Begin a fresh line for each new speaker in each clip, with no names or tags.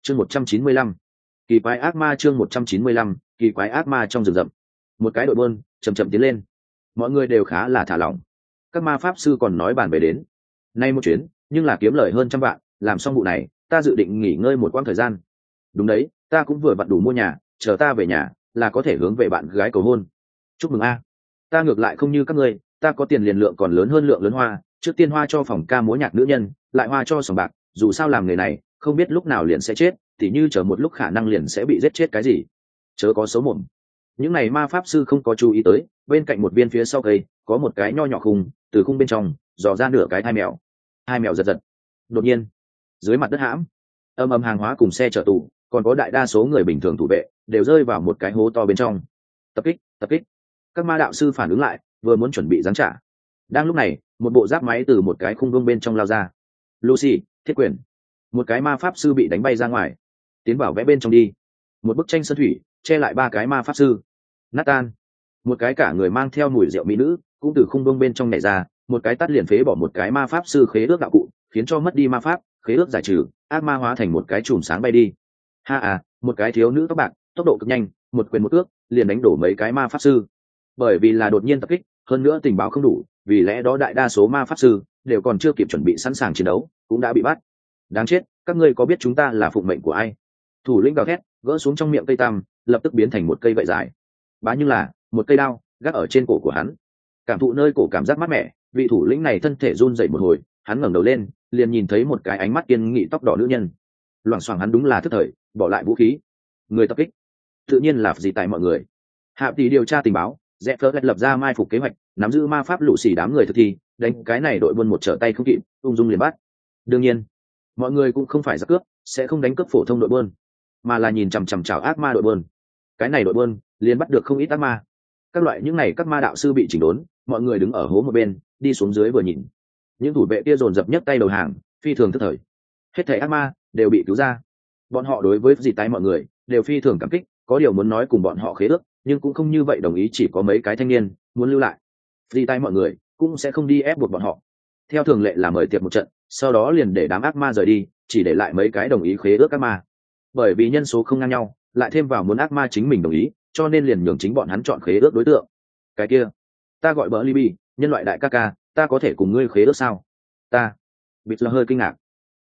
chương 195, kỳ quái ác ma. chương 195, kỳ quái ác ma. Trong rừng rậm, một cái đội buôn chậm chậm tiến lên, mọi người đều khá là thả lỏng. Các ma pháp sư còn nói bàn về đến nay một chuyến nhưng là kiếm lời hơn 100 vạn, làm xong vụ này ta dự định nghỉ ngơi một quãng thời gian. Đúng đấy, ta cũng vừa vặn đủ mua nhà, chờ ta về nhà là có thể hướng về bạn gái cầu hôn. Chúc mừng a. Ta ngược lại không như các ngươi, ta có tiền liền lượng còn lớn hơn lượng lớn hoa, trước tiên hoa cho phòng ca múa nhạc nữ nhân, lại hoa cho sòng bạc, dù sao làm người này không biết lúc nào liền sẽ chết, tỉ như chờ một lúc khả năng liền sẽ bị giết chết cái gì. Chớ có xấu mồm. Những này ma pháp sư không có chú ý tới, bên cạnh một viên phía sau cây có một cái nho nhỏ khung, từ khung bên trong dò ra nửa cái thai mèo. Hai mèo giật giật. Đột nhiên, dưới mặt đất hãm, âm âm hàng hóa cùng xe chở tù, còn có đại đa số người bình thường thủ vệ đều rơi vào một cái hố to bên trong. Tập kích, tập kích. Các ma đạo sư phản ứng lại, vừa muốn chuẩn bị giáng trả. Đang lúc này, một bộ giáp máy từ một cái khung vương bên trong lao ra. Lucy, thiết quyền. Một cái ma pháp sư bị đánh bay ra ngoài, tiến vào vẽ bên trong đi. Một bức tranh sơn thủy che lại ba cái ma pháp sư. Nathan, một cái cả người mang theo mùi rượu mỹ nữ, cũng từ khung vương bên trong nhảy ra, một cái tắt liền phế bỏ một cái ma pháp sư khế ước đạo cụ, khiến cho mất đi ma pháp, khế ước giải trừ, ác ma hóa thành một cái chùm sáng bay đi. Ha à, một cái thiếu nữ tóc bạc, tốc độ cực nhanh, một quyền một ước liền đánh đổ mấy cái ma pháp sư. Bởi vì là đột nhiên tập kích, hơn nữa tình báo không đủ, vì lẽ đó đại đa số ma pháp sư đều còn chưa kịp chuẩn bị sẵn sàng chiến đấu, cũng đã bị bắt. Đáng chết, các ngươi có biết chúng ta là phụng mệnh của ai? Thủ lĩnh gào thét, gỡ xuống trong miệng cây tăm, lập tức biến thành một cây gậy dài. Bá nhưng là một cây đao gác ở trên cổ của hắn. Cảm thụ nơi cổ cảm giác mát mẻ, vị thủ lĩnh này thân thể run rẩy một hồi, hắn ngẩng đầu lên, liền nhìn thấy một cái ánh mắt kiên nghị tóc đỏ nữ nhân. Loảng xoảng hắn đúng là thức thời, bỏ lại vũ khí. Người tập kích, tự nhiên là gì tại mọi người. Hạ tỷ điều tra tình báo, Rẽ Phớt lập ra mai phục kế hoạch, nắm giữ ma pháp lũ xì đám người thực thi, đánh cái này đội buôn một trở tay không kịp, ung dung liền bắt. Đương nhiên, mọi người cũng không phải giặc cướp, sẽ không đánh cướp phổ thông đội buôn, mà là nhìn chằm chằm chảo ác ma đội buôn. Cái này đội buôn liền bắt được không ít ác ma. Các loại những này các ma đạo sư bị chỉnh đốn, mọi người đứng ở hố một bên, đi xuống dưới vừa nhìn. Những thủ vệ kia dồn dập nhấc tay đầu hàng, phi thường tức thời. Hết thảy ác ma đều bị cứu ra. Bọn họ đối với gì tay mọi người đều phi thường cảm kích, có điều muốn nói cùng bọn họ khế ước, nhưng cũng không như vậy đồng ý, chỉ có mấy cái thanh niên muốn lưu lại. Gì tay mọi người cũng sẽ không đi ép buộc bọn họ. Theo thường lệ là mời tiệc một trận, sau đó liền để đám ác ma rời đi, chỉ để lại mấy cái đồng ý khế ước ác ma. Bởi vì nhân số không ngang nhau, lại thêm vào muốn ác ma chính mình đồng ý, cho nên liền nhường chính bọn hắn chọn khế ước đối tượng. Cái kia, ta gọi bờ Libby, nhân loại đại ca ca, ta có thể cùng ngươi khế ước sao? Ta, Bịt là hơi kinh ngạc.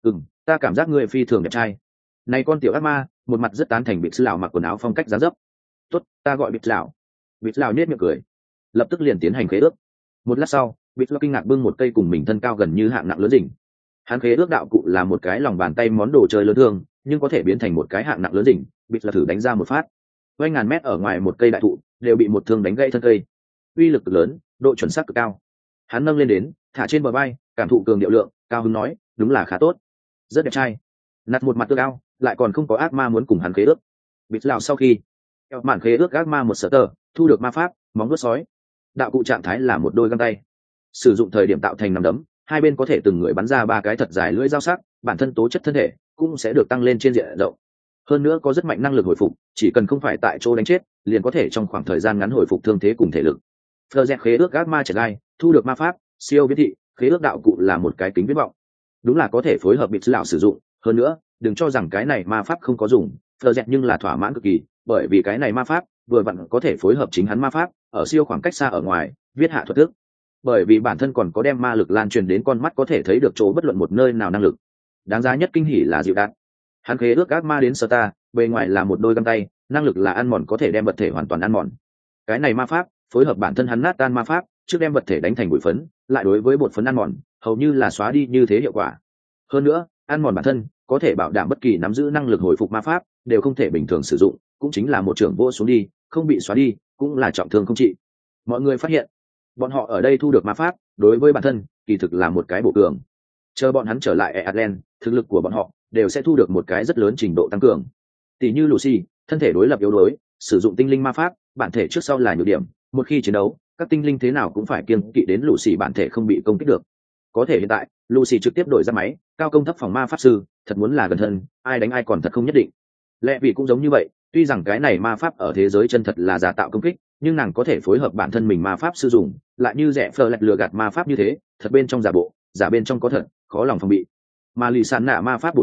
Ta cảm giác ngươi phi thường đẹp trai. Này con tiểu ác ma, một mặt rất tán thành Bịt lão mặc quần áo phong cách dáng dấp. Tốt, ta gọi Bịt lão. Bịt lão nhếch miệng cười, lập tức liền tiến hành khế ước. Một lát sau, Bịt lão kinh ngạc bưng một cây cùng mình thân cao gần như hạng nặng lớn đỉnh. Hắn khế ước đạo cụ là một cái lòng bàn tay món đồ chơi lớn thương, nhưng có thể biến thành một cái hạng nặng lớn đỉnh. Bịt lão thử đánh ra một phát, quanh ngàn mét ở ngoài một cây đại thụ đều bị một thương đánh gãy thân cây. Uy lực cực lớn, độ chuẩn xác cực cao. Hắn nâng lên đến, thả trên bờ vai, cảm thụ cường điệu lượng, cao hứng nói, đúng là khá tốt, rất đẹp trai. Nạt một mặt tương cao, lại còn không có ác ma muốn cùng hắn khế ước. Bịt lão sau khi theo màn khế ước ác ma một sở tờ, thu được ma pháp móng vuốt sói. Đạo cụ trạng thái là một đôi găng tay, sử dụng thời điểm tạo thành nắm đấm, hai bên có thể từng người bắn ra ba cái thật dài lưỡi dao sắc, bản thân tố chất thân thể cũng sẽ được tăng lên trên diện rộng. Hơn nữa có rất mạnh năng lực hồi phục, chỉ cần không phải tại chỗ đánh chết, liền có thể trong khoảng thời gian ngắn hồi phục thương thế cùng thể lực. Phờ dẹt khế ước ác ma trở gai, thu được ma pháp siêu viễn thị, khế ước đạo cụ là một cái kính viễn vọng, đúng là có thể phối hợp bịt lão sử dụng. Hơn nữa, đừng cho rằng cái này ma pháp không có dùng, Phờ dẹt nhưng là thỏa mãn cực kỳ, bởi vì cái này ma pháp vừa vặn có thể phối hợp chính hắn ma pháp, ở siêu khoảng cách xa ở ngoài viết hạ thuật thức. Bởi vì bản thân còn có đem ma lực lan truyền đến con mắt có thể thấy được chỗ bất luận một nơi nào năng lực. Đáng giá nhất kinh hỉ là dịu đạn. Hắn khế ước ác ma đến sơ ta, bề ngoài là một đôi găng tay, năng lực là ăn mòn, có thể đem vật thể hoàn toàn ăn mòn. Cái này ma pháp phối hợp bản thân hắn nát tan ma pháp, trước đem vật thể đánh thành bụi phấn, lại đối với bột phấn ăn mòn, hầu như là xóa đi như thế hiệu quả. Hơn nữa, ăn mòn bản thân có thể bảo đảm bất kỳ nắm giữ năng lực hồi phục ma pháp đều không thể bình thường sử dụng, cũng chính là một trường vô xuống đi, không bị xóa đi, cũng là trọng thương không trị. Mọi người phát hiện, bọn họ ở đây thu được ma pháp, đối với bản thân kỳ thực là một cái bổ cường. Chờ bọn hắn trở lại Atlant, thực lực của bọn họ đều sẽ thu được một cái rất lớn trình độ tăng cường. Tỷ như Lucy, thân thể đối lập yếu đuối, sử dụng tinh linh ma pháp, bản thể trước sau là nhược điểm, một khi chiến đấu, các tinh linh thế nào cũng phải kiêng kỵ đến Lucy bản thể không bị công kích được. Có thể hiện tại, Lucy trực tiếp đổi ra máy, cao công thấp phòng ma pháp sư, thật muốn là gần thân, ai đánh ai còn thật không nhất định. Lẽ vì cũng giống như vậy, tuy rằng cái này ma pháp ở thế giới chân thật là giả tạo công kích, nhưng nàng có thể phối hợp bản thân mình ma pháp sử dụng, lại như rẻ phờ lẹt lừa gạt ma pháp như thế, thật bên trong giả bộ, giả bên trong có thật, khó lòng phòng bị. Mà lì sàn nạ ma pháp bổ trợ,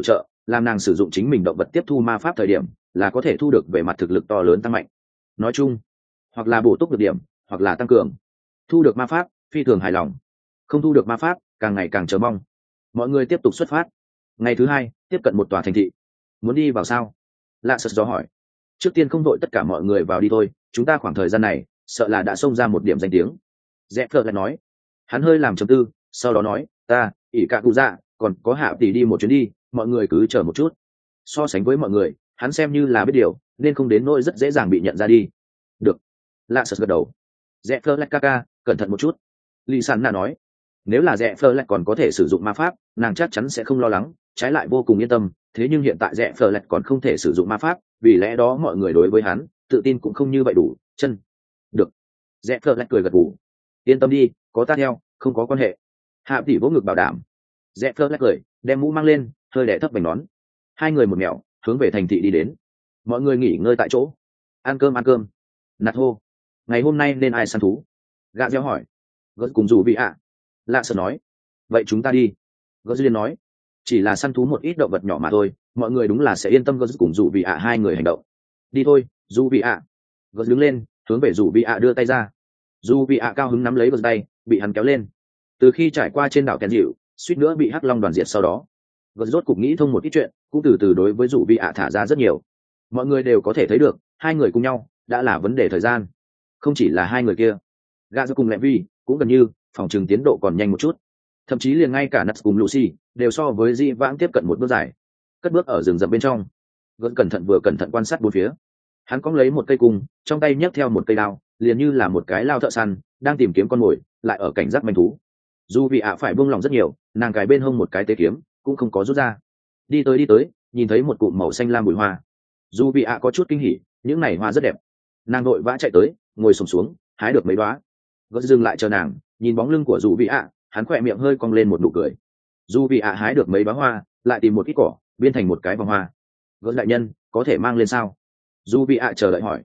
làm nàng sử dụng chính mình động vật tiếp thu ma pháp thời điểm là có thể thu được về mặt thực lực to lớn tăng mạnh. Nói chung, hoặc là bổ túc được điểm, hoặc là tăng cường. Thu được ma pháp phi thường hài lòng, không thu được ma pháp càng ngày càng chờ mong. Mọi người tiếp tục xuất phát. Ngày thứ hai, tiếp cận một tòa thành thị. Muốn đi vào sao? Lạ sật gió hỏi. Trước tiên không đội tất cả mọi người vào đi thôi, chúng ta khoảng thời gian này sợ là đã xông ra một điểm danh tiếng. Dẹp lại nói. Hắn hơi làm trầm tư, sau đó nói, ta ỷ cả cụ dạ còn có hạ tỷ đi một chuyến đi, mọi người cứ chờ một chút. So sánh với mọi người, hắn xem như là biết điều, nên không đến nỗi rất dễ dàng bị nhận ra đi. Được. Lạ sật gật đầu. Dẹp lại ca cẩn thận một chút. Lý Sản Na nói. Nếu là Dẹp lại còn có thể sử dụng ma pháp, nàng chắc chắn sẽ không lo lắng, trái lại vô cùng yên tâm. Thế nhưng hiện tại Dẹp lại còn không thể sử dụng ma pháp, vì lẽ đó mọi người đối với hắn tự tin cũng không như vậy đủ. Chân. Được. Dẹp lại cười gật gù. Yên tâm đi, có ta theo, không có quan hệ. Hạ tỷ vỗ ngực bảo đảm. Dẹp lại cười, đem mũ mang lên, hơi đẻ thấp vành nón. Hai người một mèo hướng về thành thị đi đến. Mọi người nghỉ ngơi tại chỗ, ăn cơm. Nạt hô, ngày hôm nay nên ai săn thú? Gạ gieo hỏi. Gớt cùng dù vị ạ. Lạ sợ nói. Vậy chúng ta đi. Gớt liên nói. Chỉ là săn thú một ít động vật nhỏ mà thôi, mọi người đúng là sẽ yên tâm. Gớt cùng dù vị ạ hai người hành động. Đi thôi, dù vị ạ. Gớt đứng lên, hướng về dù vị ạ đưa tay ra. Dù vị ạ cao hứng nắm lấy Gớt tay, bị hắn kéo lên. Từ khi trải qua trên đảo Kèn Dịu, suýt nữa bị hắc long đoàn diệt sau đó, Gớt rốt cục nghĩ thông một ít chuyện, cũng từ từ đối với dù vị ạ thả ra rất nhiều. Mọi người đều có thể thấy được, hai người cùng nhau đã là vấn đề thời gian. Không chỉ là hai người kia, gã giữa cùng lẹ vi cũng gần như phòng trường tiến độ còn nhanh một chút, thậm chí liền ngay cả Nuts cùng Lucy đều so với Di vãng tiếp cận một bước dài. Cất bước ở rừng rậm bên trong, vẫn cẩn thận quan sát bốn phía. Hắn cóng lấy một cây cung, trong tay nhấc theo một cây đao, liền như là một cái lao thợ săn đang tìm kiếm con mồi, lại ở cảnh giác manh thú. Dù vị ạ phải buông lòng rất nhiều, nàng cài bên hông một cái tế kiếm cũng không có rút ra. Đi tới nhìn thấy một cụm màu xanh lam bụi hoa. Dù vị ạ có chút kinh hỉ, những này hoa rất đẹp. Nàng vội vã chạy tới, ngồi xổm xuống hái được mấy đoá. Gớt dừng lại chờ nàng, nhìn bóng lưng của dù vị ạ, hắn khỏe miệng hơi cong lên một nụ cười. Dù vị ạ hái được mấy đoá hoa, lại tìm một ít cỏ biên thành một cái vòng hoa. Gớt đại nhân có thể mang lên sao? Dù vị ạ chờ đợi hỏi.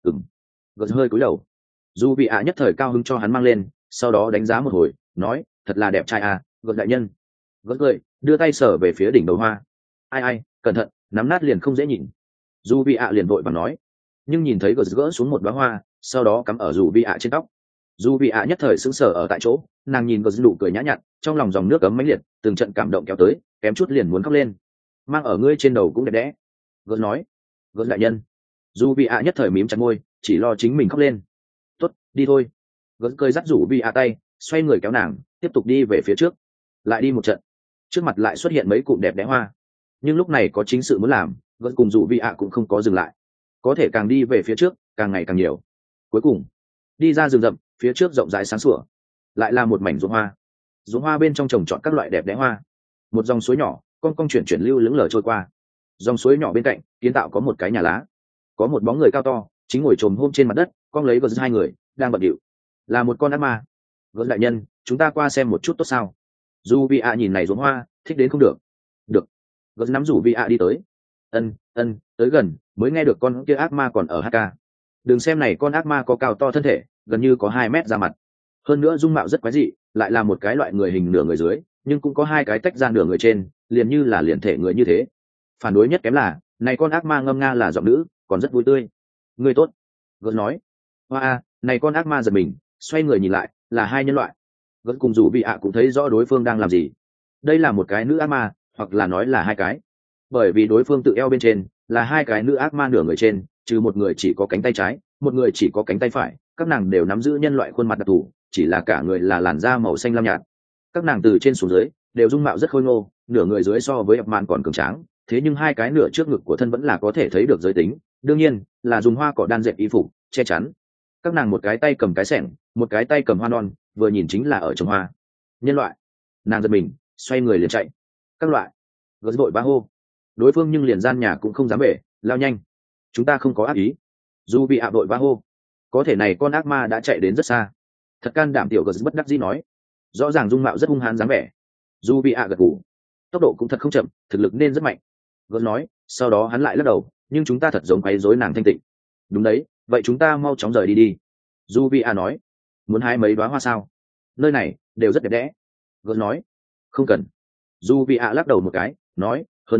Gớt hơi cúi đầu. Dù vị ạ nhất thời cao hứng cho hắn mang lên, sau đó đánh giá một hồi, nói, thật là đẹp trai à, Gớt đại nhân. Gớt cười, đưa tay sờ về phía đỉnh đầu hoa. Ai cẩn thận, nắm nát liền không dễ nhìn. Dù vị ạ liền vội và nói. Nhưng nhìn thấy Gớt gỡ xuống một đoá hoa, sau đó cắm ở dù vị ạ trên tóc. Dù vị ạ nhất thời sững sờ ở tại chỗ, nàng nhìn Gớt nụ cười nhã nhặn, trong lòng dòng nước ấm mãnh liệt, từng trận cảm động kéo tới, kém chút liền muốn khóc lên. Mang ở ngươi trên đầu cũng đẹp đẽ. Gớt nói. Gớt đại nhân. Dù vị ạ nhất thời mím chặt môi, chỉ lo chính mình khóc lên. Tốt, đi thôi. Gớt cười dắt rủ vị ạ tay, xoay người kéo nàng, tiếp tục đi về phía trước. Lại đi một trận, trước mặt lại xuất hiện mấy cụm đẹp đẽ hoa. Nhưng lúc này có chính sự muốn làm, Gớt cùng rủ vị ạ cũng không có dừng lại. Có thể càng đi về phía trước, càng ngày càng nhiều. Cuối cùng, đi ra rừng rậm, phía trước rộng rãi sáng sủa, lại là một mảnh ruộng hoa. Ruộng hoa bên trong trồng trọt các loại đẹp đẽ hoa. Một dòng suối nhỏ con chuyển lưu lững lờ trôi qua. Dòng suối nhỏ bên cạnh kiến tạo có một cái nhà lá, có một bóng người cao to chính ngồi chồm hôm trên mặt đất, con lấy Gớt hai người đang bận điệu. Là một con ác ma. Gớt đại nhân, chúng ta qua xem một chút tốt sao? Dù vị ạ nhìn này ruộng hoa, thích đến không được. Được. Gớt nắm rủ vị ạ đi tới. Ân, tới gần mới nghe được con kia ác ma còn ở hát ca. Đừng xem này con ác ma có cao to thân thể, gần như có 2 mét ra mặt, hơn nữa dung mạo rất quái dị, lại là một cái loại người hình nửa người dưới, nhưng cũng có hai cái tách ra nửa người trên, liền như là liền thể người như thế. Phản đối nhất kém là này con ác ma ngâm nga là giọng nữ, còn rất vui tươi. Người tốt. Gớt nói. Hoa, này con ác ma giật mình, xoay người nhìn lại, là hai nhân loại. Gớt cùng rủ vị ạ cũng thấy rõ đối phương đang làm gì. Đây là một cái nữ ác ma, hoặc là nói là hai cái, bởi vì đối phương tự eo bên trên là hai cái nữ ác ma nửa người trên, trừ một người chỉ có cánh tay trái, một người chỉ có cánh tay phải. Các nàng đều nắm giữ nhân loại khuôn mặt đặc thù, chỉ là cả người là làn da màu xanh lam nhạt. Các nàng từ trên xuống dưới đều dung mạo rất khôi ngô, nửa người dưới so với ập mạn còn cường tráng, thế nhưng hai cái nửa trước ngực của thân vẫn là có thể thấy được giới tính, đương nhiên là dùng hoa cỏ đan dệt y phục che chắn. Các nàng một cái tay cầm cái xẻng, một cái tay cầm hoa non, vừa nhìn chính là ở trồng hoa. Nhân loại. Nàng giật mình, xoay người liền chạy. Các loại. Gớt vội ba hô. Đối phương nhưng liền gian nhà cũng không dám bể, lao nhanh. Chúng ta không có ác ý. Dù bị vội ba hô. Có thể này con ác ma đã chạy đến rất xa. Thật can đảm, tiểu Gớt bất đắc dĩ nói. Rõ ràng dung mạo rất hung hãn dáng vẻ. Dù bị gật gù. Tốc độ cũng thật không chậm, thực lực nên rất mạnh. Gớt nói, sau đó hắn lại lắc đầu, nhưng chúng ta thật giống quấy rối nàng thanh tịnh. Đúng đấy, vậy chúng ta mau chóng rời đi đi. Dù bị nói. Muốn hái mấy đóa hoa sao? Nơi này đều rất đẹp đẽ. Gớt nói. Không cần. Dù bị lắc đầu một cái, nói, hơn nữa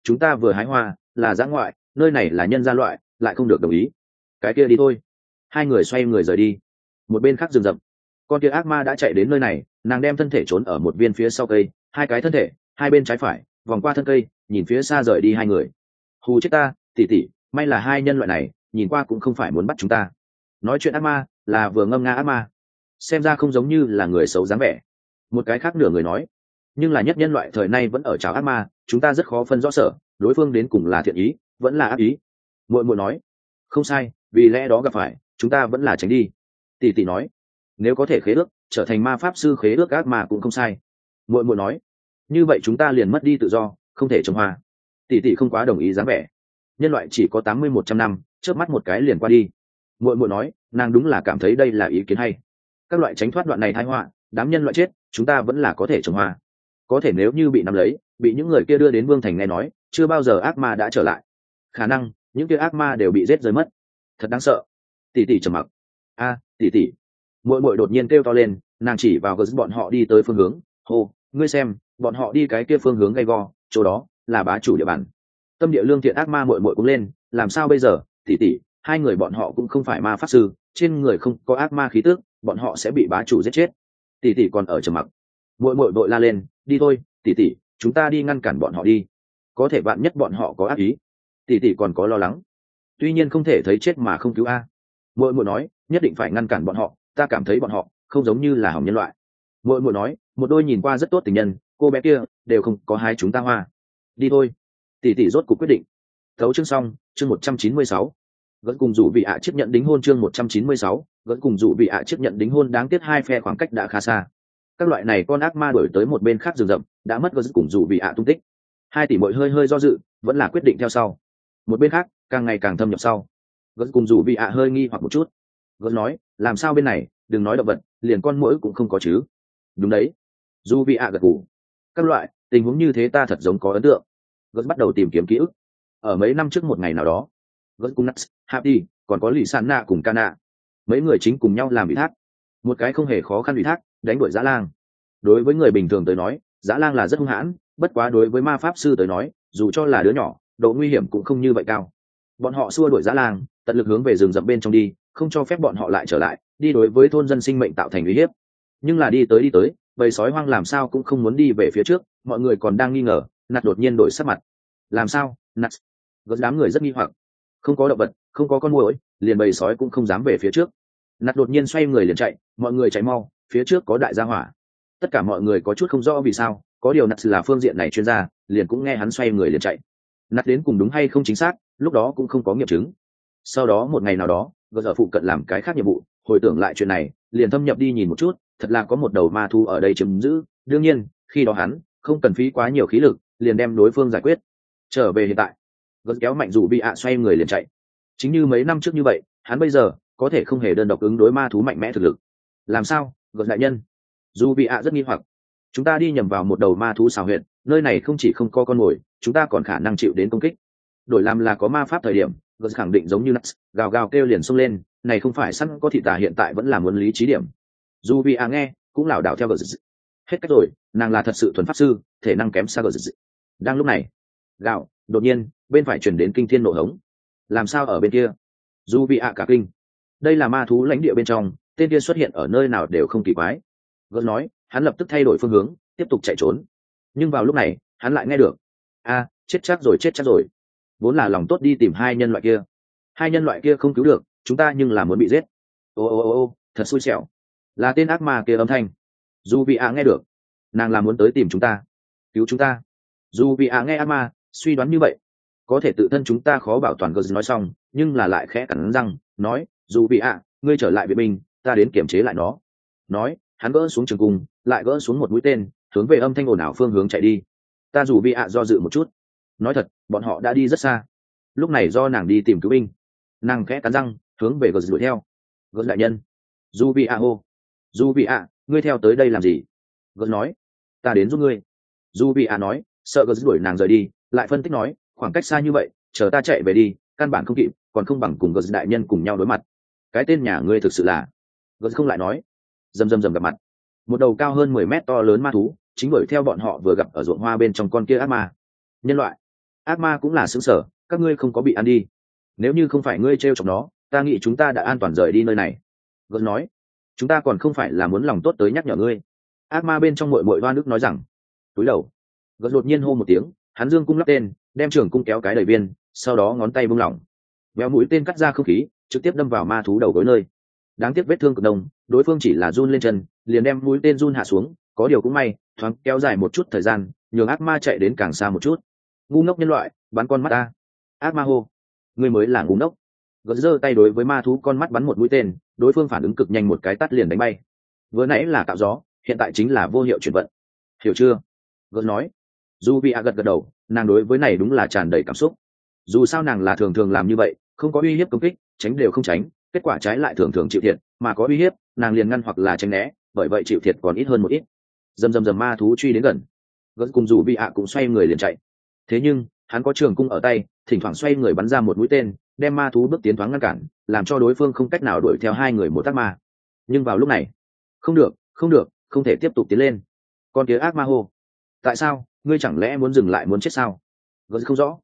chúng ta vừa hái hoa là dã ngoại, nơi này là nhân gia loại, lại không được đồng ý. Cái kia đi thôi. Hai người xoay người rời đi. Một bên khác rừng rậm, con kia ác ma đã chạy đến nơi này, nàng đem thân thể trốn ở một viên phía sau cây, hai cái thân thể, hai bên trái phải, vòng qua thân cây, nhìn phía xa rời đi hai người. Hù chết ta, tỉ tỉ, may là hai nhân loại này, nhìn qua cũng không phải muốn bắt chúng ta. Nói chuyện ác ma là vừa ngâm nga ác ma, xem ra không giống như là người xấu dáng vẻ. Một cái khác nửa người nói, nhưng là nhất nhân loại thời nay vẫn ở chào ác ma, chúng ta rất khó phân rõ sở đối phương đến cùng là thiện ý vẫn là ác ý. Muội muội nói, không sai, vì lẽ đó gặp phải chúng ta vẫn là tránh đi. Tỷ tỷ nói, nếu có thể khế ước trở thành ma pháp sư khế ước ác ma cũng không sai. Muội muội nói, như vậy chúng ta liền mất đi tự do, không thể trồng hoa. Tỷ tỷ không quá đồng ý dáng vẻ, nhân loại chỉ có 80-100 năm, chớp mắt một cái liền qua đi. Muội muội nói, nàng đúng là cảm thấy đây là ý kiến hay. Các loại tránh thoát đoạn này tai họa, đám nhân loại chết, chúng ta vẫn là có thể trồng hoa. Có thể nếu như bị nắm lấy, bị những người kia đưa đến vương thành nghe nói chưa bao giờ ác ma đã trở lại, khả năng những kia ác ma đều bị giết rơi mất. Thật đáng sợ. Tỷ tỷ trầm mặc. A, tỷ tỷ. Muội muội đột nhiên kêu to lên, nàng chỉ vào gớt bọn họ đi tới phương hướng. Hô, ngươi xem, bọn họ đi cái kia phương hướng gay go, chỗ đó là bá chủ địa bàn. Tâm địa lương thiện ác ma muội muội cũng lên, làm sao bây giờ, tỷ tỷ, hai người bọn họ cũng không phải ma pháp sư, trên người không có ác ma khí tước, bọn họ sẽ bị bá chủ giết chết. Tỷ tỷ còn ở trầm mặc. Muội muội vội la lên, đi thôi, tỷ tỷ, chúng ta đi ngăn cản bọn họ đi. Có thể bạn nhất bọn họ có ác ý. Tỷ tỷ còn có lo lắng. Tuy nhiên không thể thấy chết mà không cứu a. Muội muội nói, nhất định phải ngăn cản bọn họ, ta cảm thấy bọn họ không giống như là hỏng nhân loại. Muội muội nói, một đôi nhìn qua rất tốt tình nhân, cô bé kia đều không có hai chúng ta hoa. Đi thôi. Tỷ tỷ rốt cuộc quyết định. Thấu chương xong, chương 196. Vẫn cùng rủ vị ạ chấp nhận đính hôn chương 196, vẫn cùng rủ vị ạ chấp nhận đính hôn, đáng tiếc hai phe khoảng cách đã khá xa. Các loại này con ác ma đuổi tới một bên khác rừng rậm, đã mất gớt cùng rủ vị ạ tung tích. Hai tỷ muội hơi hơi do dự, vẫn là quyết định theo sau. Một bên khác càng ngày càng thâm nhập sau, gớt cùng rủ vị ạ hơi nghi hoặc một chút. Gớt nói, làm sao bên này đừng nói động vật, liền con muỗi cũng không có chứ? Đúng đấy. Rủ vị ạ gật gù. Các loại tình huống như thế ta thật giống có ấn tượng. Gớt bắt đầu tìm kiếm ký ức. Ở mấy năm trước một ngày nào đó, gớt cùng Nuts, Happy, còn có Lì San Nạ cùng Cana, mấy người chính cùng nhau làm ủy thác. Một cái không hề khó khăn ủy thác, đánh đuổi dã lang. Đối với người bình thường tới nói, dã lang là rất hung hãn, bất quá đối với ma pháp sư tới nói, dù cho là đứa nhỏ, độ nguy hiểm cũng không như vậy cao. Bọn họ xua đuổi dã lang, tận lực hướng về rừng rậm bên trong đi, không cho phép bọn họ lại trở lại, đi đối với thôn dân sinh mệnh tạo thành uy hiếp. Nhưng là đi tới, bầy sói hoang làm sao cũng không muốn đi về phía trước, mọi người còn đang nghi ngờ, Nat đột nhiên đổi sắc mặt. Làm sao? Nat. Gớt đám người rất nghi hoặc. Không có động vật, không có con muỗi, liền bầy sói cũng không dám về phía trước. Nat đột nhiên xoay người liền chạy, mọi người chạy mau, phía trước có đại gia hỏa. Tất cả mọi người có chút không rõ vì sao, có điều Nat là phương diện này chuyên gia, liền cũng nghe hắn xoay người liền chạy. Nat đến cùng đúng hay không chính xác, lúc đó cũng không có nghiệm chứng. Sau đó một ngày nào đó, gớt ở phụ cận làm cái khác nhiệm vụ, hồi tưởng lại chuyện này, liền thâm nhập đi nhìn một chút, thật là có một đầu ma thu ở đây chiếm giữ. Đương nhiên, khi đó hắn không cần phí quá nhiều khí lực, liền đem đối phương giải quyết. Trở về hiện tại, gớt kéo mạnh dù bị ạ xoay người liền chạy. Chính như mấy năm trước như vậy, hắn bây giờ có thể không hề đơn độc ứng đối ma thú mạnh mẽ thực lực. Làm sao, gớt đại nhân? Dù bị ạ rất nghi hoặc. Chúng ta đi nhầm vào một đầu ma thú xào huyệt, nơi này không chỉ không có con mồi, chúng ta còn khả năng chịu đến công kích. Đổi làm là có ma pháp thời điểm, gớt khẳng định giống như Nuts, gào gào kêu liền xông lên, này không phải săn có thị tà, hiện tại vẫn là muốn lý trí điểm. Dù bị ạ nghe cũng lảo đảo theo gớt. Hết cách rồi, nàng là thật sự thuần pháp sư, thể năng kém xa gớt. Đang lúc này, gào đột nhiên bên phải chuyển đến kinh thiên nổ hống. Làm sao ở bên kia? Dù bị ạ cả kinh. Đây là ma thú lãnh địa bên trong, tên kia xuất hiện ở nơi nào đều không kỳ quái. Gớt nói, hắn lập tức thay đổi phương hướng, tiếp tục chạy trốn. Nhưng vào lúc này hắn lại nghe được, chết chắc rồi. Vốn là lòng tốt đi tìm hai nhân loại kia, hai nhân loại kia không cứu được chúng ta, nhưng là muốn bị giết. Ô, thật xui xẻo, là tên ác ma kia âm thanh. Dù bị ạ nghe được, nàng là muốn tới tìm chúng ta, cứu chúng ta. Dù bị ạ nghe ác ma suy đoán như vậy, có thể tự thân chúng ta khó bảo toàn. Gớt nói xong, nhưng là lại khẽ cắn răng nói, dù bị ạ, ngươi trở lại viện binh, ta đến kiểm chế lại nó. Nói, hắn gỡ xuống trường cung, lại gỡ xuống một mũi tên, hướng về âm thanh ồn ào phương hướng chạy đi. Ta dù bị ạ do dự một chút, nói thật, bọn họ đã đi rất xa. Lúc này do nàng đi tìm cứu binh, nàng khẽ cắn răng hướng về gớt đuổi theo. Gớt đại nhân. Dù bị ạ hô. Dù bị ạ, ngươi theo tới đây làm gì? Gớt nói, ta đến giúp ngươi. Dù bị ạ nói, sợ gớt đuổi nàng rời đi, lại phân tích nói, khoảng cách xa như vậy, chờ ta chạy về đi, căn bản không kịp, còn không bằng cùng gớt đại nhân cùng nhau đối mặt. Cái tên nhà ngươi thực sự là. Gớt không lại nói. Rầm gặp mặt. Một đầu cao hơn 10 mét to lớn ma thú chính đuổi theo bọn họ vừa gặp ở ruộng hoa bên trong con kia ác ma. Nhân loại. Ác ma cũng là xứng sở, các ngươi không có bị ăn đi. Nếu như không phải ngươi trêu chọc nó, ta nghĩ chúng ta đã an toàn rời đi nơi này. Gớt nói, chúng ta còn không phải là muốn lòng tốt tới nhắc nhở ngươi. Ác ma bên trong mội mội hoa nước nói rằng, túi đầu. Gớt đột nhiên hô một tiếng, hắn dương cung lắp tên, đem trường cung kéo cái đầy viên, sau đó ngón tay buông lỏng, véo mũi tên cắt ra không khí, trực tiếp đâm vào ma thú đầu gối nơi. Đáng tiếc vết thương cực đông, đối phương chỉ là run lên chân, liền đem mũi tên run hạ xuống. Có điều cũng may, thoáng kéo dài một chút thời gian, nhường ác ma chạy đến càng xa một chút. Ngu ngốc nhân loại, bắn con mắt ta. Ác ma hô, ngươi mới là ngu ngốc. Gớt giơ tay đối với ma thú con mắt bắn một mũi tên, đối phương phản ứng cực nhanh, một cái tắt liền đánh bay. Vừa nãy là tạo gió, hiện tại chính là vô hiệu chuyển vận, hiểu chưa? Gớt nói. Dù bị gật gật đầu, nàng đối với này đúng là tràn đầy cảm xúc. Dù sao nàng là thường thường làm như vậy, không có uy hiếp công kích, tránh đều không tránh, kết quả trái lại thường thường chịu thiệt, mà có uy hiếp nàng liền ngăn hoặc là tránh né, bởi vậy chịu thiệt còn ít hơn một ít. Dầm dầm dầm ma thú truy đến gần, Gớt cùng dù bị cũng xoay người liền chạy. Thế nhưng hắn có trường cung ở tay, thỉnh thoảng xoay người bắn ra một mũi tên, đem ma thú bước tiến thoáng ngăn cản, làm cho đối phương không cách nào đuổi theo hai người một ác ma. Nhưng vào lúc này, không được, không được, không thể tiếp tục tiến lên. Con kia ác ma hô, tại sao ngươi chẳng lẽ muốn dừng lại, muốn chết sao? Gớt không rõ.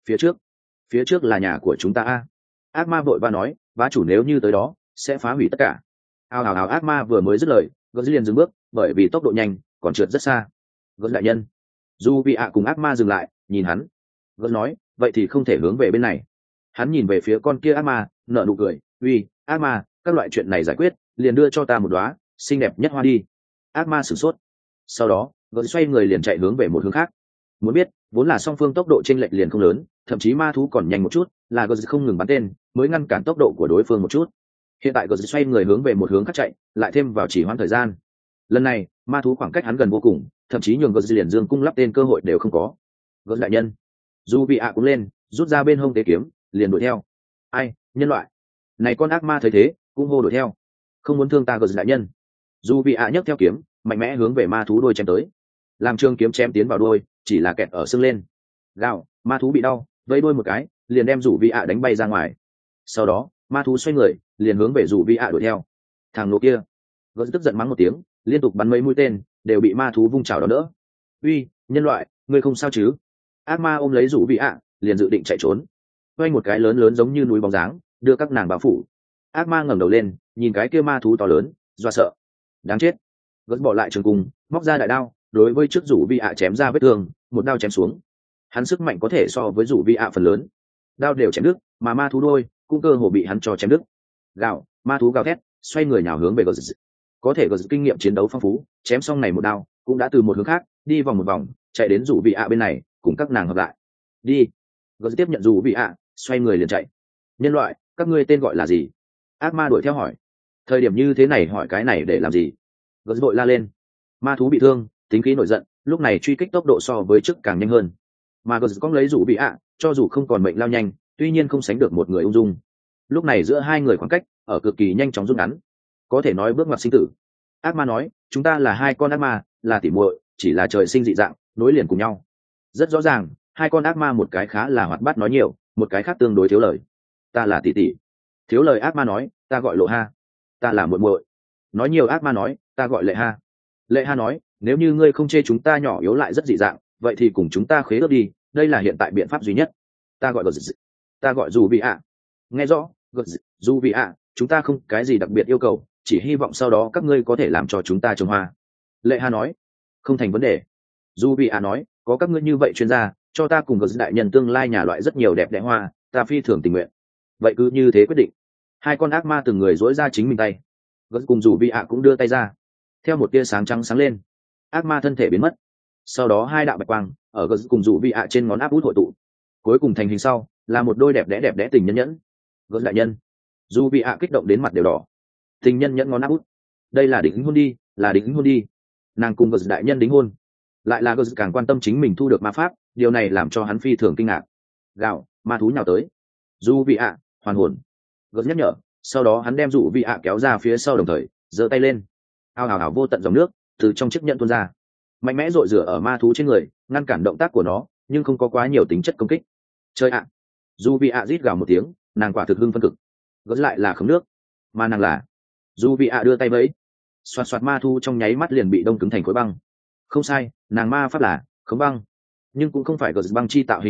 Phía trước là nhà của chúng ta a. Ác ma vội va nói, bá chủ nếu như tới đó sẽ phá hủy tất cả. Ào ào ào, ác ma vừa mới dứt lời, Gớt liền dừng bước, bởi vì tốc độ nhanh còn trượt rất xa. Gớt đại nhân. Dù bị cùng ác ma dừng lại nhìn hắn. Gớt nói, vậy thì không thể hướng về bên này. Hắn nhìn về phía con kia ác ma, nở nụ cười, uy, ác ma, các loại chuyện này giải quyết, liền đưa cho ta một đóa xinh đẹp nhất hoa đi. Ác ma sửng sốt, sau đó Gớt xoay người liền chạy hướng về một hướng khác. Muốn biết, vốn là song phương tốc độ chênh lệch liền không lớn, thậm chí ma thú còn nhanh một chút, là Gớt không ngừng bắn tên mới ngăn cản tốc độ của đối phương một chút. Hiện tại Gớt xoay người hướng về một hướng khác chạy, lại thêm vào chỉ hoãn thời gian. Lần này ma thú khoảng cách hắn gần vô cùng, thậm chí nhường Gớt liền dương cung lắp tên cơ hội đều không có. Gớt đại nhân. Dù bị cũng lên, rút ra bên hông tế kiếm, liền đuổi theo. Ai, nhân loại này, con ác ma thấy thế cũng hô đuổi theo. Không muốn thương ta Gớt đại nhân. Dù bị nhấc theo kiếm, mạnh mẽ hướng về ma thú đuôi chém tới. Làm trường kiếm chém tiến vào đuôi, chỉ là kẹt ở xương lên. Gào, ma thú bị đau, vẫy đuôi một cái, liền đem rủ vị đánh bay ra ngoài. Sau đó ma thú xoay người liền hướng về rủ vị đuổi theo. Thằng nô kia. Gớt tức giận mắng một tiếng, liên tục bắn mấy mũi tên, đều bị ma thú vung chảo đó đỡ. Uy, nhân loại, ngươi không sao chứ? Ác ma ôm lấy rủ vị liền dự định chạy trốn. Quay một cái lớn lớn giống như núi bóng dáng, đưa các nàng bao phủ. Ác ma ngẩng đầu lên, nhìn cái kia ma thú to lớn, do sợ. Đáng chết. Gớt bỏ lại trường cung, móc ra đại đao, đối với trước rủ vị chém ra vết thương, một đao chém xuống. Hắn sức mạnh có thể so với rủ vị phần lớn, đao đều chém đứt, mà ma thú đôi cũng cơ hồ bị hắn cho chém đứt. Gào, ma thú gào thét, xoay người nhào hướng về Gớt. Có thể Gớt kinh nghiệm chiến đấu phong phú, chém xong này một đao, cũng đã từ một hướng khác đi vòng một vòng, chạy đến rủ vị bên này, cùng các nàng hợp lại. Đi. Gớt tiếp nhận rủ vị xoay người liền chạy. Nhân loại, các ngươi tên gọi là gì? Ác ma đuổi theo hỏi. Thời điểm như thế này hỏi cái này để làm gì? Gớt vội la lên. Ma thú bị thương, tính khí nổi giận, lúc này truy kích tốc độ so với trước càng nhanh hơn. Mà Gớt có lấy rủ vị cho dù không còn mệnh lao nhanh, tuy nhiên không sánh được một người ung dung. Lúc này giữa hai người khoảng cách ở cực kỳ nhanh chóng rút ngắn, có thể nói bước ngoặt sinh tử. Ác ma nói, chúng ta là hai con ác ma, là tỉ muội, chỉ là trời sinh dị dạng, nối liền cùng nhau. Rất rõ ràng, hai con ác ma một cái khá là hoạt bát nói nhiều, một cái khác tương đối thiếu lời. Ta là tỷ tỷ. Thiếu lời ác ma nói, ta gọi Lộ Ha. Ta là muội muội. Nói nhiều ác ma nói, ta gọi Lệ Ha. Lệ Ha nói, nếu như ngươi không chê chúng ta nhỏ yếu lại rất dị dạng, vậy thì cùng chúng ta khế ước đi, đây là hiện tại biện pháp duy nhất. Ta gọi Gớt. Ta gọi dù vị Nghe rõ, Gớt, dù vị chúng ta không cái gì đặc biệt yêu cầu, chỉ hy vọng sau đó các ngươi có thể làm cho chúng ta trồng hoa. Lệ Ha nói, không thành vấn đề. Dù vị nói, có các ngươi như vậy chuyên gia, cho ta cùng Gớt đại nhân tương lai nhà loại rất nhiều đẹp đẽ hoa, ta phi thường tình nguyện. Vậy cứ như thế quyết định. Hai con ác ma từng người dỗi ra chính mình tay. Gớt cùng dù vị cũng đưa tay ra, theo một tia sáng trắng sáng lên, ác ma thân thể biến mất. Sau đó hai đạo bạch quang ở Gớt cùng dù vị trên ngón áp út hội tụ, cuối cùng thành hình sau là một đôi đẹp đẽ tình nhân nhẫn. Gớt đại nhân. Dù vị kích động đến mặt đều đỏ. Tình nhân nhẫn ngón áp út, đây là đính hôn đi, là đính hôn đi. Nàng cùng Gớt đại nhân đính hôn. Lại là Gớt càng quan tâm chính mình thu được ma pháp, điều này làm cho hắn phi thường kinh ngạc. Gạo, ma thú nhào tới. Dù vị hoàn hồn. Gớt nhắc nhở, sau đó hắn đem dù vị kéo ra phía sau, đồng thời giơ tay lên. Ao ào ào vô tận dòng nước từ trong chiếc nhẫn tuôn ra, mạnh mẽ rội rửa ở ma thú trên người, ngăn cản động tác của nó, nhưng không có quá nhiều tính chất công kích. Chơi dù vị rít gào một tiếng, nàng quả thực hưng phân cực. Gớt lại là khống nước, mà nàng là dù vị đưa tay vẫy, xoạt xoạt ma thu trong nháy mắt liền bị đông cứng thành khối băng. Không sai, nàng ma pháp là khống băng, nhưng cũng không phải Gớt băng chi tạo hình như vậy,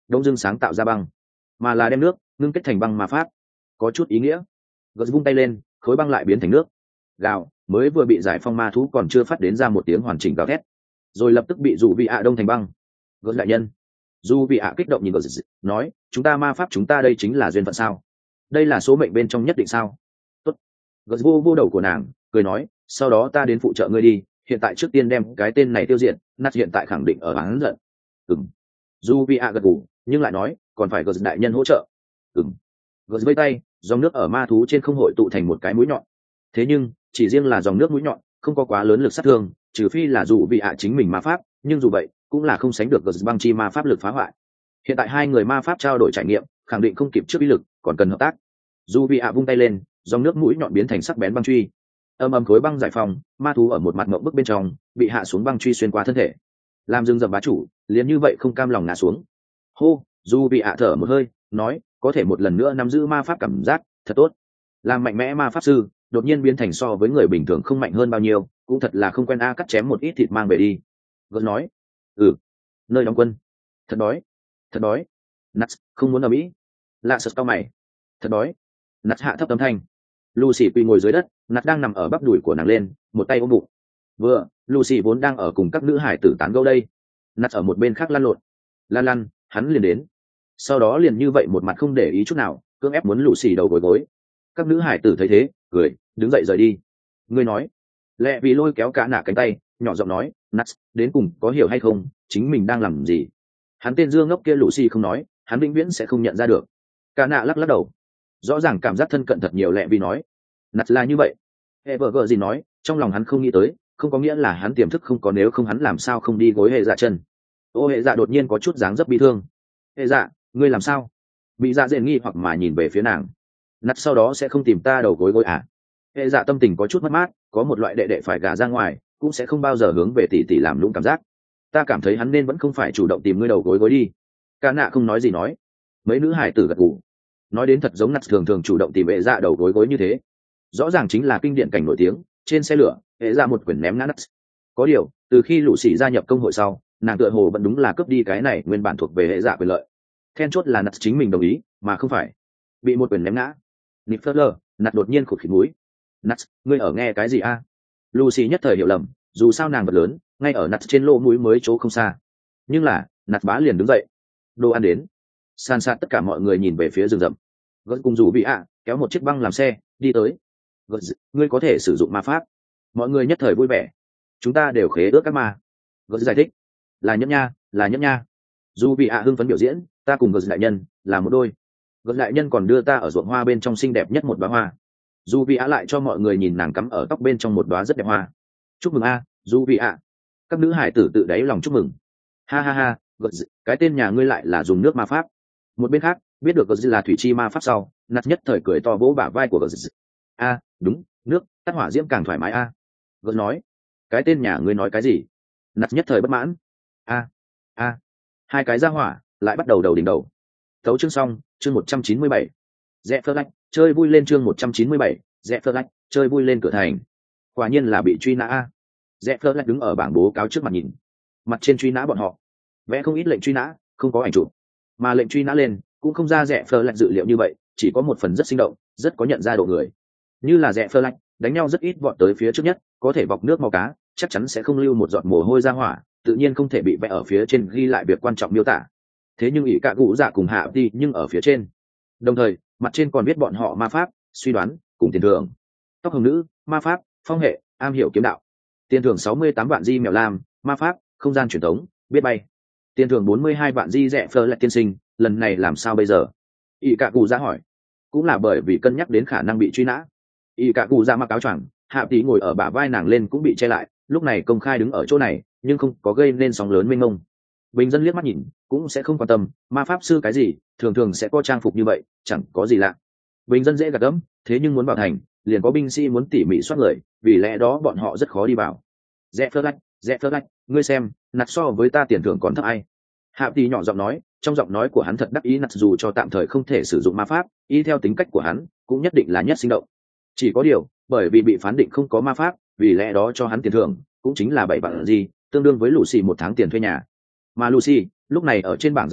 đông dương sáng tạo ra băng, mà là đem nước ngưng kết thành băng ma pháp. Có chút ý nghĩa. Gật vung tay lên, khối băng lại biến thành nước. Gào, mới vừa bị giải phong ma thú còn chưa phát đến ra một tiếng hoàn chỉnh gào thét, rồi lập tức bị dù vị ạ đông thành băng. Gật đại nhân. Dù vị ạ kích động nhìn Gật, nói, chúng ta ma pháp chúng ta đây chính là duyên phận sao? Đây là số mệnh bên trong nhất định sao? Tốt. Gật vô đầu của nàng, cười nói, sau đó ta đến phụ trợ ngươi đi, hiện tại trước tiên đem cái tên này tiêu diệt, nát hiện tại khẳng định ở bán giận. Dù vị ạ gật gù, nhưng lại nói, còn phải Gật đại nhân hỗ trợ. Gật vây tay, dòng nước ở ma thú trên không hội tụ thành một cái mũi nhọn. Thế nhưng chỉ riêng là dòng nước mũi nhọn không có quá lớn lực sát thương, trừ phi là dù vị ạ chính mình ma pháp, nhưng dù vậy cũng là không sánh được Gật băng chi ma pháp lực phá hoại. Hiện tại hai người ma pháp trao đổi trải nghiệm, khẳng định không kịp trước uy lực, còn cần hợp tác. Dù vị ạ vung tay lên, dòng nước mũi nhọn biến thành sắc bén băng truy. Âm khối băng giải phóng, ma thú ở một mặt ngậm bức bên trong, bị hạ xuống băng truy xuyên qua thân thể. Làm rừng rậm bá chủ, liền như vậy không cam lòng ngã xuống. Hô, dù vị ạ thở một hơi, nói, có thể một lần nữa nắm giữ ma pháp cảm giác thật tốt. Làm mạnh mẽ ma pháp sư đột nhiên biến thành so với người bình thường không mạnh hơn bao nhiêu, cũng thật là không quen a. Cắt chém một ít thịt mang về đi. Gớt nói, nơi đóng quân. Thật đói. Nuts không muốn ở Mỹ. Lạ sật cao mày. Thật đói. Nuts hạ thấp âm thanh. Lucy quỳ ngồi dưới đất, Nuts đang nằm ở bắp đùi của nàng lên, một tay ôm bụng. Lucy vốn đang ở cùng các nữ hải tử tán gẫu đây. Nuts ở một bên khác lăn lộn. Lăn, hắn liền đến. Sau đó liền như vậy một mặt không để ý chút nào, cưỡng ép muốn Lucy đầu gối. Các nữ hải tử thấy thế, cười, đứng dậy rời đi. Ngươi nói. Lẹ vì lôi kéo cả nạ cánh tay, nhỏ giọng nói, Nuts, đến cùng có hiểu hay không, chính mình đang làm gì? Hắn tên dương ngốc kia Lucy không nói, hắn vĩnh viễn sẽ không nhận ra được. Cả nạ lắc đầu. Rõ ràng cảm giác thân cận thật nhiều. Lẹ vì nói, Nuts là như vậy. Evergirl nói, trong lòng hắn không nghĩ tới, không có nghĩa là hắn tiềm thức không có, nếu không hắn làm sao không đi gối hệ dạ chân. Hệ dạ đột nhiên có chút dáng dấp bi thương. Hệ dạ, ngươi làm sao? Bị dạ dện nghi hoặc mà nhìn về phía nàng. Nặt sau đó sẽ không tìm ta đầu gối à? Hệ dạ tâm tình có chút mất mát, có một loại đệ đệ phải gả ra ngoài, cũng sẽ không bao giờ hướng về tỷ tỷ làm lũng cảm giác. Ta cảm thấy hắn nên vẫn không phải chủ động tìm ngươi đầu gối đi. Cả nạ không nói gì nói. Mấy nữ hải tử gật gù. Nói đến thật giống Nặt thường thường chủ động tìm hệ dạ đầu gối như thế. Rõ ràng chính là kinh điển cảnh nổi tiếng, trên xe lửa, hệ dạ một quyển ném ngã Nặt. Có điều, từ khi lũ xỉ gia nhập công hội sau, nàng tựa hồ vẫn đúng là cướp đi cái này nguyên bản thuộc về hệ dạ quyền lợi. Then chốt là Nặt chính mình đồng ý, mà không phải bị một quyển ném ngã. Nịp phớt lờ, Nặt đột nhiên khụt khịt mũi. Nặt, ngươi ở nghe cái gì a? Lucy nhất thời hiểu lầm, dù sao nàng vật lớn, ngay ở Nặt trên lỗ mũi mới chỗ không xa. Nhưng là, Nặt bá liền đứng dậy. Đồ ăn đến. San sát tất cả mọi người nhìn về phía rừng rậm. Gớt cùng rủ bị ạ, kéo một chiếc băng làm xe, đi tới. Gớt, ngươi có thể sử dụng ma pháp. Mọi người nhất thời vui vẻ. Chúng ta đều khế ước các ma. Gớt giải thích. Là nhẫn nha. Dù bị ạ hưng phấn biểu diễn, ta cùng Gớt đại nhân là một đôi. Gớt đại nhân còn đưa ta ở ruộng hoa bên trong xinh đẹp nhất một đóa hoa. Dù bị ạ lại cho mọi người nhìn nàng cắm ở tóc bên trong một đóa rất đẹp hoa. Chúc mừng a, dù bị ạ. Các nữ hải tử tự đáy lòng chúc mừng. Ha, Gớt, cái tên nhà ngươi lại là dùng nước ma pháp. Một bên khác, biết được Gớt là thủy chi ma pháp sau, Nặt nhất thời cười to vỗ bả vai của Gớt. A, đúng, nước, tắt hỏa diễm càng thoải mái a. Gớt nói, cái tên nhà ngươi nói cái gì? Nặt nhất thời bất mãn. A, hai cái ra hỏa lại bắt đầu đầu đỉnh đầu. Tấu chương xong, chương 197. Rẽ phơ lách, chơi vui lên chương 197. Rẽ phơ lách, chơi vui lên cửa thành. Quả nhiên là bị truy nã a. Rẽ phơ lách đứng ở bảng bố cáo trước mặt nhìn. Mặt trên truy nã bọn họ, vẽ không ít lệnh truy nã, không có ảnh chụp, mà lệnh truy nã lên cũng không ra Rẽ phơ lách dự liệu như vậy, chỉ có một phần rất sinh động, rất có nhận ra độ người. Như là Rẽ phơ lách đánh nhau rất ít vọt tới phía trước nhất, có thể bọc nước màu cá, chắc chắn sẽ không lưu một giọt mồ hôi ra hỏa, tự nhiên không thể bị vẽ ở phía trên ghi lại việc quan trọng miêu tả. Thế nhưng ỷ cả cụ dạ cùng hạ đi nhưng ở phía trên, đồng thời mặt trên còn biết bọn họ ma pháp, suy đoán cùng tiền thưởng. Tóc hồng nữ, ma pháp, phong hệ, am hiểu kiếm đạo. Tiền thưởng 68 vạn di mèo lam, ma pháp, không gian truyền thống, biết bay. Tiền thưởng 42 vạn di Rẽ phơ lại tiên sinh, lần này làm sao bây giờ? ỷ cả cụ dạ hỏi. Cũng là bởi vì cân nhắc đến khả năng bị truy nã. ỷ cả cụ dạ mặc áo choàng, hạ tí ngồi ở bả vai nàng lên cũng bị che lại, lúc này công khai đứng ở chỗ này, nhưng không có gây nên sóng lớn mênh mông. Bình dân liếc mắt nhìn cũng sẽ không quan tâm, ma pháp sư cái gì thường thường sẽ có trang phục như vậy, chẳng có gì lạ. Bình dân dễ gạt gẫm, thế nhưng muốn vào thành liền có binh sĩ muốn tỉ mỉ soát người, vì lẽ đó bọn họ rất khó đi vào. Rẽ phơ lách, ngươi xem, Nặt so với ta tiền thưởng còn thấp ai? Hạ tỷ nhỏ giọng nói, trong giọng nói của hắn thật đắc ý. Nặt dù cho tạm thời không thể sử dụng ma pháp, y theo tính cách của hắn cũng nhất định là nhất sinh động. Chỉ có điều bởi vì bị phán định không có ma pháp, vì lẽ đó cho hắn tiền thưởng cũng chính là 7 vạn gì, tương đương với Lucy một tháng tiền thuê nhà. Mà Lucy lúc này ở trên bảng danh sách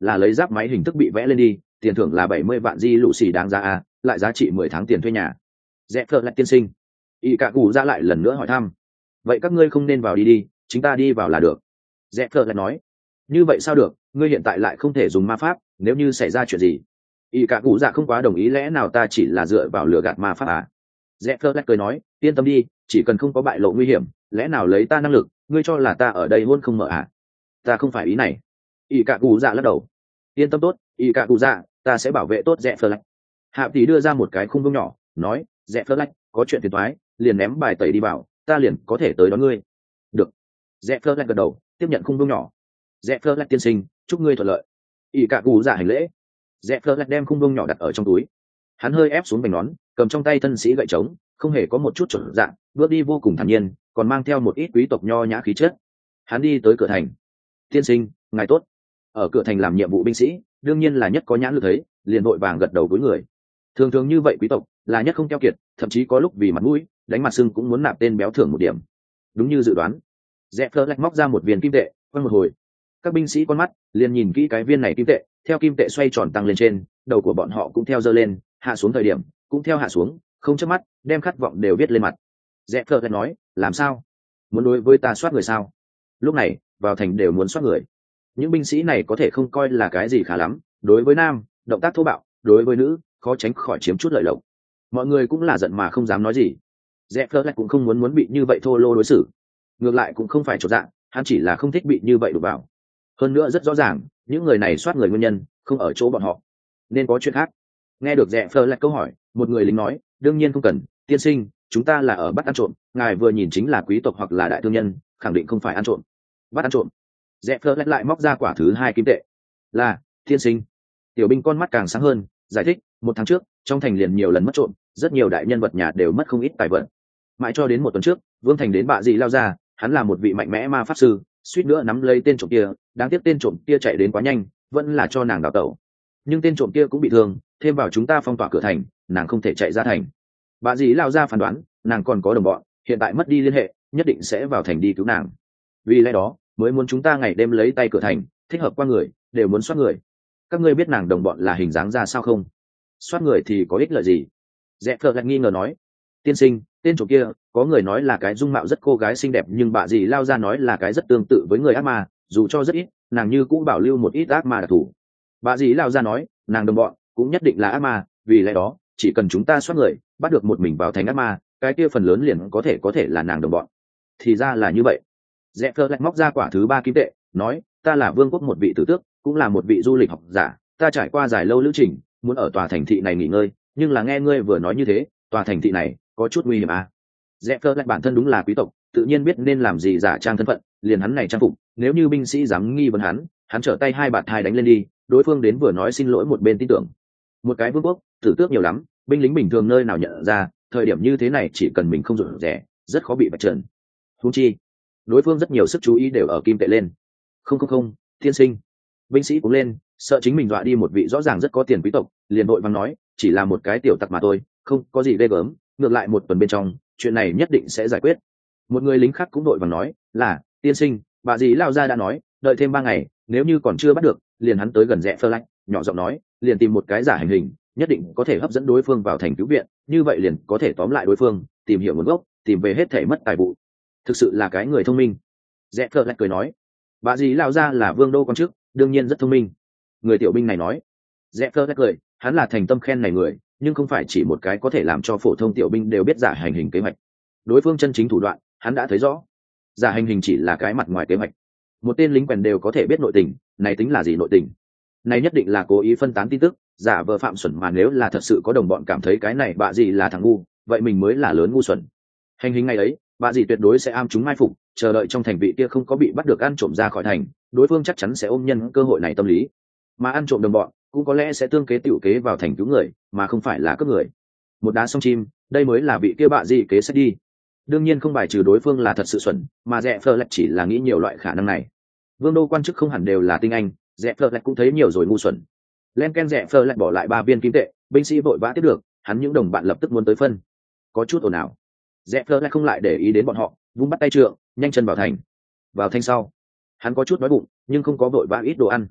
là lấy giáp máy hình thức bị vẽ lên đi, tiền thưởng là 70 vạn di lũ xì đáng giá a, lại giá trị 10 tháng tiền thuê nhà. Rẽ phơ lại tiên sinh. Y cả cụ ra lại lần nữa hỏi thăm. Vậy các ngươi không nên vào đi, chúng ta đi vào là được. Rẽ phơ lại nói. Như vậy sao được, ngươi hiện tại lại không thể dùng ma pháp, nếu như xảy ra chuyện gì. Y cả cụ dạ không quá đồng ý, lẽ nào ta chỉ là dựa vào lừa gạt ma pháp à? Rẽ phơ lại cười nói, yên tâm đi, chỉ cần không có bại lộ nguy hiểm, lẽ nào lấy ta năng lực, ngươi cho là ta ở đây hôn không mở à? Ta không phải ý này. Y cả cụ dạ lắc đầu. Yên tâm tốt, Y cả cụ dạ, ta sẽ bảo vệ tốt Rẽ phơ lại. Hạ tỷ đưa ra một cái khung vuông nhỏ, nói, Rẽ phơ lại, có chuyện phiền toái, liền ném bài tẩy đi vào, ta liền có thể tới đón ngươi. Được. Rẽ phơ lại gật đầu, tiếp nhận khung vuông nhỏ. Rẽ phơ lại tiên sinh, chúc ngươi thuận lợi. Y cả cụ dạ hành lễ. Rẽ phơ lại đem khung vuông nhỏ đặt ở trong túi. Hắn hơi ép xuống bành nón, cầm trong tay thân sĩ gậy trống, không hề có một chút chuẩn dạng, bước đi vô cùng thản nhiên, còn mang theo một ít quý tộc nho nhã khí chất. Hắn đi tới cửa thành. Tiên sinh, ngài tốt. Ở cửa thành làm nhiệm vụ binh sĩ, đương nhiên là nhất có nhãn lực thấy, liền vội vàng gật đầu cúi người. Thường thường như vậy quý tộc là nhất không keo kiệt, thậm chí có lúc vì mặt mũi đánh mặt sưng cũng muốn nạp tên béo thưởng một điểm. Đúng như dự đoán, Rẽ phơ lạch móc ra một viên kim tệ, quay một hồi, các binh sĩ con mắt liền nhìn kỹ cái viên này kim tệ, theo kim tệ xoay tròn tăng lên trên, đầu của bọn họ cũng theo giơ lên, hạ xuống thời điểm cũng theo hạ xuống, không chớp mắt, đem khát vọng đều viết lên mặt. Rẽ phơ lạch nói, làm sao, muốn đối với ta soát người sao? Lúc này vào thành đều muốn soát người. Những binh sĩ này có thể không coi là cái gì khá lắm, đối với nam động tác thô bạo, đối với nữ khó tránh khỏi chiếm chút lợi lộc. Mọi người cũng là giận mà không dám nói gì. Rẽ phơ lại cũng không muốn bị như vậy thô lô đối xử, ngược lại cũng không phải chột dạ, hắn chỉ là không thích bị như vậy đụng vào. Hơn nữa rất rõ ràng, những người này soát người nguyên nhân không ở chỗ bọn họ, nên có chuyện khác. Nghe được Rẽ phơ lại câu hỏi, một người lính nói, đương nhiên không cần, tiên sinh, chúng ta là ở bắt ăn trộm, ngài vừa nhìn chính là quý tộc hoặc là đại thương nhân, khẳng định không phải ăn trộm. Bắt ăn trộm. Rẽ phơ lại móc ra quả thứ 2 kim tệ. Là, tiên sinh. Tiểu binh con mắt càng sáng hơn, giải thích, 1 tháng trước trong thành liền nhiều lần mất trộm, rất nhiều đại nhân vật nhà đều mất không ít tài vật. Mãi cho đến 1 tuần trước, Vương Thành đến bạ dị lao ra, hắn là một vị mạnh mẽ ma pháp sư, suýt nữa nắm lấy tên trộm kia, đáng tiếc tên trộm kia chạy đến quá nhanh, vẫn là cho nàng đào tẩu. Nhưng tên trộm kia cũng bị thương, thêm vào chúng ta phong tỏa cửa thành, nàng không thể chạy ra thành. Bạ dị lao ra phán đoán, nàng còn có đồng bọn, hiện tại mất đi liên hệ, nhất định sẽ vào thành đi cứu nàng. Vì lẽ đó, mới muốn chúng ta ngày đêm lấy tay cửa thành, thích hợp qua người, đều muốn soát người. Các ngươi biết nàng đồng bọn là hình dáng ra sao không? Soát người thì có ích lợi gì? Rẽ phơ lại nghi ngờ nói, tiên sinh, tên trộm kia có người nói là cái dung mạo rất cô gái xinh đẹp, nhưng bà dì lao ra nói là cái rất tương tự với người ác ma, dù cho rất ít, nàng như cũng bảo lưu một ít ác ma đặc thù. Bà dì lao ra nói, nàng đồng bọn cũng nhất định là ác ma, vì lẽ đó chỉ cần chúng ta soát người, bắt được một mình vào thành ác ma, cái kia phần lớn liền có thể là nàng đồng bọn. Thì ra là như vậy. Rẽ phơ lại móc ra quả thứ 3 kim tệ, nói, ta là vương quốc một vị tử tước, cũng là một vị du lịch học giả, ta trải qua dài lâu lữ trình, muốn ở tòa thành thị này nghỉ ngơi, nhưng là nghe ngươi vừa nói như thế, tòa thành thị này có chút nguy hiểm à? Rẽ phơ lại bản thân đúng là quý tộc, tự nhiên biết nên làm gì giả trang thân phận, liền hắn này trang phục, nếu như binh sĩ dám nghi vấn hắn trở tay 2 bạt 2 đánh lên đi, đối phương đến vừa nói xin lỗi một bên tin tưởng. Một cái vương quốc tử tước nhiều lắm, binh lính bình thường nơi nào nhận ra, thời điểm như thế này chỉ cần mình không rụt rẻ, rất khó bị vạch trần. Huống chi đối phương rất nhiều sức chú ý đều ở kim tệ lên. Không, tiên sinh. Binh sĩ cũng lên, sợ chính mình dọa đi một vị rõ ràng rất có tiền quý tộc, liền đội vàng nói, chỉ là một cái tiểu tặc mà thôi, không có gì ghê gớm, ngược lại 1 tuần bên trong chuyện này nhất định sẽ giải quyết. Một người lính khác cũng đội vàng nói, là tiên sinh, bà dì lao ra đã nói, đợi thêm 3 ngày, nếu như còn chưa bắt được, liền hắn tới gần Rẽ phơ lạnh, nhỏ giọng nói, liền tìm một cái giả hành hình, nhất định có thể hấp dẫn đối phương vào thành cứu viện, như vậy liền có thể tóm lại đối phương, tìm hiểu nguồn gốc, tìm về hết thể mất tài vụ. Thực sự là cái người thông minh. Rẽ phơ lại cười nói, bà dì lao ra là vương đô con trước, đương nhiên rất thông minh. Người tiểu binh này nói. Rẽ phơ lại cười, hắn là thành tâm khen này người, nhưng không phải chỉ một cái có thể làm cho phổ thông tiểu binh đều biết giả hành hình kế hoạch. Đối phương chân chính thủ đoạn hắn đã thấy rõ, giả hành hình chỉ là cái mặt ngoài kế hoạch. Một tên lính quèn đều có thể biết nội tình, này tính là gì nội tình? Này nhất định là cố ý phân tán tin tức, giả vờ phạm xuẩn, mà nếu là thật sự có đồng bọn cảm thấy cái này bạ gì là thằng ngu, vậy mình mới là lớn ngu xuẩn. Hành hình ngày ấy, bạ gì tuyệt đối sẽ am chúng mai phục, chờ đợi trong thành vị kia không có bị bắt được ăn trộm ra khỏi thành, đối phương chắc chắn sẽ ôm nhân cơ hội này tâm lý, mà ăn trộm đồng bọn cũng có lẽ sẽ tương kế tiểu kế vào thành cứu người, mà không phải là cướp người. Một đá song chim, đây mới là vị kia bạ gì kế sách đi. Đương nhiên không bài trừ đối phương là thật sự xuẩn, mà Rẽ phơ lại chỉ là nghĩ nhiều loại khả năng này. Vương đô quan chức không hẳn đều là tinh anh, Rẽ phơ lại cũng thấy nhiều rồi ngu xuẩn. Len ken, Rẽ phơ lại bỏ lại 3 viên kim tệ, binh sĩ vội vã tiếp được, hắn những đồng bạn lập tức muốn tới phân. Có chút ồn ào. Rẽ phơ lại không lại để ý đến bọn họ, vung bắt tay trượng, nhanh chân vào thành. Vào thành sau, hắn có chút đói bụng, nhưng không có vội vã ít đồ ăn.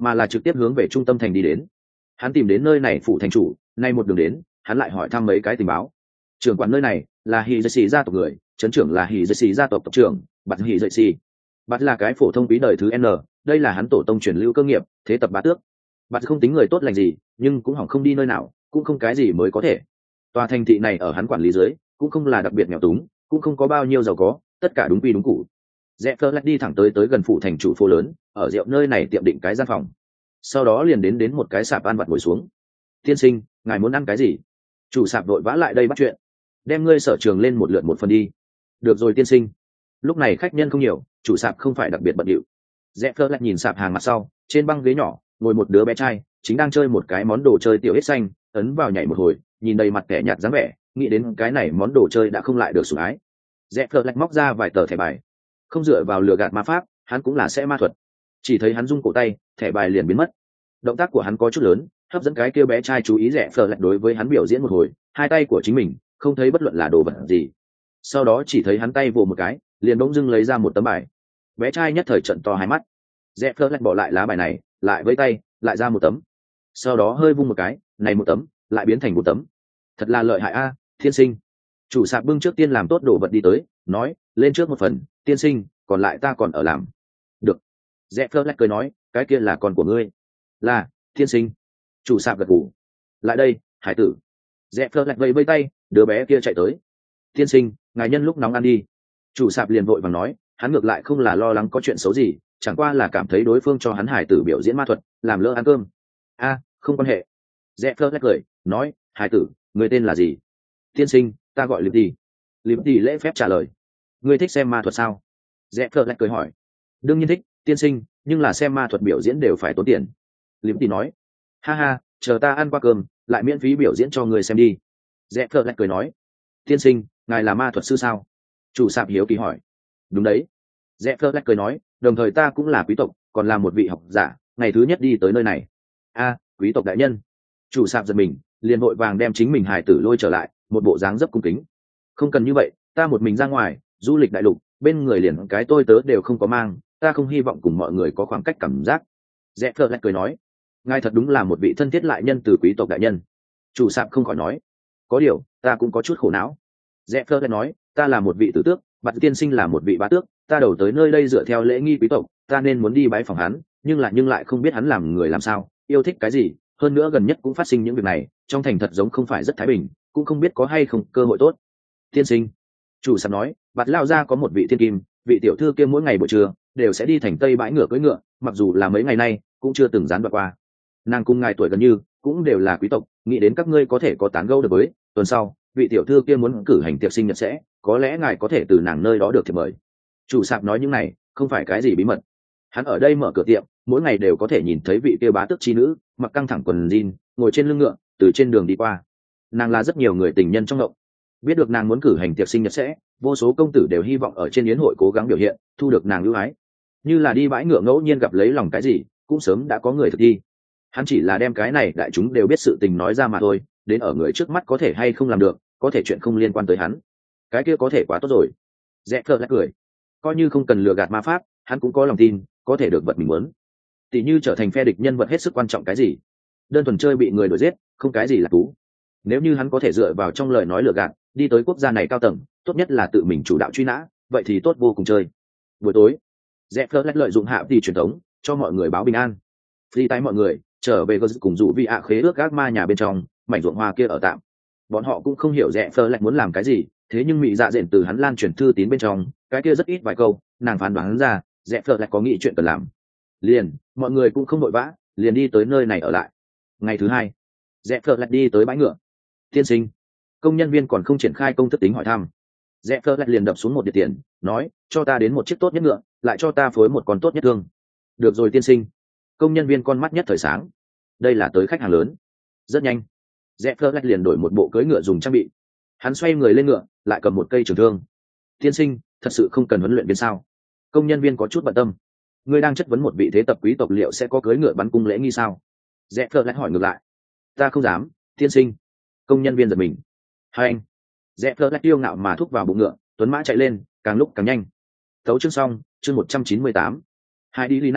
mà là trực tiếp hướng về trung tâm thành đi đến. Hắn tìm đến nơi này phủ thành chủ, nay một đường đến hắn lại hỏi thăm mấy cái tình báo. Trưởng quản nơi này là Hỉ Dậy Xỉ gia tộc người, trấn trưởng là Hỉ Dậy Xỉ gia tộc tộc trưởng Bạt Hỉ Dậy Xỉ. Bạt là cái phổ thông quý đời thứ N, đây là hắn tổ tông truyền lưu cơ nghiệp, thế tập bá tước. Bạt không tính người tốt lành gì, nhưng cũng hỏng không đi nơi nào, cũng không cái gì mới có thể. Tòa thành thị này ở hắn quản lý dưới, cũng không là đặc biệt nghèo túng, cũng không có bao nhiêu giàu có, tất cả đúng quy đúng cũ. Rẽ Phơ lại đi thẳng tới gần phủ thành chủ phố lớn, ở rượu nơi này tiệm định cái gian phòng. Sau đó liền đến một cái sạp ăn vặt ngồi xuống. Tiên sinh, ngài muốn ăn cái gì? Chủ sạp vội vã lại đây bắt chuyện. Đem ngươi sở trường lên một lượt một phần đi. Được rồi tiên sinh. Lúc này khách nhân không nhiều, chủ sạp không phải đặc biệt bận rộn. Rẽ Phơ lại nhìn sạp hàng mặt sau, trên băng ghế nhỏ ngồi một đứa bé trai, chính đang chơi một cái món đồ chơi tiểu hết xanh, ấn vào nhảy một hồi, nhìn đầy mặt kẻ nhạt dáng vẻ, nghĩ đến cái này món đồ chơi đã không lại được sủng ái. Rẽ Phơ lại móc ra vài tờ thẻ bài. Không dựa vào lừa gạt ma pháp, hắn cũng là sẽ ma thuật. Chỉ thấy hắn rung cổ tay, thẻ bài liền biến mất. Động tác của hắn có chút lớn, hấp dẫn cái kia bé trai chú ý. Rẽ Phơ lại đối với hắn biểu diễn một hồi, hai tay của chính mình không thấy bất luận là đồ vật gì. Sau đó chỉ thấy hắn tay vồ một cái, liền bỗng dưng lấy ra một tấm bài. Bé trai nhất thời trợn to hai mắt. Rẽ Phơ lại bỏ lại lá bài này, lại với tay lại ra một tấm. Sau đó hơi vung một cái, này một tấm lại biến thành một tấm. Thật là lợi hại a, thiên sinh. Chủ sạp bưng trước tiên làm tốt đồ vật đi tới, nói lên trước một phần, tiên sinh, còn lại ta còn ở làm. Được. Rẽ Phơ lại cười nói, cái kia là con của ngươi. Là, thiên sinh. Chủ sạp gật gù. Lại đây, hải tử. Rẽ Phơ lại vẫy vẫy tay, đứa bé kia chạy tới. Tiên sinh, ngài nhân lúc nóng ăn đi. Chủ sạp liền vội vàng nói, hắn ngược lại không là lo lắng có chuyện xấu gì, chẳng qua là cảm thấy đối phương cho hắn hải tử biểu diễn ma thuật, làm lỡ ăn cơm. Không quan hệ. Rẽ Phơ lại cười, nói, hải tử, người tên là gì? Tiên sinh, ta gọi Liberty. Liberty lễ phép trả lời. Ngươi thích xem ma thuật sao? Rẽ Phơ lại cười hỏi. Đương nhiên thích, tiên sinh, nhưng là xem ma thuật biểu diễn đều phải tốn tiền. Liberty nói. Ha ha, chờ ta ăn qua cơm, lại miễn phí biểu diễn cho người xem đi. Rẽ Phơ lại cười nói. Tiên sinh, ngài là ma thuật sư sao? Chủ sạp hiếu kỳ hỏi. Đúng đấy. Rẽ Phơ lại cười nói, đồng thời ta cũng là quý tộc, còn là một vị học giả, ngày thứ nhất đi tới nơi này. Quý tộc đại nhân. Chủ sạp giật mình, liền vội vàng đem chính mình hài tử lôi trở lại, một bộ dáng dấp cung kính. Không cần như vậy, ta một mình ra ngoài du lịch đại lục, bên người liền cái tôi tớ đều không có mang, ta không hy vọng cùng mọi người có khoảng cách cảm giác. Rẽ Phơ lại cười nói, ngài thật đúng là một vị thân thiết lại nhân từ quý tộc đại nhân. Chủ sạp không khỏi nói, có điều ta cũng có chút khổ não. Rẽ Phơ lại nói, ta là một vị tử tước, bạn tiên sinh là một vị bá tước, ta đầu tới nơi đây dựa theo lễ nghi quý tộc, ta nên muốn đi bái phòng hắn, nhưng lại không biết hắn làm người làm sao, yêu thích cái gì, hơn nữa gần nhất cũng phát sinh những việc này, trong thành thật giống không phải rất thái bình, cũng không biết có hay không cơ hội tốt. Tiên sinh. Chủ sạp nói, bạt lao ra có một vị thiên kim, vị tiểu thư kia mỗi ngày buổi trưa đều sẽ đi thành tây bãi ngựa cưỡi ngựa, mặc dù là mấy ngày nay cũng chưa từng gián đoạn qua. Nàng cùng ngài tuổi gần như cũng đều là quý tộc, nghĩ đến các ngươi có thể có tán gẫu được với. Tuần sau vị tiểu thư kia muốn cử hành tiệc sinh nhật sẽ, có lẽ ngài có thể từ nàng nơi đó được thiệp mời. Chủ sạp nói những này không phải cái gì bí mật, hắn ở đây mở cửa tiệm, mỗi ngày đều có thể nhìn thấy vị kia bá tước chi nữ mặc căng thẳng quần jean, ngồi trên lưng ngựa từ trên đường đi qua. Nàng là rất nhiều người tình nhân trong động. Biết được nàng muốn cử hành tiệc sinh nhật sẽ, vô số công tử đều hy vọng ở trên yến hội cố gắng biểu hiện, thu được nàng ưu ái. Như là đi bãi ngựa ngẫu nhiên gặp lấy lòng cái gì, cũng sớm đã có người thực thi. Hắn chỉ là đem cái này đại chúng đều biết sự tình nói ra mà thôi, đến ở người trước mắt có thể hay không làm được, có thể chuyện không liên quan tới hắn. Cái kia có thể quá tốt rồi. Rẽ Phơ lại cười. Coi như không cần lừa gạt ma pháp, hắn cũng có lòng tin, có thể được vật mình muốn. Tỷ như trở thành phe địch nhân vật hết sức quan trọng cái gì. Đơn thuần chơi bị người đuổi giết, không cái gì là tú. Nếu như hắn có thể dựa vào trong lời nói lừa gạt, đi tới quốc gia này cao tầng, tốt nhất là tự mình chủ đạo truy nã, vậy thì tốt vô cùng chơi. Buổi tối, Rẽ Phơ lại lợi dụng hạ tỷ truyền thống, cho mọi người báo bình an. Phi tái mọi người trở về cùng dụ vi ạ khế ước gác ma nhà bên trong, mảnh ruộng hoa kia ở tạm. Bọn họ cũng không hiểu Rẽ Phơ lại muốn làm cái gì, thế nhưng mị dạ dện từ hắn lan truyền thư tín bên trong, cái kia rất ít vài câu, nàng phán đoán ra Rẽ Phơ lại có nghĩ chuyện cần làm. Liền, mọi người cũng không vội vã, liền đi tới nơi này ở lại. Ngày thứ hai, Rẽ Phơ lại đi tới bãi ngựa. Tiên sinh, công nhân viên còn không triển khai công thức tính hỏi thăm. Rẽ Phơ lại liền đập xuống một địa tiền, nói, cho ta đến một chiếc tốt nhất ngựa, lại cho ta phối một con tốt nhất thương. Được rồi tiên sinh. Công nhân viên con mắt nhất thời sáng. Đây là tới khách hàng lớn. Rất nhanh, Rẽ Phơ lại liền đổi một bộ cưỡi ngựa dùng trang bị. Hắn xoay người lên ngựa, lại cầm một cây trường thương. Tiên sinh, thật sự không cần huấn luyện viên sao? Công nhân viên có chút bận tâm. Ngươi đang chất vấn một vị thế tập quý tộc liệu sẽ có cưỡi ngựa bắn cung lễ nghi sao? Rẽ Phơ lại hỏi ngược lại. Ta không dám, tiên sinh. Công nhân viên giật mình. Hai anh. Rẽ Phơ lại tiêu ngạo mà thúc vào bụng ngựa, tuấn mã chạy lên, càng lúc càng nhanh. Tấu chương xong, chương 198. Hai đi Lina,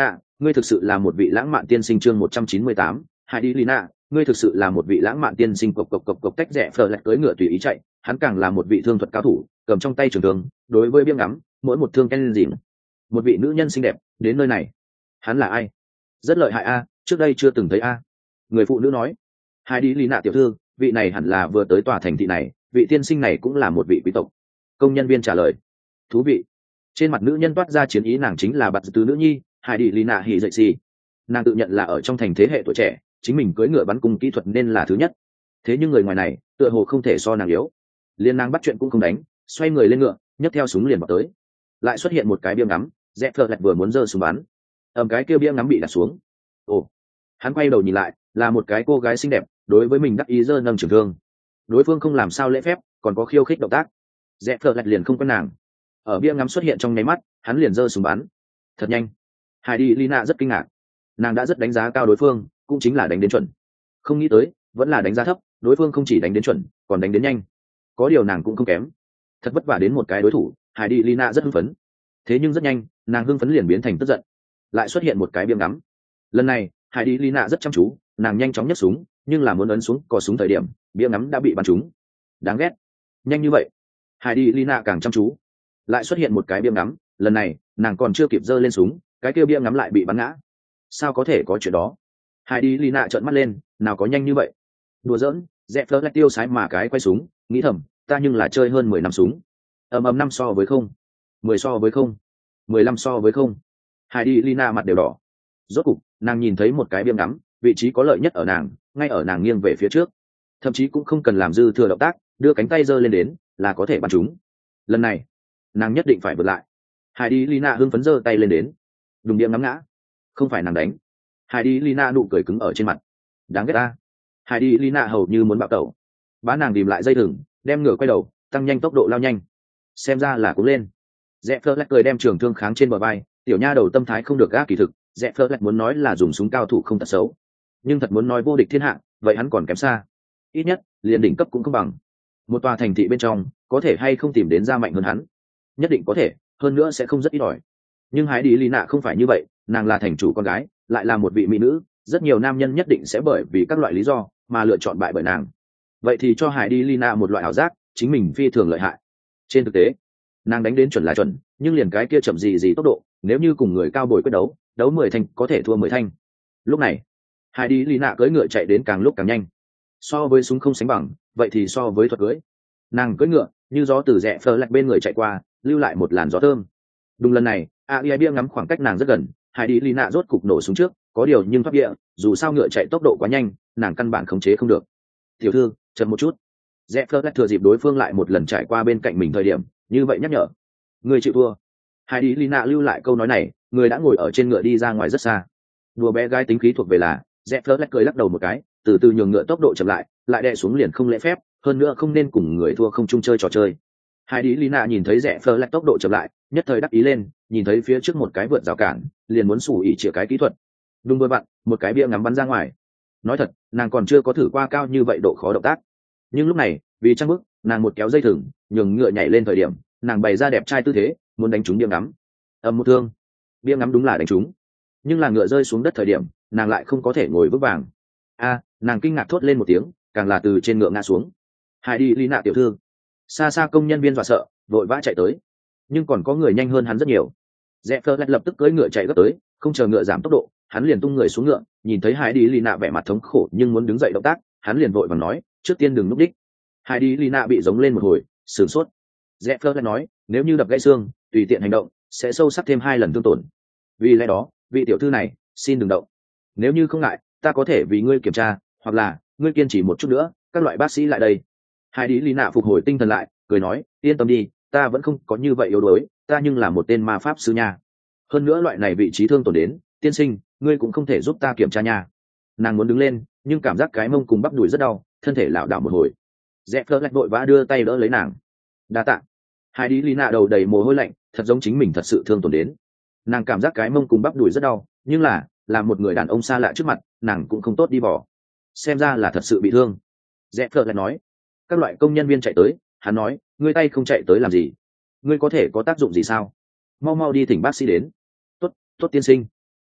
ngươi thực sự là một vị lãng mạn tiên sinh. Chương 198, Heidi Lina, ngươi thực sự là một vị lãng mạn tiên sinh. Cộc tách rẽ phờ lẹt cưỡi ngựa tùy ý chạy, hắn càng là một vị thương thuật cao thủ, cầm trong tay trường thương, đối với biếng ngắm, mỗi một thương ken dìm. Một vị nữ nhân xinh đẹp đến nơi này, hắn là ai? Rất lợi hại a, trước đây chưa từng thấy a. Người phụ nữ nói. Heidi Lina tiểu thư, vị này hẳn là vừa tới tòa thành thị này, vị tiên sinh này cũng là một vị quý tộc. Công nhân viên trả lời. Thú vị. Trên mặt nữ nhân toát ra chiến ý, nàng chính là Bạt Tứ nữ nhi Heidi Lina Hỉ Dậy Xì. Nàng tự nhận là ở trong thành thế hệ tuổi trẻ, chính mình cưỡi ngựa bắn cung kỹ thuật nên là thứ nhất. Thế nhưng người ngoài này tựa hồ không thể so nàng yếu. Liên nàng bắt chuyện cũng không đánh, xoay người lên ngựa, nhấc theo súng liền vào tới. Lại xuất hiện một cái bia ngắm, Dẹp Phật vừa muốn giơ súng bắn, cái kia bia ngắm bị đặt xuống. Ồ, hắn quay đầu nhìn lại, là một cái cô gái xinh đẹp, đối với mình đắc ý giơ nâng trường thương. Đối phương không làm sao lễ phép, còn có khiêu khích động tác. Dẹp Phật liền không quen nàng. Ở bia ngắm xuất hiện trong nháy mắt, hắn liền giơ súng bắn. Thật nhanh. Heidi Lina rất kinh ngạc. Nàng đã rất đánh giá cao đối phương, cũng chính là đánh đến chuẩn. Không nghĩ tới, vẫn là đánh giá thấp, đối phương không chỉ đánh đến chuẩn, còn đánh đến nhanh. Có điều nàng cũng không kém. Thật vất vả đến một cái đối thủ, Heidi Lina rất hưng phấn. Thế nhưng rất nhanh, nàng hưng phấn liền biến thành tức giận. Lại xuất hiện một cái bia ngắm. Lần này, Heidi Lina rất chăm chú, nàng nhanh chóng nhấc súng, nhưng là muốn ấn xuống cò súng thời điểm, bia ngắm đã bị bắn trúng. Đáng ghét. Nhanh như vậy. Heidi Lina càng chăm chú. Lại xuất hiện một cái bia ngắm, lần này, nàng còn chưa kịp giơ lên súng, cái kia bia ngắm lại bị bắn ngã. Sao có thể có chuyện đó? Heidi Lina trợn mắt lên, nào có nhanh như vậy? Đùa giỡn, Dẹp Fleur lại tiêu sái mà cái quay súng, nghĩ thầm, ta nhưng là chơi hơn 10 năm súng. Năm so với không, 10 so với không, 15 so với không. Heidi Lina mặt đều đỏ. Rốt cục, nàng nhìn thấy một cái bia ngắm, vị trí có lợi nhất ở nàng, ngay ở nàng nghiêng về phía trước. Thậm chí cũng không cần làm dư thừa động tác, đưa cánh tay giơ lên đến, là có thể bắn trúng. Lần này, nàng nhất định phải vượt lại. Heidi Lina hưng phấn giơ tay lên đến. Đùng bia ngắm ngã. Không phải nàng đánh. Heidi Lina nụ cười cứng ở trên mặt. Đáng ghét ta. Heidi Lina hầu như muốn bạo tẩu. Bá nàng tìm lại dây thừng, đem ngựa quay đầu, tăng nhanh tốc độ lao nhanh. Xem ra là cũng lên. Dẹp Fleur lại cười đem trường thương kháng trên bờ vai, tiểu nha đầu tâm thái không được gác kỳ thực, Dẹp Fleur lại muốn nói là dùng súng cao thủ không tật xấu. Nhưng thật muốn nói vô địch thiên hạ, vậy hắn còn kém xa. Ít nhất, liền đỉnh cấp cũng không bằng. Một tòa thành thị bên trong, có thể hay không tìm đến ra mạnh hơn hắn? Nhất định có thể, hơn nữa sẽ không rất ít ỏi. Nhưng Heidi Lina không phải như vậy, nàng là thành chủ con gái, lại là một vị mỹ nữ, rất nhiều nam nhân nhất định sẽ bởi vì các loại lý do mà lựa chọn bại bởi nàng. Vậy thì cho Heidi Lina một loại ảo giác, chính mình phi thường lợi hại. Trên thực tế, nàng đánh đến chuẩn là chuẩn, nhưng liền cái kia chậm gì tốc độ, nếu như cùng người cao bồi quyết đấu, đấu 10 thanh có thể thua 10 thanh. Lúc này, Heidi Lina cưỡi ngựa chạy đến càng lúc càng nhanh. So với súng không sánh bằng, vậy thì so với thuật cưỡi. Nàng cưỡi ngựa, như gió từ rẽ phơ lạch bên người chạy qua, lưu lại một làn gió thơm. Đúng lần này, Bia ngắm khoảng cách nàng rất gần, Heidi Lina rốt cục nổ súng trước, có điều nhưng thoát địa, dù sao ngựa chạy tốc độ quá nhanh, nàng căn bản khống chế không được. Tiểu thư, chậm một chút. Rẽ phơ lạch thừa dịp đối phương lại một lần trải qua bên cạnh mình thời điểm, như vậy nhắc nhở. Người chịu thua. Heidi Lina lưu lại câu nói này, người đã ngồi ở trên ngựa đi ra ngoài rất xa. Đùa bé gái tính khí thuộc về là, Rẽ phơ lạch cười lắc đầu một cái, từ từ nhường ngựa tốc độ chậm lại đè xuống liền không lễ phép, hơn nữa không nên cùng người thua không chung chơi trò chơi. Heidi Lina nhìn thấy Rẽ phơ lạch tốc độ chậm lại, nhất thời đắc ý lên, nhìn thấy phía trước một cái vượt rào cản, liền muốn xù ỉ chĩa cái kỹ thuật. Đúng bơi bạn, một cái bia ngắm bắn ra ngoài. Nói thật, nàng còn chưa có thử qua cao như vậy độ khó động tác. Nhưng lúc này, vì trăng bức, nàng một kéo dây thừng, nhường ngựa nhảy lên thời điểm, nàng bày ra đẹp trai tư thế, muốn đánh trúng bia ngắm. Một thương, bia ngắm đúng là đánh trúng. Nhưng là ngựa rơi xuống đất thời điểm, nàng lại không có thể ngồi vững vàng. Nàng kinh ngạc thốt lên một tiếng, càng là từ trên ngựa ngã xuống. Heidi Lina tiểu thư. Xa xa công nhân viên dọa sợ, vội vã chạy tới. Nhưng còn có người nhanh hơn hắn rất nhiều. Rẽ phơ lạch lập tức cưỡi ngựa chạy gấp tới, không chờ ngựa giảm tốc độ, hắn liền tung người xuống ngựa, nhìn thấy Heidi Lina vẻ mặt thống khổ nhưng muốn đứng dậy động tác, hắn liền vội vàng nói, trước tiên đừng núp đích. Heidi Lina bị giống lên một hồi, sửng sốt. Rẽ phơ lạch nói, nếu như đập gãy xương, tùy tiện hành động, sẽ sâu sắc thêm 2 lần thương tổn. Vì lẽ đó, vị tiểu thư này, xin đừng động. Nếu như không ngại, ta có thể vì ngươi kiểm tra, hoặc là ngươi kiên trì một chút nữa, các loại bác sĩ lại đây. Heidi Lina phục hồi tinh thần lại, cười nói, yên tâm đi, ta vẫn không có như vậy yếu đuối, ta nhưng là một tên ma pháp sư nha. Hơn nữa loại này vị trí thương tổn đến, tiên sinh, ngươi cũng không thể giúp ta kiểm tra nha. Nàng muốn đứng lên, nhưng cảm giác cái mông cùng bắp đùi rất đau, thân thể lảo đảo một hồi. Rẽ phơ lạch vội vã đưa tay đỡ lấy nàng. Đa tạ. Heidi Lina đầu đầy mồ hôi lạnh, thật giống chính mình thật sự thương tổn đến. Nàng cảm giác cái mông cùng bắp đùi rất đau, nhưng là một người đàn ông xa lạ trước mặt, nàng cũng không tốt đi bỏ. Xem ra là thật sự bị thương. Rẽ phơ lại nói, các loại công nhân viên chạy tới, hắn nói, ngươi tay không chạy tới làm gì? Ngươi có thể có tác dụng gì sao? Mau mau đi thỉnh bác sĩ đến. Tốt tiên sinh.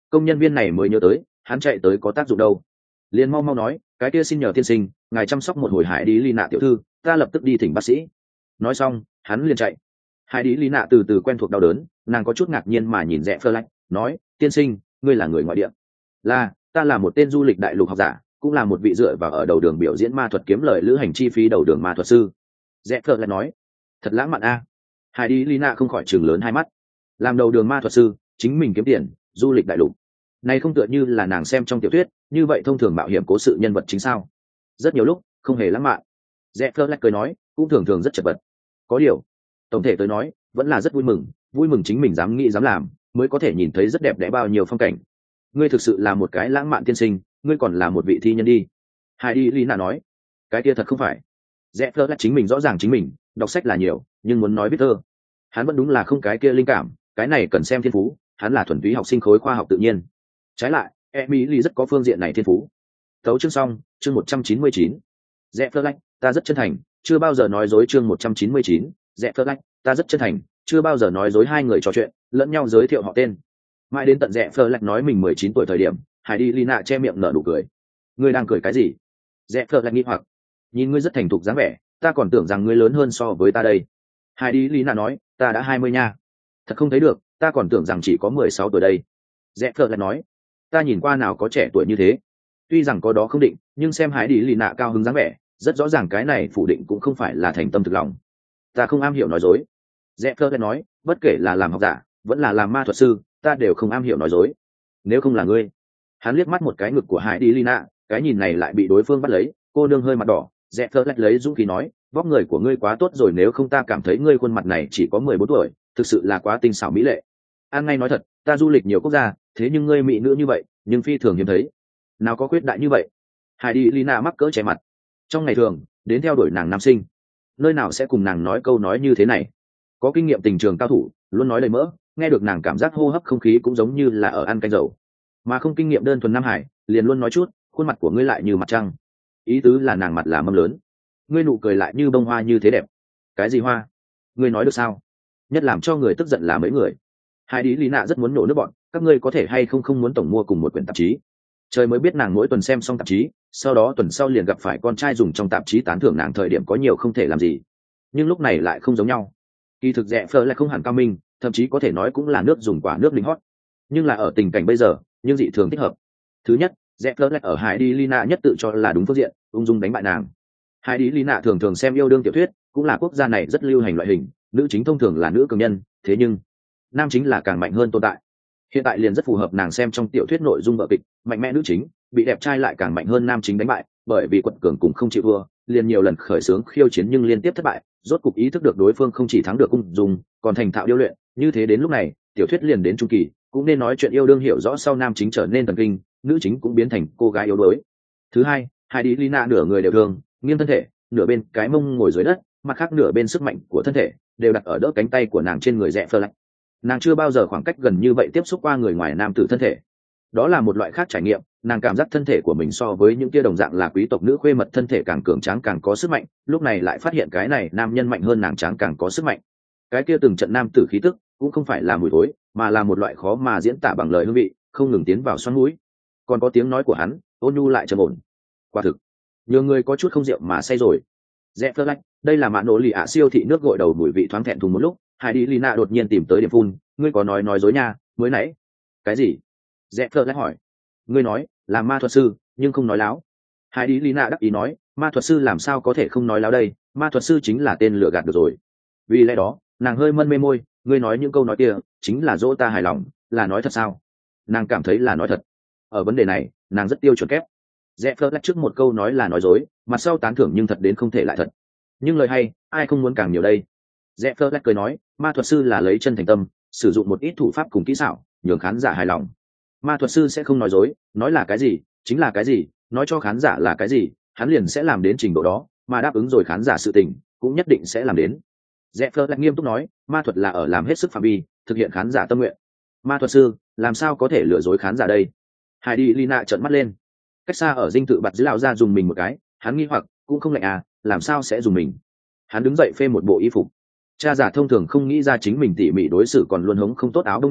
Công nhân viên này mới nhớ tới hắn chạy tới có tác dụng đâu, liền mau mau nói cái kia xin nhờ tiên sinh ngài chăm sóc một hồi Hải Đi Ly Nạ tiểu thư, ta lập tức đi thỉnh bác sĩ. Nói xong hắn liền chạy. Hải Đi Ly Nạ từ từ quen thuộc đau đớn, nàng có chút ngạc nhiên mà nhìn rẽ phơ lách nói, tiên sinh ngươi là người ngoại địa? Là, ta là một tên du lịch đại lục học giả, cũng là một vị dựa vào ở đầu đường biểu diễn ma thuật kiếm lời lữ hành chi phí đầu đường ma thuật sư. Rẽ phơ lách nói, thật lãng mạn a. Hải Đi Ly Nạ không khỏi chừng lớn hai mắt. Làm đầu đường ma thuật sư, chính mình kiếm tiền, du lịch đại lục, này không tựa như là nàng xem trong tiểu thuyết như vậy thông thường mạo hiểm cố sự nhân vật chính sao? Rất nhiều lúc không hề lãng mạn. Rẽ phơ lách cười nói, cũng thường thường rất chật vật. Có điều tổng thể tới nói vẫn là rất vui mừng chính mình dám nghĩ dám làm mới có thể nhìn thấy rất đẹp đẽ bao nhiêu phong cảnh. Ngươi thực sự là một cái lãng mạn tiên sinh, ngươi còn là một vị thi nhân đi. Heidi Lina nói, cái kia thật không phải. Rẽ phơ lách chính mình rõ ràng chính mình đọc sách là nhiều nhưng muốn nói viết thơ hắn vẫn đúng là không cái kia linh cảm, cái này cần xem thiên phú, hắn là thuần túy học sinh khối khoa học tự nhiên. Trái lại Emily rất có phương diện này thiên phú. Tấu chương xong, chương 199. Rẽ phơ lách, ta rất chân thành, chưa bao giờ nói dối. Chương 199. Rẽ phơ lách, ta rất chân thành, chưa bao giờ nói dối. Hai người trò chuyện lẫn nhau giới thiệu họ tên, mãi đến tận Rẽ phơ lách nói mình 19 tuổi thời điểm, Heidi Lina che miệng nở nụ cười. Ngươi đang cười cái gì? Rẽ phơ lách nghi hoặc. Nhìn ngươi rất thành thục dáng vẻ, ta còn tưởng rằng ngươi lớn hơn so với ta đây. Heidi Lina nói, ta đã 20 nha. Thật không thấy được, ta còn tưởng rằng chỉ có 16 tuổi đây. Rẽ phơ lách nói, ta nhìn qua nào có trẻ tuổi như thế. Tuy rằng có đó không định, nhưng xem Heidi Lina cao hứng dáng vẻ, rất rõ ràng cái này phủ định cũng không phải là thành tâm thực lòng. Ta không am hiểu nói dối. Rẽ phơ lách nói, bất kể là làm học giả vẫn là làm ma thuật sư, ta đều không am hiểu nói dối. Nếu không là ngươi. Hắn liếc mắt một cái ngực của Heidi Lina, cái nhìn này lại bị đối phương bắt lấy, cô nương hơi mặt đỏ. Rẽ phơ lách lấy dũng khí nói, vóc người của ngươi quá tốt rồi, nếu không ta cảm thấy ngươi khuôn mặt này chỉ có 14 tuổi, thực sự là quá tinh xảo mỹ lệ. An ngay nói thật, ta du lịch nhiều quốc gia, thế nhưng ngươi mỹ nữ như vậy nhưng phi thường hiếm thấy. Nào có khuyết đại như vậy. Heidi Lina mắc cỡ che mặt. Trong ngày thường đến theo đuổi nàng nam sinh, nơi nào sẽ cùng nàng nói câu nói như thế này. Có kinh nghiệm tình trường cao thủ luôn nói lời mỡ, nghe được nàng cảm giác hô hấp không khí cũng giống như là ở ăn canh dầu. Mà không kinh nghiệm đơn thuần nam hải liền luôn nói chút, khuôn mặt của ngươi lại như mặt trăng. Ý tứ là nàng mặt là mâm lớn, ngươi nụ cười lại như bông hoa như thế đẹp. Cái gì hoa? Ngươi nói được sao? Nhất làm cho người tức giận là mấy người. Heidi Lina rất muốn nổ nước bọn, các ngươi có thể hay không muốn tổng mua cùng một quyển tạp chí. Trời mới biết nàng mỗi tuần xem xong tạp chí, sau đó tuần sau liền gặp phải con trai dùng trong tạp chí tán thưởng nàng thời điểm có nhiều không thể làm gì. Nhưng lúc này lại không giống nhau. Kỳ thực Rẽ phơ lại không hẳn cao minh, thậm chí có thể nói cũng là nước dùng quả nước lính hót. Nhưng là ở tình cảnh bây giờ, nhưng dị thường thích hợp. Thứ nhất, Rẽ phơ lại ở Heidi Lina nhất tự cho là đúng phương diện, ung dung đánh bại nàng. Heidi Lina thường thường xem yêu đương tiểu thuyết, cũng là quốc gia này rất lưu hành loại hình, nữ chính thông thường là nữ cường nhân, thế nhưng nam chính là càng mạnh hơn tồn tại. Hiện tại liền rất phù hợp nàng xem trong tiểu thuyết nội dung vở kịch, mạnh mẽ nữ chính bị đẹp trai lại càng mạnh hơn nam chính đánh bại, bởi vì quật cường cùng không chịu thua, liền nhiều lần khởi xướng khiêu chiến nhưng liên tiếp thất bại, rốt cục ý thức được đối phương không chỉ thắng được ung dung, còn thành thạo điêu luyện, như thế đến lúc này, tiểu thuyết liền đến trung kỳ, cũng nên nói chuyện yêu đương hiểu rõ sau nam chính trở nên thần kinh, nữ chính cũng biến thành cô gái yếu đuối. Thứ hai, Heidi Lina nửa người đều thường, nghiêng thân thể, nửa bên cái mông ngồi dưới đất, mặt khác nửa bên sức mạnh của thân thể đều đặt ở đỡ cánh tay của nàng trên người Rẽ phơ lách. Nàng chưa bao giờ khoảng cách gần như vậy tiếp xúc qua người ngoài nam tử thân thể, đó là một loại khác trải nghiệm. Nàng cảm giác thân thể của mình so với những kia đồng dạng là quý tộc nữ khuê mật thân thể càng cường tráng càng có sức mạnh, lúc này lại phát hiện cái này nam nhân mạnh hơn nàng tráng càng có sức mạnh. Cái kia từng trận nam tử khí tức cũng không phải là mùi thối, mà là một loại khó mà diễn tả bằng lời hương vị, không ngừng tiến vào xoắn mũi. Còn có tiếng nói của hắn ôn nhu lại trầm ổn, quả thực nhiều người có chút không rượu mà say rồi. Rẽ phơ lách, đây là mã nổ lì ạ siêu thị nước gội đầu mùi vị thoáng thẹn thùng một lúc. Heidi Lina đột nhiên tìm tới điểm phun, ngươi có nói dối nha, mới nãy. Cái gì? Rẽ phơ lách hỏi. Ngươi nói là ma thuật sư nhưng không nói láo. Heidi Lina đắc ý nói, ma thuật sư làm sao có thể không nói láo đây, ma thuật sư chính là tên lừa gạt được rồi. Vì lẽ đó nàng hơi mân mê môi, ngươi nói những câu nói kia chính là dỗ ta hài lòng, là nói thật sao? Nàng cảm thấy là nói thật. Ở vấn đề này nàng rất tiêu chuẩn kép. Rẽ phơ lách trước một câu nói là nói dối, mặt sau tán thưởng nhưng thật đến không thể lại thật. Nhưng lời hay ai không muốn càng nhiều đây. Rẽ phơ lách cười nói, ma thuật sư là lấy chân thành tâm, sử dụng một ít thủ pháp cùng kỹ xảo nhường khán giả hài lòng. Ma thuật sư sẽ không nói dối, nói là cái gì chính là cái gì, nói cho khán giả là cái gì hắn liền sẽ làm đến trình độ đó, mà đáp ứng rồi khán giả sự tình cũng nhất định sẽ làm đến. Rẽ phơ lách nghiêm túc nói, ma thuật là ở làm hết sức phạm vi thực hiện khán giả tâm nguyện, ma thuật sư làm sao có thể lừa dối khán giả đây. Heidi Lina trợn mắt lên. Cách xa ở dinh tự bặt dưới lão ra dùng mình một cái, hắn nghi hoặc, cũng không lạnh à, làm sao sẽ dùng mình. Hắn đứng dậy phê một bộ y phục. Cha già thông thường không nghĩ ra chính mình tỉ mỉ đối xử còn luôn hống không tốt áo đông nhỏ,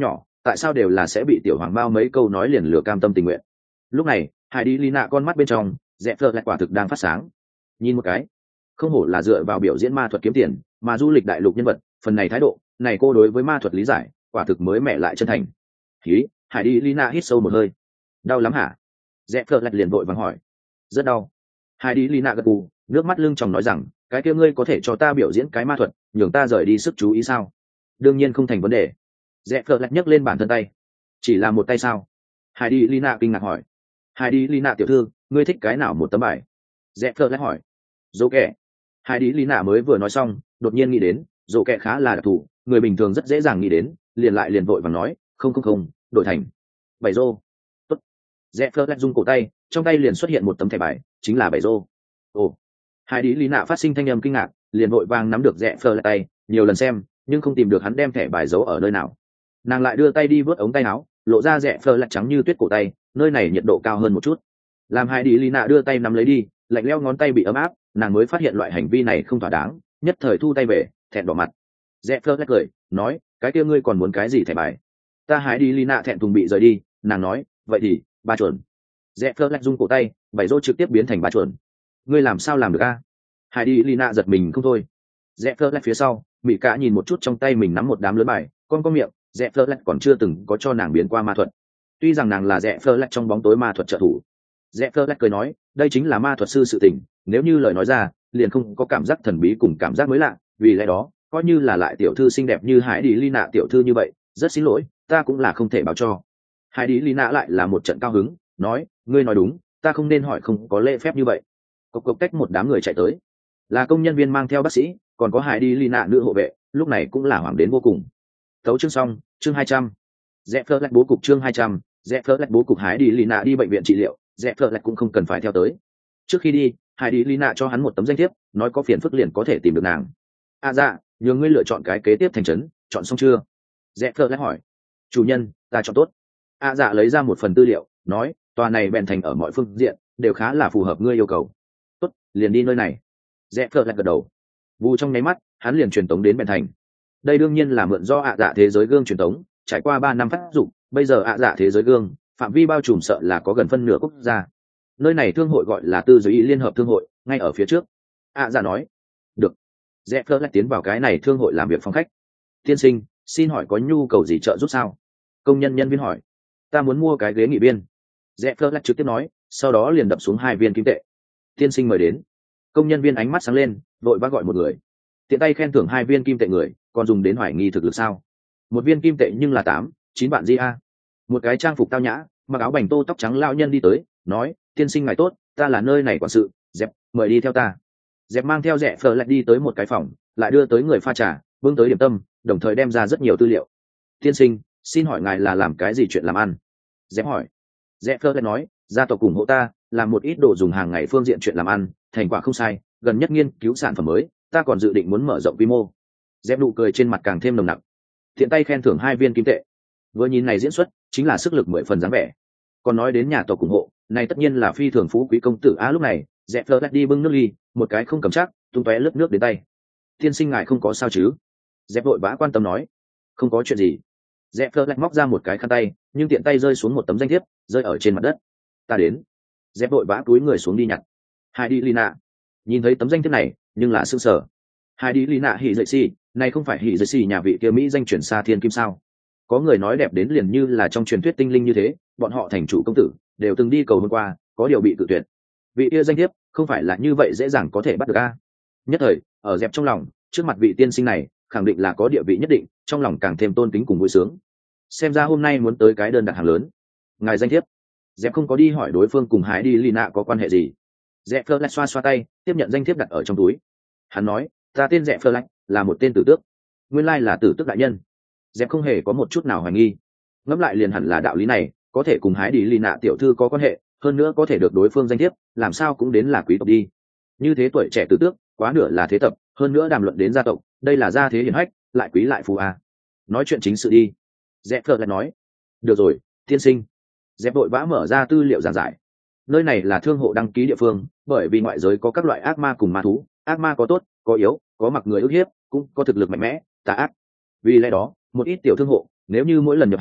tại sao đều là sẽ bị tiểu hoàng bao mấy câu nói liền lừa cam tâm tình nguyện. Lúc này hải đi lina con mắt bên trong rẽ phờ lại quả thực đang phát sáng. Nhìn một cái, không hổ là dựa vào biểu diễn ma thuật kiếm tiền mà du lịch đại lục nhân vật, phần này thái độ này cô đối với ma thuật lý giải quả thực mới mẻ lại chân thành. Hí, hải đi lina hít sâu một hơi. Đau lắm hả? Rẽ phờ lại liền vội vàng hỏi. Rất đau. Hải đi lina gật gù, nước mắt lưng tròng nói rằng, cái kia ngươi có thể cho ta biểu diễn cái ma thuật nhường ta rời đi sức chú ý sao? Đương nhiên không thành vấn đề. Rẽ phờ lại nhấc lên bản thân tay. Chỉ là một tay sao? Hải đi lina kinh ngạc hỏi. Hải đi lina tiểu thư, ngươi thích cái nào một tấm bài? Rẽ phờ lại hỏi. Dỗ kẻ. Hải đi lina mới vừa nói xong đột nhiên nghĩ đến dỗ kẻ khá là đặc thù, người bình thường rất dễ dàng nghĩ đến, liền vội vàng nói, không, đổi thành bảy rô. Tốt. Rẽ phờ lại rung cổ tay, trong tay liền xuất hiện một tấm thẻ bài, chính là bảy rô. Ồ. Hải đi lina phát sinh thanh âm kinh ngạc, liền vội vàng nắm được rẽ phờ lại tay, nhiều lần xem nhưng không tìm được hắn đem thẻ bài giấu ở nơi nào. Nàng lại đưa tay đi vớt ống tay áo, lộ ra rẽ phờ lại trắng như tuyết cổ tay, nơi này nhiệt độ cao hơn một chút. Làm Hải đi lina đưa tay nắm lấy đi, lạnh lẽo ngón tay bị ấm áp, nàng mới phát hiện loại hành vi này không thỏa đáng, nhất thời thu tay về, thẹn đỏ mặt. Rẽ phờ lại cười nói, cái kia ngươi còn muốn cái gì thẻ bài? Ta Hải đi lina thẹn thùng bị rời đi, nàng nói, vậy thì ba chuẩn. Rẽ phờ lại rung cổ tay, bảy rô trực tiếp biến thành ba chuẩn. Ngươi làm sao làm được a? Hải đi lina giật mình không thôi. Rẽ phờ lại phía sau mỹ cả nhìn một chút trong tay mình nắm một đám lớn bài, con có miệng, rẽ phờ lại còn chưa từng có cho nàng biến qua ma thuật. Tuy rằng nàng là rẽ phờ lại trong bóng tối ma thuật trợ thủ. Rẽ phờ lại cười nói, đây chính là ma thuật sư sự tình, nếu như lời nói ra liền không có cảm giác thần bí cùng cảm giác mới lạ, vì lẽ đó coi như là lại tiểu thư xinh đẹp như Hải đi lina tiểu thư như vậy, rất xin lỗi, ta cũng là không thể báo cho. Hải đi lina lại là một trận cao hứng, nói, ngươi nói đúng, ta không nên hỏi không có lễ phép như vậy. Cộc cộc cách một đám người chạy tới, là công nhân viên mang theo bác sĩ, còn có Hải đi lina nữ hộ vệ, lúc này cũng là hoảng đến vô cùng. Tấu chương xong, chương 200. Rẽ phờ lại bố cục chương 200, rẽ phờ lại bố cục Hải đi lina đi bệnh viện trị liệu, rẽ phờ lại cũng không cần phải theo tới. Trước khi đi, Hải đi lina cho hắn một tấm danh thiếp, nói có phiền phức liền có thể tìm được nàng. Dạ, nhường ngươi lựa chọn cái kế tiếp thành trấn, chọn xong chưa? Rẽ phờ lại hỏi. Chủ nhân, ta chọn tốt. Dạ lấy ra một phần tư liệu, nói, tòa này bèn thành ở mọi phương diện đều khá là phù hợp ngươi yêu cầu. Tốt, liền đi nơi này. Rẽ phờ lại gật đầu. Vù trong nháy mắt, hắn liền truyền tống đến bèn thành. Đây đương nhiên là mượn do dạ thế giới gương truyền tống, trải qua 3 năm phát dụng, bây giờ dạ thế giới gương phạm vi bao trùm sợ là có gần phân nửa quốc gia. Nơi này thương hội gọi là Tư Giới Ý Liên Hợp Thương hội, ngay ở phía trước. Dạ nói. Được. Rẽ phờ lại tiến vào cái này thương hội làm việc phòng khách. Tiên sinh, xin hỏi có nhu cầu gì trợ giúp sao? Công nhân nhân viên hỏi. Ta muốn mua cái ghế nghị viên. Rẽ phờ lại trực tiếp nói, sau đó liền đập xuống 2 viên kim tệ. Tiên sinh mời đến. Công nhân viên ánh mắt sáng lên, vội vã gọi một người. Tiện tay khen thưởng 2 viên kim tệ người, còn dùng đến hoài nghi thực lực sao? Một viên kim tệ nhưng là 8-9 vạn GA. Một cái trang phục tao nhã, mặc áo bành tô tóc trắng lão nhân đi tới, nói, tiên sinh ngài tốt, ta là nơi này quản sự, dẹp, mời đi theo ta. Dẹp mang theo rẽ phờ lại đi tới một cái phòng, lại đưa tới người pha trà, bưng tới điểm tâm, đồng thời đem ra rất nhiều tư liệu. Tiên sinh, xin hỏi ngài là làm cái gì chuyện làm ăn? Dẹp hỏi. Rẽ phờ lại nói, gia tộc ủng hộ ta, làm một ít đồ dùng hàng ngày phương diện chuyện làm ăn, thành quả không sai, gần nhất nghiên cứu sản phẩm mới, ta còn dự định muốn mở rộng quy mô. Dẹp nụ cười trên mặt càng thêm nồng nặc. Thiện tay khen thưởng 2 viên kim tệ. Vừa nhìn này diễn xuất, chính là sức lực 10 phần dáng vẻ. Còn nói đến nhà tộc ủng hộ, này tất nhiên là phi thường phú quý công tử. Lúc này, Dẹp phờ lại đi bưng nước ly, một cái không cầm chắc, tung tóe lướt nước đến tay. Tiên sinh ngài không có sao chứ? Dẹp vội vã quan tâm nói. Không có chuyện gì. Dẹp phờ lại móc ra một cái khăn tay, nhưng tiện tay rơi xuống một tấm danh thiếp, rơi ở trên mặt đất. Ta đến. Dẹp vội vã túi người xuống đi nhặt. Heidi Lina nhìn thấy tấm danh thiếp này, nhưng là sững sờ. Heidi Lina hỉ dậy xì, này không phải hỉ dậy xì nhà vị kia mỹ danh chuyển xa thiên kim sao? Có người nói đẹp đến liền như là trong truyền thuyết tinh linh như thế, bọn họ thành chủ công tử đều từng đi cầu hôn qua, có điều bị cự tuyệt. Vị kia danh thiếp không phải là như vậy dễ dàng có thể bắt được a. Nhất thời, ở dẹp trong lòng, trước mặt vị tiên sinh này, khẳng định là có địa vị nhất định, trong lòng càng thêm tôn kính cùng vui sướng. Xem ra hôm nay muốn tới cái đơn đặt hàng lớn. Ngài danh thiếp. Dẹp không có đi hỏi đối phương cùng Heidi Lina có quan hệ gì. Dẹp Fleur lại xoa xoa tay, tiếp nhận danh thiếp đặt ở trong túi. Hắn nói, ta tên Dẹp Fleur lại, là một tên tử tước. Nguyên lai là tử tước đại nhân. Dẹp không hề có một chút nào hoài nghi. Ngẫm lại liền hẳn là đạo lý này, có thể cùng Heidi Lina tiểu thư có quan hệ, hơn nữa có thể được đối phương danh thiếp, làm sao cũng đến là quý tộc đi. Như thế tuổi trẻ tử tước, quá nửa là thế tập, hơn nữa đàm luận đến gia tộc, đây là gia thế hiển hách, lại quý lại phú a. Nói chuyện chính sự đi. Dẹp Fleur lại nói, được rồi, tiên sinh. Dẹp vội vã mở ra tư liệu giảng giải. Nơi này là thương hộ đăng ký địa phương, bởi vì ngoại giới có các loại ác ma cùng ma thú, ác ma có tốt có yếu, có mặc người ức hiếp, cũng có thực lực mạnh mẽ tà ác. Vì lẽ đó một ít tiểu thương hộ nếu như mỗi lần nhập hàng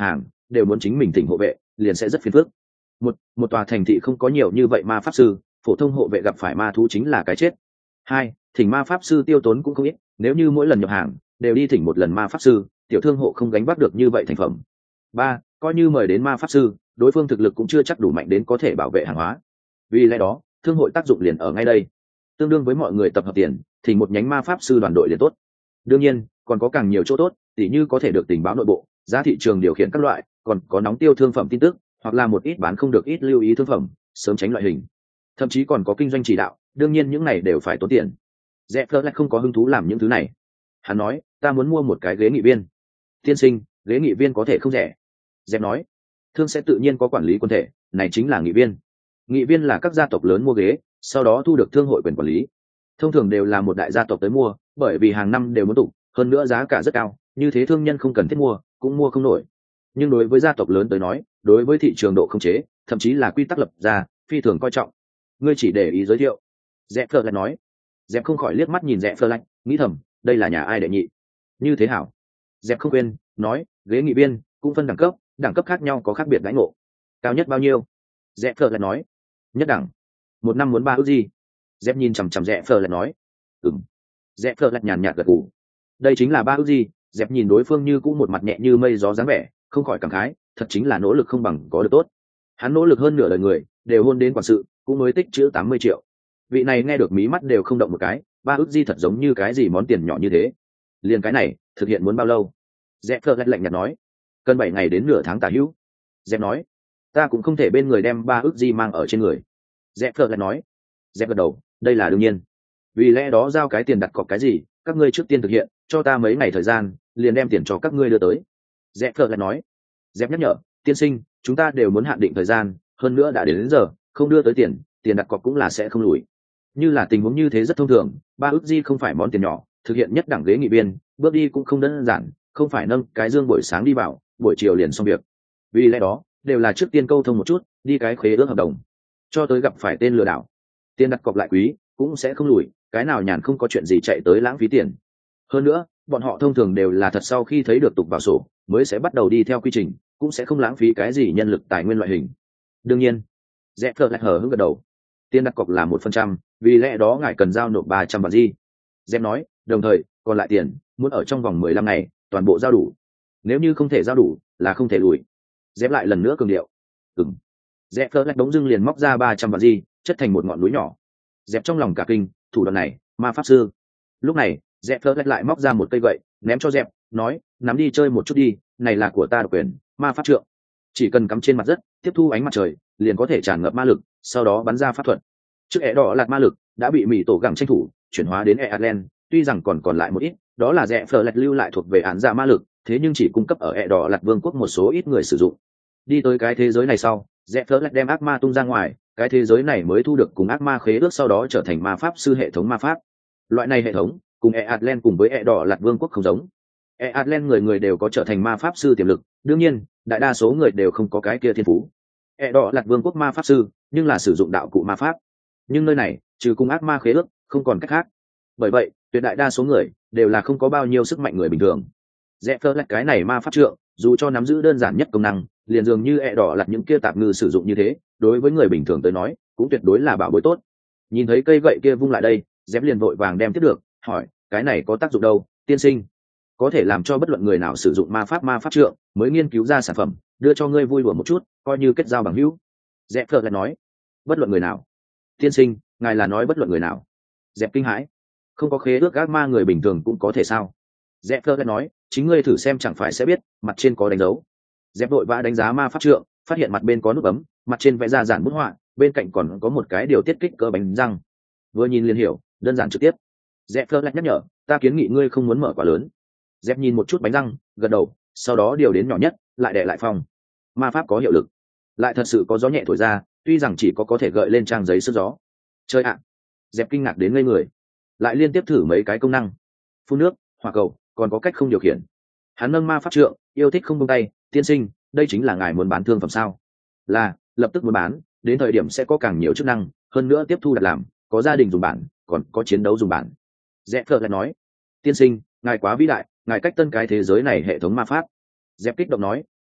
đều muốn chính mình thỉnh hộ vệ liền sẽ rất phiền phức. Một tòa thành thị không có nhiều như vậy ma pháp sư, phổ thông hộ vệ gặp phải ma thú chính là cái chết. Hai, thỉnh ma pháp sư tiêu tốn cũng không ít, nếu như mỗi lần nhập hàng đều đi thỉnh một lần ma pháp sư, tiểu thương hộ không gánh vác được như vậy thành phẩm. Ba, coi như mời đến ma pháp sư, đối phương thực lực cũng chưa chắc đủ mạnh đến có thể bảo vệ hàng hóa. Vì lẽ đó thương hội tác dụng liền ở ngay đây, tương đương với mọi người tập hợp tiền thì một nhánh ma pháp sư đoàn đội liền tốt. Đương nhiên còn có càng nhiều chỗ tốt, tỉ như có thể được tình báo nội bộ, giá thị trường điều khiển các loại, còn có nóng tiêu thương phẩm tin tức, hoặc là một ít bán không được ít lưu ý thương phẩm, sớm tránh loại hình, thậm chí còn có kinh doanh chỉ đạo. Đương nhiên những này đều phải tốn tiền. Rẽ lại không có hứng thú làm những thứ này. Hắn nói, ta muốn mua một cái ghế nghị viên. Tiên sinh, ghế nghị viên có thể không rẻ. Dẹp nói, thương sẽ tự nhiên có quản lý quân thể, này chính là nghị viên. Nghị viên là các gia tộc lớn mua ghế, sau đó thu được thương hội quyền quản lý. Thông thường đều là một đại gia tộc tới mua, bởi vì hàng năm đều muốn tụ, hơn nữa giá cả rất cao, như thế thương nhân không cần thiết mua, cũng mua không nổi. Nhưng đối với gia tộc lớn tới nói, đối với thị trường độ không chế, thậm chí là quy tắc lập ra, phi thường coi trọng. Ngươi chỉ để ý giới thiệu. Dẹp lại nói. Dẹp không khỏi liếc mắt nhìn Dẹp lạnh, nghĩ thầm, đây là nhà ai đệ nhị? Như thế hảo. Dẹp không quên, nói, ghế nghị viên cũng phân đẳng cấp khác nhau có khác biệt đãi ngộ. Cao nhất bao nhiêu? Dẹp lại nói, nhất đẳng. Một năm muốn 3 ước gì? Dẹp nhìn chằm chằm Dẹp lại nói, ừm. Dẹp lại nhàn nhạt gật gù. Đây chính là 3 ước gì? Dẹp nhìn đối phương như cũ một mặt nhẹ như mây gió dáng vẻ, không khỏi cảm khái, thật chính là nỗ lực không bằng có được tốt. Hắn nỗ lực hơn nửa đời người, đều hôn đến quản sự, cũng mới tích chữ 80 triệu. Vị này nghe được mí mắt đều không động một cái, 3 ước gì thật giống như cái gì món tiền nhỏ như thế. Liền cái này, thực hiện muốn bao lâu? Dẹp lạnh nhạt nói, cần 7 ngày đến nửa tháng tả hữu. Dẹp nói, ta cũng không thể bên người đem 3 ước gì mang ở trên người. Dẹp lại nói, Dẹp gật đầu, đây là đương nhiên. Vì lẽ đó giao cái tiền đặt cọc cái gì, các ngươi trước tiên thực hiện, cho ta mấy ngày thời gian, liền đem tiền cho các ngươi đưa tới. Dẹp lại nói, Dẹp nhắc nhở, tiên sinh, chúng ta đều muốn hạn định thời gian, hơn nữa đã đến giờ, không đưa tới tiền đặt cọc cũng là sẽ không lùi. Như là tình huống như thế rất thông thường, 3 ước di không phải món tiền nhỏ, thực hiện nhất đẳng ghế nghị viên, bước đi cũng không đơn giản, không phải nâng cái dương buổi sáng đi vào, buổi chiều liền xong việc. Vì lẽ đó, đều là trước tiên câu thông một chút, đi cái khế ước hợp đồng, cho tới gặp phải tên lừa đảo, tiền đặt cọc lại quý, cũng sẽ không lùi, cái nào nhàn không có chuyện gì chạy tới lãng phí tiền. Hơn nữa, bọn họ thông thường đều là thật sau khi thấy được tục vào sổ, mới sẽ bắt đầu đi theo quy trình, cũng sẽ không lãng phí cái gì nhân lực tài nguyên loại hình. Đương nhiên, Dẹp lại hở hững gật đầu. Tiền đặt cọc là 1%, vì lẽ đó ngài cần giao nộp 300 vạn gì. Dẹp nói, đồng thời, còn lại tiền, muốn ở trong vòng 15 ngày, toàn bộ giao đủ. Nếu như không thể giao đủ, là không thể lùi. Dẹp lại lần nữa cường điệu. Ừm. Dẹp lại đống dưng liền móc ra 300 vạn gì, chất thành một ngọn núi nhỏ. Dẹp trong lòng cả kinh, thủ đoạn này, ma pháp sư. Lúc này, Dẹp lại móc ra một cây gậy, ném cho Dẹp, nói, nắm đi chơi một chút đi, này là của ta độc quyền, ma pháp trượng. Chỉ cần cắm trên mặt đất, tiếp thu ánh mặt trời, liền có thể tràn ngập ma lực, sau đó bắn ra pháp thuật. Trước ẻ đỏ lạt ma lực đã bị mỹ tổ gẳng tranh thủ chuyển hóa đến Atlan, tuy rằng còn lại một ít, đó là Dẹp lạt lưu lại thuộc về án giả ma lực, thế nhưng chỉ cung cấp ở ẻ đỏ lạt vương quốc một số ít người sử dụng. Đi tới cái thế giới này sau, Dẹp lại đem ác ma tung ra ngoài, cái thế giới này mới thu được cùng ác ma khế ước, sau đó trở thành ma pháp sư hệ thống ma pháp. Loại này hệ thống cùng Atlan cùng với đỏ lạt vương quốc không giống. Atlan người người đều có trở thành ma pháp sư tiềm lực, đương nhiên đại đa số người đều không có cái kia thiên phú. Đỏ lạt vương quốc ma pháp sư nhưng là sử dụng đạo cụ ma pháp, nhưng nơi này trừ cùng ác ma khế ước không còn cách khác. Bởi vậy tuyệt đại đa số người đều là không có bao nhiêu sức mạnh người bình thường. Dẹp lại cái này ma pháp trượng, dù cho nắm giữ đơn giản nhất công năng, liền dường như đỏ lạt những kia tạp ngư sử dụng như thế, đối với người bình thường tới nói cũng tuyệt đối là bảo bối tốt. Nhìn thấy cây gậy kia vung lại đây, Dẹp liền vội vàng đem tiếp được, hỏi, cái này có tác dụng đâu, tiên sinh? Có thể làm cho bất luận người nào sử dụng ma pháp trượng mới nghiên cứu ra sản phẩm, đưa cho ngươi vui đùa một chút, coi như kết giao bằng hữu. Dẹp lại nói, bất luận người nào? Tiên sinh, ngài là nói bất luận người nào? Dẹp kinh hãi, không có khế ước ác ma người bình thường cũng có thể sao? Dẹp lại nói, chính ngươi thử xem chẳng phải sẽ biết, mặt trên có đánh dấu. Dẹp vội vã đánh giá ma pháp trượng, phát hiện mặt bên có nút bấm, mặt trên vẽ ra giản bút họa, bên cạnh còn có một cái điều tiết kích cỡ bánh răng. Vừa nhìn liền hiểu, đơn giản trực tiếp. Dẹp lại nhắc nhở, ta kiến nghị ngươi không muốn mở quá lớn. Dẹp nhìn một chút bánh răng, gật đầu, sau đó điều đến nhỏ nhất, lại đè lại phòng. Ma pháp có hiệu lực, lại thật sự có gió nhẹ thổi ra, tuy rằng chỉ có thể gợi lên trang giấy sức gió. Chơi ạ! Dẹp kinh ngạc đến ngây người, lại liên tiếp thử mấy cái công năng, phun nước, hỏa cầu, còn có cách không điều khiển. Hắn nâng ma pháp trượng, yêu thích không buông tay, tiên sinh, đây chính là ngài muốn bán thương phẩm sao? Là, lập tức muốn bán, đến thời điểm sẽ có càng nhiều chức năng, hơn nữa tiếp thu đặt làm, có gia đình dùng bản, còn có chiến đấu dùng bản. Dẹp lại nói, tiên sinh, ngài quá vĩ đại, ngài cách tân cái thế giới này hệ thống ma pháp. Dẹp kích động nói,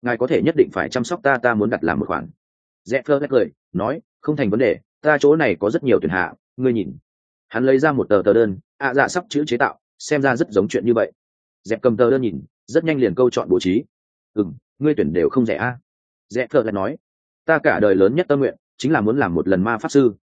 ngài có thể nhất định phải chăm sóc ta, ta muốn đặt làm một khoản. Dẹp phơ cười nói, không thành vấn đề, ta chỗ này có rất nhiều tuyển hạ, ngươi nhìn. Hắn lấy ra một tờ đơn, dạ sắp chữ chế tạo, xem ra rất giống chuyện như vậy. Dẹp cầm tờ đơn nhìn, rất nhanh liền câu chọn bố trí. Ngươi tuyển đều không rẻ a. Dẹp phơ nói, ta cả đời lớn nhất tâm nguyện chính là muốn làm một lần ma pháp sư,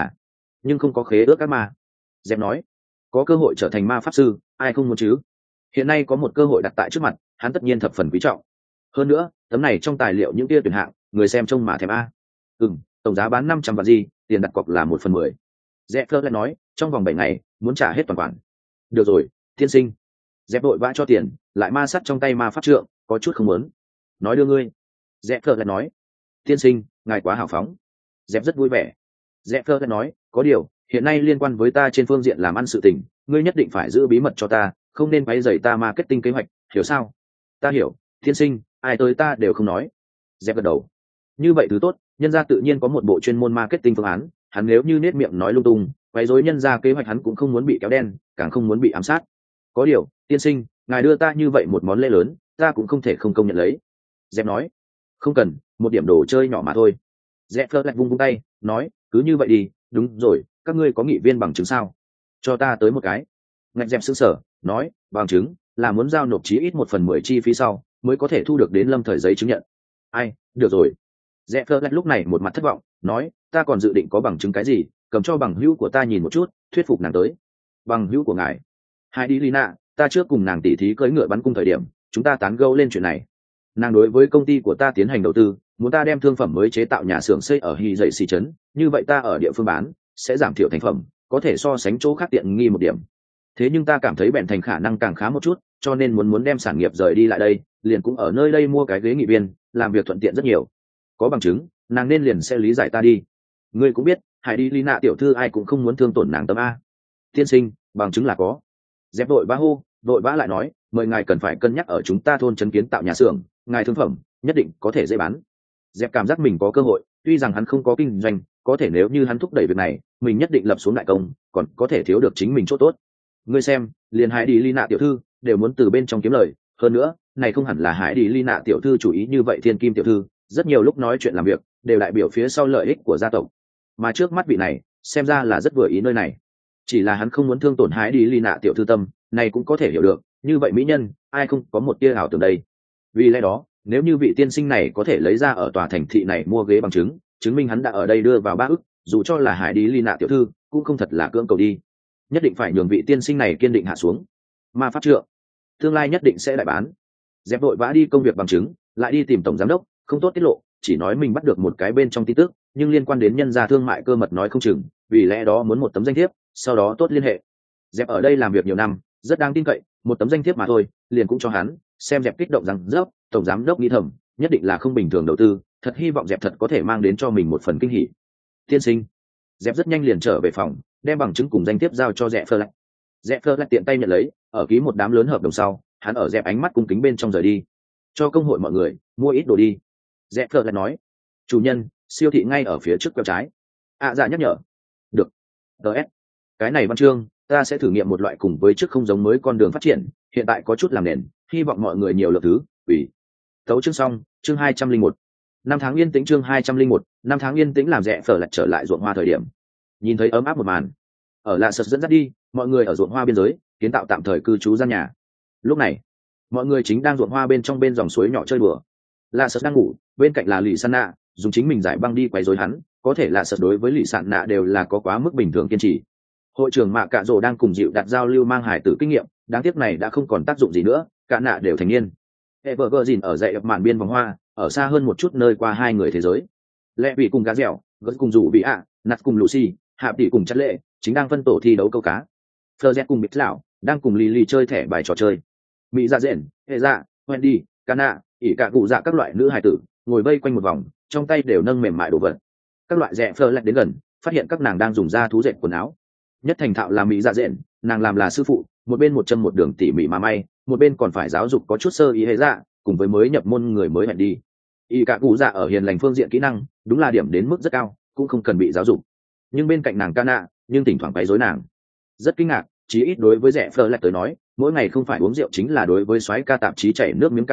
nhưng không có khế ước các ma. Dẹp nói, có cơ hội trở thành ma pháp sư, ai không muốn chứ. Hiện nay có một cơ hội đặt tại trước mặt, hắn tất nhiên thập phần quý trọng. Hơn nữa, tấm này trong tài liệu những kia tuyển hạng, người xem trông mà thèm a. Tổng giá bán 500 vạn gì, tiền đặt cọc là 1/10. Dẹp lại nói, trong vòng 7 ngày muốn trả hết toàn khoản. Được rồi, tiên sinh. Dẹp đội vã cho tiền, lại ma sắt trong tay ma pháp trượng, có chút không muốn. Nói đưa ngươi. Dẹp lại nói, tiên sinh, ngài quá hào phóng. Dẹp rất vui vẻ. Dẹp lại nói, có điều, hiện nay liên quan với ta trên phương diện làm ăn sự tình, ngươi nhất định phải giữ bí mật cho ta, không nên quấy rầy ta marketing kế hoạch, hiểu sao? Ta hiểu, tiên sinh, ai tới ta đều không nói. Dẹp gật đầu. Như vậy thứ tốt, nhân gia tự nhiên có một bộ chuyên môn marketing phương án, hắn nếu như nết miệng nói lung tung, quấy rối nhân gia kế hoạch, hắn cũng không muốn bị kéo đen, càng không muốn bị ám sát. Có điều, tiên sinh, ngài đưa ta như vậy một món lễ lớn, ta cũng không thể không công nhận lấy. Dẹp nói, không cần, một điểm đồ chơi nhỏ mà thôi. Dẹp lại vung tay, nói, cứ như vậy đi, đúng rồi, các ngươi có nghị viên bằng chứng sao? Cho ta tới một cái. Ngạch Dẹp sững sờ, nói, bằng chứng là muốn giao nộp chí ít 1/10 chi phí sau mới có thể thu được đến lâm thời giấy chứng nhận. Ai, được rồi. Dẹp lúc này một mặt thất vọng, nói, ta còn dự định có bằng chứng cái gì, cầm cho bằng hữu của ta nhìn một chút, thuyết phục nàng tới. Bằng hữu của ngài? Heidi Lina, ta trước cùng nàng tỉ thí cưỡi ngựa bắn cung thời điểm, chúng ta tán gẫu lên chuyện này. Nàng đối với công ty của ta tiến hành đầu tư, muốn ta đem thương phẩm mới chế tạo nhà xưởng xây ở Hy Dậy Xì trấn, như vậy ta ở địa phương bán sẽ giảm thiểu thành phẩm, có thể so sánh chỗ khác tiện nghi một điểm. Thế nhưng ta cảm thấy bèn thành khả năng càng khá một chút, cho nên muốn đem sản nghiệp rời đi lại đây, liền cũng ở nơi đây mua cái ghế nghị viên, làm việc thuận tiện rất nhiều. Có bằng chứng, nàng nên liền sẽ lý giải ta đi. Ngươi cũng biết, Heidi Lina tiểu thư ai cũng không muốn thương tổn nàng tâm a. Tiên sinh, bằng chứng là có. Dẹp đội vã lại nói, mời ngài cần phải cân nhắc ở chúng ta thôn trấn kiến tạo nhà xưởng, ngài thương phẩm nhất định có thể dễ bán. Dẹp cảm giác mình có cơ hội, tuy rằng hắn không có kinh doanh, có thể nếu như hắn thúc đẩy việc này, mình nhất định lập xuống đại công, còn có thể thiếu được chính mình chỗ tốt. Ngươi xem, liền Heidi Lina tiểu thư đều muốn từ bên trong kiếm lời, hơn nữa, này không hẳn là Heidi Lina tiểu thư chủ ý như vậy, Thiên Kim tiểu thư rất nhiều lúc nói chuyện làm việc đều đại biểu phía sau lợi ích của gia tộc, mà trước mắt vị này xem ra là rất vừa ý nơi này, chỉ là hắn không muốn thương tổn Heidi Lina tiểu thư tâm, này cũng có thể hiểu được, như vậy mỹ nhân ai không có một tia ảo tưởng đây. Vì lẽ đó, nếu như vị tiên sinh này có thể lấy ra ở tòa thành thị này mua ghế bằng chứng, chứng minh hắn đã ở đây đưa vào 3 ức, dù cho là Heidi Lina tiểu thư cũng không thật là cưỡng cầu đi. Nhất định phải nhường vị tiên sinh này kiên định hạ xuống. Ma pháp trượng tương lai nhất định sẽ đại bán. Dẹp vội vã đi công việc bằng chứng, lại đi tìm tổng giám đốc, không tốt tiết lộ, chỉ nói mình bắt được một cái bên trong tin tức, nhưng liên quan đến nhân gia thương mại cơ mật nói không chừng, vì lẽ đó muốn một tấm danh thiếp, sau đó tốt liên hệ. Dẹp ở đây làm việc nhiều năm, rất đáng tin cậy, một tấm danh thiếp mà thôi, liền cũng cho hắn. Xem Dẹp kích động rằng dốc, tổng giám đốc nghĩ thầm, nhất định là không bình thường đầu tư, thật hy vọng Dẹp thật có thể mang đến cho mình một phần kinh hỉ. Tiên sinh. Dẹp rất nhanh liền trở về phòng, đem bằng chứng cùng danh thiếp giao cho Dẹp lại. Dẹp lại tiện tay nhận lấy, ở ký một đám lớn hợp đồng sau, hắn ở Dẹp ánh mắt cung kính bên trong rời đi. Cho công hội mọi người mua ít đồ đi. Dẹp lại nói, chủ nhân, siêu thị ngay ở phía trước quẹo trái. Dạ nhắc nhở. Được. DS. Cái này văn chương ta sẽ thử nghiệm một loại cùng với trước không giống mới con đường phát triển, hiện tại có chút làm nền, hy vọng mọi người nhiều lượt thứ. Ủy. Tấu chương xong, chương 201. 5 tháng yên tĩnh, chương 201. 5 tháng yên tĩnh làm Dẹp lại trở lại ruộng hoa thời điểm. Nhìn thấy ấm áp một màn, ở lạ sật dẫn dắt đi, mọi người ở ruộng hoa biên giới kiến tạo tạm thời cư trú gian nhà. Lúc này mọi người chính đang ruộng hoa bên trong bên dòng suối nhỏ chơi bừa. Lạ sật đang ngủ, bên cạnh là lì san nạ dùng chính mình giải băng đi quấy rối hắn, có thể lạ sật đối với lì san nạ đều là có quá mức bình thường kiên trì. Hội trưởng Mạ Cạ Rồ đang cùng dịu đặt giao lưu mang hải tử kinh nghiệm, đáng tiếc này đã không còn tác dụng gì nữa, cả nạ đều thành niên. Evergreen ở dãy mạn biên vòng hoa, ở xa hơn một chút nơi qua hai người thế giới. Lệ vị cùng cá dẻo, gớt cùng rủ bị nạt cùng Lucy, Hạp tỷ cùng Chất Lệ chính đang phân tổ thi đấu câu cá. Fleur cùng Mít lão đang cùng Lily chơi thẻ bài trò chơi. Mỹ Dạ Dện, Hệ Dạ, Wendy, Cana, ỉ cả cụ dạ các loại nữ hài tử ngồi vây quanh một vòng, trong tay đều nâng mềm mại đồ vật. Các loại rẻ Fleur đến gần, phát hiện các nàng đang dùng da thú dệt quần áo. Nhất thành thạo là Mỹ Dạ Dện, nàng làm là sư phụ, một bên một châm một đường tỉ mỉ mà may, một bên còn phải giáo dục có chút sơ ý Hệ Dạ, cùng với mới nhập môn người mới hẹn đi. ỉ cả cụ dạ ở hiền lành phương diện kỹ năng đúng là điểm đến mức rất cao, cũng không cần bị giáo dục. Nhưng bên cạnh nàng Cana, nhưng thỉnh thoảng quấy rối nàng. Rất kinh ngạc, chí ít đối với rẻ Fleur tới nói, mỗi ngày không phải uống rượu chính là đối với soái ca tạp chí chảy nước miếng Cana,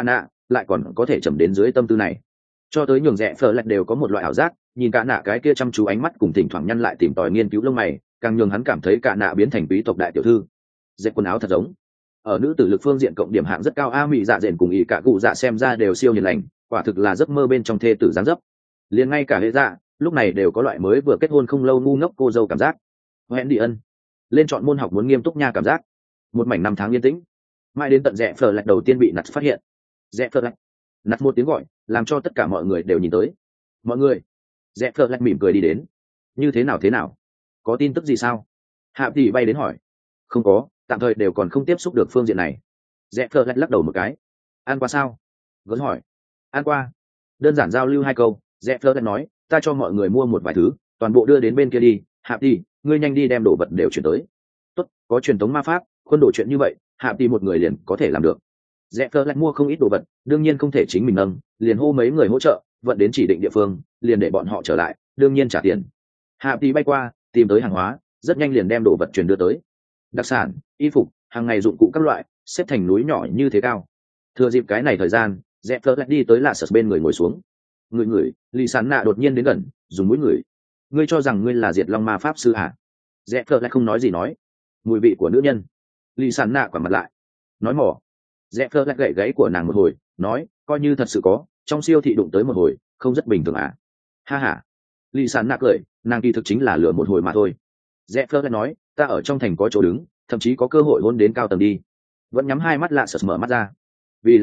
lại còn có thể trầm đến dưới tâm tư này. Cho tới nhường rẽ phở lạch đều có một loại ảo giác, nhìn cả nạ cái kia chăm chú ánh mắt cùng thỉnh thoảng nhăn lại tìm tòi nghiên cứu lông mày, càng nhường hắn cảm thấy cả nạ biến thành quý tộc đại tiểu thư. Dệt quần áo thật giống. Ở nữ tử lực phương diện cộng điểm hạng rất cao, a mỹ dạ dện cùng ý cả cụ dạ xem ra đều siêu hiền lành, quả thực là giấc mơ bên trong thê tử dáng dấp. Liền ngay cả hệ dạ lúc này đều có loại mới vừa kết hôn không lâu ngu ngốc cô dâu cảm giác. Hẹn đi ân lên chọn môn học muốn nghiêm túc nha cảm giác. Một mảnh năm tháng yên tĩnh, mãi đến tận rẽ phở lạch đầu tiên bị nặt phát hiện. Rẽ phở lạch, nặt một tiếng gọi làm cho tất cả mọi người đều nhìn tới. Mọi người, rẽ phở lạch mỉm cười đi đến. Như thế nào, có tin tức gì sao? Hạ tỷ bay đến hỏi. Không có, tạm thời đều còn không tiếp xúc được phương diện này. Rẽ phở lạch lắc đầu một cái. Ăn qua sao? Gớn hỏi. Ăn qua. Đơn giản giao lưu hai câu, rẽ phở lạch nói, ta cho mọi người mua một vài thứ, toàn bộ đưa đến bên kia đi. Hạ tỷ, ngươi nhanh đi đem đồ vật đều chuyển tới. Tốt, có truyền thống ma pháp, quân đồ chuyện như vậy, Hạ tỷ một người liền có thể làm được. Rẽ phở lạch mua không ít đồ vật, đương nhiên không thể chính mình nâng, liền hô mấy người hỗ trợ, vận đến chỉ định địa phương, liền để bọn họ trở lại, đương nhiên trả tiền. Hạ tỷ bay qua, tìm tới hàng hóa, rất nhanh liền đem đồ vật chuyển đưa tới. Đặc sản, y phục, hàng ngày dụng cụ các loại, xếp thành núi nhỏ như thế cao. Thừa dịp cái này thời gian, rẽ phở lạch đi tới lạ sật bên người ngồi xuống. Người, Lý Sán Nạ đột nhiên đến gần, dùng mũi người. Ngươi cho rằng ngươi là Diệt Long ma pháp sư hả? Rẽ phở lạch không nói gì nói. Mùi vị của nữ nhân. Lý Sán Nạ quả mặt lại, nói mỏ. Rẽ phở lạch gậy gáy của nàng một hồi, nói, coi như thật sự có, trong siêu thị đụng tới một hồi, không rất bình thường à? Ha ha. Lý Sán Nạ cười, nàng kỳ thực chính là lừa một hồi mà thôi. Rẽ phở lạch nói, ta ở trong thành có chỗ đứng, thậm chí có cơ hội hôn đến cao tầng đi. Vẫn nhắm hai mắt lạ sật mở mắt ra. Vì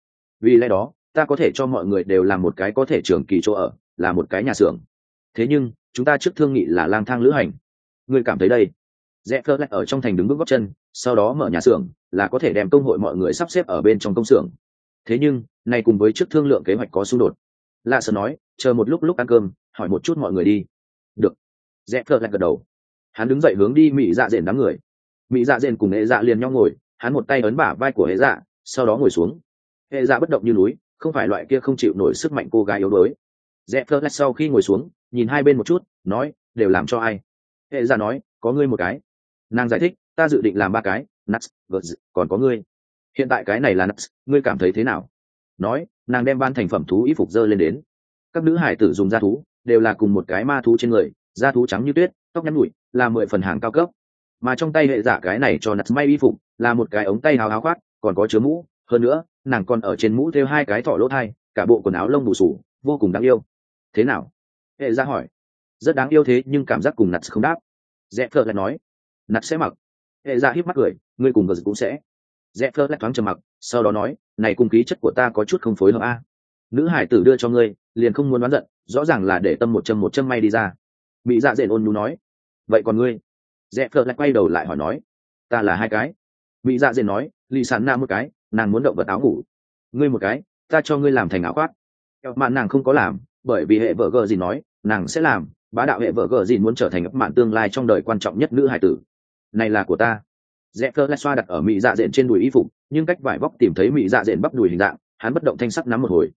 lẽ đó ta có thể cho mọi người đều làm một cái có thể trường kỳ chỗ ở, là một cái nhà xưởng. Thế nhưng chúng ta trước thương nghị là lang thang lữ hành. Ngươi cảm thấy đây? Rẽ phơ lạch ở trong thành đứng bước gót chân, sau đó mở nhà xưởng, là có thể đem công hội mọi người sắp xếp ở bên trong công xưởng. Thế nhưng này cùng với trước thương lượng kế hoạch có xung đột. Lạ sật nói, chờ một lúc ăn cơm, hỏi một chút mọi người đi. Được. Rẽ phơ lạch gật đầu. Hắn đứng dậy hướng đi mỹ dạ dện đám người. Mỹ dạ dện cùng hệ dạ liền nhau ngồi, hắn một tay ấn bả vai của hệ dạ, sau đó ngồi xuống. Hệ dạ bất động như núi, không phải loại kia không chịu nổi sức mạnh cô gái yếu đuối. Rẽ phơ lạch sau khi ngồi xuống, nhìn hai bên một chút, nói, đều làm cho ai? Hệ dạ nói, có ngươi một cái. Nàng giải thích, ta dự định làm ba cái, nuts, còn có ngươi. Hiện tại cái này là nuts, ngươi cảm thấy thế nào? Nói, nàng đem ban thành phẩm thú y phục dơ lên đến. Các nữ hải tử dùng da thú, đều là cùng một cái ma thú trên người, da thú trắng như tuyết, tóc nhắn nhủi, là 10 phần hàng cao cấp. Mà trong tay hệ dạ cái này cho nuts may y phục, là một cái ống tay áo khoác, còn có chứa mũ, hơn nữa nàng còn ở trên mũ thêu hai cái thỏ lỗ thai, cả bộ quần áo lông bù sù, vô cùng đáng yêu. Thế nào? Hệ dạ hỏi. Rất đáng yêu, thế nhưng cảm giác cùng nuts không đáp. Rẽ phơ lại nói, nuts sẽ mặc. Hệ dạ híp mắt cười, ngươi cùng gờ cũng sẽ. Rẽ phơ lại thoáng trầm mặc, sau đó nói, này cùng khí chất của ta có chút không phối hợp a. Nữ hải tử đưa cho ngươi, liền không muốn đoán giận, rõ ràng là để tâm một châm may đi ra. Mỹ dạ dện ôn nhu nói, vậy còn ngươi? Rẽ phơ lại quay đầu lại hỏi nói, ta là hai cái. Mỹ dạ dện nói, Lý Sán Nạ một cái, nàng muốn động vật áo ngủ. Ngươi một cái, ta cho ngươi làm thành áo khoác. Mạn nàng không có làm, bởi vì hệ vợ gờ gì nói, nàng sẽ làm. Bá đạo hệ vợ gờ gì muốn trở thành mạn tương lai trong đời quan trọng nhất nữ hải tử. Này là của ta. Rẽ phơ lại xoa đặt ở Mỹ dạ dện trên đùi y phục, nhưng cách vải vóc tìm thấy Mỹ dạ dện bắp đùi hình dạng, hắn bất động thanh sắc nắm một hồi.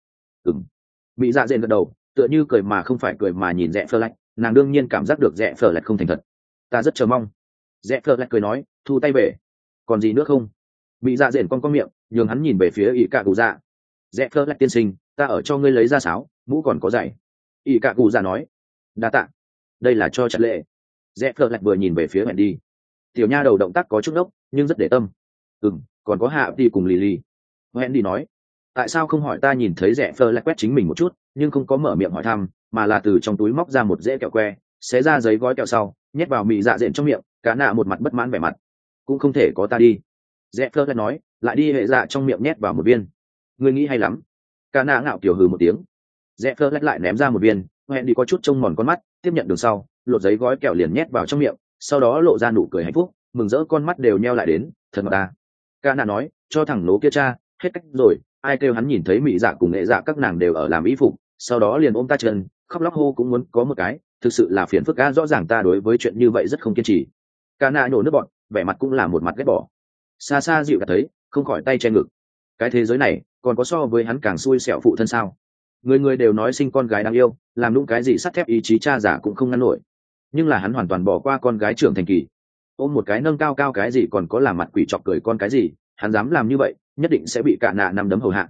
Mỹ dạ dện gật đầu, tựa như cười mà không phải cười mà nhìn Rẽ phơ lại, nàng đương nhiên cảm giác được Rẽ phơ lại không thành thật. Ta rất chờ mong. Rẽ phơ lại cười nói, thu tay về. Còn gì nữa không? Mỹ dạ dện con miệng, nhường hắn nhìn về phía ỷ cạ cụ dạ. Rẽ phơ lại tiên sinh, ta ở cho ngươi lấy ra sáo, mũ còn có giày. ỷ cạ cụ dạ nói, đa tạ. Đây là cho chặt lệ. Rẽ phơ lại vừa nhìn về phía hẹn đi. Tiểu nha đầu động tác có chút đốc, nhưng rất để tâm. Còn có Hạ đi cùng Lily. Hẹn đi nói, tại sao không hỏi ta? Nhìn thấy Rẽ phơ lại quét chính mình một chút, nhưng không có mở miệng hỏi thăm, mà là từ trong túi móc ra một dễ kẹo que, xé ra giấy gói kẹo sau, nhét vào Mỹ dạ dện trong miệng. Cá nạ một mặt bất mãn vẻ mặt, cũng không thể có ta đi. Rẽ phơ lại nói, lại đi hệ dạ trong miệng nhét vào một viên. Ngươi nghĩ hay lắm. Cá nạ ngạo kiểu hừ một tiếng. Rẽ phơ lại ném ra một viên, hẹn đi có chút trông mòn con mắt, tiếp nhận đường sau, lột giấy gói kẹo liền nhét vào trong miệng, sau đó lộ ra nụ cười hạnh phúc, mừng rỡ con mắt đều nheo lại đến. Thật ngọt ta. Cá nạ nói, cho thằng lố kia cha, hết cách rồi. Ai kêu hắn nhìn thấy Mỹ dạ cùng nghệ dạ các nàng đều ở làm y phục, sau đó liền ôm ta chân, khóc lóc hô cũng muốn có một cái, thực sự là phiền phức. Rõ ràng ta đối với chuyện như vậy rất không kiên trì. Cá nạ nhổ nước bọt, vẻ mặt cũng là một mặt ghét bỏ. Xa xa dịu đã thấy, không khỏi tay che ngực. Cái thế giới này còn có so với hắn càng xui xẻo phụ thân sao? Người người đều nói sinh con gái đáng yêu, làm đúng cái gì sắt thép ý chí cha giả cũng không ngăn nổi. Nhưng là hắn hoàn toàn bỏ qua con gái trưởng thành kỳ, ôm một cái nâng cao cao cái gì, còn có làm mặt quỷ chọc cười con cái gì, hắn dám làm như vậy, nhất định sẽ bị cả nạ nằm đấm hầu hạ.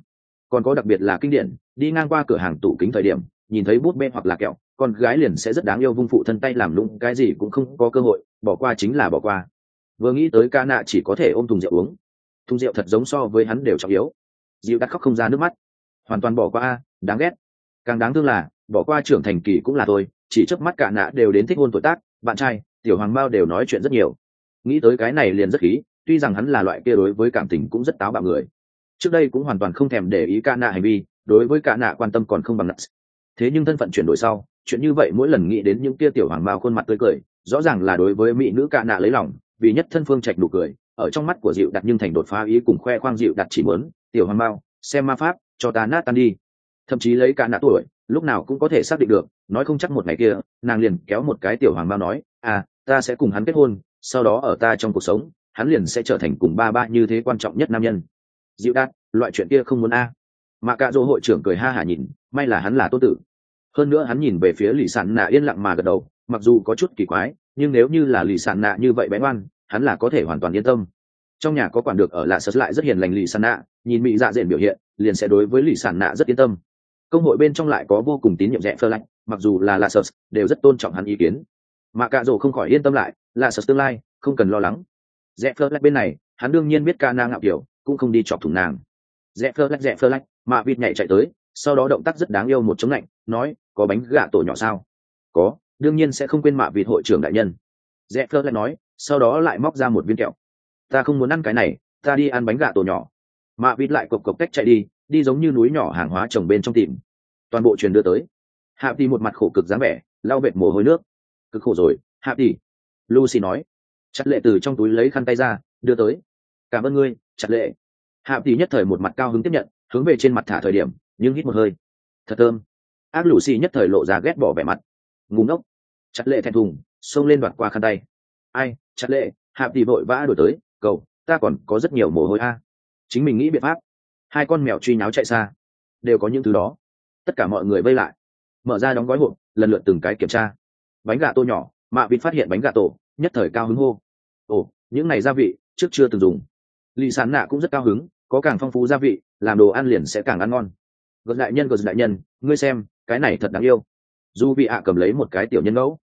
Còn có đặc biệt là kinh điển, đi ngang qua cửa hàng tủ kính thời điểm nhìn thấy bút bê hoặc là kẹo, con gái liền sẽ rất đáng yêu vung phụ thân tay làm lũng, cái gì cũng không có cơ hội, bỏ qua chính là bỏ qua. Vừa nghĩ tới ca nạ chỉ có thể ôm thùng rượu uống, thùng rượu thật giống so với hắn đều trọng yếu. Dịu đắt khóc không ra nước mắt, hoàn toàn bỏ qua, đáng ghét. Càng đáng thương là bỏ qua trưởng thành kỳ cũng là thôi, chỉ chớp mắt cả nạ đều đến thích hôn tuổi tác, bạn trai tiểu hoàng mao đều nói chuyện rất nhiều. Nghĩ tới cái này liền rất khí, tuy rằng hắn là loại kia đối với cảm tình cũng rất táo bạo người, trước đây cũng hoàn toàn không thèm để ý ca nạ hành vi, đối với ca nạ quan tâm còn không bằng nặng. Thế nhưng thân phận chuyển đổi sau, chuyện như vậy mỗi lần nghĩ đến những kia tiểu hoàng mao khuôn mặt tươi cười, rõ ràng là đối với mỹ nữ ca nạ lấy lòng, vì nhất thân phương trạch đủ cười, ở trong mắt của dịu đặt nhưng thành đột phá ý cùng khoe khoang. Dịu đặt chỉ muốn tiểu hoàng mao xem ma pháp cho ta nát tan đi, thậm chí lấy ca nạ tuổi lúc nào cũng có thể xác định được, nói không chắc một ngày kia nàng liền kéo một cái tiểu hoàng mao nói ta sẽ cùng hắn kết hôn, sau đó ở ta trong cuộc sống hắn liền sẽ trở thành cùng ba ba như thế quan trọng nhất nam nhân. Dịu đạt loại chuyện kia không muốn mà cả dỗ hội trưởng cười ha hả nhìn, may là hắn là tôn tử. Hơn nữa hắn nhìn về phía lì sản nạ yên lặng mà gật đầu, mặc dù có chút kỳ quái, nhưng nếu như là lì sản nạ như vậy bé ngoan, hắn là có thể hoàn toàn yên tâm. Trong nhà có quản được ở lạ sật lại rất hiền lành, lì sản nạ nhìn mỹ dạ dện biểu hiện liền sẽ đối với lì sản nạ rất yên tâm. Công hội bên trong lại có vô cùng tín nhiệm rẽ phơ lạnh, mặc dù là lạ sật đều rất tôn trọng hắn ý kiến. Mà cả dỗ không khỏi yên tâm lại, lạ sật tương lai không cần lo lắng. Rẽ phơ lạnh bên này hắn đương nhiên biết ca na ngạo kiểu cũng không đi chọc thủng nàng. Rẽ phơ lạnh mà vịt nhảy chạy tới, sau đó động tác rất đáng yêu một chống lạnh nói có bánh gà tổ nhỏ sao? Có, đương nhiên sẽ không quên mạ vịt hội trưởng đại nhân. Rẽ phơ lại nói, sau đó lại móc ra một viên kẹo. Ta không muốn ăn cái này, ta đi ăn bánh gà tổ nhỏ. Mạ vịt lại cộc cộc cách chạy đi giống như núi nhỏ hàng hóa trồng bên trong tìm. Toàn bộ truyền đưa tới. Hạ tỷ một mặt khổ cực dáng vẻ, lau vệt mồ hôi nước. Cực khổ rồi, Hạ tỷ. Lucy nói. Chặt lệ từ trong túi lấy khăn tay ra, đưa tới. Cảm ơn ngươi, Chặt lệ. Hạ tỷ nhất thời một mặt cao hứng tiếp nhận, hướng về trên mặt thả thời điểm, nhưng hít một hơi. Thật thơm. Ác Lucy nhất thời lộ ra ghét bỏ vẻ mặt. Ngu ngốc. Chặt lệ thẹn thùng, xông lên đoạt qua khăn tay. Ai, Chặt lệ, Hạ tỷ vội vã đổi tới, cầu, ta còn có rất nhiều mồ hôi Chính mình nghĩ biện pháp. Hai con mèo truy nháo chạy xa, đều có những thứ đó. Tất cả mọi người vây lại, mở ra đóng gói hộp, lần lượt từng cái kiểm tra. Bánh gà tô nhỏ, Mạ Vịt phát hiện bánh gà tổ, nhất thời cao hứng hô. Ồ, những này gia vị trước chưa từng dùng. Lì Sán Nạ cũng rất cao hứng, có càng phong phú gia vị, làm đồ ăn liền sẽ càng ăn ngon. Gật đại nhân, ngươi xem, cái này thật đáng yêu. Du vị ạ cầm lấy một cái tiểu nhân ngẫu.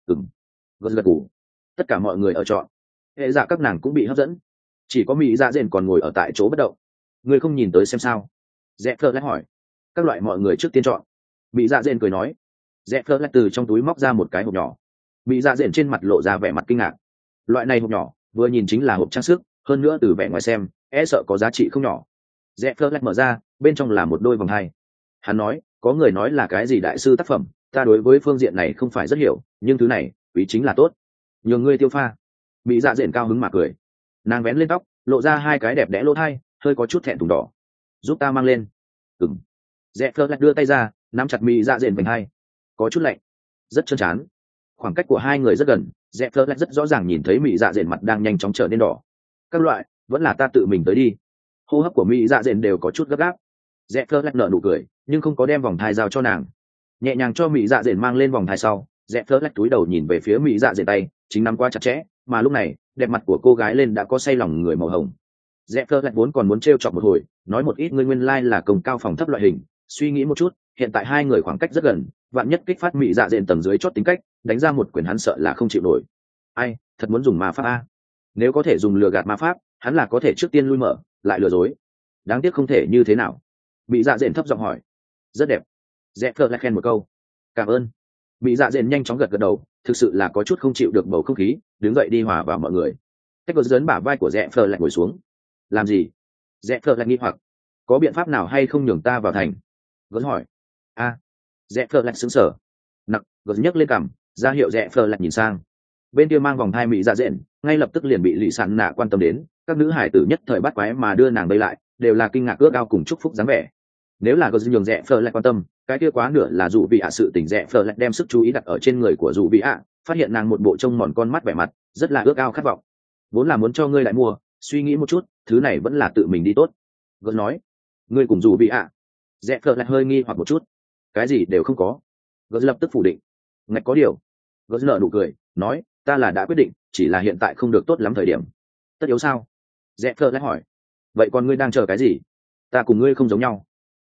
Gật gù. Tất cả mọi người ở trọ, hệ dạ các nàng cũng bị hấp dẫn, chỉ có mỹ dạ dện còn ngồi ở tại chỗ bất động. Ngươi không nhìn tới xem sao? Rẽ phơ lại hỏi. Các loại mọi người trước tiên chọn. Mỹ dạ dện cười nói. Rẽ phơ lại từ trong túi móc ra một cái hộp nhỏ. Mỹ dạ dện trên mặt lộ ra vẻ mặt kinh ngạc. Loại này hộp nhỏ vừa nhìn chính là hộp trang sức, hơn nữa từ vẻ ngoài xem sợ có giá trị không nhỏ. Rẽ phơ lại mở ra, bên trong là một đôi vòng hai. Hắn nói, có người nói là cái gì đại sư tác phẩm, ta đối với phương diện này không phải rất hiểu, nhưng thứ này quý chính là tốt. Nhường ngươi tiêu pha. Mỹ dạ dện cao hứng mà cười. Nàng vén lên tóc, lộ ra hai cái đẹp đẽ lỗ thai, hơi có chút thẹn thùng đỏ. Giúp ta mang lên. Rẽ phơ lại đưa tay ra, nắm chặt Mỹ dạ dện vành hai. Có chút lạnh, rất trơn chán. Khoảng cách của hai người rất gần, Rẽ phơ lại rất rõ ràng nhìn thấy Mỹ dạ dện mặt đang nhanh chóng trở nên đỏ. Các loại, vẫn là ta tự mình tới đi. Hô hấp của Mỹ dạ dện đều có chút gấp gáp. Rẽ phơ lại nở nụ cười, nhưng không có đem vòng thai giao cho nàng. Nhẹ nhàng cho Mỹ dạ dện mang lên vòng thai sau, Rẽ phơ lại túi đầu nhìn về phía Mỹ dạ dện tay, chính nắm quá chặt chẽ, mà lúc này đẹp mặt của cô gái lên đã có say lòng người màu hồng. Rẽ phơ lại vốn còn muốn trêu chọc một hồi, nói một ít ngươi nguyên lai là công cao phòng thấp loại hình, suy nghĩ một chút, hiện tại hai người khoảng cách rất gần, vạn nhất kích phát Mỹ dạ dện tầng dưới chót tính cách, đánh ra một quyền hắn sợ là không chịu nổi. Ai, thật muốn dùng ma pháp nếu có thể dùng lừa gạt ma pháp, hắn là có thể trước tiên lui mở, lại lừa dối. Đáng tiếc không thể như thế nào. Mỹ dạ dện thấp giọng hỏi. Rất đẹp. Rẽ phơ lại khen một câu. Cảm ơn. Mỹ dạ dện nhanh chóng gật đầu, thực sự là có chút không chịu được bầu không khí, đứng dậy đi hòa vào mọi người. Cách dấn bả vai của Rẽ phơ lại ngồi xuống. Làm gì? Rẽ phơ lại nghi hoặc. Có biện pháp nào hay không nhường ta vào thành? Gớt hỏi. Rẽ phơ lại sững sờ. Nặc, gớt nhấc lên cằm, ra hiệu Rẽ phơ lại nhìn sang. Bên kia mang vòng thai Mỹ dạ dện, ngay lập tức liền bị Lì Sán Nạ quan tâm đến, các nữ hải tử nhất thời bắt quái mà đưa nàng đây lại, đều là kinh ngạc ước ao cùng chúc phúc dáng vẻ. Nếu là gớt nhường Rẽ phơ lại quan tâm, cái kia quá nửa là dù vị ạ sự tình. Rẽ phơ lại đem sức chú ý đặt ở trên người của dù vị ạ, phát hiện nàng một bộ trông mòn con mắt vẻ mặt, rất là ước ao khát vọng. Vốn là muốn cho ngươi lại mua, suy nghĩ một chút, thứ này vẫn là tự mình đi tốt. Gớt nói. Ngươi cùng dù vị ạ. Rẽ phơ lại hơi nghi hoặc một chút. Cái gì đều không có. Gớt lập tức phủ định. Ngạch có điều. Gớt nở nụ cười, nói, ta là đã quyết định, chỉ là hiện tại không được tốt lắm thời điểm. Tất yếu sao? Rẽ phơ lại hỏi. Vậy còn ngươi đang chờ cái gì? Ta cùng ngươi không giống nhau.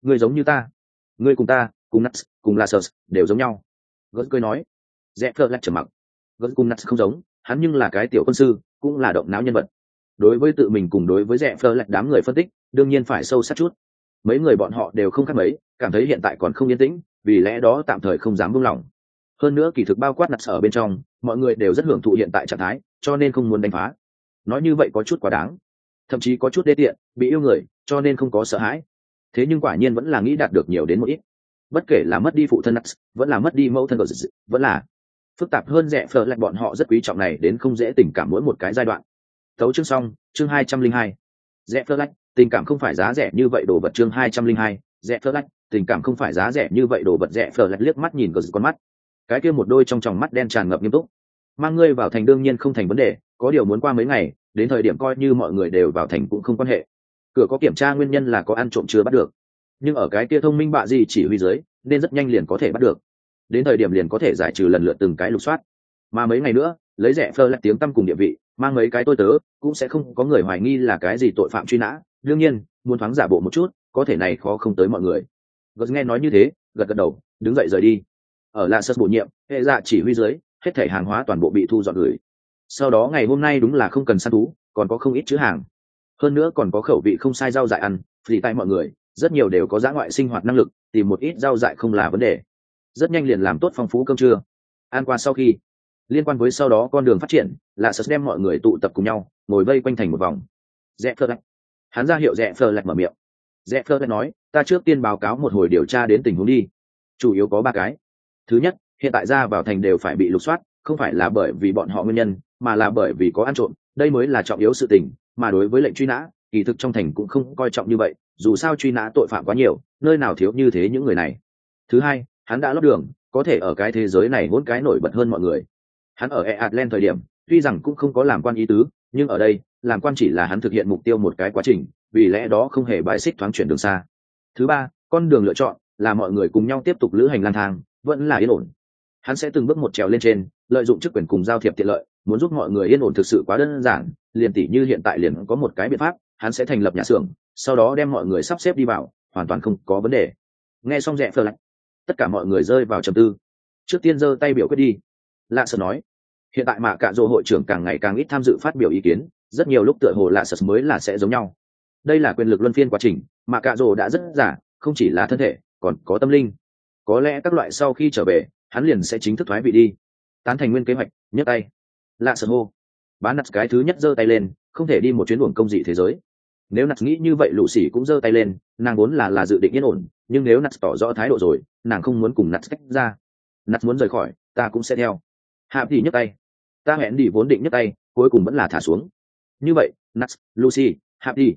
ngươi giống như ta, ngươi cùng ta cùng nuts cùng là đều giống nhau. Gớt cười nói. Rẽ phơ lạch trầm mặc. Gớt cùng nuts không giống, hắn nhưng là cái tiểu quân sư, cũng là động não nhân vật. Đối với tự mình cùng đối với rẽ phơ lạch đám người phân tích, đương nhiên phải sâu sắc chút. Mấy người bọn họ đều không khác mấy, cảm thấy hiện tại còn không yên tĩnh, vì lẽ đó tạm thời không dám buông lỏng. Hơn nữa kỳ thực bao quát nuts ở bên trong, mọi người đều rất hưởng thụ hiện tại trạng thái, cho nên không muốn đánh phá. Nói như vậy có chút quá đáng, thậm chí có chút đê tiện, bị yêu người, cho nên không có sợ hãi. Thế nhưng quả nhiên vẫn là nghĩ đạt được nhiều đến một ít. Bất kể là mất đi phụ thân nuts, vẫn là mất đi mẫu thân của Dực, vẫn là phức tạp hơn rẽ phở lại bọn họ rất quý trọng này đến không dễ tình cảm mỗi một cái giai đoạn. Tấu chương xong, chương 202. Rẽ phở lách, tình cảm không phải giá rẻ như vậy đồ vật chương 202. Rẽ phở lách, tình cảm không phải giá rẻ như vậy đồ vật rẽ phở lách liếc mắt nhìn Dực con mắt. Cái kia một đôi trong tròng mắt đen tràn ngập nghiêm túc. Mang ngươi vào thành đương nhiên không thành vấn đề, có điều muốn qua mấy ngày, đến thời điểm coi như mọi người đều vào thành cũng không quan hệ. Cửa có kiểm tra nguyên nhân là có ăn trộm chưa bắt được, nhưng ở cái kia thông minh bạ gì chỉ huy dưới, nên rất nhanh liền có thể bắt được. Đến thời điểm liền có thể giải trừ lần lượt từng cái lục soát. Mà mấy ngày nữa, lấy rẻ phơ lại tiếng tăm cùng địa vị, mang mấy cái tôi tớ, cũng sẽ không có người hoài nghi là cái gì tội phạm truy nã. Đương nhiên, muốn thoáng giả bộ một chút, có thể này khó không tới mọi người. Gật nghe nói như thế, gật gật đầu, đứng dậy rời đi. Ở lạ sơ bổ nhiệm, hệ dạ chỉ huy dưới, hết thảy hàng hóa toàn bộ bị thu dọn gửi. Sau đó ngày hôm nay đúng là không cần săn thú, còn có không ít chữ hàng. Hơn nữa còn có khẩu vị không sai rau dại ăn, vì tại mọi người, rất nhiều đều có dã ngoại sinh hoạt năng lực, tìm một ít rau dại không là vấn đề. Rất nhanh liền làm tốt phong phú cơm trưa. Ăn qua sau khi, liên quan với sau đó con đường phát triển, là sớt đem mọi người tụ tập cùng nhau, ngồi vây quanh thành một vòng. Rẽ phơ lạch. Hắn ra hiệu rẽ phơ lạch mở miệng. Rẽ phơ lạch nói, ta trước tiên báo cáo một hồi điều tra đến tình huống đi. Chủ yếu có ba cái. Thứ nhất, hiện tại ra vào thành đều phải bị lục soát, không phải là bởi vì bọn họ nguyên nhân, mà là bởi vì có ăn trộm, đây mới là trọng yếu sự tình. Mà đối với lệnh truy nã, kỳ thực trong thành cũng không coi trọng như vậy, dù sao truy nã tội phạm quá nhiều, nơi nào thiếu như thế những người này. Thứ hai, hắn đã lót đường, có thể ở cái thế giới này hỗn cái nổi bật hơn mọi người. Hắn ở Atlant thời điểm, tuy rằng cũng không có làm quan ý tứ, nhưng ở đây, làm quan chỉ là hắn thực hiện mục tiêu một cái quá trình, vì lẽ đó không hề bài xích thoáng chuyển đường xa. Thứ ba, con đường lựa chọn là mọi người cùng nhau tiếp tục lữ hành lang thang, vẫn là yên ổn. Hắn sẽ từng bước một trèo lên trên, lợi dụng chức quyền cùng giao thiệp tiện lợi, muốn giúp mọi người yên ổn thực sự quá đơn giản, liền tỷ như hiện tại liền có một cái biện pháp, hắn sẽ thành lập nhà xưởng, sau đó đem mọi người sắp xếp đi vào, hoàn toàn không có vấn đề. Nghe xong rẽ phơ lạnh, tất cả mọi người rơi vào trầm tư. Trước tiên giơ tay biểu quyết đi. Lạ Sở nói, hiện tại mà cả dô hội trưởng càng ngày càng ít tham dự phát biểu ý kiến, rất nhiều lúc tựa hồ Lạ Sở mới là sẽ giống nhau. Đây là quyền lực luân phiên quá trình, mà cả dô đã rất giả, không chỉ là thân thể, còn có tâm linh. Có lẽ các loại sau khi trở về, hắn liền sẽ chính thức thoái vị đi. Tán thành nguyên kế hoạch, nhấc tay. Lạ Sở hô. Bán nặt cái thứ nhất giơ tay lên, không thể đi một chuyến uổng công dị thế giới. Nếu nặt nghĩ như vậy lũ xỉ cũng giơ tay lên, nàng vốn là dự định yên ổn, nhưng nếu nặt tỏ rõ thái độ rồi, nàng không muốn cùng nặt cách ra. Nặt muốn rời khỏi, ta cũng sẽ theo. Hạ thì nhấc tay. Ta hẹn đi vốn định nhấc tay, cuối cùng vẫn là thả xuống. Như vậy, nặt, Lucy, Hạ đi,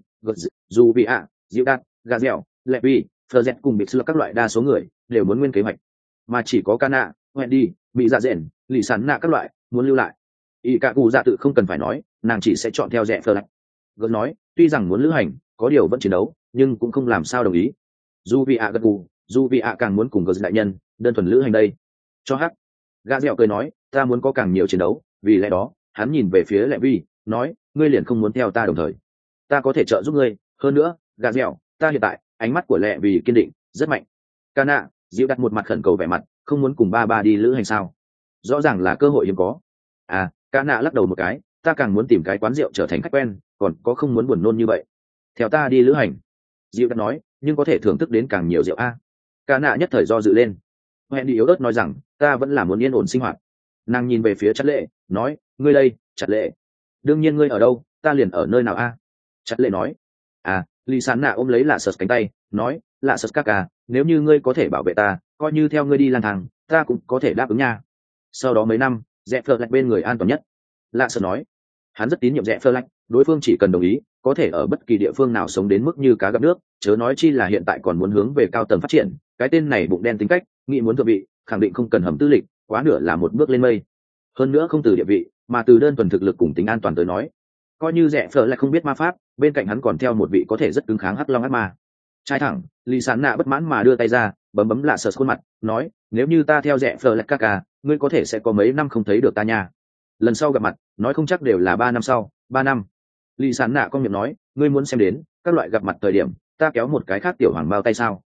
dù vì ạ, Diệu Đạt, Gà Dẻo, Lệ Vi, Phờ Dẹt cùng biệt xưa các loại đa số người đều muốn nguyên kế hoạch, mà chỉ có Cana, Wendy, Mỹ Dạ Dện, Lì Sán Nạ các loại muốn lưu lại. Y cả cụ dạ tự không cần phải nói, nàng chỉ sẽ chọn theo rẽ phơ lạnh. Gớt nói, tuy rằng muốn lữ hành, có điều vẫn chiến đấu, nhưng cũng không làm sao đồng ý. Dù vì ạ gật gù, dù vì ạ càng muốn cùng gớt đại nhân đơn thuần lữ hành đây. Cho hắc. Gà dẻo cười nói, ta muốn có càng nhiều chiến đấu, vì lẽ đó hắn nhìn về phía Lệ Vi, nói, ngươi liền không muốn theo ta đồng thời. Ta có thể trợ giúp ngươi, hơn nữa, gà dẻo, ta hiện tại ánh mắt của Lệ Vi kiên định, rất mạnh. Cana, Diệu đặt một mặt khẩn cầu vẻ mặt, không muốn cùng ba đi lữ hành sao? Rõ ràng là cơ hội hiếm có. À, Cana lắc đầu một cái, ta càng muốn tìm cái quán rượu trở thành khách quen, còn có không muốn buồn nôn như vậy. Theo ta đi lữ hành. Diệu đặt nói, nhưng có thể thưởng thức đến càng nhiều rượu a. Cana nhất thời do dự lên. Hẹn đi yếu ớt nói rằng, ta vẫn là muốn yên ổn sinh hoạt. Nàng nhìn về phía Chặt Lệ, nói, ngươi đây, Chặt Lệ. Đương nhiên ngươi ở đâu, ta liền ở nơi nào a? Chặt Lệ nói. À, Lý Sán Nạ ôm lấy Lạ Sật cánh tay, nói, Lạ Sật các ca, nếu như ngươi có thể bảo vệ ta, coi như theo ngươi đi lang thang, ta cũng có thể đáp ứng nha. Sau đó mấy năm, Rẽ Phơ Lạch bên người an toàn nhất. Lạ Sật nói, hắn rất tín nhiệm Rẽ Phơ Lạch, đối phương chỉ cần đồng ý, có thể ở bất kỳ địa phương nào sống đến mức như cá gặp nước, chớ nói chi là hiện tại còn muốn hướng về cao tầng phát triển, cái tên này bụng đen tính cách, nghĩ muốn thượng vị, khẳng định không cần hầm tư lịch, quá nửa là một bước lên mây. Hơn nữa không từ địa vị, mà từ đơn thuần thực lực cùng tính an toàn tới nói, coi như Rẽ Phơ Lạch không biết ma pháp, bên cạnh hắn còn theo một vị có thể rất cứng kháng hắc long ác ma. Trai thẳng, Lý Sán Nạ bất mãn mà đưa tay ra, bấm Lạ Sật khuôn mặt, nói, nếu như ta theo Rẽ Phơ Lạch các ca, ngươi có thể sẽ có mấy năm không thấy được ta nha. Lần sau gặp mặt, nói không chắc đều là 3 năm sau, 3 năm. Lý Sán Nạ con miệng nói, ngươi muốn xem đến các loại gặp mặt thời điểm, ta kéo một cái khác tiểu hoàng bao tay sao?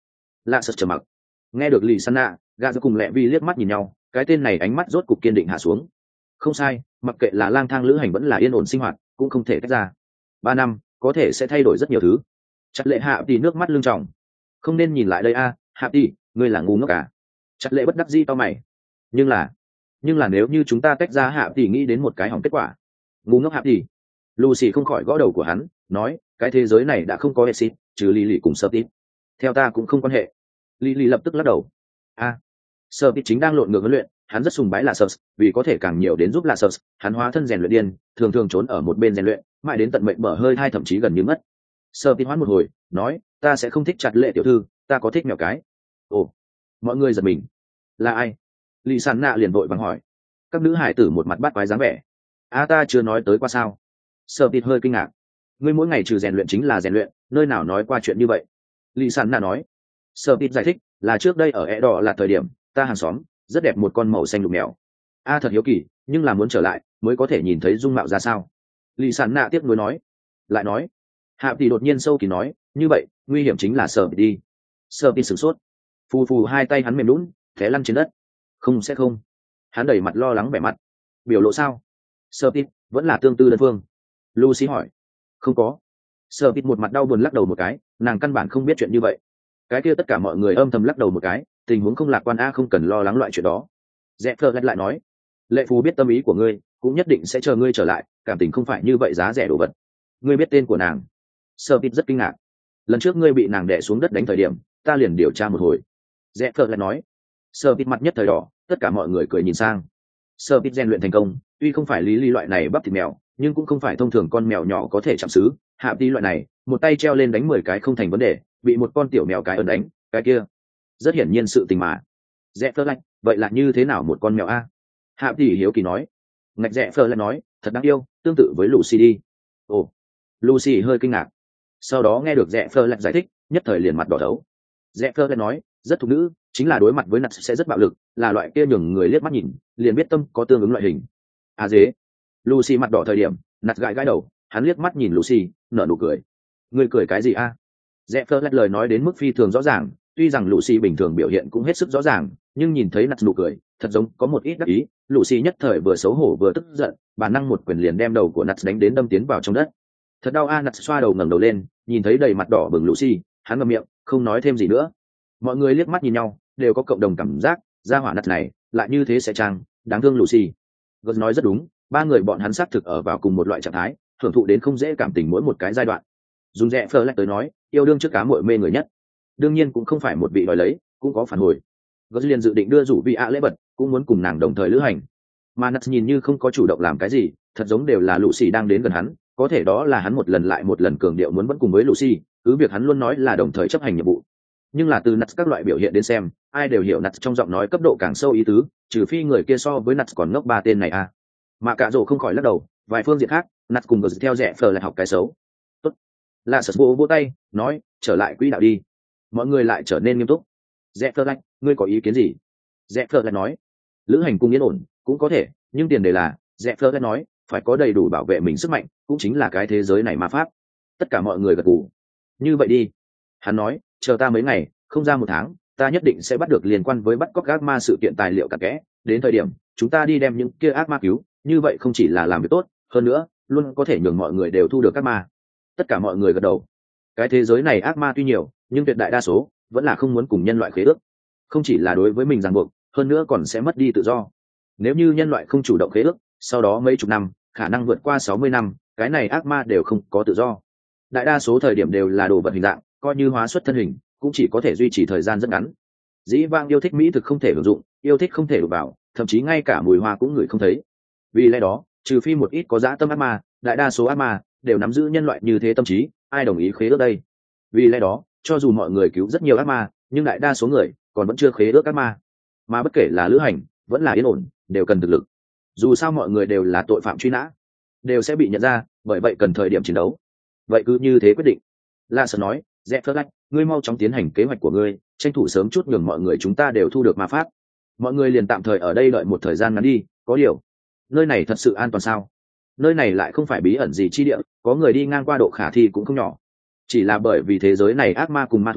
Lạ sật trầm mặc. Nghe được lì san nạ, gà cùng lẹ vi liếc mắt nhìn nhau, cái tên này ánh mắt rốt cục kiên định hạ xuống. Không sai, mặc kệ là lang thang lữ hành vẫn là yên ổn sinh hoạt, cũng không thể tách ra. 3 năm có thể sẽ thay đổi rất nhiều thứ. Chặt lệ hạ thì nước mắt lưng tròng. Không nên nhìn lại đây a, hạ tỷ, ngươi là ngu ngốc à? Chặt lệ bất đắc dĩ to mày. Nhưng là nếu như chúng ta tách ra, hạ tỷ nghĩ đến một cái hỏng kết quả. Ngu ngốc hạ tỷ. Lucy không khỏi gõ đầu của hắn, nói, cái thế giới này đã không có exit, trừ Lily cùng Serpit. Theo ta cũng không quan hệ. Lily lập tức lắc đầu. Serpit chính đang lộn ngược huấn luyện, hắn rất sùng bái Lasers, vì có thể càng nhiều đến giúp Lasers, hắn hóa thân rèn luyện điên, thường thường trốn ở một bên rèn luyện, mãi đến tận mệnh mở hơi thai thậm chí gần như mất. Serpit hoãn một hồi, nói, ta sẽ không thích Chặt lệ tiểu thư, ta có thích mèo cái. Ồ, mọi người giật mình. Là ai? Lì Sàn Nạ liền vội vàng hỏi. Các nữ hải tử một mặt bắt quái dáng vẻ. Ta chưa nói tới qua sao? Serpit hơi kinh ngạc. Ngươi mỗi ngày trừ rèn luyện chính là rèn luyện, nơi nào nói qua chuyện như vậy? Lì Sàn Nạ nói. Serpit giải thích, là trước đây ở đỏ là thời điểm, ta hàng xóm rất đẹp một con màu xanh lục mèo. Thật hiếu kỳ, nhưng là muốn trở lại mới có thể nhìn thấy dung mạo ra sao. Lì Sàn Nạ tiếp nối nói. Lại nói, Hạ tỷ đột nhiên sâu kỳ nói, như vậy nguy hiểm chính là Serpit đi. Serpit sửng sốt, phù phù hai tay hắn mềm lún té lăn trên đất. Không sẽ không. Hắn đẩy mặt lo lắng vẻ mặt. Biểu lộ sao? Serpit vẫn là tương tư đơn phương. Lucy hỏi. Không có. Serpit một mặt đau buồn lắc đầu một cái, nàng căn bản không biết chuyện như vậy. Cái kia tất cả mọi người âm thầm lắc đầu một cái, tình huống không lạc quan, không cần lo lắng loại chuyện đó. Zephyr lại nói, lệ phù biết tâm ý của ngươi, cũng nhất định sẽ chờ ngươi trở lại, cảm tình không phải như vậy giá rẻ đồ vật. Ngươi biết tên của nàng? Serpit rất kinh ngạc. Lần trước ngươi bị nàng đè xuống đất đánh thời điểm, ta liền điều tra một hồi. Zephyr lại nói. Serpit mặt nhất thời đỏ, tất cả mọi người cười nhìn sang. Serpit rèn luyện thành công, tuy không phải lý ly loại này bắp thịt mèo, nhưng cũng không phải thông thường con mèo nhỏ có thể chạm xứ. Hạ tí loại này, một tay treo lên đánh 10 cái không thành vấn đề, bị một con tiểu mèo cái ấn đánh, cái kia rất hiển nhiên sự tình mà. Zephyr lạnh, vậy là như thế nào một con mèo a? Hạ tỷ hiếu kỳ nói. Ngạch Zephyr lại nói, thật đáng yêu, tương tự với Lucy đi. Ồ. Lucy hơi kinh ngạc. Sau đó nghe được Zephyr lại giải thích, nhất thời liền mặt đỏ thấu. Zephyr lại nói, rất thục nữ, chính là đối mặt với nặt sẽ rất bạo lực, là loại kia nhường người liếc mắt nhìn liền biết tâm có tương ứng loại hình. Dế. Lucy mặt đỏ thời điểm, nặt gãi gãi đầu, hắn liếc mắt nhìn Lucy, nở nụ cười. Ngươi cười cái gì a? Zephyr lại lời nói đến mức phi thường rõ ràng, tuy rằng Lucy bình thường biểu hiện cũng hết sức rõ ràng, nhưng nhìn thấy nặt nụ cười, thật giống có một ít đắc ý. Lucy nhất thời vừa xấu hổ vừa tức giận, bản năng một quyền liền đem đầu của nặt đánh đến đâm tiến vào trong đất. Thật đau nặt xoa đầu ngẩng đầu lên, nhìn thấy đầy mặt đỏ bừng Lucy, hắn ngậm miệng, không nói thêm gì nữa. Mọi người liếc mắt nhìn nhau, đều có cộng đồng cảm giác, gia hỏa nặt này lại như thế sẽ trang đáng thương Lucy. Gớt nói rất đúng, ba người bọn hắn xác thực ở vào cùng một loại trạng thái, hưởng thụ đến không dễ cảm tình mỗi một cái giai đoạn. Dùng Zephyr lại tới nói, yêu đương trước cá muội mê người nhất, đương nhiên cũng không phải một vị đòi lấy, cũng có phản hồi. Gớt liền dự định đưa rủ Vi lễ vật, cũng muốn cùng nàng đồng thời lữ hành, mà nặt nhìn như không có chủ động làm cái gì, thật giống đều là Lucy đang đến gần hắn, có thể đó là hắn một lần lại một lần cường điệu muốn vẫn cùng với Lucy, cứ việc hắn luôn nói là đồng thời chấp hành nhiệm vụ. Nhưng là từ nặt các loại biểu hiện đến xem, ai đều hiểu nặt trong giọng nói cấp độ càng sâu ý tứ, trừ phi người kia so với nặt còn ngốc 3 tên này Mà cả rồ không khỏi lắc đầu, vài phương diện khác, nặt cùng Gớt theo Zephyr lại học cái xấu. Tốt. Lạ sật vỗ tay, nói, trở lại quỹ đạo đi. Mọi người lại trở nên nghiêm túc. Zephyr lại, ngươi có ý kiến gì? Zephyr lại nói, lữ hành cung yên ổn, cũng có thể, nhưng tiền đề là, Zephyr lại nói, phải có đầy đủ bảo vệ mình sức mạnh, cũng chính là cái thế giới này ma pháp. Tất cả mọi người gật gù. Như vậy đi. Hắn nói, chờ ta mấy ngày, không ra 1 tháng, ta nhất định sẽ bắt được liên quan với bắt cóc ác ma sự kiện tài liệu cặn kẽ. Đến thời điểm, chúng ta đi đem những kia ác ma cứu, như vậy không chỉ là làm việc tốt, hơn nữa, luôn có thể nhường mọi người đều thu được ác ma. Tất cả mọi người gật đầu. Cái thế giới này ác ma tuy nhiều, nhưng tuyệt đại đa số vẫn là không muốn cùng nhân loại khế ước. Không chỉ là đối với mình ràng buộc, hơn nữa còn sẽ mất đi tự do. Nếu như nhân loại không chủ động khế ước, sau đó mấy chục năm, khả năng vượt qua 60 năm, cái này ác ma đều không có tự do. Đại đa số thời điểm đều là đồ vật hình dạng, coi như hóa xuất thân hình, cũng chỉ có thể duy trì thời gian rất ngắn. Dĩ vãng yêu thích mỹ thực không thể hưởng dụng, yêu thích không thể đụng vào, thậm chí ngay cả mùi hoa cũng ngửi không thấy. Vì lẽ đó, trừ phi một ít có dã tâm ác ma, đại đa số ác ma đều nắm giữ nhân loại như thế tâm trí, ai đồng ý khế ước đây? Vì lẽ đó, cho dù mọi người cứu rất nhiều ác ma, nhưng đại đa số người còn vẫn chưa khế ước ác ma. Mà bất kể là lữ hành, vẫn là yên ổn, đều cần thực lực. Dù sao mọi người đều là tội phạm truy nã, đều sẽ bị nhận ra, bởi vậy cần thời điểm chiến đấu. Vậy cứ như thế quyết định. La Sợ nói, Zephyr lại, ngươi mau chóng tiến hành kế hoạch của ngươi, tranh thủ sớm chút nhường mọi người chúng ta đều thu được ma pháp. Mọi người liền tạm thời ở đây đợi một thời gian ngắn đi, có điều, nơi này thật sự an toàn sao? Nơi này lại không phải bí ẩn gì chi địa, có người đi ngang qua độ khả thi cũng không nhỏ. Chỉ là bởi vì thế giới này ác ma cùng ma thú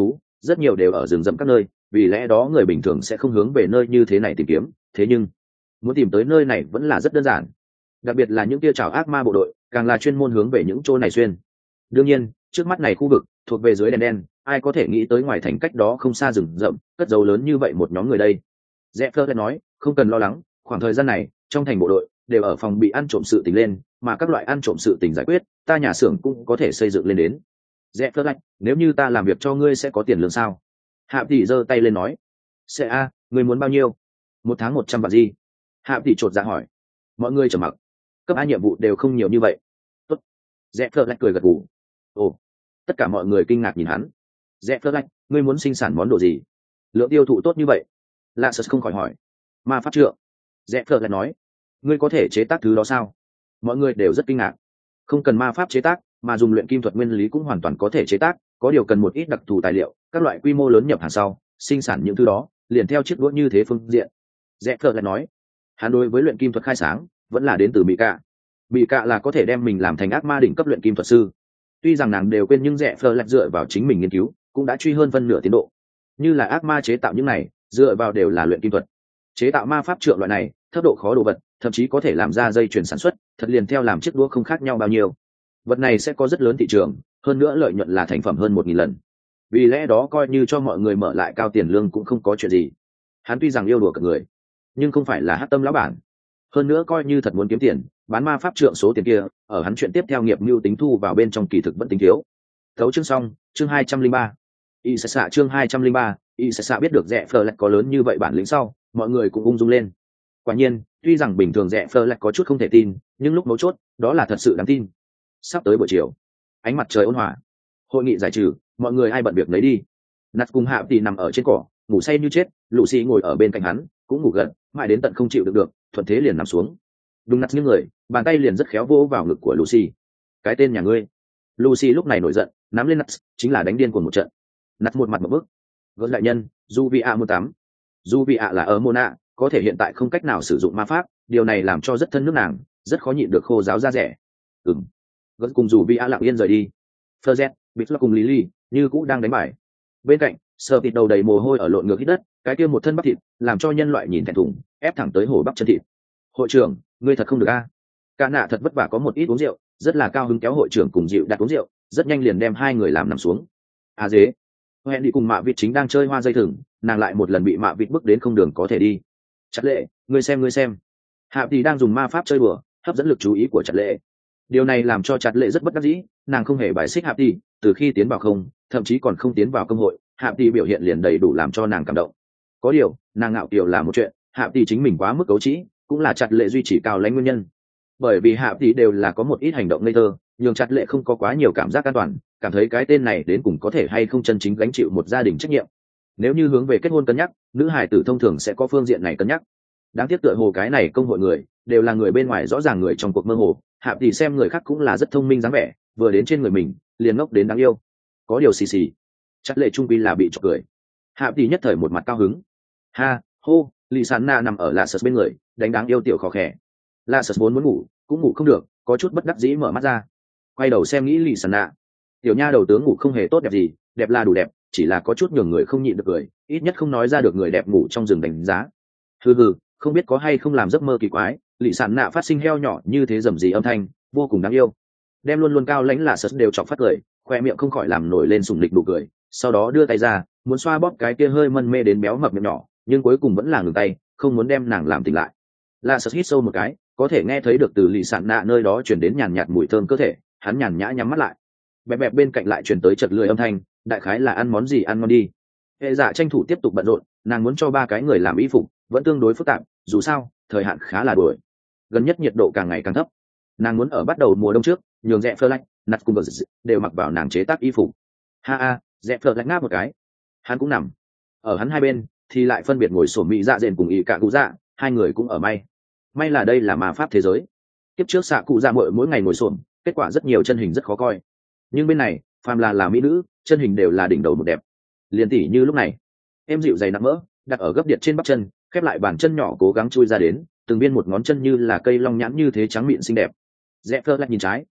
rất nhiều đều ở rừng rậm các nơi, vì lẽ đó người bình thường sẽ không hướng về nơi như thế này tìm kiếm. Thế nhưng muốn tìm tới nơi này vẫn là rất đơn giản, đặc biệt là những tia chảo ác ma bộ đội càng là chuyên môn hướng về những chỗ này xuyên. Đương nhiên trước mắt này khu vực thuộc về dưới đèn đen, ai có thể nghĩ tới ngoài thành cách đó không xa rừng rậm cất dấu lớn như vậy một nhóm người đây. Rẽ Phơ lại nói, không cần lo lắng, khoảng thời gian này trong thành bộ đội đều ở phòng bị ăn trộm sự tình lên, mà các loại ăn trộm sự tình giải quyết, ta nhà xưởng cũng có thể xây dựng lên đến. Rẽ Phơ lại, nếu như ta làm việc cho ngươi sẽ có tiền lương sao? Hạ tỷ giơ tay lên nói, sẽ a, ngươi muốn bao nhiêu? Một tháng 100 vạn gì? Hạ tỷ chột dạ hỏi. Mọi người trầm mặc, cấp A nhiệm vụ đều không nhiều như vậy. Tốt. Rẽ Phơ lại cười gật gù. Ồ, tất cả mọi người kinh ngạc nhìn hắn. Rẽ Phơ lại, ngươi muốn sinh sản món đồ gì? Lượng tiêu thụ tốt như vậy? Lạ Sật không khỏi hỏi. Ma pháp trượng. Rẽ Phơ lại nói, ngươi có thể chế tác thứ đó sao? Mọi người đều rất kinh ngạc. Không cần ma pháp chế tác, mà dùng luyện kim thuật nguyên lý cũng hoàn toàn có thể chế tác, có điều cần một ít đặc thù tài liệu, các loại quy mô lớn nhập hàng sau sinh sản những thứ đó liền theo chiếc đũa như thế phương diện. Rẽ Phơ lại nói, hắn đối với luyện kim thuật khai sáng vẫn là đến từ Mỹ Cạ. Mỹ Cạ là có thể đem mình làm thành ác ma đỉnh cấp luyện kim thuật sư. Tuy rằng nàng đều quên, nhưng Rẽ Phơ lại dựa vào chính mình nghiên cứu cũng đã truy hơn phân nửa tiến độ. Như là ác ma chế tạo những này dựa vào đều là luyện kim thuật. Chế tạo ma pháp trượng loại này thấp độ khó đồ vật, thậm chí có thể làm ra dây chuyền sản xuất thật liền theo làm chiếc đũa không khác nhau bao nhiêu. Vật này sẽ có rất lớn thị trường, hơn nữa lợi nhuận là thành phẩm hơn 1000 lần. Vì lẽ đó coi như cho mọi người mở lại cao tiền lương cũng không có chuyện gì. Hắn tuy rằng yêu đùa cả người, nhưng không phải là hắc tâm lão bản. Hơn nữa coi như thật muốn kiếm tiền, bán ma pháp trượng số tiền kia ở hắn chuyện tiếp theo nghiệp mưu tính thu vào bên trong kỳ thực vẫn tính thiếu. Thấu chương xong, chương 203. Y sẽ xạ chương 203, Y sẽ xạ biết được Rẽ Phơ lại có lớn như vậy bản lĩnh sau, mọi người cũng ung dung lên. Quả nhiên, tuy rằng bình thường Rẽ Phơ lại có chút không thể tin, nhưng lúc mấu chốt, đó là thật sự đáng tin. Sắp tới buổi chiều, ánh mặt trời ôn hòa, hội nghị giải trừ, mọi người ai bận việc lấy đi. Nat cùng Hạ Tỷ nằm ở trên cỏ, ngủ say như chết, Lucy ngồi ở bên cạnh hắn, cũng ngủ gần, mãi đến tận không chịu được, thuận thế liền nằm xuống. Đúng Nat những người, bàn tay liền rất khéo vỗ vào ngực của Lucy. Cái tên nhà ngươi. Lucy lúc này nổi giận, nắm lên Nat, chính là đánh điên cuồng một trận. Nat một mặt một bức. Gỡ đại nhân, Juvia muốn tắm. Juvia là ở Mona, có thể hiện tại không cách nào sử dụng ma pháp, điều này làm cho rất thân nước nàng, rất khó nhịn được khô giáo da rẻ. Gỡ cùng Juvia lặng yên rời đi. Fleur, Bích cùng Lily như cũ đang đánh bài. Bên cạnh, Sở Thịt đầu đầy mồ hôi ở lộn ngược hít đất, cái kia một thân bắp thịt, làm cho nhân loại nhìn thẹn thùng, ép thẳng tới hổ bắp chân thịt. Hội trưởng, ngươi thật không được a. Cả nạ thật vất vả có một ít uống rượu, rất là cao hứng kéo hội trưởng cùng dịu đặt uống rượu, rất nhanh liền đem hai người làm nằm xuống. À dế, hẹn đi cùng Mạ Vịt chính đang chơi hoa dây thừng, nàng lại một lần bị Mạ Vịt bức đến không đường có thể đi. Chặt Lệ, ngươi xem. Hạ Tỷ đang dùng ma pháp chơi đùa, hấp dẫn lực chú ý của Chặt Lệ. Điều này làm cho Chặt Lệ rất bất đắc dĩ, nàng không hề bài xích Hạ Tỷ, từ khi tiến vào không, thậm chí còn không tiến vào công hội, Hạ Tỷ biểu hiện liền đầy đủ làm cho nàng cảm động. Có điều, nàng ngạo kiều là một chuyện, Hạ Tỷ chính mình quá mức cấu trĩ, cũng là Chặt Lệ duy trì cao lãnh nguyên nhân. Bởi vì Hạ Tỷ đều là có một ít hành động ngây thơ, nhường Chặt Lệ không có quá nhiều cảm giác an toàn, cảm thấy cái tên này đến cùng có thể hay không chân chính gánh chịu một gia đình trách nhiệm. Nếu như hướng về kết hôn cân nhắc, nữ hài tử thông thường sẽ có phương diện này cân nhắc. Đáng tiếc tựa hồ cái này công hội người đều là người bên ngoài rõ ràng người trong cuộc mơ hồ, Hạ Tỷ xem người khác cũng là rất thông minh dáng vẻ, vừa đến trên người mình liền ngốc đến đáng yêu. Có điều xì xì, Chặt Lệ trung quy là bị chọc cười. Hạ Tỷ nhất thời một mặt cao hứng. Ha, hô, Lì Sản Na nằm ở Lạ Sật bên người, đánh đáng yêu tiểu khó khẽ. Lạ Sật vốn muốn ngủ, cũng ngủ không được, có chút bất đắc dĩ mở mắt ra. Quay đầu xem nghĩ Lì Sản Na. Tiểu nha đầu tướng ngủ không hề tốt đẹp gì, đẹp là đủ đẹp, chỉ là có chút nhường người không nhịn được cười, ít nhất không nói ra được người đẹp ngủ trong rừng đánh giá. Hừ, không biết có hay không làm giấc mơ kỳ quái, Lì Sản Na phát sinh heo nhỏ như thế rầm rì âm thanh, vô cùng đáng yêu. Đem luôn luôn cao lãnh Lạ Sật đều chọc phát cười, khoe miệng không khỏi làm nổi lên sùng lịch nụ cười, sau đó đưa tay ra, muốn xoa bóp cái kia hơi mân mê đến béo mập miệng nhỏ, nhưng cuối cùng vẫn là ngừng tay, không muốn đem nàng làm tỉnh lại. Lạ Sật hít sâu một cái, có thể nghe thấy được từ Lì Sản Na nơi đó truyền đến nhàn nhạt mùi thơm cơ thể, hắn nhàn nhã nhắm mắt lại. Bẹp bẹp bên cạnh lại truyền tới chật lưỡi âm thanh, đại khái là ăn món gì ăn ngon đi. Hệ Dạ tranh thủ tiếp tục bận rộn, nàng muốn cho 3 cái người làm y phục, vẫn tương đối phức tạp, dù sao thời hạn khá là đuổi, gần nhất nhiệt độ càng ngày càng thấp. Nàng muốn ở bắt đầu mùa đông trước nhường Rẽ Phơ lạnh, Nat cùng đều mặc vào nàng chế tác y phục. Ha, Rẽ Phơ lạnh ngáp một cái, hắn cũng nằm ở hắn hai bên, thì lại phân biệt ngồi sổ Mỹ Dạ Dện cùng Y Cả Cụ Dạ, hai người cũng ở may là đây là ma pháp thế giới. Kiếp trước xạ cụ Dạ mỗi ngày ngồi xổm, kết quả rất nhiều chân hình rất khó coi, nhưng bên này phàm là mỹ nữ, chân hình đều là đỉnh đầu một đẹp. Liền tỉ như lúc này, em dịu dày nặng mỡ đặt ở gấp điện trên bắp chân, khép lại bàn chân nhỏ cố gắng chui ra đến, từng viên một ngón chân như là cây long nhãn như thế trắng mịn xinh đẹp. Rẽ Phơ lại nhìn trái,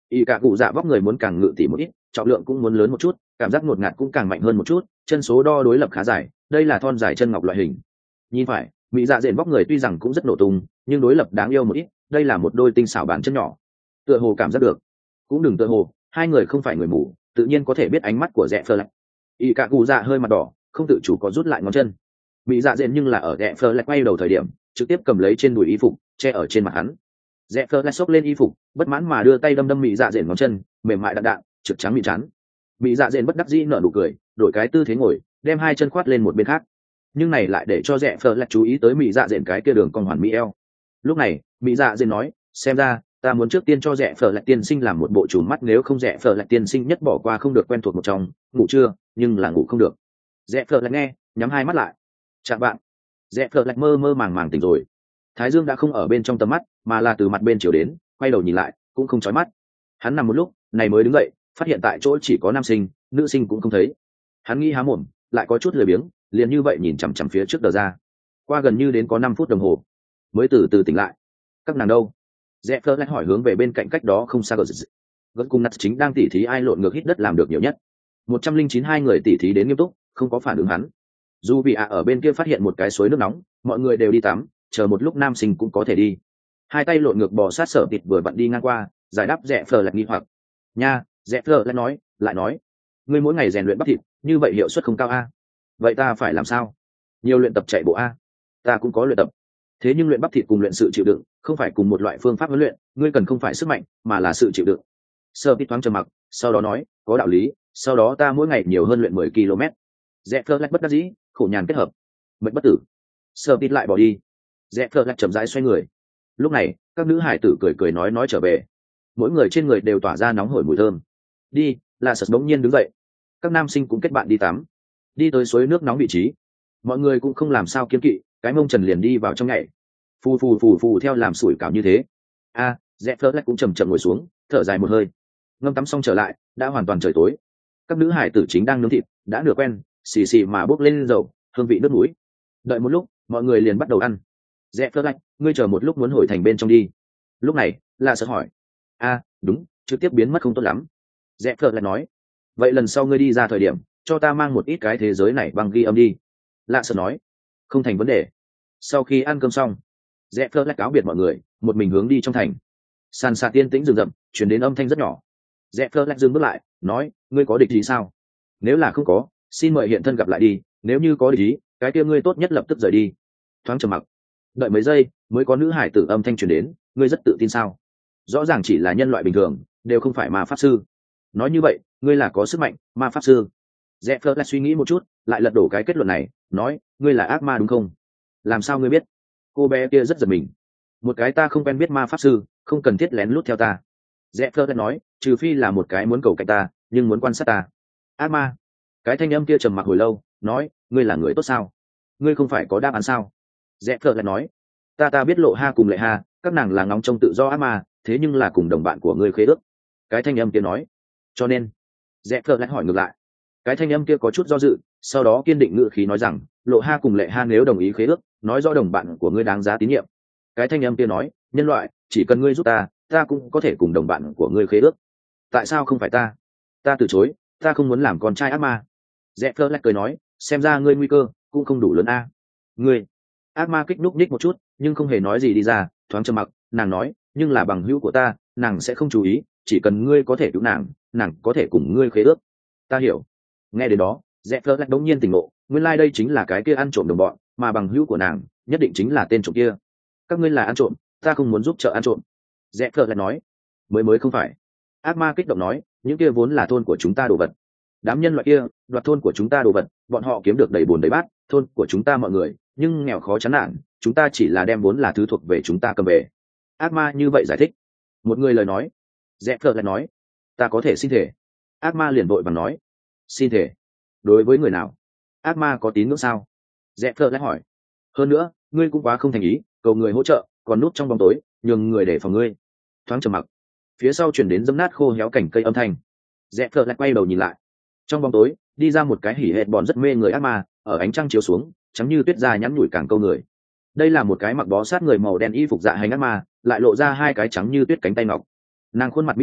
Y cả cụ dạ vóc người muốn càng ngự tỉ một ít, trọng lượng cũng muốn lớn một chút, cảm giác ngột ngạt cũng càng mạnh hơn một chút, chân số đo đối lập khá dài, đây là thon dài chân ngọc loại hình. Nhìn phải, mỹ dạ dện vóc người tuy rằng cũng rất nổ tung, nhưng đối lập đáng yêu một ít, đây là một đôi tinh xảo bàn chân nhỏ. Tựa hồ cảm giác được, cũng đừng tựa hồ, hai người không phải người mù, tự nhiên có thể biết ánh mắt của rẽ phơ lạch. Y cả cụ dạ hơi mặt đỏ, không tự chủ có rút lại ngón chân. Mỹ dạ dện nhưng là ở rẽ phơ lạch quay đầu thời điểm, trực tiếp cầm lấy trên đùi y phục, che ở trên mặt hắn. Rẽ phơ lạch xốc lên y phục, bất mãn mà đưa tay đâm đâm mỹ dạ dện ngón chân, mềm mại đạn đạn, trực trắng mịn chán. Mỹ dạ dện bất đắc dĩ nở nụ cười, đổi cái tư thế ngồi, đem hai chân khoát lên một bên khác. Nhưng này lại để cho rẽ phơ lạch chú ý tới mỹ dạ dện cái kia đường cong hoàn mỹ eo. Lúc này mỹ dạ dện nói, xem ra ta muốn trước tiên cho rẽ phở lại tiên sinh làm một bộ trùm mắt, nếu không rẽ phở lại tiên sinh nhất bỏ qua không được quen thuộc một trong. Ngủ chưa? Nhưng là ngủ không được. Rẽ phở lại nghe, nhắm hai mắt lại. Chạm bạn. Rẽ phở lại mơ mơ màng màng tỉnh rồi. Thái dương đã không ở bên trong tầm mắt, mà là từ mặt bên chiều đến, quay đầu nhìn lại cũng không chói mắt. Hắn nằm một lúc này mới đứng dậy, phát hiện tại chỗ chỉ có nam sinh, nữ sinh cũng không thấy. Hắn nghĩ há mồm, lại có chút lười biếng, liền như vậy nhìn chằm chằm phía trước đờ ra. Qua gần như đến có 5 phút đồng hồ mới từ từ tỉnh lại. Các nàng đâu? Rẽ phơ lại hỏi hướng về bên cạnh cách đó không xa. Gật cùng nặt chính đang tỉ thí ai lộn ngược hít đất làm được nhiều nhất. 109 hai người tỉ thí đến nghiêm túc, không có phản ứng hắn. Dù vì ở bên kia phát hiện một cái suối nước nóng, mọi người đều đi tắm, chờ một lúc nam sinh cũng có thể đi. Hai tay lộn ngược bò sát sở tịt vừa vặn đi ngang qua, giải đáp rẽ phơ lại nghi hoặc. Nha, rẽ phơ lại nói, ngươi mỗi ngày rèn luyện bắp thịt, như vậy hiệu suất không cao a. Vậy ta phải làm sao? Nhiều luyện tập chạy bộ a. Ta cũng có luyện tập. Thế nhưng luyện bắp thịt cùng luyện sự chịu đựng không phải cùng một loại phương pháp huấn luyện, ngươi cần không phải sức mạnh mà là sự chịu đựng. Sơ Pít thoáng trầm mặc, sau đó nói, có đạo lý, sau đó ta mỗi ngày nhiều hơn luyện 10 km. Rẽ phơ lách bất đắc dĩ, khổ nhàn kết hợp, mệnh bất tử. Sơ Pít lại bỏ đi. Rẽ phơ lách chậm rãi xoay người. Lúc này các nữ hải tử cười cười nói trở về, mỗi người trên người đều tỏa ra nóng hổi mùi thơm. Đi, là sật bỗng nhiên đứng dậy. Các nam sinh cũng kết bạn đi tắm. Đi tới suối nước nóng vị trí, mọi người cũng không làm sao kiêng kỵ, cái mông trần liền đi vào trong nhảy, phù theo làm sủi cảo như thế. Rẽ phơ lách cũng chầm chậm ngồi xuống, thở dài một hơi. Ngâm tắm xong trở lại, đã hoàn toàn trời tối. Các nữ hải tử chính đang nướng thịt, đã nửa quen, xì xì mà bốc lên dầu, hương vị nước mũi. Đợi một lúc, mọi người liền bắt đầu ăn. Rẽ phơ lách, ngươi chờ một lúc muốn hồi thành bên trong đi. Lúc này là sợ hỏi. Đúng, trực tiếp biến mất không tốt lắm. Rẽ phơ lách nói, vậy lần sau ngươi đi ra thời điểm, cho ta mang một ít cái thế giới này băng ghi âm đi. Lạ sợ nói, không thành vấn đề. Sau khi ăn cơm xong, rẽ phơ lách cáo biệt mọi người, một mình hướng đi trong thành. Sàn sạt tiên tĩnh rừng rậm, chuyển đến âm thanh rất nhỏ. Rẽ phơ lách dừng bước lại, nói, ngươi có địch gì sao? Nếu là không có, xin mời hiện thân gặp lại đi, nếu như có địch ý, cái kia ngươi tốt nhất lập tức rời đi. Thoáng trầm mặc, đợi mấy giây mới có nữ hải tử âm thanh truyền đến, ngươi rất tự tin sao? Rõ ràng chỉ là nhân loại bình thường, đều không phải ma pháp sư. Nói như vậy, ngươi là có sức mạnh ma pháp sư. Rẽ phơ lách suy nghĩ một chút, lại lật đổ cái kết luận này, nói, ngươi là ác ma đúng không? Làm sao ngươi biết? Cô bé kia rất giật mình. Một cái ta không quen biết ma pháp sư, không cần thiết lén lút theo ta. Rẽ phơ lách nói, trừ phi là một cái muốn cầu cạnh ta, nhưng muốn quan sát ta. Ác ma. Cái thanh âm kia trầm mặc hồi lâu, nói, ngươi là người tốt sao? Ngươi không phải có đáp án sao? Rẽ phơ lách nói, ta biết Lộ Ha cùng Lệ Ha, các nàng là ngóng trông tự do ác ma, thế nhưng là cùng đồng bạn của ngươi khế ước. Cái thanh âm kia nói, cho nên. Rẽ phơ lách hỏi ngược lại. Cái thanh âm kia có chút do dự, sau đó kiên định ngữ khí nói rằng, Lộ Ha cùng Lệ Ha nếu đồng ý khế ước, nói rõ đồng bạn của ngươi đáng giá tín nhiệm. Cái thanh âm kia nói, nhân loại, chỉ cần ngươi giúp ta cũng có thể cùng đồng bạn của ngươi khế ước. Tại sao không phải ta? Ta từ chối, ta không muốn làm con trai ác ma. Rẽ phơ lách cười nói, xem ra ngươi nguy cơ cũng không đủ lớn a. Ngươi. Ác ma kích núc ních một chút, nhưng không hề nói gì đi ra, thoáng trầm mặc, nàng nói, nhưng là bằng hữu của ta, nàng sẽ không chú ý, chỉ cần ngươi có thể cứu nàng có thể cùng ngươi khế ước. Ta hiểu. Nghe đến đó, rẽ phơ lách đống nhiên tỉnh ngộ, nguyên lai đây chính là cái kia ăn trộm đồng bọn, mà bằng hữu của nàng nhất định chính là tên trộm kia. Các ngươi là ăn trộm, ta không muốn giúp trợ ăn trộm. Rẽ phơ lách nói, mới không phải. Ác ma kích động nói, những kia vốn là thôn của chúng ta đồ vật. Đám nhân loại kia đoạt thôn của chúng ta đồ vật, bọn họ kiếm được đầy bùn đầy bát, thôn của chúng ta mọi người nhưng nghèo khó chán nản, chúng ta chỉ là đem vốn là thứ thuộc về chúng ta cầm về. Ác ma như vậy giải thích. Một người lời nói. Rẽ phơ lại nói, ta có thể xin thể. Ác ma liền vội vàng nói, xin thể đối với người nào? Ác ma có tín ngưỡng sao? Rẽ phơ lại hỏi. Hơn nữa, ngươi cũng quá không thành ý, cầu người hỗ trợ còn núp trong bóng tối, nhường người để phòng ngươi. Thoáng trầm mặc, phía sau chuyển đến dấm nát khô héo cảnh cây âm thanh. Rẽ phơ lại quay đầu nhìn lại. Trong bóng tối đi ra một cái hỉ hệt bòn rất mê người ác ma, ở ánh trăng chiếu xuống trắng như tuyết dài nhắn nhủi càng câu người. Đây là một cái mặc bó sát người màu đen y phục dạ hành ác ma, lại lộ ra hai cái trắng như tuyết cánh tay ngọc. Nàng khuôn mặt mỹ lệ,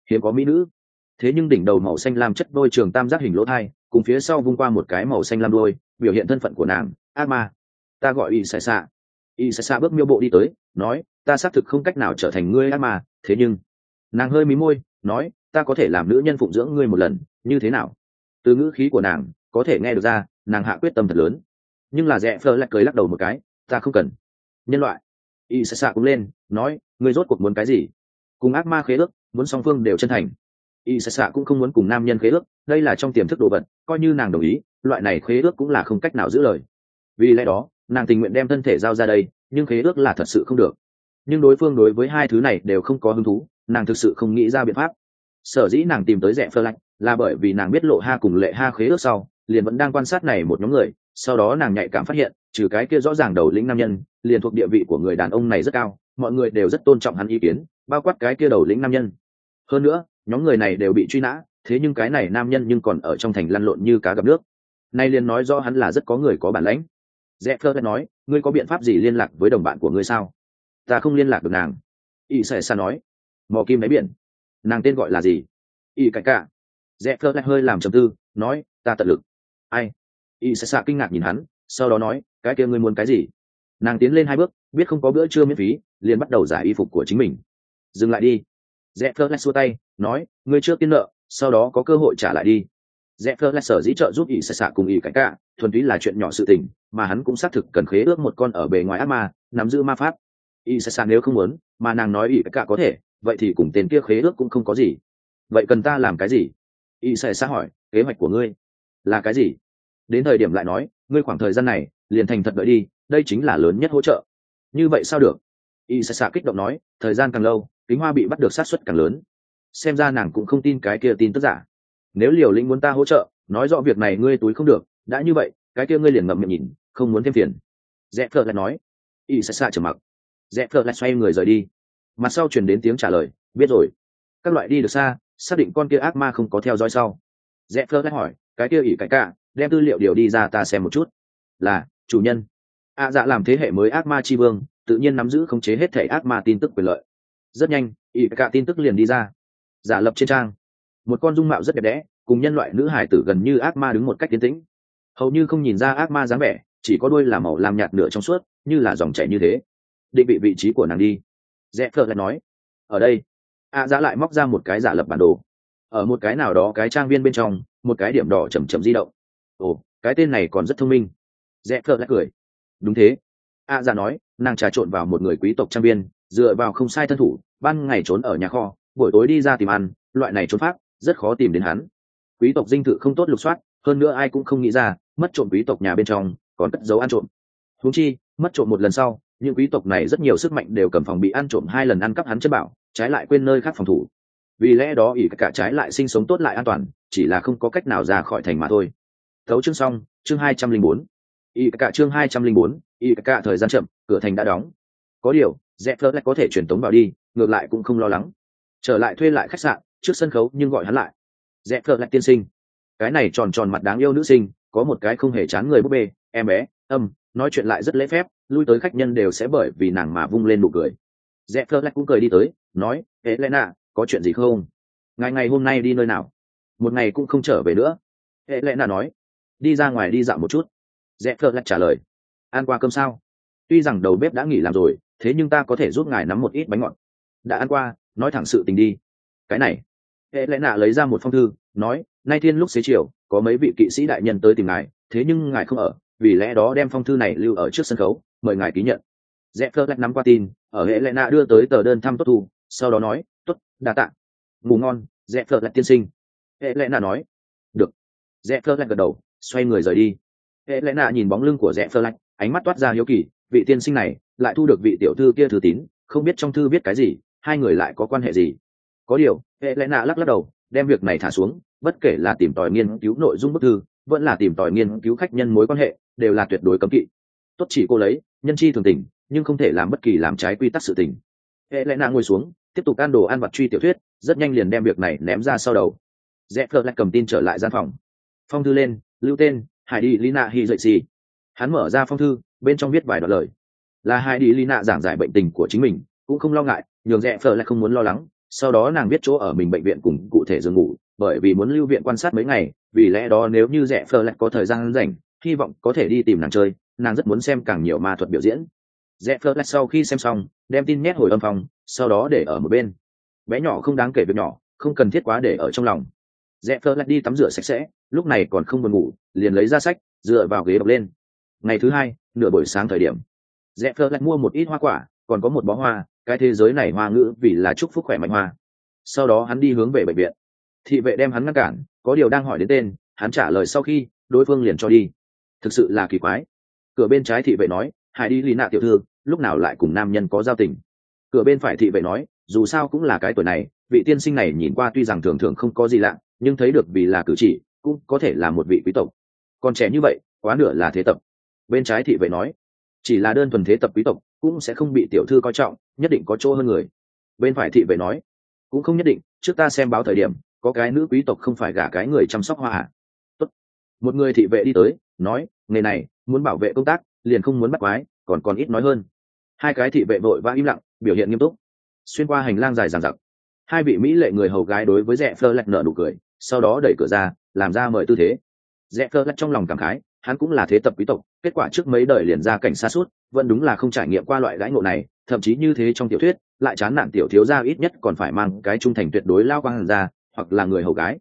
hiếm có mỹ nữ. Thế nhưng đỉnh đầu màu xanh lam chất đôi trường tam giác hình lỗ thai, cùng phía sau vung qua một cái màu xanh lam đôi, biểu hiện thân phận của nàng, ác ma. Ta gọi y sai xạ. Y sai xạ bước miêu bộ đi tới, nói, ta xác thực không cách nào trở thành ngươi ác ma, thế nhưng nàng hơi mí môi, nói, ta có thể làm nữ nhân phụng dưỡng ngươi một lần, như thế nào? Từ ngữ khí của nàng có thể nghe được ra, nàng hạ quyết tâm thật lớn. Nhưng là Rẽ Phơ lại cười lắc đầu một cái, ta không cần. Nhân loại. Y sai xạ cũng lên, nói, ngươi rốt cuộc muốn cái gì? Cùng ác ma khế ước, muốn song phương đều chân thành. Y sai xạ cũng không muốn cùng nam nhân khế ước, đây là trong tiềm thức đồ vật, coi như nàng đồng ý, loại này khế ước cũng là không cách nào giữ lời. Vì lẽ đó nàng tình nguyện đem thân thể giao ra đây, nhưng khế ước là thật sự không được. Nhưng đối phương đối với hai thứ này đều không có hứng thú, nàng thực sự không nghĩ ra biện pháp. Sở dĩ nàng tìm tới Rẽ Phơ lạnh là bởi vì nàng biết Lộ Ha cùng Lệ Ha khế ước sau, liền vẫn đang quan sát này một nhóm người. Sau đó nàng nhạy cảm phát hiện, trừ cái kia rõ ràng đầu lĩnh nam nhân, liền thuộc địa vị của người đàn ông này rất cao, mọi người đều rất tôn trọng hắn ý kiến, bao quát cái kia đầu lĩnh nam nhân. Hơn nữa nhóm người này đều bị truy nã, thế nhưng cái này nam nhân nhưng còn ở trong thành lăn lộn như cá gặp nước. Nay liền nói rõ hắn là rất có người có bản lãnh. Rẽ Phơ nói, ngươi có biện pháp gì liên lạc với đồng bạn của ngươi sao? Ta không liên lạc được nàng. Y sai xa nói, mò kim đáy biển. Nàng tên gọi là gì? Y cải cả. Rẽ Phơ hơi làm trầm tư, nói, ta tận lực. Ai? Y sai xa kinh ngạc nhìn hắn, sau đó nói, cái kia ngươi muốn cái gì? Nàng tiến lên 2 bước, biết không có bữa trưa miễn phí, liền bắt đầu giải y phục của chính mình. Dừng lại đi. Rẽ Phơ xua tay, nói, ngươi chưa tiên nợ, sau đó có cơ hội trả lại đi. Rẽ Phơ sở dĩ trợ giúp Y sai xa cùng Y cải cả, thuần túy là chuyện nhỏ sự tình, mà hắn cũng xác thực cần khế ước một con ở bề ngoài ác ma, nắm giữ ma pháp. Y sẽ nếu không muốn, mà nàng nói Y cả có thể, vậy thì cùng tên kia khế ước cũng không có gì. Vậy cần ta làm cái gì? Y sẽ hỏi, kế hoạch của ngươi là cái gì? Đến thời điểm lại nói, ngươi khoảng thời gian này liền thành thật đợi đi, đây chính là lớn nhất hỗ trợ. Như vậy sao được? Y sẽ kích động nói, thời gian càng lâu, kính hoa bị bắt được sát suất càng lớn. Xem ra nàng cũng không tin cái kia tin tức giả. Nếu Liều Lĩnh muốn ta hỗ trợ, nói rõ việc này ngươi túi không được, đã như vậy, cái kia ngươi liền ngậm miệng nhìn, không muốn thêm phiền. Rẽ Phơ lại nói. Y sẽ trầm mặc. Rẽ Phơ lại xoay người rời đi. Mặt sau truyền đến tiếng trả lời, biết rồi. Các loại đi được xa, xác định con kia ác ma không có theo dõi sau. Rẽ Phơ lại hỏi, cái kia ỷ cái cả, đem tư liệu điều đi ra ta xem một chút. Là chủ nhân. Dạ làm thế hệ mới ác ma chi vương, tự nhiên nắm giữ khống chế hết thể ác ma tin tức quyền lợi. Rất nhanh, ỷ cả tin tức liền đi ra. Giả lập trên trang, một con dung mạo rất đẹp đẽ, cùng nhân loại nữ hải tử gần như ác ma đứng một cách tiến tĩnh, hầu như không nhìn ra ác ma dáng vẻ, chỉ có đuôi là màu làm nhạt nửa trong suốt, như là dòng chảy như thế. Định vị vị trí của nàng đi. Rẽ Phơ lại nói, ở đây. Dạ lại móc ra một cái giả lập bản đồ. Ở một cái nào đó cái trang viên bên trong, một cái điểm đỏ chậm chậm di động. Ồ, cái tên này còn rất thông minh. Rẽ Phơ lại cười. Đúng thế. Dạ nói, nàng trà trộn vào một người quý tộc trang viên, dựa vào không sai thân thủ, ban ngày trốn ở nhà kho, buổi tối đi ra tìm ăn, loại này trốn pháp rất khó tìm đến hắn. Quý tộc dinh thự không tốt lục soát, hơn nữa ai cũng không nghĩ ra mất trộm quý tộc nhà bên trong còn cất dấu ăn trộm. Huống chi mất trộm một lần sau, những quý tộc này rất nhiều sức mạnh đều cầm phòng bị ăn trộm 2 lần ăn cắp hắn chất bảo, trái lại quên nơi khác phòng thủ. Vì lẽ đó ỷ cả trái lại sinh sống tốt lại an toàn, chỉ là không có cách nào ra khỏi thành mà thôi. Thấu chương xong, chương 204. ỷ cả chương 204, ỷ cả thời gian chậm, cửa thành đã đóng. Có điều Rẽ Phơ lại có thể truyền tống vào đi, ngược lại cũng không lo lắng. Trở lại thuê lại khách sạn, trước sân khấu nhưng gọi hắn lại. Rẽ Phơ lại tiên sinh. Cái này tròn tròn mặt đáng yêu nữ sinh, có một cái không hề chán người búp bê, em bé, nói chuyện lại rất lễ phép, lui tới khách nhân đều sẽ bởi vì nàng mà vung lên nụ cười. Rẽ Phơ lại cũng cười đi tới, nói, Helena, có chuyện gì không? Ngày hôm nay đi nơi nào? Một ngày cũng không trở về nữa. Helena nói, đi ra ngoài đi dạo một chút. Rẽ Phơ lại trả lời, ăn qua cơm sao? Tuy rằng đầu bếp đã nghỉ làm rồi, thế nhưng ta có thể giúp ngài nắm một ít bánh ngọt. Đã ăn qua, nói thẳng sự tình đi. Cái này. Helena lấy ra một phong thư, nói, nay thiên lúc xế chiều, có mấy vị kỵ sĩ đại nhân tới tìm ngài, thế nhưng ngài không ở, vì lẽ đó đem phong thư này lưu ở trước sân khấu, mời ngài ký nhận. Rẽ Phơ nắm qua tin, ở Helena đưa tới tờ đơn thăm tốt thu, sau đó nói, tốt, đa tạ. Ngủ ngon, Rẽ Phơ tiên sinh. Helena nói, được. Rẽ Phơ gật đầu, xoay người rời đi. Helena nhìn bóng lưng của Rẽ Phơ, ánh mắt toát ra hiếu kỳ, vị tiên sinh này lại thu được vị tiểu thư kia thư tín, không biết trong thư viết cái gì, hai người lại có quan hệ gì. Có điều Helena lắc đầu, đem việc này thả xuống, bất kể là tìm tòi nghiên cứu nội dung bức thư, vẫn là tìm tòi nghiên cứu khách nhân mối quan hệ, đều là tuyệt đối cấm kỵ. Tốt chỉ cô lấy nhân chi thường tình, nhưng không thể làm bất kỳ làm trái quy tắc sự tình. Helena ngồi xuống, tiếp tục ăn đồ ăn vặt truy tiểu thuyết, rất nhanh liền đem việc này ném ra sau đầu. Rẽ Phơ lại cầm tin trở lại gian phòng. Phong thư lên, lưu tên Heidi Lina Hi dậy gì. Hắn mở ra phong thư, bên trong viết vài đoạn lời. Là Heidi Lina giảng giải bệnh tình của chính mình, cũng không lo ngại, nhường Rẽ Phơ lại không muốn lo lắng, sau đó nàng biết chỗ ở mình bệnh viện cùng cụ thể giường ngủ, bởi vì muốn lưu viện quan sát mấy ngày, vì lẽ đó nếu như rẽ phơ lại có thời gian rảnh, hy vọng có thể đi tìm nàng chơi, nàng rất muốn xem càng nhiều ma thuật biểu diễn. Rẽ phơ lại sau khi xem xong, đem tin nhét hồi âm phòng, sau đó để ở một bên. Bé nhỏ không đáng kể việc nhỏ, không cần thiết quá để ở trong lòng. Rẽ phơ lại đi tắm rửa sạch sẽ, lúc này còn không buồn ngủ, liền lấy ra sách, dựa vào ghế đọc lên. Ngày thứ hai, nửa buổi sáng thời điểm, rẽ phơ lại mua một ít hoa quả, còn có một bó hoa, cái thế giới này hoa ngữ vì là chúc phúc khỏe mạnh hoa. Sau đó hắn đi hướng về bệnh viện, thị vệ đem hắn ngăn cản, có điều đang hỏi đến tên, hắn trả lời sau khi đối phương liền cho đi. Thực sự là kỳ quái. Cửa bên trái thị vệ nói, hãy đi lý nạ tiểu thư, lúc nào lại cùng nam nhân có giao tình. Cửa bên phải thị vệ nói, dù sao cũng là cái tuổi này, vị tiên sinh này nhìn qua tuy rằng thường thường không có gì lạ, nhưng thấy được vì là cử chỉ cũng có thể là một vị quý tộc. Còn trẻ như vậy quá nửa là thế tập. Bên trái thị vệ nói, chỉ là đơn thuần thế tập quý tộc cũng sẽ không bị tiểu thư coi trọng, nhất định có chỗ hơn người. Bên phải thị vệ nói, cũng không nhất định, trước ta xem báo thời điểm có cái nữ quý tộc không phải gả cái người chăm sóc hoa à. Tốt. Một người thị vệ đi tới nói, nghề này muốn bảo vệ công tác liền không muốn bắt quái, còn ít nói hơn. Hai cái thị vệ vội vã im lặng, biểu hiện nghiêm túc. Xuyên qua hành lang dài dằng dặc, hai vị mỹ lệ người hầu gái đối với rẽ phơ lạch nở nụ cười, sau đó đẩy cửa ra làm ra mời tư thế. Rẽ phơ lạch trong lòng cảm khái, hắn cũng là thế tập quý tộc, kết quả trước mấy đời liền ra cảnh xa suốt, vẫn đúng là không trải nghiệm qua loại đãi ngộ này, thậm chí như thế trong tiểu thuyết lại chán nản tiểu thiếu gia ít nhất còn phải mang cái trung thành tuyệt đối lao quang hàn ra, hoặc là người hầu gái.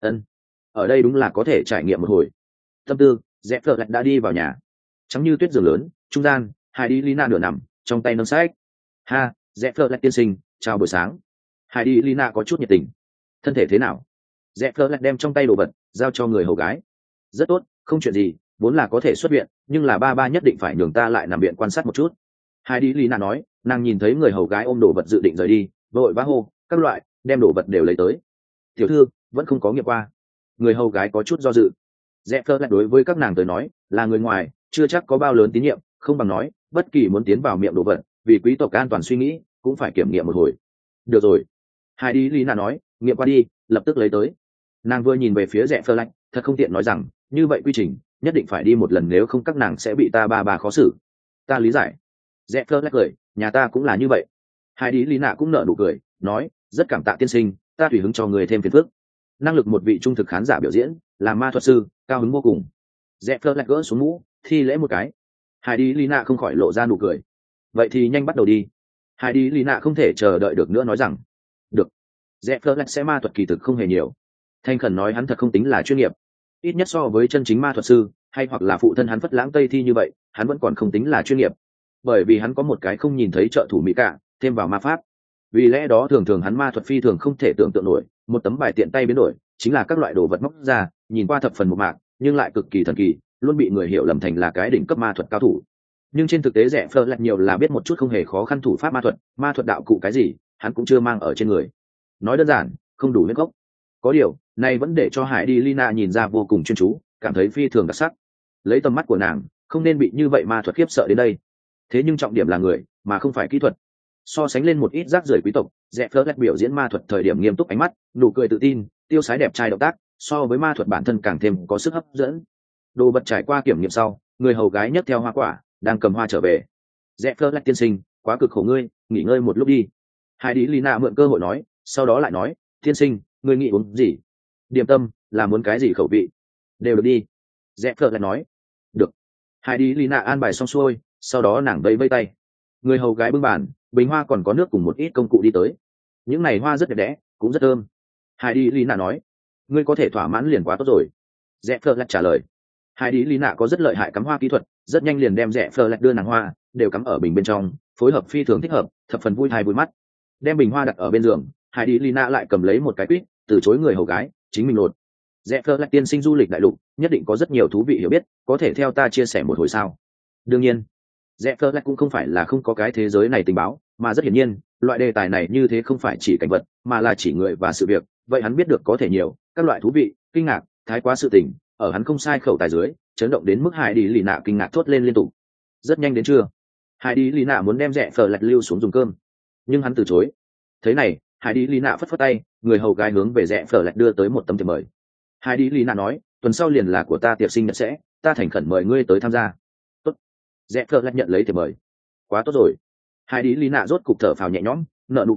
Ở đây đúng là có thể trải nghiệm một hồi. Tâm tư, rẽ phơ lạch đã đi vào nhà, trắng như tuyết giường lớn, trung gian hai đi Lina nửa nằm, trong tay nâng sách. Ha, rẽ phơ lạch tiên sinh, chào buổi sáng. Hai đi Lina có chút nhiệt tình. Thân thể thế nào? Rẽ phơ lạch đem trong tay đồ vật giao cho người hầu gái. Rất tốt, không chuyện gì, vốn là có thể xuất viện, nhưng là ba nhất định phải nhường ta lại nằm viện quan sát một chút. Hai đi Lina nói, nàng nhìn thấy người hầu gái ôm đồ vật dự định rời đi, vội vã hô, các loại, đem đồ vật đều lấy tới. Tiểu thư, vẫn không có nghiệp qua. Người hầu gái có chút do dự. Rẽ phơ lại đối với các nàng tới nói, là người ngoài, chưa chắc có bao lớn tín nhiệm, không bằng nói, bất kỳ muốn tiến vào miệng đồ vật, vì quý tộc an toàn suy nghĩ, cũng phải kiểm nghiệm một hồi. Được rồi. Hai đi Lina nói, nghiệm qua đi, lập tức lấy tới. Nàng vừa nhìn về phía rẽ phơ lạnh, thật không tiện nói rằng, như vậy quy trình nhất định phải đi một lần, nếu không các nàng sẽ bị ta ba khó xử. Ta lý giải. Rẽ phơ lạnh cười, nhà ta cũng là như vậy. Hai đi Lina cũng nở nụ cười, nói, rất cảm tạ tiên sinh, ta tùy hứng cho người thêm phiền phức. Năng lực một vị trung thực khán giả biểu diễn, làm ma thuật sư, cao hứng vô cùng. Rẽ phơ lạnh gỡ xuống mũ, thi lễ một cái. Hai đi Lina không khỏi lộ ra nụ cười. Vậy thì nhanh bắt đầu đi. Hai đi Lina không thể chờ đợi được nữa nói rằng, được. Rẽ phơ lạnh sẽ ma thuật kỳ thực không hề nhiều. Thanh khẩn nói hắn thật không tính là chuyên nghiệp, ít nhất so với chân chính ma thuật sư hay hoặc là phụ thân hắn Phất Lãng Tây Thi như vậy, hắn vẫn còn không tính là chuyên nghiệp, bởi vì hắn có một cái không nhìn thấy trợ thủ mỹ cả thêm vào ma pháp. Vì lẽ đó thường thường hắn ma thuật phi thường không thể tưởng tượng nổi, một tấm bài tiện tay biến đổi chính là các loại đồ vật móc ra, nhìn qua thập phần một mạc nhưng lại cực kỳ thần kỳ, luôn bị người hiểu lầm thành là cái đỉnh cấp ma thuật cao thủ. Nhưng trên thực tế rẽ phơ lại nhiều là biết một chút không hề khó khăn thủ pháp ma thuật đạo cụ cái gì hắn cũng chưa mang ở trên người. Nói đơn giản, không đủ huyết gốc. Có điều này vẫn để cho Hải đi Lina nhìn ra vô cùng chuyên chú, cảm thấy phi thường đặc sắc. Lấy tầm mắt của nàng, không nên bị như vậy ma thuật khiếp sợ đến đây. Thế nhưng trọng điểm là người, mà không phải kỹ thuật. So sánh lên một ít rác rưởi quý tộc, rẽ phơ lách biểu diễn ma thuật thời điểm nghiêm túc ánh mắt, nụ cười tự tin, tiêu sái đẹp trai động tác, so với ma thuật bản thân càng thêm có sức hấp dẫn. Đồ vật trải qua kiểm nghiệm sau, người hầu gái nhấc theo hoa quả, đang cầm hoa trở về. Rẽ phơ lách tiên sinh, quá cực khổ ngươi, nghỉ ngơi một lúc đi. Hải đi Lina mượn cơ hội nói, sau đó lại nói, tiên sinh, ngươi nghĩ uống gì? Điểm tâm, là muốn cái gì khẩu vị? Đều được đi. Rẽ phơ lại nói, được. Hải đi Lina an bài xong xuôi, sau đó nàng vẫy tay. Người hầu gái bưng bàn, bình hoa còn có nước cùng một ít công cụ đi tới. Những này hoa rất đẹp đẽ, cũng rất thơm. Hải đi Lina nói, ngươi có thể thỏa mãn liền quá tốt rồi. Rẽ phơ lại trả lời. Hải đi Lina có rất lợi hại cắm hoa kỹ thuật, rất nhanh liền đem rẽ phơ lại đưa nàng hoa đều cắm ở bình bên trong, phối hợp phi thường thích hợp, thập phần vui tai vui mắt. Đem bình hoa đặt ở bên giường, Hải đi Lina lại cầm lấy một cái quýt, từ chối người hầu gái, chính mình lột. Rẽ phơ lại tiên sinh du lịch đại lục, nhất định có rất nhiều thú vị hiểu biết, có thể theo ta chia sẻ một hồi sao? Đương nhiên. Rẽ phơ lại cũng không phải là không có cái thế giới này tình báo, mà rất hiển nhiên, loại đề tài này như thế không phải chỉ cảnh vật, mà là chỉ người và sự việc, vậy hắn biết được có thể nhiều, các loại thú vị, kinh ngạc, thái quá sự tình, ở hắn không sai khẩu tài dưới, chấn động đến mức Hải đi Lina kinh ngạc thốt lên liên tục. Rất nhanh đến trưa, Hải đi Lina muốn đem rẽ phơ lại lưu xuống dùng cơm, nhưng hắn từ chối. Thế này, Hải đi Lina phất phất tay, người hầu gái hướng về rẽ phở lại đưa tới một tấm thiệp mời. Hải đi Lina nói, tuần sau liền là của ta tiệc sinh nhật sẽ, ta thành khẩn mời ngươi tới tham gia. Tốt. Rẽ phở lại nhận lấy thiệp mời. Quá tốt rồi. Hải đi Lina rốt cục thở phào nhẹ nhõm, nở nụ cười,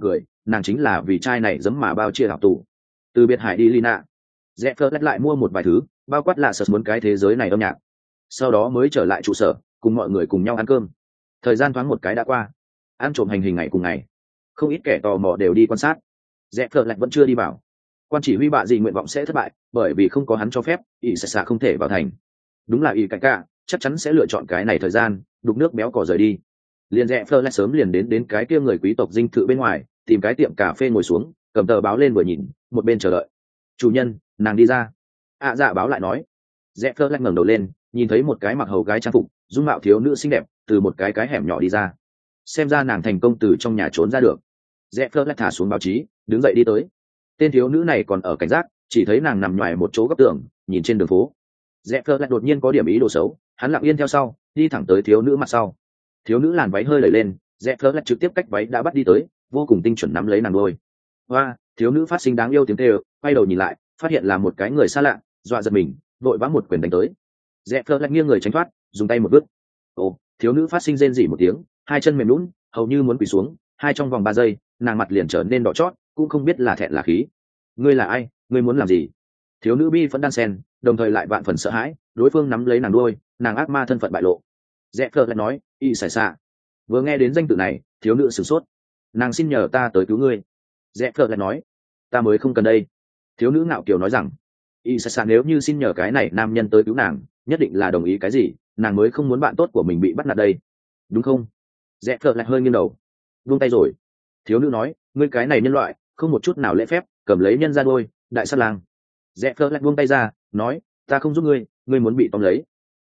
nàng chính là vì trai này giấm mà bao chia học tù. Từ biệt hải đi Lina, rẽ phơ lại mua một vài thứ, bao quát là sợ muốn cái thế giới này âm nhạc, sau đó mới trở lại trụ sở cùng mọi người cùng nhau ăn cơm. Thời gian thoáng một cái đã qua, ăn trộm hành hình ngày cùng ngày, không ít kẻ tò mò đều đi quan sát. Rẽ phơ lại vẫn chưa đi vào. Quan chỉ huy bạ gì nguyện vọng sẽ thất bại, bởi vì không có hắn cho phép, ỷ sẽ xạ không thể vào thành. Đúng là ỷ cảnh cả chắc chắn sẽ lựa chọn cái này thời gian đục nước béo cò rời đi. Liền rẽ phơ lại sớm liền đến cái kia người quý tộc dinh thự bên ngoài, tìm cái tiệm cà phê ngồi xuống, cầm tờ báo lên vừa nhìn, một bên chờ đợi. Chủ nhân, nàng đi ra. Dạ báo lại nói. Rẽ phơ lại ngẩng đầu lên, nhìn thấy một cái mặc hầu gái trang phục, dung mạo thiếu nữ xinh đẹp từ một cái hẻm nhỏ đi ra. Xem ra nàng thành công từ trong nhà trốn ra được. Rẽ phơ lại thả xuống báo chí, đứng dậy đi tới. Tên thiếu nữ này còn ở cảnh giác, chỉ thấy nàng nằm ngoài một chỗ góc tường, nhìn trên đường phố. Rẽ phơ lại đột nhiên có điểm ý đồ xấu, hắn lặng yên theo sau, đi thẳng tới thiếu nữ mặt sau. Thiếu nữ làn váy hơi lẩy lên, rẽ phơ lại trực tiếp cách váy đã bắt đi tới, vô cùng tinh chuẩn nắm lấy nàng đôi. Hoa, thiếu nữ phát sinh đáng yêu tiếng kêu, quay đầu nhìn lại, phát hiện là một cái người xa lạ, dọa giật mình, vội vã một quyền đánh tới. Rẽ phơ lại nghiêng người tránh thoát, dùng tay một bước. Ồ, thiếu nữ phát sinh rên rỉ một tiếng, hai chân mềm lún, hầu như muốn quỳ xuống, hai trong vòng 3 giây, nàng mặt liền trở nên đỏ chót, cũng không biết là thẹn là khí. Ngươi là ai, ngươi muốn làm gì? Thiếu nữ bi vẫn đan sen, đồng thời lại vạn phần sợ hãi, đối phương nắm lấy nàng đuôi, nàng ác ma thân phận bại lộ. Rẽ phơ lại nói, y xài xạ. Vừa nghe đến danh tự này, thiếu nữ sửng sốt. Nàng xin nhờ ta tới cứu ngươi. Rẽ phơ lại nói, ta mới không cần đây. Thiếu nữ ngạo kiều nói rằng, y xài xạ nếu như xin nhờ cái này nam nhân tới cứu nàng, nhất định là đồng ý cái gì, nàng mới không muốn bạn tốt của mình bị bắt nạt đây, đúng không? Rẽ phơ lại hơi nghiêng đầu, buông tay rồi. Thiếu nữ nói, ngươi cái này nhân loại, không một chút nào lễ phép, cầm lấy nhân ra đôi, đại sát lang. Rẽ phơ lại buông tay ra, nói, ta không giúp ngươi, ngươi muốn bị tóm lấy.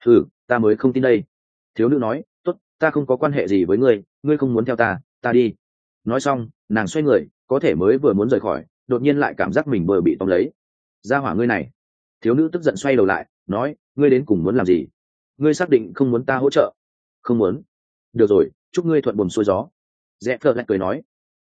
Ta mới không tin đây. Thiếu nữ nói, tốt, ta không có quan hệ gì với ngươi, ngươi không muốn theo ta, ta đi. Nói xong, nàng xoay người, có thể mới vừa muốn rời khỏi, đột nhiên lại cảm giác mình vừa bị tóm lấy. Ra hỏa ngươi này. Thiếu nữ tức giận xoay đầu lại, nói, ngươi đến cùng muốn làm gì? Ngươi xác định không muốn ta hỗ trợ? Không muốn. Được rồi, chúc ngươi thuận buồm xuôi gió. Rẽ phơ lại cười nói,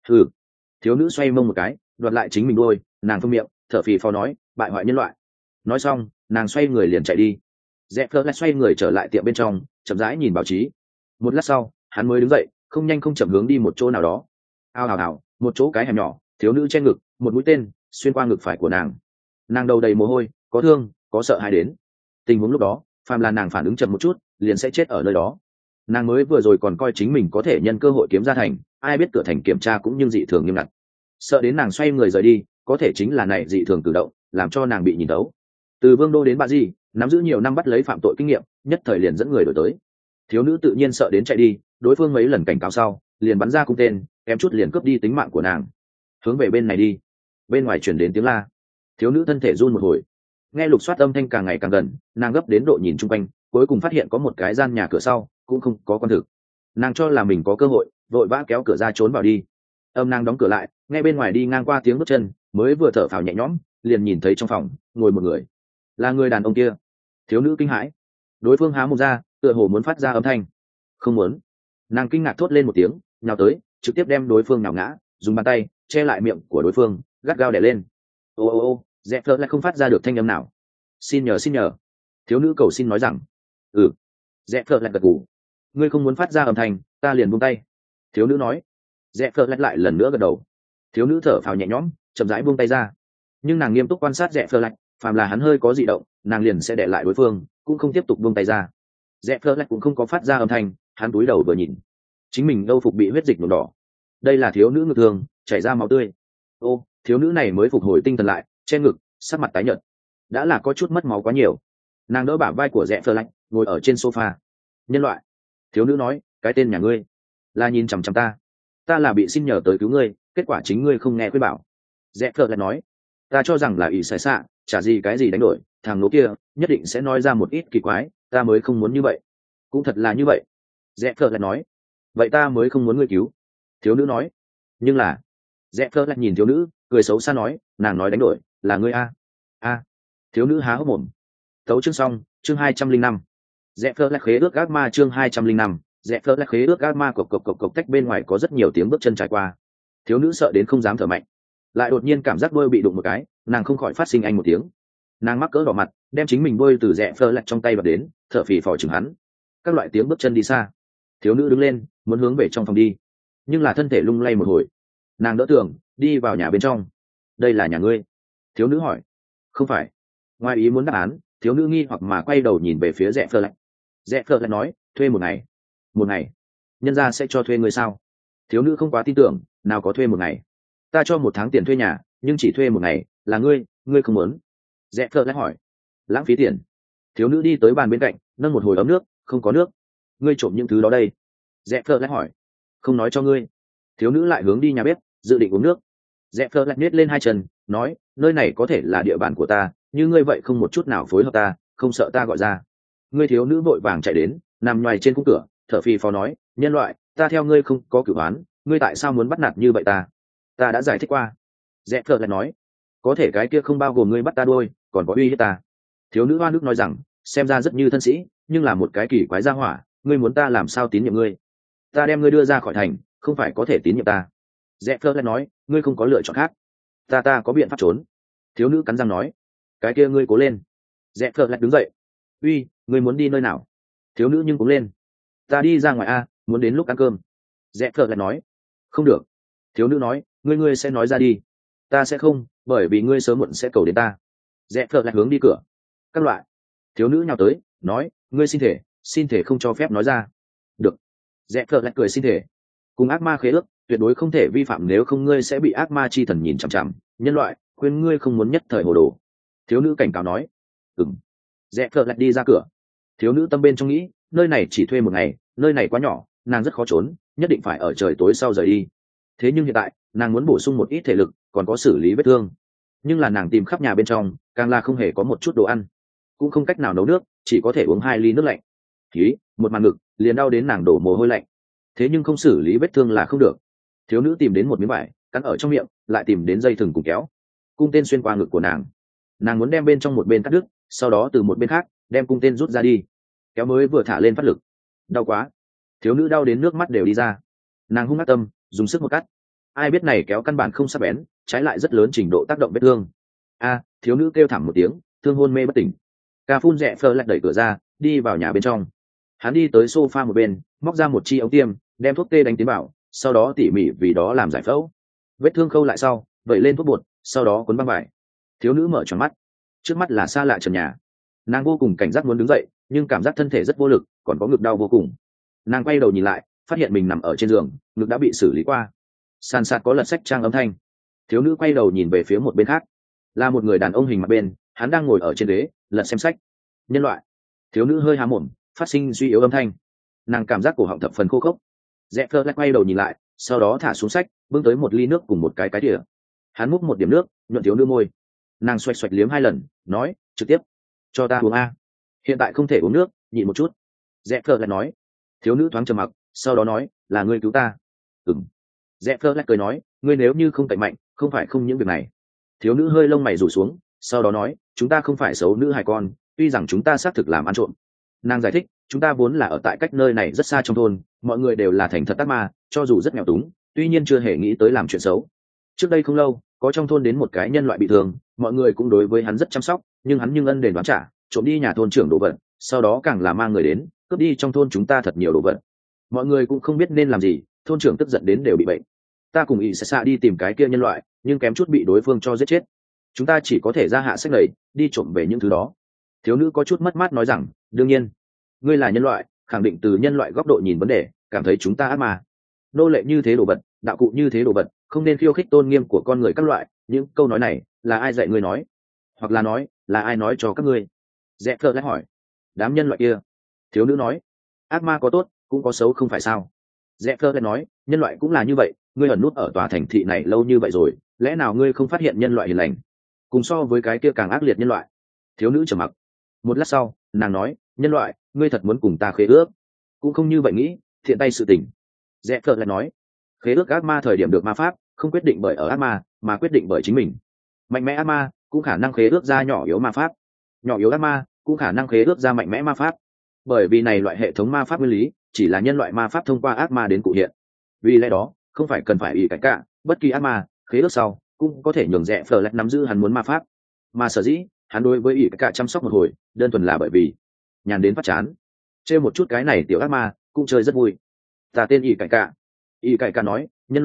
thiếu nữ xoay mông một cái, đoạt lại chính mình đôi, nàng phun miệng, thở phì phò nói, bại hoại nhân loại. Nói xong, nàng xoay người liền chạy đi. Rẽ phơ lại xoay người trở lại tiệm bên trong, chậm rãi nhìn báo chí. Một lát sau, hắn mới đứng dậy, không nhanh không chậm hướng đi một chỗ nào đó. Ào, một chỗ cái hẻm nhỏ, thiếu nữ che ngực, một mũi tên xuyên qua ngực phải của nàng. Nàng đầu đầy mồ hôi, có thương, có sợ hãi đến. Tình huống lúc đó, phàm là nàng phản ứng chậm một chút, liền sẽ chết ở nơi đó. Nàng mới vừa rồi còn coi chính mình có thể nhân cơ hội kiếm ra thành, ai biết cửa thành kiểm tra cũng như dị thường nghiêm ngặt. Sợ đến nàng xoay người rời đi, có thể chính là này dị thường cử động, làm cho nàng bị nhìn tấu. Từ Vương đô đến Ba Di, nắm giữ nhiều năm bắt lấy phạm tội kinh nghiệm, nhất thời liền dẫn người đổi tới. Thiếu nữ tự nhiên sợ đến chạy đi, đối phương mấy lần cảnh cáo sau, liền bắn ra cung tên, kém chút liền cướp đi tính mạng của nàng. Hướng về bên này đi. Bên ngoài truyền đến tiếng la. Thiếu nữ thân thể run một hồi. Nghe lục soát âm thanh càng ngày càng gần, nàng gấp đến độ nhìn chung quanh, cuối cùng phát hiện có một cái gian nhà cửa sau, cũng không có quan thực. Nàng cho là mình có cơ hội, vội vã kéo cửa ra trốn vào đi. Nàng đóng cửa lại, nghe bên ngoài đi ngang qua tiếng bước chân, mới vừa thở phào nhẹ nhõm, liền nhìn thấy trong phòng ngồi một người. Là người đàn ông kia. Thiếu nữ kinh hãi. Đối phương há mồm ra, tựa hồ muốn phát ra âm thanh. Không muốn. Nàng kinh ngạc thốt lên một tiếng, nhào tới, trực tiếp đem đối phương nhào ngã, dùng bàn tay che lại miệng của đối phương, gắt gao đè lên. Ô, Rẽ phơ lại không phát ra được thanh âm nào. Xin nhờ. Thiếu nữ cầu xin nói rằng. Rẽ phơ lại gật gù. Ngươi không muốn phát ra âm thanh, ta liền buông tay. Thiếu nữ nói. Rẽ phơ lại lần nữa gật đầu. Thiếu nữ thở phào nhẹ nhõm, chậm rãi buông tay ra. Nhưng nàng nghiêm túc quan sát Rẽ phơ lại, phàm là hắn hơi có dị động, nàng liền sẽ để lại đối phương, cũng không tiếp tục buông tay ra. Rẽ phơ lại cũng không có phát ra âm thanh, hắn cúi đầu vừa nhìn, chính mình âu phục bị huyết dịch nhuộm đỏ. Đây là thiếu nữ ngực thường, chảy ra máu tươi. Thiếu nữ này mới phục hồi tinh thần lại, che ngực, sắc mặt tái nhợt, đã là có chút mất máu quá nhiều. Nàng đỡ bả vai của Rẽ phơ lại, ngồi ở trên sofa. Nhân loại. Thiếu nữ nói, cái tên nhà ngươi là nhìn chằm chằm ta là bị xin nhờ tới cứu ngươi, kết quả chính ngươi không nghe khuyên bảo. Rẽ phơ lại nói, ta cho rằng là ỷ sai xạ, chả gì cái gì đánh đổi, thằng nô kia nhất định sẽ nói ra một ít kỳ quái, ta mới không muốn như vậy. Cũng thật là như vậy. Rẽ phơ lại nói, vậy ta mới không muốn ngươi cứu. Thiếu nữ nói, nhưng là. Rẽ phơ lại nhìn thiếu nữ, cười xấu xa nói, nàng nói đánh đổi là ngươi a. Thiếu nữ há hốc mồm. Tấu chương xong, chương 205. Rẽ phơ lại khế ước ác ma chương 205. Rẽ phơ lại khế ước ác ma cộc tách bên ngoài có rất nhiều tiếng bước chân trải qua. Thiếu nữ sợ đến không dám thở mạnh, lại đột nhiên cảm giác đôi bị đụng một cái, nàng không khỏi phát sinh anh một tiếng. Nàng mắc cỡ đỏ mặt, đem chính mình đôi từ Rẽ phơ lại trong tay bật đến, thở phì phò chừng hắn. Các loại tiếng bước chân đi xa. Thiếu nữ đứng lên, muốn hướng về trong phòng đi, nhưng là thân thể lung lay một hồi. Nàng đỡ tường đi vào nhà bên trong. Đây là nhà ngươi? Thiếu nữ hỏi. Không phải. Ngoài ý muốn đáp án, thiếu nữ nghi hoặc mà quay đầu nhìn về phía Rẽ Phờ Lạch. Rẽ Phờ Lạch nói, thuê một ngày. Một ngày? Nhân gia sẽ cho thuê ngươi sao? Thiếu nữ không quá tin tưởng, nào có thuê một ngày. Ta cho 1 tháng tiền thuê nhà, nhưng chỉ thuê một ngày, là ngươi không muốn. Rẽ Phờ Lạch hỏi. Lãng phí tiền. Thiếu nữ đi tới bàn bên cạnh, nâng một hồi ấm nước. Không có nước. Ngươi trộm những thứ đó đây. Rẽ Phờ Lạch hỏi. Không nói cho ngươi. Thiếu nữ lại hướng đi nhà bếp, dự định uống nước. Rẽ Phờ Lạch nhếch lên 2 chân, nói, nơi này có thể là địa bàn của ta, như ngươi vậy không một chút nào phối hợp ta, không sợ ta gọi ra. Ngươi thiếu nữ vội vàng chạy đến, nằm nhoài trên khung cửa, thở phì phò nói, nhân loại, ta theo ngươi không có cửu oán, ngươi tại sao muốn bắt nạt như vậy ta? Ta đã giải thích qua. Rẽ Phờ Lạch nói, có thể cái kia không bao gồm ngươi bắt ta đuôi, còn có uy hiếp ta. Thiếu nữ hoa nước nói rằng, xem ra rất như thân sĩ, nhưng là một cái kỳ quái gia hỏa, ngươi muốn ta làm sao tín nhiệm ngươi? Ta đem ngươi đưa ra khỏi thành, không phải có thể tín nhiệm ta. Rẽ Phờ Lạch nói, ngươi không có lựa chọn khác. Ta có biện pháp trốn. Thiếu nữ cắn răng nói, cái kia ngươi cố lên. Rẽ Phờ Lạch đứng dậy. Uy, ngươi muốn đi nơi nào? Thiếu nữ nhưng cũng lên. Ta đi ra ngoài a, muốn đến lúc ăn cơm. Rẽ Phờ Lạch nói. Không được. Thiếu nữ nói, ngươi sẽ nói ra đi. Ta sẽ không, bởi vì ngươi sớm muộn sẽ cầu đến ta. Rẽ Phờ Lạch hướng đi cửa. Các loại. Thiếu nữ nhào tới, nói, ngươi xin thể không cho phép nói ra. Được. Rẽ Phờ Lạch cười xin thể. Cùng ác ma khế ước, tuyệt đối không thể vi phạm, nếu không ngươi sẽ bị ác ma chi thần nhìn chằm chằm. Nhân loại, khuyên ngươi không muốn nhất thời hồ đồ. Thiếu nữ cảnh cáo nói. Ừm. Rẽ Phờ Lạch đi ra cửa. Thiếu nữ tâm bên trong nghĩ, nơi này chỉ thuê một ngày, nơi này quá nhỏ, nàng rất khó trốn, nhất định phải ở trời tối sau rời đi. Thế nhưng hiện tại, nàng muốn bổ sung một ít thể lực, còn có xử lý vết thương. Nhưng là nàng tìm khắp nhà bên trong, càng là không hề có một chút đồ ăn, cũng không cách nào nấu nước, chỉ có thể uống 2 ly nước lạnh. Khí, một màn ngực, liền đau đến nàng đổ mồ hôi lạnh. Thế nhưng không xử lý vết thương là không được. Thiếu nữ tìm đến một miếng vải, cắn ở trong miệng, lại tìm đến dây thừng cùng kéo, cung tên xuyên qua ngực của nàng. Nàng muốn đem bên trong một bên cắt đứt, sau đó từ một bên khác đem cung tên rút ra đi. Kéo mới vừa thả lên phát lực, đau quá. Thiếu nữ đau đến nước mắt đều đi ra. Nàng hung ác tâm, dùng sức một cắt. Ai biết này kéo căn bản không sắc bén, trái lại rất lớn trình độ tác động vết thương. Thiếu nữ kêu thảm một tiếng, thương hôn mê bất tỉnh. Ca phun Rẽ Phờ Lạch đẩy cửa ra, đi vào nhà bên trong. Hắn đi tới sofa một bên, móc ra một chi ống tiêm, đem thuốc tê đánh tiến vào, sau đó tỉ mỉ vì đó làm giải phẫu. Vết thương khâu lại sau, vẩy lên thuốc bột, sau đó cuốn băng vải. Thiếu nữ mở tròn mắt, trước mắt là xa lạ trần nhà. Nàng vô cùng cảnh giác muốn đứng dậy, nhưng cảm giác thân thể rất vô lực, còn có ngực đau vô cùng. Nàng quay đầu nhìn lại, phát hiện mình nằm ở trên giường, ngực đã bị xử lý qua. Sàn sạt có lật sách trang âm thanh. Thiếu nữ quay đầu nhìn về phía một bên khác, là một người đàn ông hình mặt bên, hắn đang ngồi ở trên ghế lật xem sách. Nhân loại. Thiếu nữ hơi há mồm, phát sinh suy yếu âm thanh. Nàng cảm giác cổ họng thập phần khô khốc. Rẽ Phờ Lạch quay đầu nhìn lại, sau đó thả xuống sách, bưng tới một ly nước cùng một cái thìa. Hắn múc một điểm nước, nhuận thiếu nữ môi. Nàng xoạch xoạch liếm 2 lần, nói, trực tiếp cho ta uống a. Hiện tại không thể uống nước, nhịn một chút. Rẽ Phờ Lạch nói. Thiếu nữ thoáng trầm mặc, sau đó nói, là ngươi cứu ta. Ừm. Rẽ Phờ Lạch cười nói, ngươi nếu như không cậy mạnh, không phải không những việc này. Thiếu nữ hơi lông mày rủ xuống, sau đó nói, chúng ta không phải xấu nữ hài con, tuy rằng chúng ta xác thực làm ăn trộm. Nàng giải thích, chúng ta vốn là ở tại cách nơi này rất xa trong thôn, mọi người đều là thành thật ác ma, cho dù rất nghèo túng, tuy nhiên chưa hề nghĩ tới làm chuyện xấu. Trước đây không lâu, có trong thôn đến một cái nhân loại bị thương, mọi người cũng đối với hắn rất chăm sóc, nhưng hắn ân đền đoán trả, trộm đi nhà thôn trưởng đồ vật, sau đó càng là mang người đến cướp đi trong thôn chúng ta thật nhiều đồ vật. Mọi người cũng không biết nên làm gì, thôn trưởng tức giận đến đều bị bệnh. Ta cùng ý sẽ xa đi tìm cái kia nhân loại, nhưng kém chút bị đối phương cho giết chết. Chúng ta chỉ có thể ra hạ sách lầy, đi trộm về những thứ đó. Thiếu nữ có chút mất mát nói rằng, đương nhiên, ngươi là nhân loại, khẳng định từ nhân loại góc độ nhìn vấn đề, cảm thấy chúng ta ác ma, nô lệ như thế đồ vật, đạo cụ như thế đồ vật, không nên khiêu khích tôn nghiêm của con người các loại. Những câu nói này là ai dạy ngươi nói, hoặc là nói là ai nói cho các ngươi? Rẽ Phờ Lạch hỏi. Đám nhân loại kia. Thiếu nữ nói. Ác ma có tốt cũng có xấu không phải sao? Rẽ Phờ Lạch nói, nhân loại cũng là như vậy, ngươi ẩn nút ở tòa thành thị này lâu như vậy rồi, lẽ nào ngươi không phát hiện nhân loại hiền lành cùng so với cái kia càng ác liệt nhân loại? Thiếu nữ trầm mặc một lát sau, nàng nói, nhân loại, ngươi thật muốn cùng ta khế ước? Cũng không như vậy nghĩ, thiện tay sự tình. Rẽ Phờ Lạch nói, khế ước ác ma thời điểm được ma pháp không quyết định bởi ở ác ma, mà quyết định bởi chính mình. Mạnh mẽ ác ma cũng khả năng khế ước ra nhỏ yếu ma pháp, nhỏ yếu ác ma cũng khả năng khế ước ra mạnh mẽ ma pháp. Bởi vì này loại hệ thống ma pháp nguyên lý chỉ là nhân loại ma pháp thông qua ác ma đến cụ hiện. Vì lẽ đó không phải cần phải ý cách cả, bất kỳ ác ma khế ước sau cũng có thể nhường Rẽ Phờ Lạch nắm giữ hắn muốn ma pháp. Mà sở dĩ hắn đối với ý cách cả chăm sóc một hồi, đơn thuần là bởi vì nhàn đến phát chán, chơi một chút cái này tiểu ác ma cũng chơi rất vui. Ta tên ý cách cả. Ý cải cả nói, nhân loại,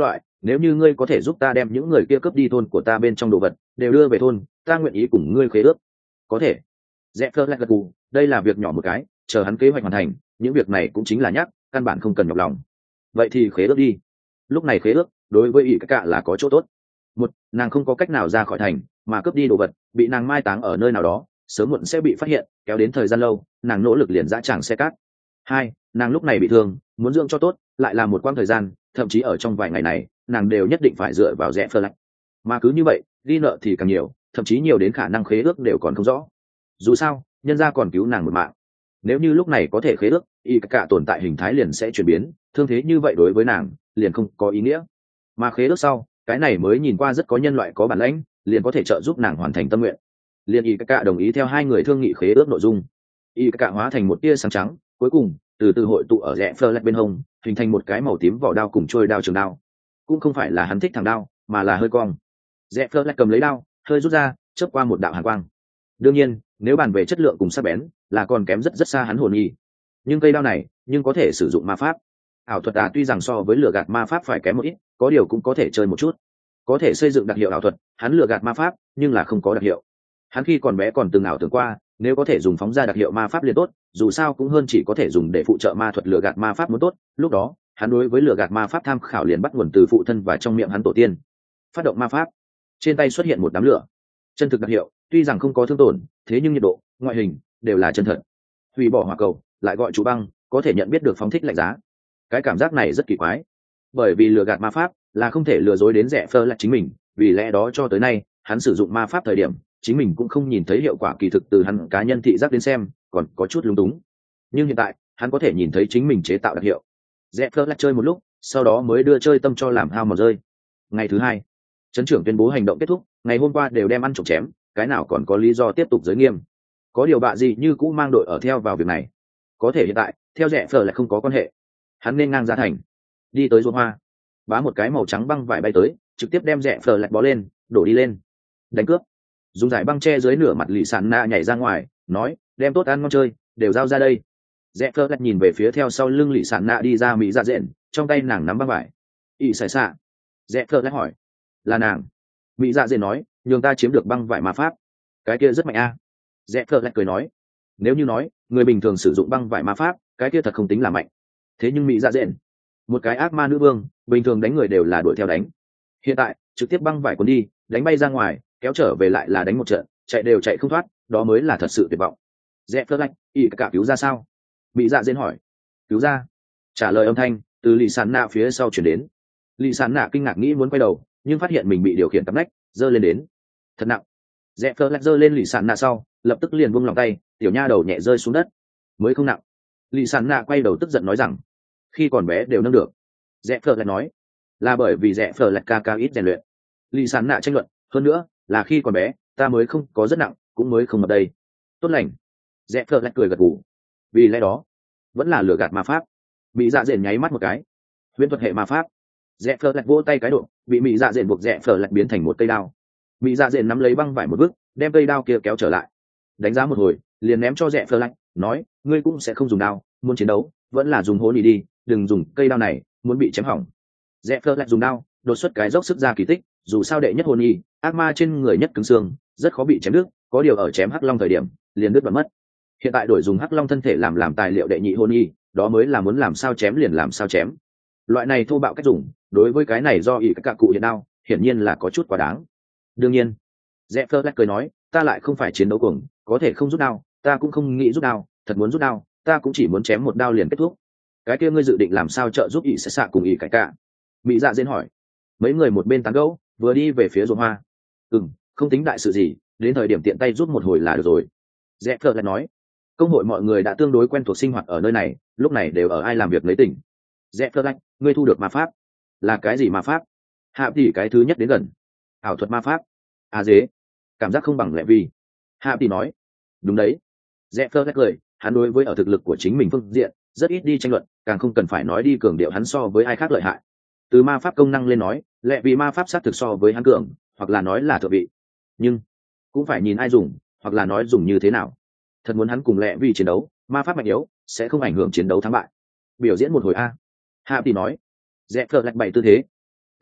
nếu như ngươi có thể giúp ta đem những người kia cướp đi thôn của ta bên trong đồ vật đều đưa về thôn, ta nguyện ý cùng ngươi khế ước. Có thể. Rẽ phơ lạch gật gù, đây là việc nhỏ một cái, chờ hắn kế hoạch hoàn thành, những việc này cũng chính là nhắc, căn bản không cần nhọc lòng. Vậy thì khế ước đi. Lúc này khế ước đối với ỷ cạ là có chỗ tốt. Một, nàng không có cách nào ra khỏi thành, mà cướp đi đồ vật bị nàng mai táng ở nơi nào đó, sớm muộn sẽ bị phát hiện, kéo đến thời gian lâu, nàng nỗ lực liền dã tràng xe cát. Hai, nàng lúc này bị thương, muốn dưỡng cho tốt, lại là một quãng thời gian, thậm chí ở trong vài ngày này, nàng đều nhất định phải dựa vào rẽ phơ lạch. Mà cứ như vậy, ghi nợ thì càng nhiều, thậm chí nhiều đến khả năng khế ước đều còn không rõ. Dù sao, nhân gia còn cứu nàng một mạng. Nếu như lúc này có thể khế ước, y cả tồn tại hình thái liền sẽ chuyển biến, thương thế như vậy đối với nàng liền không có ý nghĩa. Mà khế ước sau, cái này mới nhìn qua rất có nhân loại có bản lĩnh, liền có thể trợ giúp nàng hoàn thành tâm nguyện. Liền y cả đồng ý theo hai người thương nghị khế ước nội dung. Y cả hóa thành một tia sáng trắng, cuối cùng từ từ hội tụ ở rẽ phơ lạch bên hông, hình thành một cái màu tím vỏ đao cùng trôi đao trường đao. Cũng không phải là hắn thích thằng đao, mà là hơi cong. Rẽ phơ lạch cầm lấy đao, hơi rút ra, chớp qua một đạo hàn quang. Đương nhiên, nếu bàn về chất lượng cùng sắc bén, là còn kém rất rất xa hắn hồn nhi. Nhưng cây đao này, nhưng có thể sử dụng ma pháp. Ảo thuật tuy rằng so với lừa gạt ma pháp phải kém một ít, có điều cũng có thể chơi một chút. Có thể xây dựng đặc hiệu ảo thuật, hắn lừa gạt ma pháp, nhưng là không có đặc hiệu. Hắn khi còn bé còn từng ảo tưởng qua, nếu có thể dùng phóng ra đặc hiệu ma pháp liền tốt, dù sao cũng hơn chỉ có thể dùng để phụ trợ ma thuật lừa gạt ma pháp muốn tốt. Lúc đó, hắn đối với lừa gạt ma pháp tham khảo liền bắt nguồn từ phụ thân và trong miệng hắn tổ tiên. Phát động ma pháp, trên tay xuất hiện một đám lửa. Chân thực đặc hiệu, tuy rằng không có thương tổn, thế nhưng nhiệt độ, ngoại hình đều là chân thật. Hủy bỏ hỏa cầu, lại gọi trụ băng, có thể nhận biết được phóng thích lạnh giá. Cái cảm giác này rất kỳ quái, bởi vì lừa gạt ma pháp là không thể lừa dối đến rẻ phơ là chính mình, vì lẽ đó cho tới nay hắn sử dụng ma pháp thời điểm chính mình cũng không nhìn thấy hiệu quả kỳ thực từ hắn cá nhân thị giác đến xem, còn có chút lung túng. Nhưng hiện tại hắn có thể nhìn thấy chính mình chế tạo đặc hiệu. Rẽ phơ lách chơi một lúc, sau đó mới đưa chơi tâm cho làm hao mòn rơi. Ngày thứ hai, trấn trưởng tuyên bố hành động kết thúc, ngày hôm qua đều đem ăn trộm chém, cái nào còn có lý do tiếp tục giới nghiêm. Có điều bạ gì như cũ mang đội ở theo vào việc này. Có thể hiện tại theo rẽ phơ lại không có quan hệ. Hắn nên ngang ra thành, đi tới ruộng hoa, bá một cái màu trắng băng vải bay tới, trực tiếp đem rẽ phơ lại bó lên, đổ đi lên, đánh cướp. Dùng giải băng che dưới nửa mặt lì sàn na nhảy ra ngoài, nói đem tốt ăn ngon chơi đều giao ra đây. Rẽ phơ lại nhìn về phía theo sau lưng lì sàn na đi ra mỹ dạ dện, trong tay nàng nắm băng vải. ỵ xài xạ. Rẽ phơ lại hỏi, là nàng. Mỹ dạ dện nói, nhường ta chiếm được băng vải ma pháp, cái kia rất mạnh a. Rẽ phơ lại cười nói, nếu như nói người bình thường sử dụng băng vải ma pháp, cái kia thật không tính là mạnh. Thế nhưng mỹ dạ dện, một cái ác ma nữ vương, bình thường đánh người đều là đuổi theo đánh, hiện tại trực tiếp băng vải cuốn đi, đánh bay ra ngoài, kéo trở về lại là đánh một trận, chạy đều chạy không thoát, đó mới là thật sự tuyệt vọng. Rẽ phơ lách, ỵ cả cứu ra sao? Mỹ dạ dên hỏi. Cứu ra. Trả lời âm thanh từ lì sàn nạ phía sau chuyển đến. Lì sàn nạ kinh ngạc nghĩ muốn quay đầu, nhưng phát hiện mình bị điều khiển cắm nách, giơ lên đến, thật nặng. Rẽ phơ lách giơ lên lì sàn nạ sau, lập tức liền buông lòng tay, tiểu nha đầu nhẹ rơi xuống đất. Mới không nặng. Lì sàn nạ quay đầu tức giận nói rằng, khi còn bé đều nâng được. Rẽ phơ lách nói, là bởi vì rẽ phơ lách ca ca ít rèn luyện. Lì sàn nạ tranh luận, hơn nữa là khi còn bé ta mới không có rất nặng, cũng mới không ở đây. Tốt lành. Rẽ phơ lách cười gật gù. Vì lẽ đó vẫn là lừa gạt ma pháp. Mỹ dạ dện nháy mắt một cái. Huyễn thuật hệ ma pháp. Rẽ phơ lách vỗ tay cái độ, bị mỹ dạ dện buộc rẽ phơ lách biến thành một cây đao. Mỹ dạ dện nắm lấy băng vải một bước, đem cây đao kia kéo trở lại, đánh giá một hồi liền ném cho rẽ phơ lách, nói, ngươi cũng sẽ không dùng đao, muốn chiến đấu vẫn là dùng hố nỉ đi, đừng dùng cây đao này, muốn bị chém hỏng. Rẽ phơ lách dùng đao đột xuất cái dốc sức ra kỳ tích, dù sao đệ nhất hồn nhi ác ma trên người nhất cứng xương, rất khó bị chém đứt, có điều ở chém hắc long thời điểm liền đứt đoạn mất. Hiện tại đổi dùng hắc long thân thể làm tài liệu đệ nhị hồn nhi, đó mới là muốn làm sao chém liền làm sao chém. Loại này thô bạo cách dùng, đối với cái này do ỷ các cạ cụ hiện đao hiển nhiên là có chút quá đáng. Đương nhiên, Rẽ phơ lách cười nói, ta lại không phải chiến đấu cuồng, có thể không rút đao, ta cũng không nghĩ rút đao, thật muốn rút đao, ta cũng chỉ muốn chém một đao liền kết thúc. Cái kia ngươi dự định làm sao trợ giúp ỷ sẽ xạ cùng ỷ cải cả? Mỹ dạ dên hỏi. Mấy người một bên tán gẫu, vừa đi về phía ruộng hoa. Không tính đại sự gì, đến thời điểm tiện tay giúp một hồi là được rồi. Rẽ phơ lại nói, công hội mọi người đã tương đối quen thuộc sinh hoạt ở nơi này, lúc này đều ở ai làm việc lấy tỉnh. Rẽ phơ lại, ngươi thu được ma pháp. Là cái gì ma pháp? Hạ tỷ cái thứ nhất đến gần. Ảo thuật ma pháp. Dế, cảm giác không bằng lẹ vì. Hạ tỷ nói, đúng đấy. Rẽ phơ lại cười, hắn đối với ở thực lực của chính mình phương diện rất ít đi tranh luận, càng không cần phải nói đi cường điệu hắn so với ai khác lợi hại. Từ ma pháp công năng lên nói, lẹ vì ma pháp sát thực so với hắn cường, hoặc là nói là thượng vị, nhưng cũng phải nhìn ai dùng, hoặc là nói dùng như thế nào. Thật muốn hắn cùng lẹ vì chiến đấu, ma pháp mạnh yếu sẽ không ảnh hưởng chiến đấu thắng bại. Biểu diễn một hồi a. Hạ tỷ nói. Rẽ phơ lạch bày tư thế.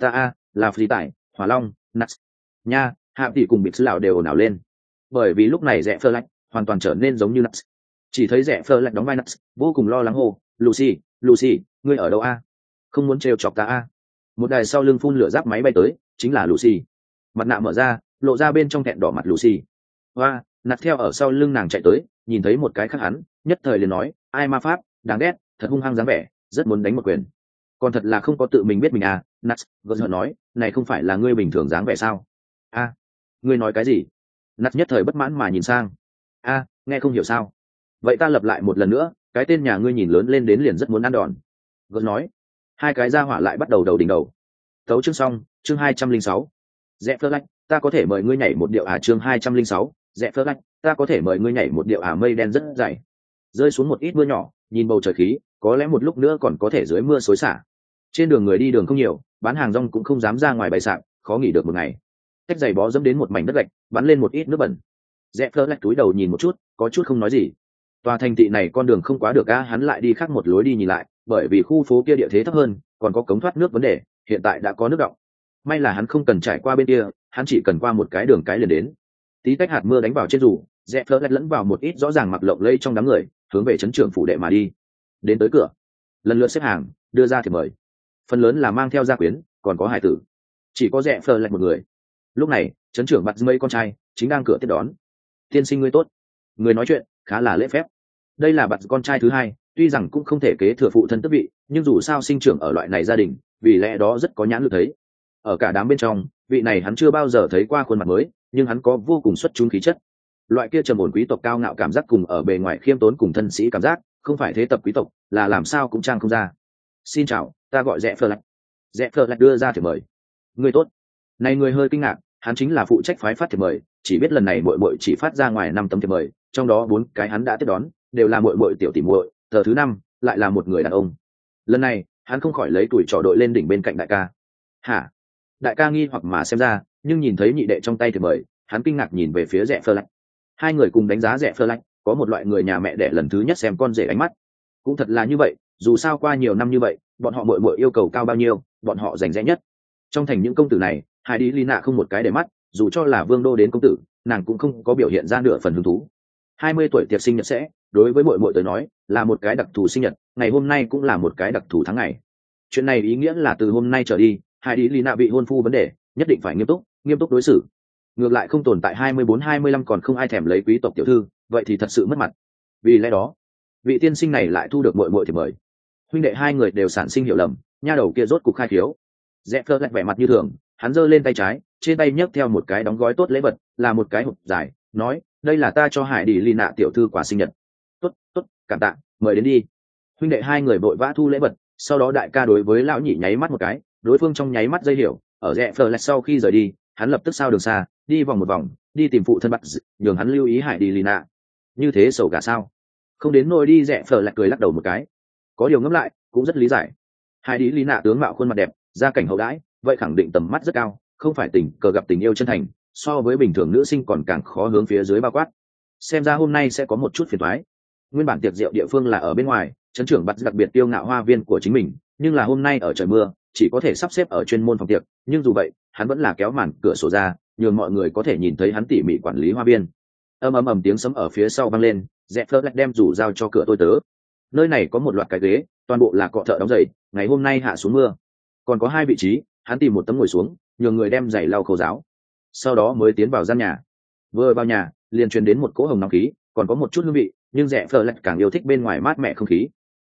ta a là phi tải hỏa long nuts nha. Hạ tỷ cùng bịt sư lão đều ồn ào lên, bởi vì lúc này rẽ phơ lạch hoàn toàn trở nên giống như nuts. Chỉ thấy rẽ phơ lạch đóng vai nuts vô cùng lo lắng hô, Lucy, Lucy, ngươi ở đâu a? Không muốn trêu chọc ta a? Một đài sau lưng phun lửa giáp máy bay tới, chính là Lucy. Mặt nạ mở ra, lộ ra bên trong thẹn đỏ mặt Lucy. Hoa, nạt theo ở sau lưng nàng chạy tới, nhìn thấy một cái khác hắn, nhất thời liền nói, ai ma pháp, đáng ghét, thật hung hăng dáng vẻ, rất muốn đánh một quyền. Còn thật là không có tự mình biết mình à? Nat gật gù nói, này không phải là ngươi bình thường dáng vẻ sao? A, ngươi nói cái gì? Nat nhất thời bất mãn mà nhìn sang. A, nghe không hiểu sao? Vậy ta lặp lại một lần nữa, cái tên nhà ngươi nhìn lớn lên đến liền rất muốn ăn đòn. Gật nói, hai cái ra hỏa lại bắt đầu đầu đỉnh đầu. Tấu chương xong, chương 206. Rẽ phơ lách, ta có thể mời ngươi nhảy một điệu à? Chương 206. Rẽ phơ lách, ta có thể mời ngươi nhảy một điệu à? Mây đen rất dày, rơi xuống một ít mưa nhỏ, nhìn bầu trời khí, có lẽ một lúc nữa còn có thể dưới mưa xối xả. Trên đường người đi đường không nhiều, bán hàng rong cũng không dám ra ngoài bày sạp, khó nghỉ được một ngày. Tách giày bó dẫm đến một mảnh đất gạch, bắn lên một ít nước bẩn. Rẽ phơ lách túi đầu nhìn một chút, có chút không nói gì. Tòa thành thị này con đường không quá được a, hắn lại đi khác một lối đi nhìn lại, bởi vì khu phố kia địa thế thấp hơn, còn có cống thoát nước vấn đề, hiện tại đã có nước đọng. May là hắn không cần trải qua bên kia, hắn chỉ cần qua một cái đường cái liền đến. Tí tách hạt mưa đánh vào trên dù, rẽ phơ lách lẫn vào một ít rõ ràng mặc lộng lẫy trong đám người, hướng về trấn trưởng phủ đệ mà đi. Đến tới cửa, lần lượt xếp hàng, đưa ra thiệp mời. Phần lớn là mang theo gia quyến, còn có hải tử, chỉ có rẽ phơ lách một người. Lúc này trấn trưởng bắt mấy con trai chính đang cửa tiếp đón. Tiên sinh ngươi tốt. Người nói chuyện khá là lễ phép. Đây là bắt con trai thứ hai, tuy rằng cũng không thể kế thừa phụ thân tước vị, nhưng dù sao sinh trưởng ở loại này gia đình, vì lẽ đó rất có nhãn lực thấy. Ở cả đám bên trong, vị này hắn chưa bao giờ thấy qua khuôn mặt mới, nhưng hắn có vô cùng xuất chúng khí chất. Loại kia trầm ổn quý tộc cao ngạo cảm giác cùng ở bề ngoài khiêm tốn cùng thân sĩ cảm giác, không phải thế tập quý tộc, là làm sao cũng trang không ra. Xin chào, ta gọi rẽ phơ lách. Rẽ phơ lách đưa ra thiệp mời. Người tốt. Này người hơi kinh ngạc, hắn chính là phụ trách phái phát thiệp mời, chỉ biết lần này muội muội chỉ phát ra ngoài 5 tấm thiệp mời, trong đó 4 cái hắn đã tiếp đón, đều là muội muội tiểu tỷ muội, tờ thứ 5 lại là một người đàn ông. Lần này, hắn không khỏi lấy tuổi trò đội lên đỉnh bên cạnh đại ca. Hả? Đại ca nghi hoặc mà xem ra, nhưng nhìn thấy nhị đệ trong tay thiệp mời, hắn kinh ngạc nhìn về phía rẽ phơ lách. Hai người cùng đánh giá rẽ phơ lách, có một loại người nhà mẹ đẻ lần thứ nhất xem con rể ánh mắt. Cũng thật là như vậy, dù sao qua nhiều năm như vậy, bọn họ muội muội yêu cầu cao bao nhiêu, bọn họ giành rẽ nhất. Trong thành những công tử này, Hải Đi Lina không một cái để mắt, dù cho là vương đô đến công tử, nàng cũng không có biểu hiện ra nửa phần hứng thú. 20 tuổi tiệc sinh nhật sẽ, đối với muội muội tới nói, là một cái đặc thù sinh nhật, ngày hôm nay cũng là một cái đặc thù tháng ngày. Chuyện này ý nghĩa là từ hôm nay trở đi, Hải Đi Lina vị hôn phu vấn đề, nhất định phải nghiêm túc đối xử. Ngược lại không tồn tại 24-25 còn không ai thèm lấy quý tộc tiểu thư, vậy thì thật sự mất mặt. Vì lẽ đó, vị tiên sinh này lại thu được muội muội thì mời. Huynh đệ hai người đều sản sinh hiểu lầm, nha đầu kia rốt cục khai thiếu. Rẽ phơ lách vẻ mặt như thường, hắn giơ lên tay trái, trên tay nhấc theo một cái đóng gói tốt lễ vật, là một cái hộp dài, nói, đây là ta cho Hải Đi Lina tiểu thư quà sinh nhật. Tốt, cảm tạ, mời đến đi. Huynh đệ hai người vội vã thu lễ vật, sau đó đại ca đối với lão nhị nháy mắt một cái, đối phương trong nháy mắt dây hiểu, ở rẽ phơ lách sau khi rời đi, hắn lập tức sao đường xa, đi vòng một vòng, đi tìm phụ thân bắt, nhường hắn lưu ý Hải Đi Lina. Như thế sầu cả sao? Không đến nỗi đi. Rẽ phơ lách cười lắc đầu một cái, có điều ngẫm lại cũng rất lý giải. Hải Đi Lina tướng mạo khuôn mặt đẹp, gia cảnh hậu đãi, vậy khẳng định tầm mắt rất cao, không phải tình cờ gặp tình yêu chân thành, so với bình thường nữ sinh còn càng khó hướng phía dưới bao quát. Xem ra hôm nay sẽ có một chút phiền toái. Nguyên bản tiệc rượu địa phương là ở bên ngoài, trấn trưởng bắt đặc biệt tiêu ngạo hoa viên của chính mình, nhưng là hôm nay ở trời mưa, chỉ có thể sắp xếp ở chuyên môn phòng tiệc, nhưng dù vậy, hắn vẫn là kéo màn cửa sổ ra, nhường mọi người có thể nhìn thấy hắn tỉ mỉ quản lý hoa viên. Ầm tiếng sấm ở phía sau vang lên, Rẽ phơ lách đem rủ giao cho cửa tôi tớ. Nơi này có một loạt cái ghế, toàn bộ là cọ thợ đóng giày, ngày hôm nay hạ xuống mưa. Còn có 2 vị trí, hắn tìm một tấm ngồi xuống, nhường người đem giày lau khô ráo. Sau đó mới tiến vào gian nhà. Vừa vào nhà, liền truyền đến một cỗ hồng nóng khí, còn có một chút hương vị, nhưng Rẽ phơ lách càng yêu thích bên ngoài mát mẻ không khí.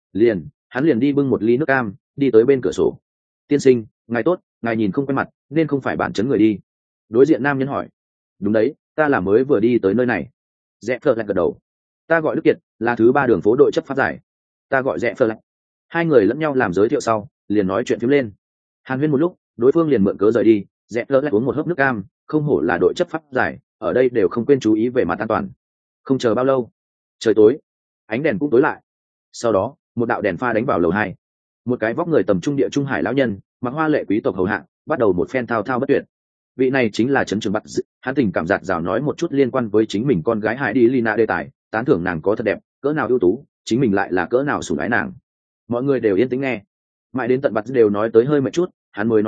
Hắn liền đi bưng một ly nước cam, đi tới bên cửa sổ. Tiên sinh, ngài tốt, ngài nhìn không quen mặt, nên không phải bản chấn người đi. Đối diện nam nhân hỏi. Đúng đấy, ta là mới vừa đi tới nơi này. Rẽ phơ lách gật đầu. Ta gọi Đức Kiệt, là thứ 3 đường phố đội chấp pháp giải. Ta gọi Rẽ phơ lách. Hai người lẫn nhau làm giới thiệu sau, liền nói chuyện phím lên. Hàn huyên một lúc, đối phương liền mượn cớ rời đi. Rẽ phơ lách uống một hớp nước cam, không hổ là đội chấp pháp giải, ở đây đều không quên chú ý về mặt an toàn. Không chờ bao lâu, trời tối, ánh đèn cũng tối lại. Sau đó, một đạo đèn pha đánh vào lầu 2. Một cái vóc người tầm trung địa trung hải lão nhân, mặc hoa lệ quý tộc hầu hạ, bắt đầu một phen thao thao bất tuyệt. Vị này chính là trấn trưởng bắt, hắn tình cảm giạt rào nói một chút liên quan với chính mình con gái Hải Đi Lina đề tài, tán thưởng nàng có thật đẹp, cỡ nào ưu tú, chính mình lại là cỡ nào sủng ái nàng. Mọi người đều yên tĩnh nghe, mãi đến tận bắt đều nói tới hơi mệt chút, hắn mới nói,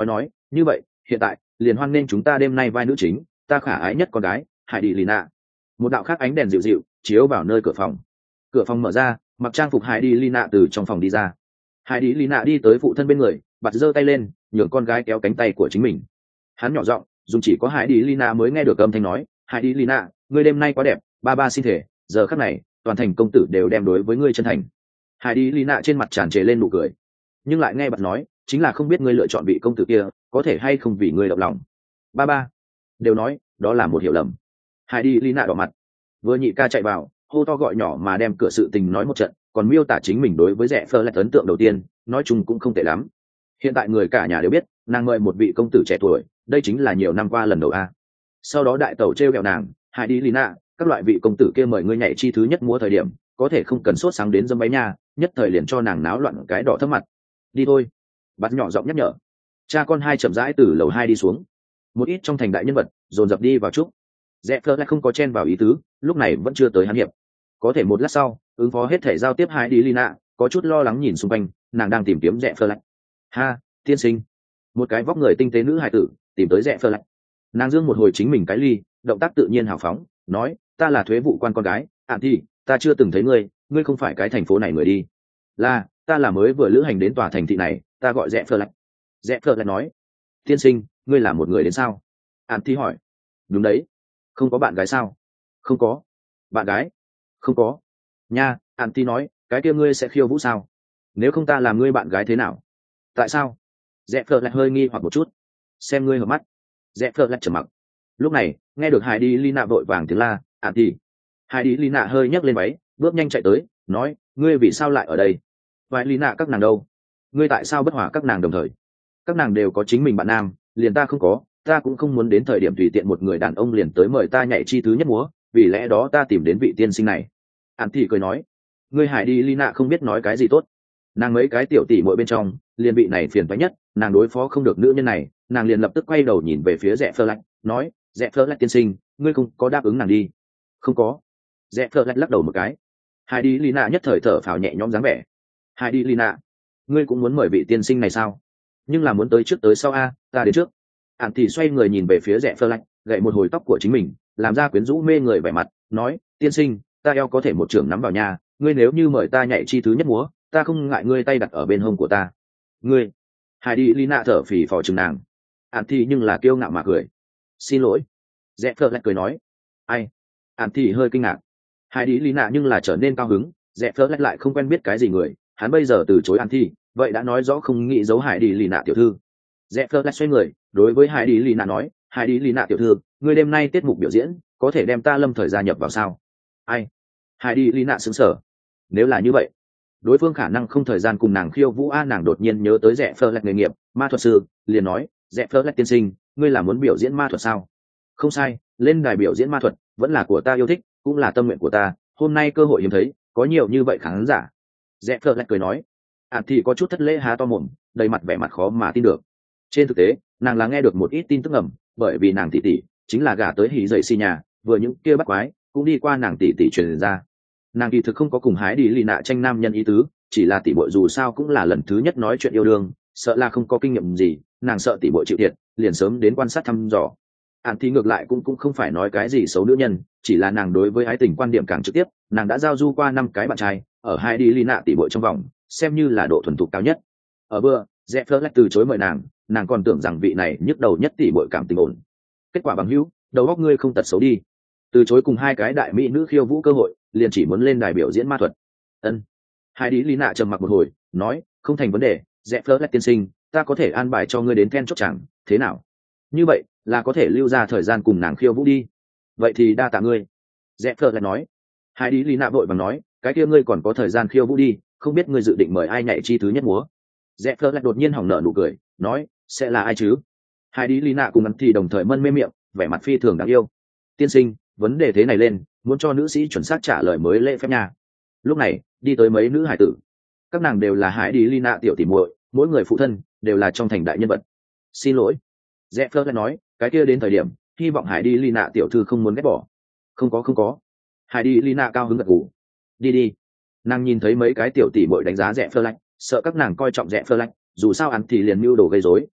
như vậy hiện tại liền hoan nghênh chúng ta đêm nay vai nữ chính, ta khả ái nhất con gái hải đi lina. Một đạo khác ánh đèn dịu dịu chiếu vào nơi cửa phòng. Cửa phòng mở ra, mặc trang phục hải đi lina từ trong phòng đi ra. Hải đi lina đi tới phụ thân bên người, bật giơ tay lên nhường con gái kéo cánh tay của chính mình. Hắn nhỏ giọng dùng chỉ có hải đi lina mới nghe được âm thanh nói, hải đi lina, ngươi đêm nay quá đẹp, ba ba xin thể giờ khắc này toàn thành công tử đều đem đối với ngươi chân thành. Hải đi lina trên mặt tràn trề lên nụ cười, nhưng lại nghe bật nói, chính là không biết ngươi lựa chọn vị công tử kia có thể hay không vì ngươi động lòng. Ba ba đều nói đó là một hiểu lầm. Hải đi lina đỏ mặt, vừa nhị ca chạy vào hô to gọi nhỏ mà đem cửa sự tình nói một trận, còn miêu tả chính mình đối với rẻ phơ lại ấn tượng đầu tiên, nói chung cũng không tệ lắm. Hiện tại người cả nhà đều biết nàng mời một vị công tử trẻ tuổi, đây chính là nhiều năm qua lần đầu a. Sau đó đại tẩu trêu ghẹo nàng, hải đi lina, các loại vị công tử kia mời ngươi nhảy chi thứ nhất múa thời điểm có thể không cần sốt sáng đến dâm váy nha, nhất thời liền cho nàng náo loạn cái đỏ thấp mặt. Đi thôi, bắt nhỏ giọng nhắc nhở. Cha con hai chậm rãi từ lầu 2 đi xuống. Một ít trong thành đại nhân vật dồn dập đi vào chúc. Rẽ phơ lại không có chen vào ý tứ, lúc này vẫn chưa tới hắn hiệp. Có thể một lát sau ứng phó hết thể giao tiếp hai đi Lina có chút lo lắng nhìn xung quanh, nàng đang tìm kiếm rẽ phơ lại. Ha, tiên sinh. Một cái vóc người tinh tế nữ hài tử tìm tới rẽ phơ lại. Nàng dương một hồi chính mình cái ly, động tác tự nhiên hào phóng nói, ta là thuế vụ quan con gái ạn thì ta chưa từng thấy ngươi, ngươi không phải cái thành phố này người đi. Là, ta là mới vừa lữ hành đến tòa thành thị này, ta gọi rẽ phơ lại. Rẽ phơ lại nói, tiên sinh, ngươi là một người đến sao? Ạn thì hỏi. Đúng đấy. Không có bạn gái sao? Không có. Bạn gái? Không có. Nha, ạn thì nói, cái kia ngươi sẽ khiêu vũ sao? Nếu không ta làm ngươi bạn gái thế nào? Tại sao? Rẽ phơ lại hơi nghi hoặc một chút. Xem ngươi hợp mắt. Rẽ phơ lại trầm mặc. Lúc này nghe được Hải đi Lina vội vàng tiếng la, ạn thì Hải đi Lina hơi nhấc lên váy, bước nhanh chạy tới nói, ngươi vì sao lại ở đây? Vài Lina các nàng đâu? Ngươi tại sao bất hòa các nàng đồng thời? Các nàng đều có chính mình bạn nam, liền ta không có, ta cũng không muốn đến thời điểm tùy tiện một người đàn ông liền tới mời ta nhảy chi thứ nhất múa, vì lẽ đó ta tìm đến vị tiên sinh này. Ạn thì cười nói, ngươi Hải đi Lina không biết nói cái gì tốt. Nàng mấy cái tiểu tỷ muội bên trong liền bị này phiền toái nhất, nàng đối phó không được nữ nhân này, nàng liền lập tức quay đầu nhìn về phía rẽ phơ lạnh nói, rẽ phơ lạnh tiên sinh, ngươi không có đáp ứng nàng đi? Không có. Rẽ phơ lạnh lắc đầu một cái. Hải đi Lina nhất thời thở phào nhẹ nhõm dáng vẻ. Hải đi Lina, ngươi cũng muốn mời vị tiên sinh này sao? Nhưng là muốn tới trước tới sau a, ta đến trước. Ạn thì xoay người nhìn về phía rẽ phơ lạnh, gậy một hồi tóc của chính mình, làm ra quyến rũ mê người vẻ mặt nói, tiên sinh, ta eo có thể một trưởng nắm vào nhà, ngươi nếu như mời ta nhảy chi thứ nhất múa, ta không ngại ngươi tay đặt ở bên hông của ta. Ngươi. Hải đi Lina thở phì phò chừng nàng. Ạn thì nhưng là kiêu ngạo mà cười. Xin lỗi. Rẽ phơ lại cười nói. Ai? Ạn thì hơi kinh ngạc. Hải đi Lina nhưng là trở nên cao hứng, rẽ phơ lại không quen biết cái gì người, hắn bây giờ từ chối Ạn thì, vậy đã nói rõ không nghĩ giấu Hải đi Lina tiểu thư. Rẽ phơ xoay người đối với Hải đi Lina nói, Hải đi Lina tiểu thư, ngươi đêm nay tiết mục biểu diễn có thể đem ta lâm thời gia nhập vào sao? Ai? Hải đi Lina sững sờ. Nếu là như vậy, đối phương khả năng không thời gian cùng nàng khiêu vũ a. Nàng đột nhiên nhớ tới rẽ phơ lạch nghề nghiệp ma thuật sư, liền nói, rẽ phơ lạch tiên sinh, ngươi là muốn biểu diễn ma thuật sao? Không sai, lên đài biểu diễn ma thuật vẫn là của ta yêu thích, cũng là tâm nguyện của ta, hôm nay cơ hội hiếm thấy, có nhiều như vậy khán giả. Rẽ phơ lạch cười nói. Thì có chút thất lễ há to mồm, đầy mặt vẻ mặt khó mà tin được. Trên thực tế nàng là nghe được một ít tin tức ngầm, bởi vì nàng tỷ tỷ chính là gả tới hỉ dậy xì nhà, vừa những kia bắt quái cũng đi qua nàng tỷ tỷ truyền ra. Nàng kỳ thực không có cùng Hải đi Lina tranh nam nhân ý tứ, chỉ là tỷ muội dù sao cũng là lần thứ nhất nói chuyện yêu đương, sợ là không có kinh nghiệm gì, nàng sợ tỷ muội chịu thiệt, liền sớm đến quan sát thăm dò. Ản thì ngược lại cũng không phải nói cái gì xấu nữ nhân, chỉ là nàng đối với ái tình quan điểm càng trực tiếp, nàng đã giao du qua 5 cái bạn trai, ở Hải đi Lina tỷ muội trong vòng, xem như là độ thuần thục cao nhất. Ở bữa, Zephyr từ chối mời nàng còn tưởng rằng vị này nhức đầu nhất tỷ muội cảm tình ổn. Kết quả bằng hữu, đầu óc ngươi không tật xấu đi. Từ chối cùng 2 cái đại mỹ nữ khiêu vũ cơ hội, liền chỉ muốn lên đài biểu diễn ma thuật. Ân. Hải đi Lina trầm mặc một hồi, nói, không thành vấn đề, Zephyr tiên sinh, ta có thể an bài cho ngươi đến then chốt chẳng, thế nào? Như vậy là có thể lưu ra thời gian cùng nàng khiêu vũ đi. Vậy thì đa tạ ngươi. Zephyr nói. Hải đi Lina vội vàng nói, cái kia ngươi còn có thời gian khiêu vũ đi, không biết ngươi dự định mời ai nhảy chi thứ nhất múa? Zephyr đột nhiên hỏng nợ nụ cười, nói, sẽ là ai chứ? Hải đi Lina cùng ngắn thì đồng thời mân mê miệng, vẻ mặt phi thường đáng yêu. Tiên sinh, vấn đề thế này lên, muốn cho nữ sĩ chuẩn xác trả lời mới lễ phép nha. Lúc này đi tới mấy nữ hải tử, các nàng đều là Hải đi Lina tiểu tỷ muội, mỗi người phụ thân đều là trong thành đại nhân vật. Xin lỗi. Zephyr lại nói, cái kia đến thời điểm hy vọng Hải đi Lina tiểu thư không muốn ghét bỏ. Không có. Hải đi Lina cao hứng gật gù. Đi. Nàng nhìn thấy mấy cái tiểu tỷ muội đánh giá Zephyr lạnh, sợ các nàng coi trọng Zephyr lạnh, dù sao hắn thì liền mưu đồ gây rối,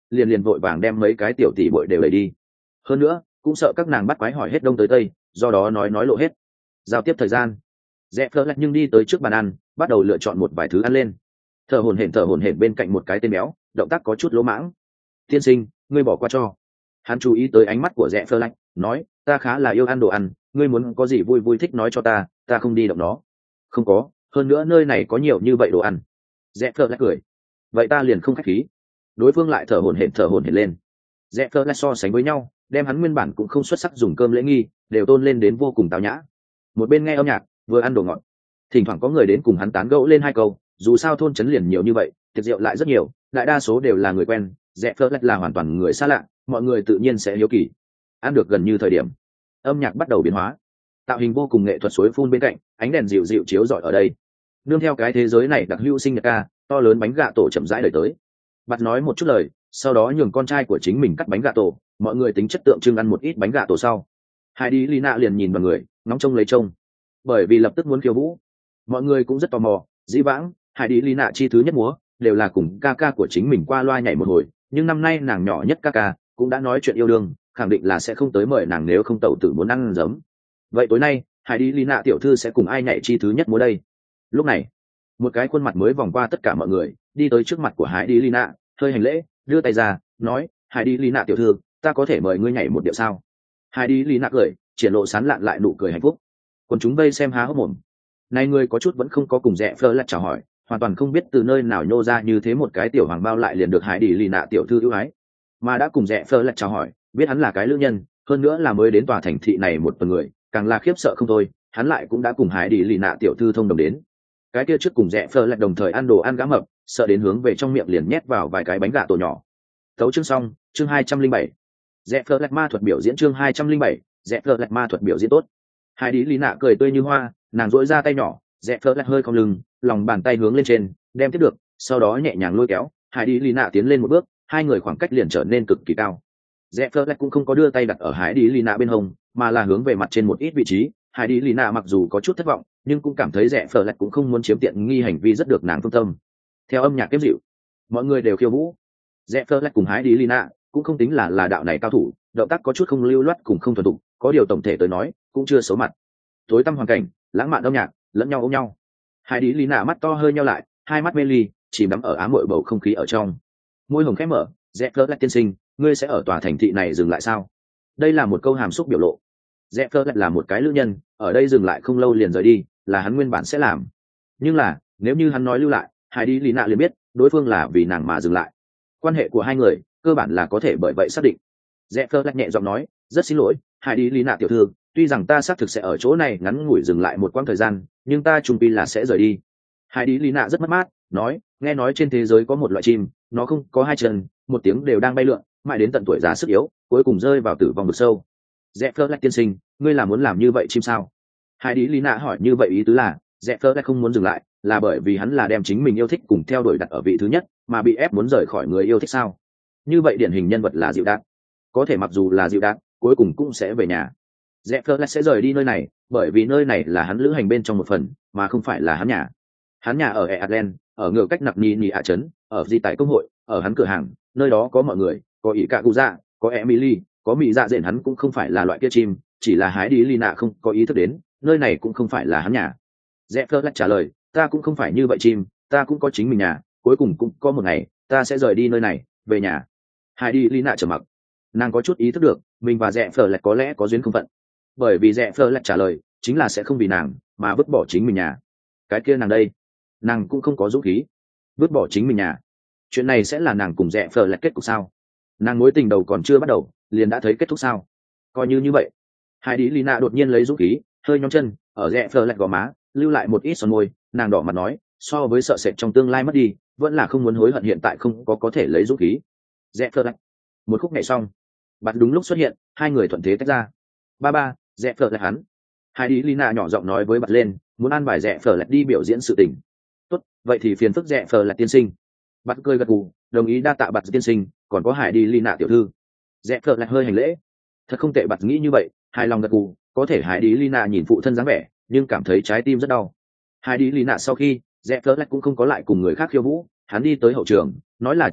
liền vội vàng đem mấy cái tiểu tỷ bội đều đẩy đi. Hơn nữa cũng sợ các nàng bắt quái hỏi hết đông tới tây, do đó nói lộ hết. Giao tiếp thời gian, rẽ phơ lạch nhưng đi tới trước bàn ăn, bắt đầu lựa chọn một vài thứ ăn lên. Thở hổn hển bên cạnh một cái tên béo, động tác có chút lỗ mãng. Tiên sinh, ngươi bỏ qua cho. Hắn chú ý tới ánh mắt của rẽ phơ lạch, nói, ta khá là yêu ăn đồ ăn, ngươi muốn có gì vui thích nói cho ta không đi động nó. Không có, hơn nữa nơi này có nhiều như vậy đồ ăn. Rẽ phơ lạch cười, vậy ta liền không khách khí. Đối phương lại thở hổn hển lên. Rẽ phơ lạch so sánh với nhau, đem hắn nguyên bản cũng không xuất sắc dùng cơm lễ nghi đều tôn lên đến vô cùng tao nhã. Một bên nghe âm nhạc, vừa ăn đồ ngọt, thỉnh thoảng có người đến cùng hắn tán gẫu lên hai câu. Dù sao thôn trấn liền nhiều như vậy, tiệc rượu lại rất nhiều, đại đa số đều là người quen. Rẽ phơ lạch là hoàn toàn người xa lạ, mọi người tự nhiên sẽ hiếu kỳ. Ăn được gần như thời điểm, âm nhạc bắt đầu biến hóa, tạo hình vô cùng nghệ thuật suối phun bên cạnh, ánh đèn dịu chiếu rọi ở đây, nương theo cái thế giới này đặc hữu sinh nhật ca, to lớn bánh gà tổ chậm rãi đời tới. Bạt nói một chút lời, sau đó nhường con trai của chính mình cắt bánh gà tổ, mọi người tính chất tượng trưng ăn một ít bánh gà tổ sau. Heidi Lina liền nhìn vào người, ngóng trông lấy trông, bởi vì lập tức muốn khiêu vũ. Mọi người cũng rất tò mò, dĩ vãng Heidi Lina chi thứ nhất múa đều là cùng ca ca của chính mình qua loa nhảy một hồi, nhưng năm nay nàng nhỏ nhất ca ca cũng đã nói chuyện yêu đương, khẳng định là sẽ không tới mời nàng nếu không tẩu tử muốn ăn giấm. Vậy tối nay Heidi Lina tiểu thư sẽ cùng ai nhảy chi thứ nhất múa đây? Lúc này một cái khuôn mặt mới vòng qua tất cả mọi người, đi tới trước mặt của Heidi Lina, hơi hành lễ, đưa tay ra, nói, Heidi Lina tiểu thư, ta có thể mời ngươi nhảy một điệu sao? Heidi Lina cười, triển lộ sán lạn lại nụ cười hạnh phúc. Còn chúng vây xem há hốc mồm. Này ngươi có chút vẫn không có cùng rẽ Fleur lạch chào hỏi, hoàn toàn không biết từ nơi nào nhô ra như thế một cái tiểu hoàng bao lại liền được Heidi Lina tiểu thư ưu ái, mà đã cùng rẽ Fleur lạch chào hỏi, biết hắn là cái lữ nhân, hơn nữa là mới đến tòa thành thị này một tuần người, càng là khiếp sợ không thôi. Hắn lại cũng đã cùng Heidi Lina tiểu thư thông đồng đến. Cái kia trước cùng rẽ Fleur lạch đồng thời ăn đồ ăn gã mập, sợ đến hướng về trong miệng liền nhét vào vài cái bánh gà tổ nhỏ. Tấu chương xong, chương 207. Rẽ Fleur lạch ma thuật biểu diễn chương 207, rẽ Fleur lạch ma thuật biểu diễn tốt. Heidi Lina cười tươi như hoa, nàng duỗi ra tay nhỏ, rẽ Fleur lạch hơi cong lưng, lòng bàn tay hướng lên trên, đem tiếp được, sau đó nhẹ nhàng lôi kéo, Heidi Lina tiến lên một bước, hai người khoảng cách liền trở nên cực kỳ cao. Rẽ Fleur lạch cũng không có đưa tay đặt ở Heidi Lina bên hông, mà là hướng về mặt trên một ít vị trí. Heidi Lina mặc dù có chút thất vọng, nhưng cũng cảm thấy rẽ Fleur lạch cũng không muốn chiếm tiện nghi hành vi rất được nàng phương tâm. Theo âm nhạc tiếp dịu, mọi người đều khiêu vũ. Rẽ Fleur lạch cùng Heidi Lina cũng không tính là đạo này cao thủ, động tác có chút không lưu loát cùng không thuần thục, có điều tổng thể tới nói cũng chưa xấu mặt. Tối tăm hoàn cảnh, lãng mạn âm nhạc, lẫn nhau ôm nhau. Heidi Lina mắt to hơi nheo lại, hai mắt mê ly, chìm đắm ở ám muội bầu không khí ở trong. Môi hồng khẽ mở, rẽ Fleur lạch tiên sinh, ngươi sẽ ở tòa thành thị này dừng lại sao? Đây là một câu hàm xúc biểu lộ. Rẽ Fleur lạch là một cái lữ nhân, ở đây dừng lại không lâu liền rời đi, là hắn nguyên bản sẽ làm. Nhưng là nếu như hắn nói lưu lại, Heidi Lina liền biết đối phương là vì nàng mà dừng lại. Quan hệ của hai người cơ bản là có thể bởi vậy xác định. Rẽ Fleur lạch nhẹ giọng nói, rất xin lỗi Heidi Lina tiểu thư, tuy rằng ta xác thực sẽ ở chỗ này ngắn ngủi dừng lại một quãng thời gian, nhưng ta chung quy là sẽ rời đi. Heidi Lina rất mất mát, nói, nghe nói trên thế giới có một loại chim, nó không có hai chân, một tiếng đều đang bay lượn, mãi đến tận tuổi già sức yếu, cuối cùng rơi vào tử vong vực sâu. Rẽ Fleur lạch tiên sinh, ngươi là muốn làm như vậy chim sao? Heidi Lina hỏi như vậy ý tứ là, rẽ Fleur lạch không muốn dừng lại, là bởi vì hắn là đem chính mình yêu thích cùng theo đuổi đặt ở vị thứ nhất, mà bị ép muốn rời khỏi người yêu thích sao? Như vậy điển hình nhân vật là dịu đạn, có thể mặc dù là dịu đạn, cuối cùng cũng sẽ về nhà. Rẽ Fleur lạch sẽ rời đi nơi này, bởi vì nơi này là hắn lữ hành bên trong một phần, mà không phải là hắn nhà. Hắn nhà ở Atlant, ở ngựa cách nặc nhì ạ trấn, ở di tại công hội, ở hắn cửa hàng, nơi đó có mọi người, có ý cả cụ dạ, có Emily, có mỹ dạ dện, hắn cũng không phải là loại kia chim, chỉ là Heidi Lina không có ý thức đến, nơi này cũng không phải là hắn nhà. Rẽ Fleur lạch trả lời, ta cũng không phải như vậy chim, ta cũng có chính mình nhà, cuối cùng cũng có một ngày ta sẽ rời đi nơi này, về nhà. Heidi Lina trầm mặc, nàng có chút ý thức được mình và rẽ Fleur lạch có lẽ có duyên không phận, bởi vì rẽ Fleur lạch trả lời chính là sẽ không vì nàng mà vứt bỏ chính mình nhà. Cái kia nàng đây, nàng cũng không có dũng khí vứt bỏ chính mình nhà. Chuyện này sẽ là nàng cùng rẽ Fleur lạch kết cục sao? Nàng mối tình đầu còn chưa bắt đầu liền đã thấy kết thúc sao? Coi như vậy. Heidi Lina đột nhiên lấy dũng khí, hơi nhón chân ở rẽ Fleur lạch gò má lưu lại một ít son môi, nàng đỏ mặt nói, so với sợ sệt trong tương lai mất đi, vẫn là không muốn hối hận hiện tại không có thể lấy dũng khí. Rẽ Fleur lạch một khúc nhảy xong, bạt đúng lúc xuất hiện, hai người thuận thế tách ra. Ba rẽ Fleur lạch hắn. Heidi Lina nhỏ giọng nói với bạt lên, muốn ăn bài rẽ Fleur lạch đi biểu diễn sự tình. Tốt, vậy thì phiền phức rẽ Fleur lạch tiên sinh. Bạt cười gật gù, đồng ý đa tạ bạt tiên sinh, còn có Heidi Lina tiểu thư. Rẽ Fleur lạch hơi hành lễ, thật không tệ. Bạt nghĩ như vậy, hài lòng gật gù, có thể Heidi Lina nhìn phụ thân dáng vẻ, nhưng cảm thấy trái tim rất đau. Heidi Lina sau khi, rẽ Fleur lạch cũng không có lại cùng người khác khiêu vũ, hắn đi tới hậu trường, nói là chuẩn bị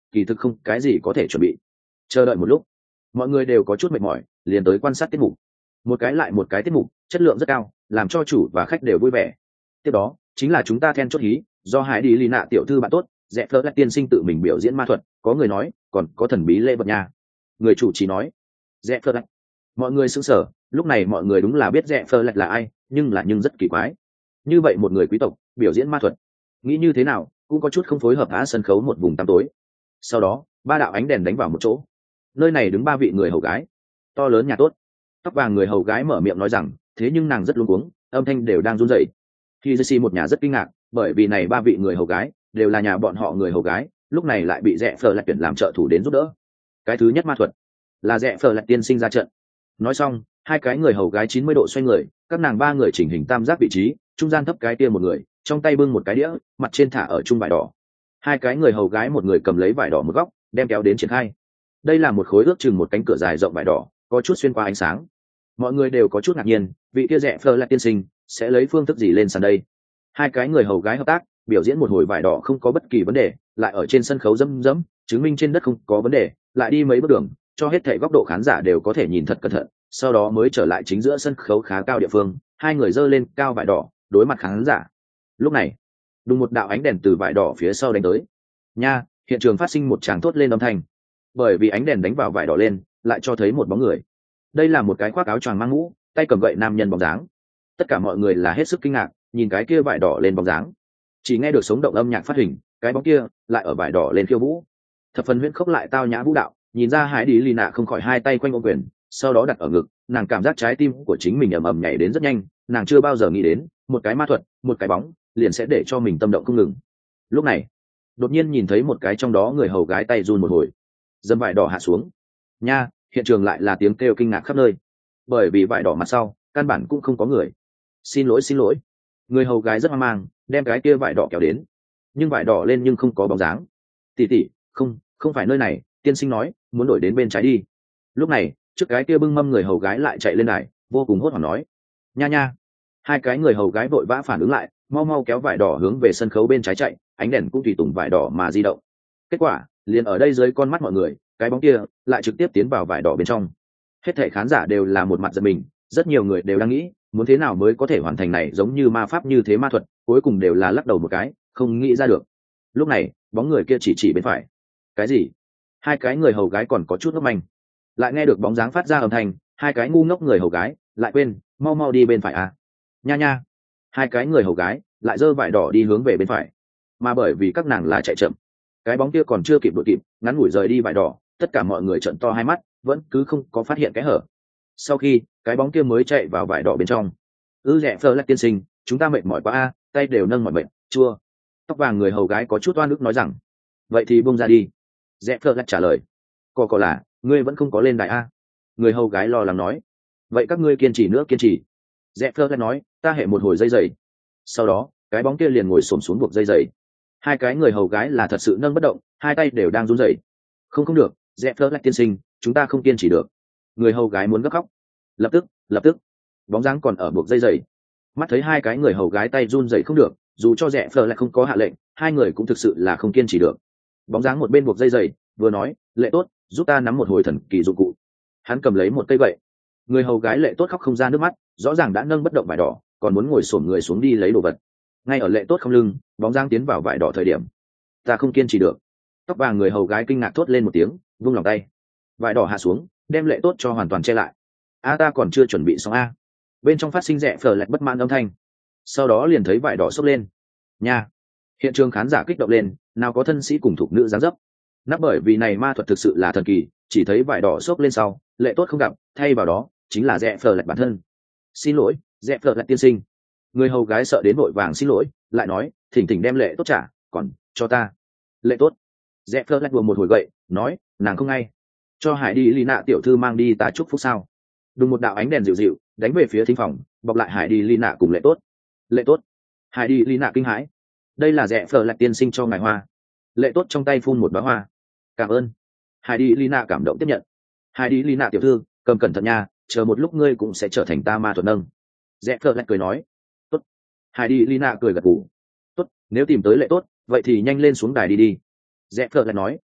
kỳ thực không cái gì có thể chuẩn bị. Chờ đợi một lúc, mọi người đều có chút mệt mỏi, liền tới quan sát tiết mục. Một cái lại một cái tiết mục, chất lượng rất cao, làm cho chủ và khách đều vui vẻ. Tiếp đó chính là chúng ta then chốt hí, do Hải Đi Lina tiểu thư bạn tốt, Rẽ Fleur lại tiên sinh tự mình biểu diễn ma thuật, có người nói còn có thần bí lễ vật nha. Người chủ trì nói Rẽ Fleur lại. Mọi người sững sờ, lúc này mọi người đúng là biết Rẽ Fleur lại là ai, nhưng rất kỳ quái. Như vậy một người quý tộc biểu diễn ma thuật, nghĩ như thế nào cũng có chút không phối hợp á sân khấu một vùng tăm tối. Sau đó ba đạo ánh đèn đánh vào một chỗ, nơi này đứng ba vị người hầu gái, to lớn nhà tốt. Tóc vàng người hầu gái mở miệng nói rằng, thế nhưng nàng rất luống cuống, âm thanh đều đang run rẩy. Khi Jesse một nhà rất kinh ngạc, bởi vì này ba vị người hầu gái đều là nhà bọn họ người hầu gái, lúc này lại bị Rẽ Fleur lại tuyển làm trợ thủ đến giúp đỡ. Cái thứ nhất ma thuật là Rẽ Fleur lại tiên sinh ra trận. Nói xong, hai cái người hầu gái 90 độ xoay người, các nàng ba người chỉnh hình tam giác vị trí, trung gian thấp cái kia một người, trong tay bưng một cái đĩa, mặt trên thả ở trung vải đỏ. Hai cái người hầu gái một người cầm lấy vải đỏ một góc, đem kéo đến triển khai. Đây là một khối ước chừng một cánh cửa dài rộng vải đỏ, có chút xuyên qua ánh sáng. Mọi người đều có chút ngạc nhiên, vị kia Rẽ Fleur lại tiên sinh sẽ lấy phương thức gì lên sàn đây? Hai cái người hầu gái hợp tác, biểu diễn một hồi vải đỏ không có bất kỳ vấn đề, lại ở trên sân khấu dẫm, chứng minh trên đất không có vấn đề, lại đi mấy bước đường, cho hết thảy góc độ khán giả đều có thể nhìn thật cẩn thận, sau đó mới trở lại chính giữa sân khấu khá cao địa phương, hai người giơ lên cao vải đỏ, đối mặt khán giả. Lúc này, đùng một đạo ánh đèn từ vải đỏ phía sau đánh tới. Nha, hiện trường phát sinh một tràng thốt lên âm thanh. Bởi vì ánh đèn đánh vào vải đỏ lên, lại cho thấy một bóng người. Đây là một cái khoác áo choàng mang mũ, tay cầm gậy nam nhân bóng dáng. Tất cả mọi người là hết sức kinh ngạc, nhìn cái kia vải đỏ lên bóng dáng. Chỉ nghe được sống động âm nhạc phát hình, cái bóng kia lại ở vải đỏ lên khiêu vũ. Thập phần huyễn khốc lại tao nhã vũ đạo, nhìn ra Hải Đi Lina không khỏi hai tay quanh ôm quyền, sau đó đặt ở ngực, nàng cảm giác trái tim của chính mình ầm ầm nhảy đến rất nhanh, nàng chưa bao giờ nghĩ đến, một cái ma thuật, một cái bóng, liền sẽ để cho mình tâm động không ngừng. Lúc này, đột nhiên nhìn thấy một cái trong đó người hầu gái tay run một hồi, dâm vải đỏ hạ xuống. Nha, hiện trường lại là tiếng kêu kinh ngạc khắp nơi, bởi vì vải đỏ mặt sau căn bản cũng không có người. Xin lỗi. Người hầu gái rất hoang mang, đem cái kia vải đỏ kéo đến, nhưng vải đỏ lên nhưng không có bóng dáng. Tỷ, không phải nơi này, tiên sinh nói muốn đổi đến bên trái đi. Lúc này trước cái kia bưng mâm người hầu gái lại chạy lên đài, vô cùng hốt hoảng nói nha. Hai cái người hầu gái vội vã phản ứng lại, mau kéo vải đỏ hướng về sân khấu bên trái chạy, ánh đèn cũng tùy tùng vải đỏ mà di động. Kết quả liền ở đây dưới con mắt mọi người, cái bóng kia lại trực tiếp tiến vào vải đỏ bên trong. Hết thảy khán giả đều là một mặt giật mình, rất nhiều người đều đang nghĩ muốn thế nào mới có thể hoàn thành này giống như ma pháp như thế ma thuật, cuối cùng đều là lắc đầu một cái, không nghĩ ra được. Lúc này bóng người kia chỉ bên phải. Cái gì? Hai cái người hầu gái còn có chút ngốc manh, lại nghe được bóng dáng phát ra âm thanh, hai cái ngu ngốc người hầu gái lại quên, mau đi bên phải à. Nha. Hai cái người hầu gái lại giơ vải đỏ đi hướng về bên phải, mà bởi vì các nàng là chạy chậm, cái bóng kia còn chưa kịp đuổi kịp, ngắn ngủi rời đi vải đỏ, tất cả mọi người trợn to hai mắt, vẫn cứ không có phát hiện cái hở. Sau khi cái bóng kia mới chạy vào vải đỏ bên trong. Rẽ Fleur lại tiên sinh, chúng ta mệt mỏi quá a, tay đều nâng mỏi mệt, chua. Tóc vàng người hầu gái có chút oan ức nói rằng, vậy thì buông ra đi. Rẽ Fleur lại trả lời, có là ngươi vẫn không có lên đài a. Người hầu gái lo lắng nói, vậy các ngươi kiên trì. Rẽ Fleur lại nói, ta hệ một hồi dây dày. Sau đó cái bóng kia liền ngồi xổm xuống buộc dây dày. Hai cái người hầu gái là thật sự nâng bất động, hai tay đều đang run rẩy. Không được, Rẽ Fleur lại tiên sinh, chúng ta không kiên trì được. Người hầu gái muốn gấp khóc. Lập tức bóng dáng còn ở buộc dây dày. Mắt thấy hai cái người hầu gái tay run rẩy không được, dù cho Rẽ Fleur lại không có hạ lệnh, hai người cũng thực sự là không kiên trì được. Bóng dáng một bên buộc dây dày, vừa nói, lệ tốt, giúp ta nắm một hồi thần kỳ dụng cụ. Hắn cầm lấy một cây gậy. Người hầu gái lệ tốt khóc không ra nước mắt, rõ ràng đã nâng bất động vải đỏ, còn muốn ngồi xổm người xuống đi lấy đồ vật. Ngay ở lệ tốt không lưng, bóng dáng tiến vào vải đỏ thời điểm, ta không kiên trì được. Tóc vàng người hầu gái kinh ngạc thốt lên một tiếng, vung lòng tay, vải đỏ hạ xuống, đem lệ tốt cho hoàn toàn che lại. Ta còn chưa chuẩn bị xong a. Bên trong phát sinh Rẽ Fleur lại bất mãn âm thanh. Sau đó liền thấy vải đỏ sốc lên. Nha. Hiện trường khán giả kích động lên, nào có thân sĩ cùng thuộc nữ dáng dấp. Nắp bởi vì này ma thuật thực sự là thần kỳ, chỉ thấy vải đỏ sốc lên sau, lệ tốt không gặp, thay vào đó chính là Rẽ Fleur lại bản thân. Xin lỗi, Rẽ Fleur lại tiên sinh. Người hầu gái sợ đến vội vàng xin lỗi, lại nói, thỉnh đem lệ tốt trả, còn cho ta. Lệ tốt. Rẽ Fleur lại vừa một hồi gậy, nói, nàng không ngay. Cho Hải Đi Lina tiểu thư mang đi ta chúc phúc sao? Đùng một đạo ánh đèn dịu đánh về phía thính phòng, bọc lại Hải Đi Lina cùng lệ tốt. Lệ tốt. Hải Đi Lina kinh hãi. Đây là Rẽ Fleur lại tiên sinh cho ngài hoa. Lệ tốt trong tay phun một bó hoa. Cảm ơn. Hải Đi Lina cảm động tiếp nhận. Hải Đi Lina tiểu thư, cầm cẩn thận nha, chờ một lúc ngươi cũng sẽ trở thành ta ma thuật nâng. Rẽ Fleur lại cười nói. Tốt. Hải Đi Lina cười gật gù. Tốt, nếu tìm tới lệ tốt, vậy thì nhanh lên xuống đài đi. Rẽ Fleur lại nói.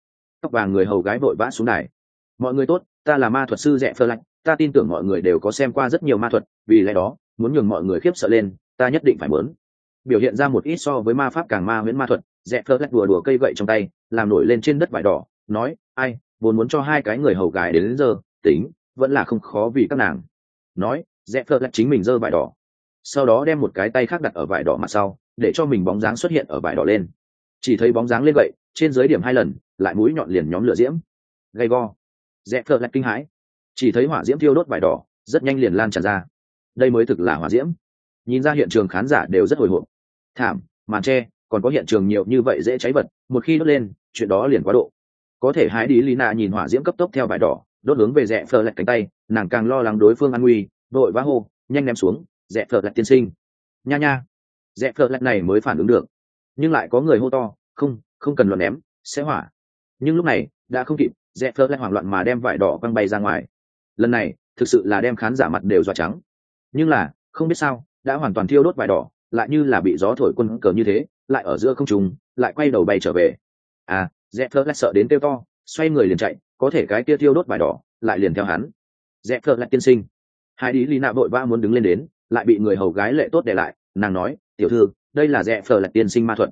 Tóc vàng người hầu gái vội vã xuống đài. Mọi người tốt, ta là ma thuật sư Rẽ Phơ Lạch, ta tin tưởng mọi người đều có xem qua rất nhiều ma thuật, vì lẽ đó muốn nhường mọi người khiếp sợ lên, ta nhất định phải muốn biểu hiện ra một ít so với ma pháp càng ma huyễn ma thuật. Rẽ Phơ Lạch đùa đùa cây gậy trong tay, làm nổi lên trên đất vải đỏ, nói, ai vốn muốn cho hai cái người hầu gái đến giờ tính vẫn là không khó vì các nàng. Nói, Rẽ Phơ Lạch chính mình giơ vải đỏ, sau đó đem một cái tay khác đặt ở vải đỏ mặt sau, để cho mình bóng dáng xuất hiện ở vải đỏ lên. Chỉ thấy bóng dáng lên gậy trên dưới điểm 2 lần, lại mũi nhọn liền nhóm lửa diễm gay go. Rẽ Phơ Lạch kinh hãi, chỉ thấy hỏa diễm thiêu đốt vải đỏ rất nhanh liền lan tràn ra. Đây mới thực là hỏa diễm. Nhìn ra hiện trường khán giả đều rất hồi hộp. Thảm, màn tre, còn có hiện trường nhiều như vậy dễ cháy vật, một khi đốt lên chuyện đó liền quá độ. Có thể hái đi Lina nhìn hỏa diễm cấp tốc theo vải đỏ đốt hướng về Rẽ Phơ Lạch cánh tay, nàng càng lo lắng đối phương an nguy, vội vã hô, nhanh ném xuống, Rẽ Phơ Lạch tiên sinh. Nha nha. Rẽ Phơ Lạch này mới phản ứng được, nhưng lại có người hô to, không cần loạn ném, sẽ hỏa. Nhưng lúc này đã không kịp, Rẽ Phơ Lạch hoảng loạn mà đem vải đỏ văng bay ra ngoài. Lần này thực sự là đem khán giả mặt đều dọa trắng. Nhưng là không biết sao, đã hoàn toàn thiêu đốt vải đỏ, lại như là bị gió thổi quân cờ như thế, lại ở giữa không trung, lại quay đầu bay trở về. Rẽ Phơ Lạch sợ đến kêu to, xoay người liền chạy, có thể cái kia thiêu đốt vải đỏ lại liền theo hắn. Rẽ Phơ Lạch tiên sinh. Hai đi Lina vội vã muốn đứng lên đến, lại bị người hầu gái lệ tốt để lại, nàng nói, tiểu thư, đây là Rẽ Phơ Lạch tiên sinh ma thuật.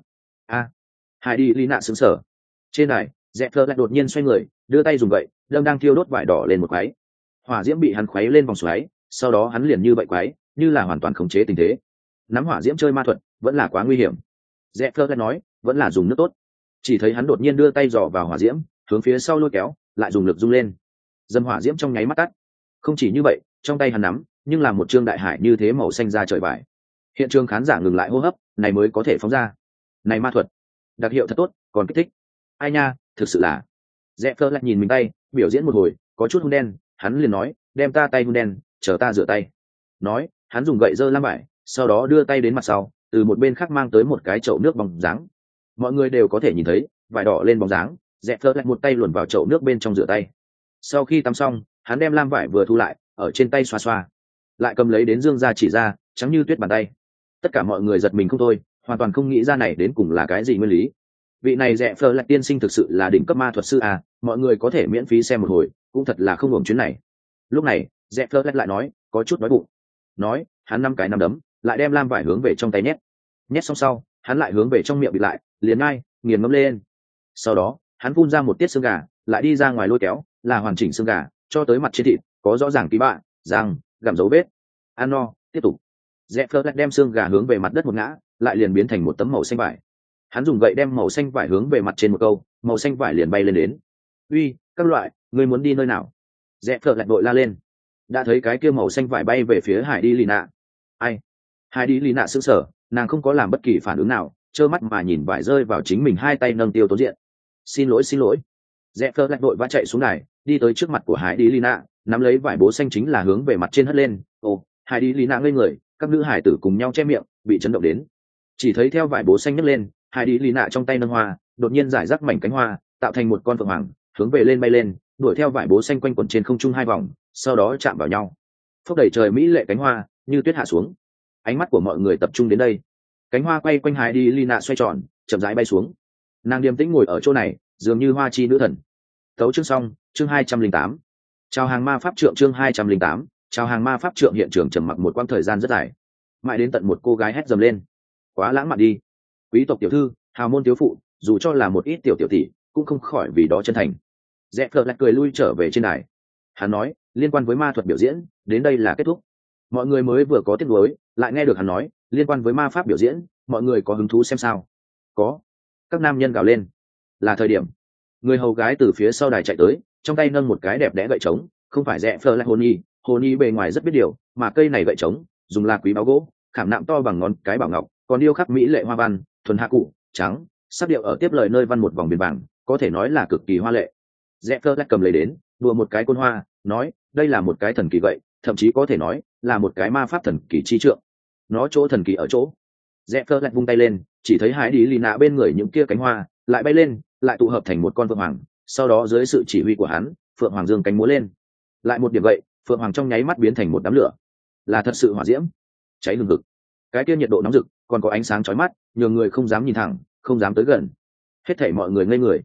Hai đi Lina sững sờ. Trên đài, Rẽ Phơ Lạch đột nhiên xoay người, đưa tay dùng gậy đâm đang thiêu đốt vải đỏ lên một quái. Hỏa diễm bị hắn khuấy lên vòng xoáy, sau đó hắn liền như vậy quái, như là hoàn toàn khống chế tình thế. Nắm hỏa diễm chơi ma thuật vẫn là quá nguy hiểm. Rẽ Phơ Lạch nói, vẫn là dùng nước tốt. Chỉ thấy hắn đột nhiên đưa tay dò vào hỏa diễm, hướng phía sau lôi kéo, lại dùng lực rung lên. Dâm hỏa diễm trong nháy mắt tắt. Không chỉ như vậy, trong tay hắn nắm nhưng là một trương đại hải như thế màu xanh ra trời vải. Hiện trường khán giả ngừng lại hô hấp, này mới có thể phóng ra. Này ma thuật đặc hiệu thật tốt, còn kích thích. Ai nha, thực sự là. Rẽ Phơ Lạch nhìn mình tay, biểu diễn một hồi, có chút hun đen, hắn liền nói, đem ta tay hun đen, chờ ta rửa tay. Nói, hắn dùng gậy giơ lam vải, sau đó đưa tay đến mặt sau, từ một bên khác mang tới một cái chậu nước bóng dáng. Mọi người đều có thể nhìn thấy vải đỏ lên bóng dáng. Rẽ Phơ Lạch một tay luồn vào chậu nước bên trong rửa tay. Sau khi tắm xong, hắn đem lam vải vừa thu lại, ở trên tay xoa xoa, lại cầm lấy đến dương ra chỉ ra, trắng như tuyết bàn tay. Tất cả mọi người giật mình không thôi, hoàn toàn không nghĩ ra này đến cùng là cái gì nguyên lý. Vị này Rẽ Phơ Lạch tiên sinh thực sự là đỉnh cấp ma thuật sư à, mọi người có thể miễn phí xem một hồi, cũng thật là không hưởng chuyến này. Lúc này Rẽ Phơ Lạch lại nói, có chút đói bụng. Nói, hắn 5 cái nắm đấm, lại đem lam vải hướng về trong tay nhét xong sau, hắn lại hướng về trong miệng bịt lại, liền ngay nghiền ngấm lên. Sau đó hắn phun ra một tiết xương gà, lại đi ra ngoài lôi kéo, là hoàn chỉnh xương gà, cho tới mặt trên thịt có rõ ràng ký bạ răng gặm dấu vết. Ăn no tiếp tục. Rẽ Phơ Lạch đem xương gà hướng về mặt đất một ngã, lại liền biến thành một tấm màu xanh vải. Hắn dùng gậy đem màu xanh vải hướng về mặt trên một câu, màu xanh vải liền bay lên đến. Uy, các loại, ngươi muốn đi nơi nào? Rẽ Phơ Lạch đội la lên. Đã thấy cái kia màu xanh vải bay về phía Hải đi Lina. Ai? Hải đi Lina sững sờ, nàng không có làm bất kỳ phản ứng nào, trơ mắt mà nhìn vải rơi vào chính mình, hai tay nâng tiêu tốn diện. Xin lỗi. Rẽ Phơ Lạch đội vã chạy xuống đài, đi tới trước mặt của Hải đi Lina, nắm lấy vải bố xanh chính là hướng về mặt trên hất lên. Ồ, Hải đi Lina ngây người, các nữ hải tử cùng nhau che miệng, bị chấn động đến. Chỉ thấy theo vải bố xanh nhấc lên, Hải đi Lina trong tay nâng hoa, đột nhiên giải rác mảnh cánh hoa, tạo thành một con phượng hoàng, hướng về lên bay lên, đuổi theo vải bố xanh quanh quẩn trên không trung 2 vòng, sau đó chạm vào nhau. Phốc đẩy trời mỹ lệ cánh hoa như tuyết hạ xuống. Ánh mắt của mọi người tập trung đến đây. Cánh hoa quay quanh Hải đi Lina xoay tròn, chậm rãi bay xuống. Nàng điềm tĩnh ngồi ở chỗ này, dường như hoa chi nữ thần. Tấu chương xong, chương 208. Chào hàng ma pháp trượng, chương 208. Chào hàng ma pháp trượng. Hiện trường trầm mặc một quãng thời gian rất dài, mãi đến tận một cô gái hét dầm lên, quá lãng mạn đi, quý tộc tiểu thư, hào môn thiếu phụ, dù cho là một ít tiểu tỷ cũng không khỏi vì đó chân thành. Rẽ Phơ Lạch cười lui trở về trên đài. Hắn nói, liên quan với ma thuật biểu diễn đến đây là kết thúc. Mọi người mới vừa có tiếc nuối, lại nghe được hắn nói liên quan với ma pháp biểu diễn, mọi người có hứng thú xem sao? Có. Các nam nhân gào lên. Là thời điểm. Người hầu gái từ phía sau đài chạy tới, trong tay nâng một cái đẹp đẽ gậy trống. Không phải Rẽ Phơ Lạch hồn y bề ngoài rất biết điều, mà cây này gậy trống dùng là quý báu gỗ, khảm nạm to bằng ngón cái bảo ngọc, còn điêu khắc mỹ lệ hoa văn, thuần hạ cụ trắng, sắc điệu ở tiếp lời nơi văn một vòng viền vàng, có thể nói là cực kỳ hoa lệ. Rẽ Phơ Lạch cầm lấy đến, đùa một cái côn hoa, nói, đây là một cái thần kỳ gậy, thậm chí có thể nói là một cái ma pháp thần kỳ chi trượng. Nó chỗ thần kỳ ở chỗ. Rẽ Phơ Lạch vung tay lên, chỉ thấy Hải đi Lina bên người những kia cánh hoa lại bay lên, lại tụ hợp thành một con phượng hoàng. Sau đó dưới sự chỉ huy của hắn, phượng hoàng dương cánh múa lên. Lại một điểm gậy, phượng hoàng trong nháy mắt biến thành một đám lửa. Là thật sự hỏa diễm, cháy hừng hực. Cái kia nhiệt độ nóng rực, còn có ánh sáng chói mắt, nhường người không dám nhìn thẳng, không dám tới gần. Hết thảy mọi người ngây người.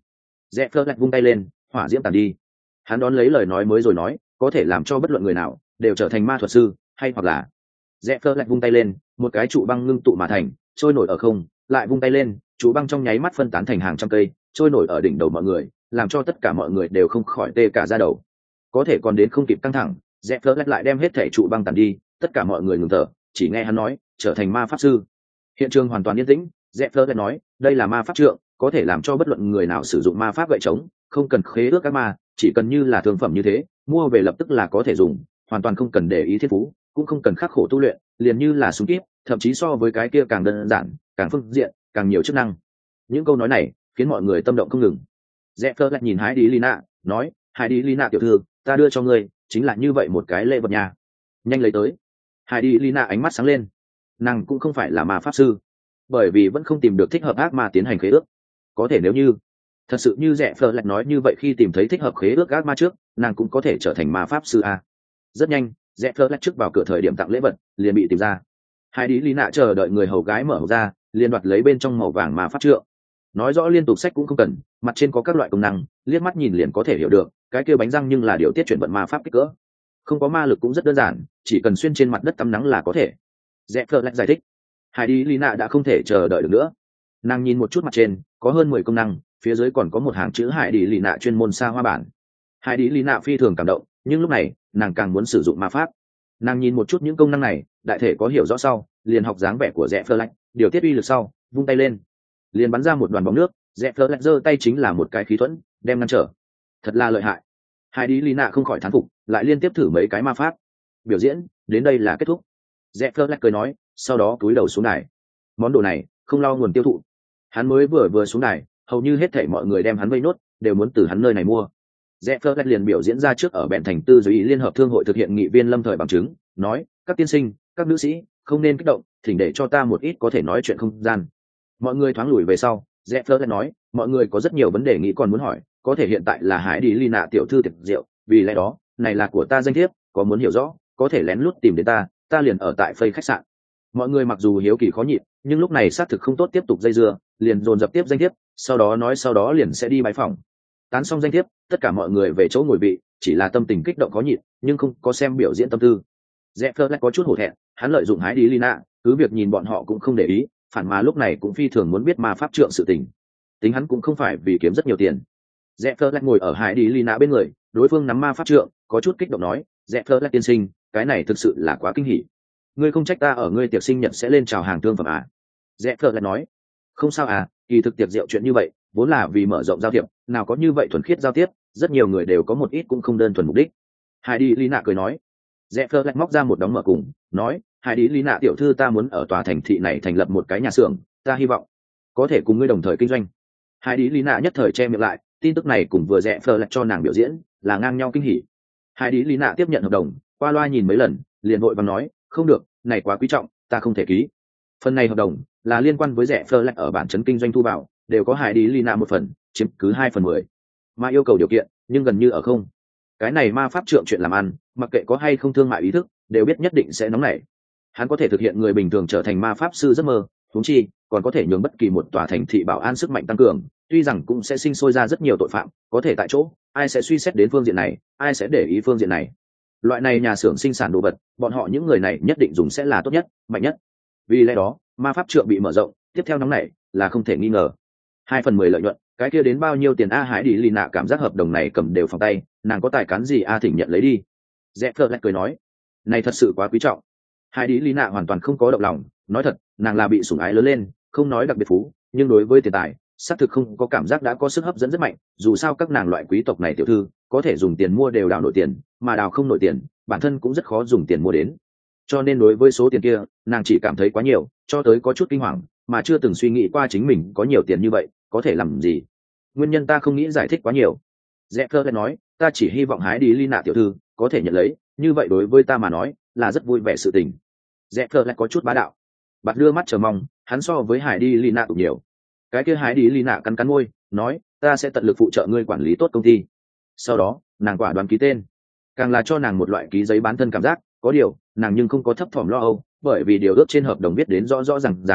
Rẽ phơ lạch vung tay lên, hỏa diễm tàn đi. Hắn đón lấy lời nói mới rồi nói, có thể làm cho bất luận người nào đều trở thành ma thuật sư, hay hoặc là rẽ phơ lạch vung tay lên, một cái trụ băng ngưng tụ mà thành, trôi nổi ở không, lại vung tay lên, trụ băng trong nháy mắt phân tán thành hàng trăm cây, trôi nổi ở đỉnh đầu mọi người, làm cho tất cả mọi người đều không khỏi tê cả da đầu. Có thể còn đến không kịp căng thẳng, rẽ phơ lạch lại đem hết thể trụ băng tàn đi, tất cả mọi người ngừng thở, chỉ nghe hắn nói, trở thành ma pháp sư. Hiện trường hoàn toàn yên tĩnh. Rẽ phơ lạch nói, đây là ma pháp trượng, có thể làm cho bất luận người nào sử dụng ma pháp gậy chống, không cần khế ước các ma, chỉ cần như là thương phẩm như thế, mua về lập tức là có thể dùng, hoàn toàn không cần để ý thiên phú, cũng không cần khắc khổ tu luyện, liền như là súng kíp, thậm chí so với cái kia càng đơn giản, càng phương diện, càng nhiều chức năng. Những câu nói này khiến mọi người tâm động không ngừng. Rẽ phơ lạch nhìn Heidi Lina, nói, Heidi Lina tiểu thư, ta đưa cho ngươi chính là như vậy một cái lễ vật nhà, nhanh lấy tới. Heidi Lina ánh mắt sáng lên, nàng cũng không phải là ma pháp sư, bởi vì vẫn không tìm được thích hợp ác ma tiến hành khế ước. Có thể nếu như thật sự như Rẽ phơ lạch nói như vậy, khi tìm thấy thích hợp khế ước ác ma trước, nàng cũng có thể trở thành ma pháp sư a. Rất nhanh, Rẽ phơ lạch trước vào cửa thời điểm tặng lễ vật liền bị tìm ra. Heidi Lina chờ đợi người hầu gái mở hộp ra, liền đoạt lấy bên trong màu vàng ma pháp trượng. Nói rõ liên tục sách cũng không cần, mặt trên có các loại công năng, liếc mắt nhìn liền có thể hiểu được, cái kia bánh răng nhưng là điều tiết chuyển vận ma pháp kích cỡ. Không có ma lực cũng rất đơn giản, chỉ cần xuyên trên mặt đất tắm nắng là có thể. Rẽ phơ lạch giải thích. Heidi Lina đã không thể chờ đợi được nữa. Nàng nhìn một chút mặt trên, có hơn 10 công năng, phía dưới còn có một hàng chữ Heidi Lina chuyên môn xa hoa bản. Heidi Lina phi thường cảm động, nhưng lúc này, nàng càng muốn sử dụng ma pháp. Nàng nhìn một chút những công năng này, đại thể có hiểu rõ sau, liền học dáng vẻ của Rẽ phơ lạch, điều tiết uy lực sau, vung tay lên, liền bắn ra một đoàn bóng nước. Rẽ phơ lạch giơ tay chính là một cái khí thuẫn, đem ngăn trở. Thật là lợi hại. Heidi Lina không khỏi thán phục, lại liên tiếp thử mấy cái ma pháp. Biểu diễn đến đây là kết thúc. Rẽ phơ lạch cười nói, sau đó cúi đầu xuống đài. Món đồ này không lo nguồn tiêu thụ, hắn mới vừa xuống đài, hầu như hết thảy mọi người đem hắn vây nốt, đều muốn từ hắn nơi này mua. Rẽ phơ lạch liền biểu diễn ra trước ở bèn thành tư giới liên hợp thương hội thực hiện nghị viên lâm thời bằng chứng, nói, các tiên sinh, các nữ sĩ, không nên kích động, thỉnh để cho ta một ít có thể nói chuyện không gian. Mọi người thoáng lùi về sau. Rẽ phơ lạch nói, mọi người có rất nhiều vấn đề nghĩ còn muốn hỏi, có thể hiện tại là Heidi Lina tiểu thư tiệc rượu, vì lẽ đó này là của ta danh thiếp, có muốn hiểu rõ có thể lén lút tìm đến ta liền ở tại phây khách sạn. Mọi người mặc dù hiếu kỳ khó nhịn, nhưng lúc này xác thực không tốt tiếp tục dây dưa, liền dồn dập tiếp danh thiếp, sau đó liền sẽ đi bái phòng. Tán xong danh thiếp, tất cả mọi người về chỗ ngồi vị, chỉ là tâm tình kích động khó nhịn, nhưng không có xem biểu diễn tâm tư. Rẽ phơ lạch có chút hổ thẹn, hắn lợi dụng Heidi Lina, cứ việc nhìn bọn họ cũng không để ý, phản mà lúc này cũng phi thường muốn biết ma pháp trượng sự tình. Tính hắn cũng không phải vì kiếm rất nhiều tiền. Rẽ phơ lạch ngồi ở Heidi Lina bên người, đối phương nắm ma pháp trượng, có chút kích động nói, Rẽ phơ lạch tiên sinh, cái này thực sự là quá kinh hỉ. Ngươi không trách ta ở ngươi tiệc sinh nhật sẽ lên chào hàng thương phẩm à? Rẽ phơ lạch nói, không sao à, kỳ thực tiệc rượu chuyện như vậy vốn là vì mở rộng giao thiệp, nào có như vậy thuần khiết giao tiếp, rất nhiều người đều có một ít cũng không đơn thuần mục đích. Heidi Lina cười nói. Rẽ phơ lạch móc ra một đống mở cùng, nói, Heidi Lina tiểu thư, ta muốn ở tòa thành thị này thành lập một cái nhà xưởng, ta hy vọng có thể cùng ngươi đồng thời kinh doanh. Heidi Lina nhất thời che miệng lại, tin tức này cùng vừa Rẽ phơ lạch cho nàng biểu diễn là ngang nhau kinh hỉ. Heidi Lina tiếp nhận hợp đồng, qua loa nhìn mấy lần, liền vội vàng nói, không được, này quá quý trọng, ta không thể ký. Phần này hợp đồng là liên quan với Rẽ phơ lạch ở bản chấn kinh doanh thu vào, đều có Heidi Lina một phần, chiếm cứ 2/10. Mà yêu cầu điều kiện, nhưng gần như ở không. Cái này ma pháp trượng chuyện làm ăn, mặc kệ có hay không thương mại ý thức, đều biết nhất định sẽ nóng nảy. Hắn có thể thực hiện người bình thường trở thành ma pháp sư giấc mơ, huống chi còn có thể nhường bất kỳ một tòa thành thị bảo an sức mạnh tăng cường, tuy rằng cũng sẽ sinh sôi ra rất nhiều tội phạm, có thể tại chỗ ai sẽ suy xét đến phương diện này, ai sẽ để ý phương diện này. Loại này nhà xưởng sinh sản đồ vật, bọn họ những người này nhất định dùng sẽ là tốt nhất, mạnh nhất. Vì lẽ đó ma pháp trượng bị mở rộng, tiếp theo nóng nảy là không thể nghi ngờ. 2/10 lợi nhuận, cái kia đến bao nhiêu tiền a? Heidi Lina cảm giác hợp đồng này cầm đều phòng tay, nàng có tài cán gì a, thỉnh nhận lấy đi. Rẽ phơ lạch cười nói, này thật sự quá quý trọng. Heidi Lina hoàn toàn không có động lòng, nói thật, nàng là bị sủng ái lớn lên, không nói đặc biệt phú, nhưng đối với tiền tài xác thực không có cảm giác đã có sức hấp dẫn rất mạnh. Dù sao các nàng loại quý tộc này tiểu thư có thể dùng tiền mua đều đào nổi tiền, mà đào không nổi tiền bản thân cũng rất khó dùng tiền mua đến, cho nên đối với số tiền kia nàng chỉ cảm thấy quá nhiều, cho tới có chút kinh hoàng, mà chưa từng suy nghĩ qua chính mình có nhiều tiền như vậy có thể làm gì. Nguyên nhân ta không nghĩ giải thích quá nhiều. Rẽ phơ lạch nói, ta chỉ hy vọng Heidi Lina tiểu thư có thể nhận lấy, như vậy đối với ta mà nói là rất vui vẻ sự tình. Rẽ phơ lạch có chút bá đạo, bạt đưa mắt chờ mong, hắn so với Heidi Lina tụ nhiều. Cái kia Heidi Lina cắn cắn môi, nói, ta sẽ tận lực phụ trợ ngươi quản lý tốt công ty. Sau đó nàng quả đoán ký tên, càng là cho nàng một loại ký giấy bán thân cảm giác. Có điều nàng nhưng không có thấp thỏm lo âu, bởi vì điều ước trên hợp đồng viết đến rõ rõ ràng ràng,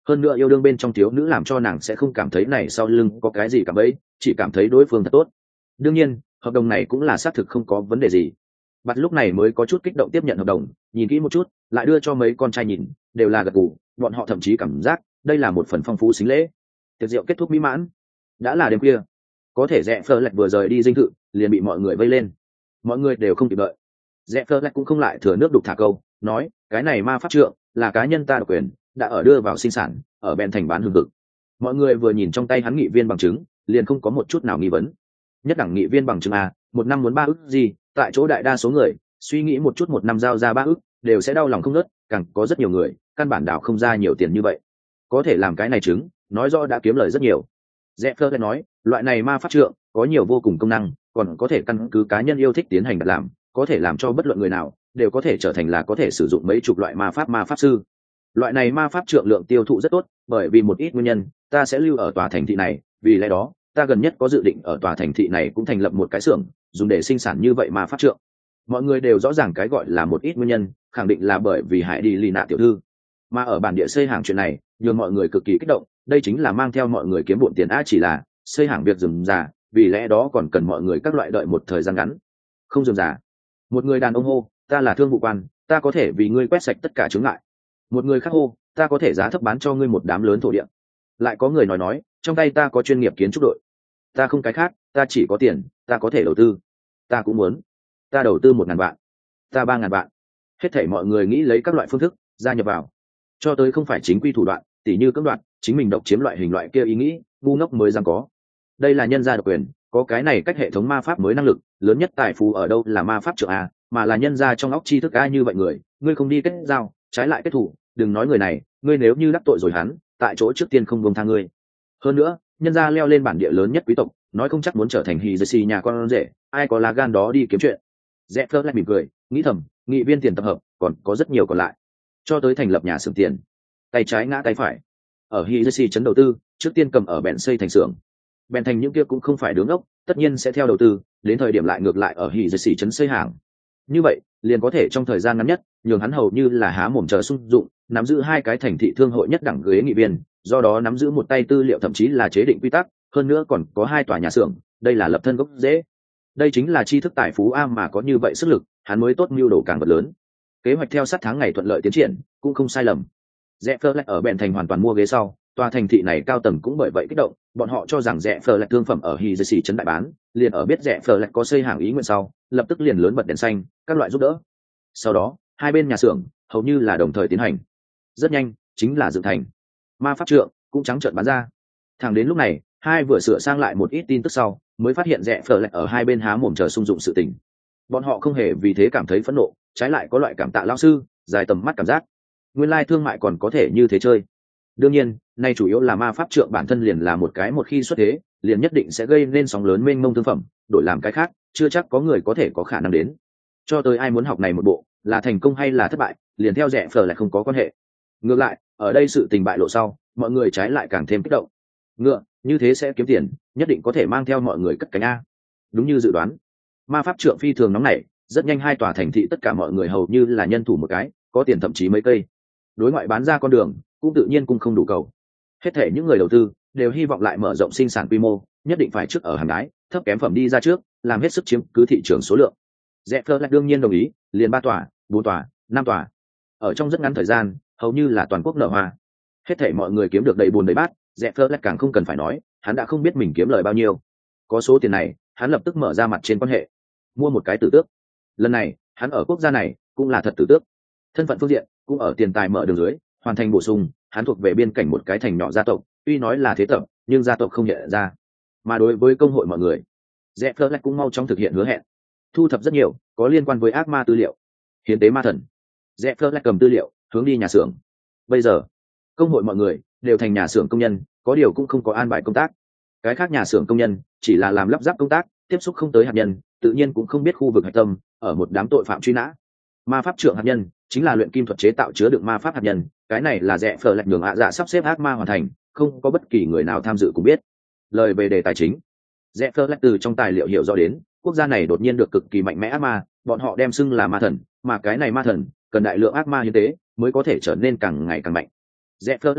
hơn nữa yêu đương bên trong thiếu nữ làm cho nàng sẽ không cảm thấy này sau lưng có cái gì cả bấy, chỉ cảm thấy đối phương thật tốt. Đương nhiên hợp đồng này cũng là xác thực không có vấn đề gì. Bắt lúc này mới có chút kích động tiếp nhận hợp đồng, nhìn kỹ một chút lại đưa cho mấy con trai nhìn, đều là gật gù, bọn họ thậm chí cảm giác đây là một phần phong phú xính lễ. Tiệc rượu kết thúc mỹ mãn, đã là đêm khuya, có thể rẽ phơ lạch vừa rời đi dinh thự liền bị mọi người vây lên, mọi người đều không kịp đợi. Rẽ phơ lạch cũng không lại thừa nước đục thả câu, nói cái này ma pháp trượng là cá nhân ta độc quyền, đã ở đưa vào sinh sản, ở bên thành bán hương thực. Mọi người vừa nhìn trong tay hắn nghị viên bằng chứng liền không có một chút nào nghi vấn. Nhất đẳng nghị viên bằng chứng a, một năm muốn 3 ức gì, tại chỗ đại đa số người suy nghĩ một chút một năm giao ra 3 ức đều sẽ đau lòng không nớt, càng có rất nhiều người căn bản đảo không ra nhiều tiền như vậy, có thể làm cái này chứng nói rõ đã kiếm lời rất nhiều. Rẽ phơ lại nói loại này ma pháp trượng có nhiều vô cùng công năng, còn có thể căn cứ cá nhân yêu thích tiến hành đặt làm, có thể làm cho bất luận người nào đều có thể trở thành là có thể sử dụng mấy chục loại ma pháp sư. Loại này ma pháp trượng lượng tiêu thụ rất tốt, bởi vì một ít nguyên nhân ta sẽ lưu ở tòa thành thị này, vì lẽ đó ta gần nhất có dự định ở tòa thành thị này cũng thành lập một cái xưởng dùng để sinh sản như vậy ma pháp trượng. Mọi người đều rõ ràng cái gọi là một ít nguyên nhân, khẳng định là bởi vì hại đi lì nạ tiểu thư, mà ở bản địa xây hàng chuyện này nhường mọi người cực kỳ kích động, đây chính là mang theo mọi người kiếm bộn tiền a, chỉ là xây hàng việc dườm già, vì lẽ đó còn cần mọi người các loại đợi một thời gian ngắn. Không dườm già. Một người đàn ông hô, ta là thương vụ quan, ta có thể vì ngươi quét sạch tất cả chướng ngại. Một người khác hô, ta có thể giá thấp bán cho ngươi một đám lớn thổ địa. Lại có người nói, trong tay ta có chuyên nghiệp kiến trúc đội, ta không cái khác, ta chỉ có tiền, ta có thể đầu tư. Ta cũng muốn, ta đầu tư 1.000 vạn, ta 3.000 vạn. Hết thảy mọi người nghĩ lấy các loại phương thức gia nhập vào, cho tới không phải chính quy thủ đoạn, tỉ như cưỡng đoạt, chính mình độc chiếm loại hình loại kia ý nghĩ ngu ngốc mới dám có. Đây là nhân gia độc quyền, có cái này cách hệ thống ma pháp mới năng lực lớn nhất tài phú ở đâu là ma pháp trượng a, mà là nhân gia trong óc tri thức a. Như vậy người, ngươi không đi kết giao, trái lại kết thủ, đừng nói người này, ngươi nếu như đắc tội rồi hắn, tại chỗ trước tiên không buông tha ngươi. Hơn nữa nhân gia leo lên bản địa lớn nhất quý tộc, nói không chắc muốn trở thành hì dê xì nhà con rể, ai có lá gan đó đi kiếm chuyện. Rẽ phớt lại mỉm cười, nghĩ thầm, nghị viên tiền tập hợp còn có rất nhiều còn lại, cho tới thành lập nhà xưởng tiền, tay trái ngã tay phải. Ở hì dê xì chấn đầu tư, trước tiên cầm ở bèn xây thành xưởng, bèn thành những kia cũng không phải đứng ốc, tất nhiên sẽ theo đầu tư, đến thời điểm lại ngược lại ở hì dê xì chấn xây hàng. Như vậy liền có thể trong thời gian ngắn nhất nhường hắn hầu như là há mồm chờ sung dụng, nắm giữ 2 cái thành thị thương hội nhất đẳng ghế nghị viên, do đó nắm giữ một tay tư liệu thậm chí là chế định quy tắc, hơn nữa còn có 2 tòa nhà xưởng, đây là lập thân gốc dễ. Đây chính là tri thức tài phú a, mà có như vậy sức lực, hắn mới tốt mưu đồ càng vật lớn. Kế hoạch theo sát tháng ngày thuận lợi tiến triển, cũng không sai lầm. Rẽ phơ lại ở bèn thành hoàn toàn mua ghế sau, tòa thành thị này cao tầng cũng bởi vậy kích động, bọn họ cho rằng rẽ phơ lại thương phẩm ở hì dê xì trấn đại bán, liền ở biết rẽ phơ lại có xây hàng ý nguyện sau, lập tức liền lớn bật đèn xanh, các loại giúp đỡ. Sau đó 2 bên nhà xưởng hầu như là đồng thời tiến hành, rất nhanh chính là dựng thành. Ma pháp trượng cũng trắng trợn bán ra. Thẳng đến lúc này 2 vừa sửa sang lại một ít tin tức sau, mới phát hiện rẽ phở lại ở 2 bên há mồm chờ sung dụng sự tình. Bọn họ không hề vì thế cảm thấy phẫn nộ, trái lại có loại cảm tạ lão sư dài tầm mắt cảm giác, nguyên lai thương mại còn có thể như thế chơi. Đương nhiên nay chủ yếu là ma pháp trượng bản thân liền là một cái, một khi xuất thế liền nhất định sẽ gây nên sóng lớn mênh mông thương phẩm, đổi làm cái khác chưa chắc có người có thể có khả năng đến. Cho tới ai muốn học này một bộ, là thành công hay là thất bại, liền theo rẽ phở lại không có quan hệ. Ngược lại ở đây sự tình bại lộ sau, mọi người trái lại càng thêm kích động. Ngựa như thế sẽ kiếm tiền, nhất định có thể mang theo mọi người cất cánh a. Đúng như dự đoán, ma pháp trượng phi thường nóng nảy, rất nhanh 2 tòa thành thị tất cả mọi người hầu như là nhân thủ một cái, có tiền thậm chí mấy cây. Đối ngoại bán ra con đường cũng tự nhiên cũng không đủ cầu. Hết thể những người đầu tư đều hy vọng lại mở rộng sinh sản quy mô, nhất định phải trước ở hàng đái thấp kém phẩm đi ra trước, làm hết sức chiếm cứ thị trường số lượng. Rẽ phơ lại đương nhiên đồng ý, liền 3 tòa, 4 tòa, 5 tòa. Ở trong rất ngắn thời gian, hầu như là toàn quốc nở hoa. Hết thể mọi người kiếm được đầy buồn đầy bát, rẽ phơ lại càng không cần phải nói, hắn đã không biết mình kiếm lời bao nhiêu. Có số tiền này, hắn lập tức mở ra mặt trên quan hệ, mua một cái tử tước. Lần này hắn ở quốc gia này cũng là thật tử tước, thân phận phương diện cũng ở tiền tài mở đường dưới hoàn thành bổ sung. Hắn thuộc về biên cảnh một cái thành nhỏ gia tộc, tuy nói là thế tập nhưng gia tộc không nhận ra. Mà đối với công hội mọi người, rẽ phơ lại cũng mau chóng thực hiện hứa hẹn, thu thập rất nhiều có liên quan với ác ma tư liệu, hiến tế ma thần. Rẽ phơ lại cầm tư liệu hướng đi nhà xưởng. Bây giờ công hội mọi người đều thành nhà xưởng công nhân, có điều cũng không có an bài công tác. Cái khác nhà xưởng công nhân chỉ là làm lắp ráp công tác, tiếp xúc không tới hạt nhân, tự nhiên cũng không biết khu vực hạch tâm ở một đám tội phạm truy nã. Ma pháp trượng hạt nhân chính là luyện kim thuật chế tạo chứa đựng ma pháp hạt nhân, cái này là rẽ phở lạch nhường dạ sắp xếp ác ma hoàn thành, không có bất kỳ người nào tham dự cũng biết. Lời về đề tài chính, rẽ phở lạch từ trong tài liệu hiểu rõ đến, quốc gia này đột nhiên được cực kỳ mạnh mẽ ác ma, bọn họ đem xưng là ma thần, mà cái này ma thần cần đại lượng ác ma hiến tế mới có thể trở nên càng ngày càng mạnh. Rẽ phở lạch hỏi,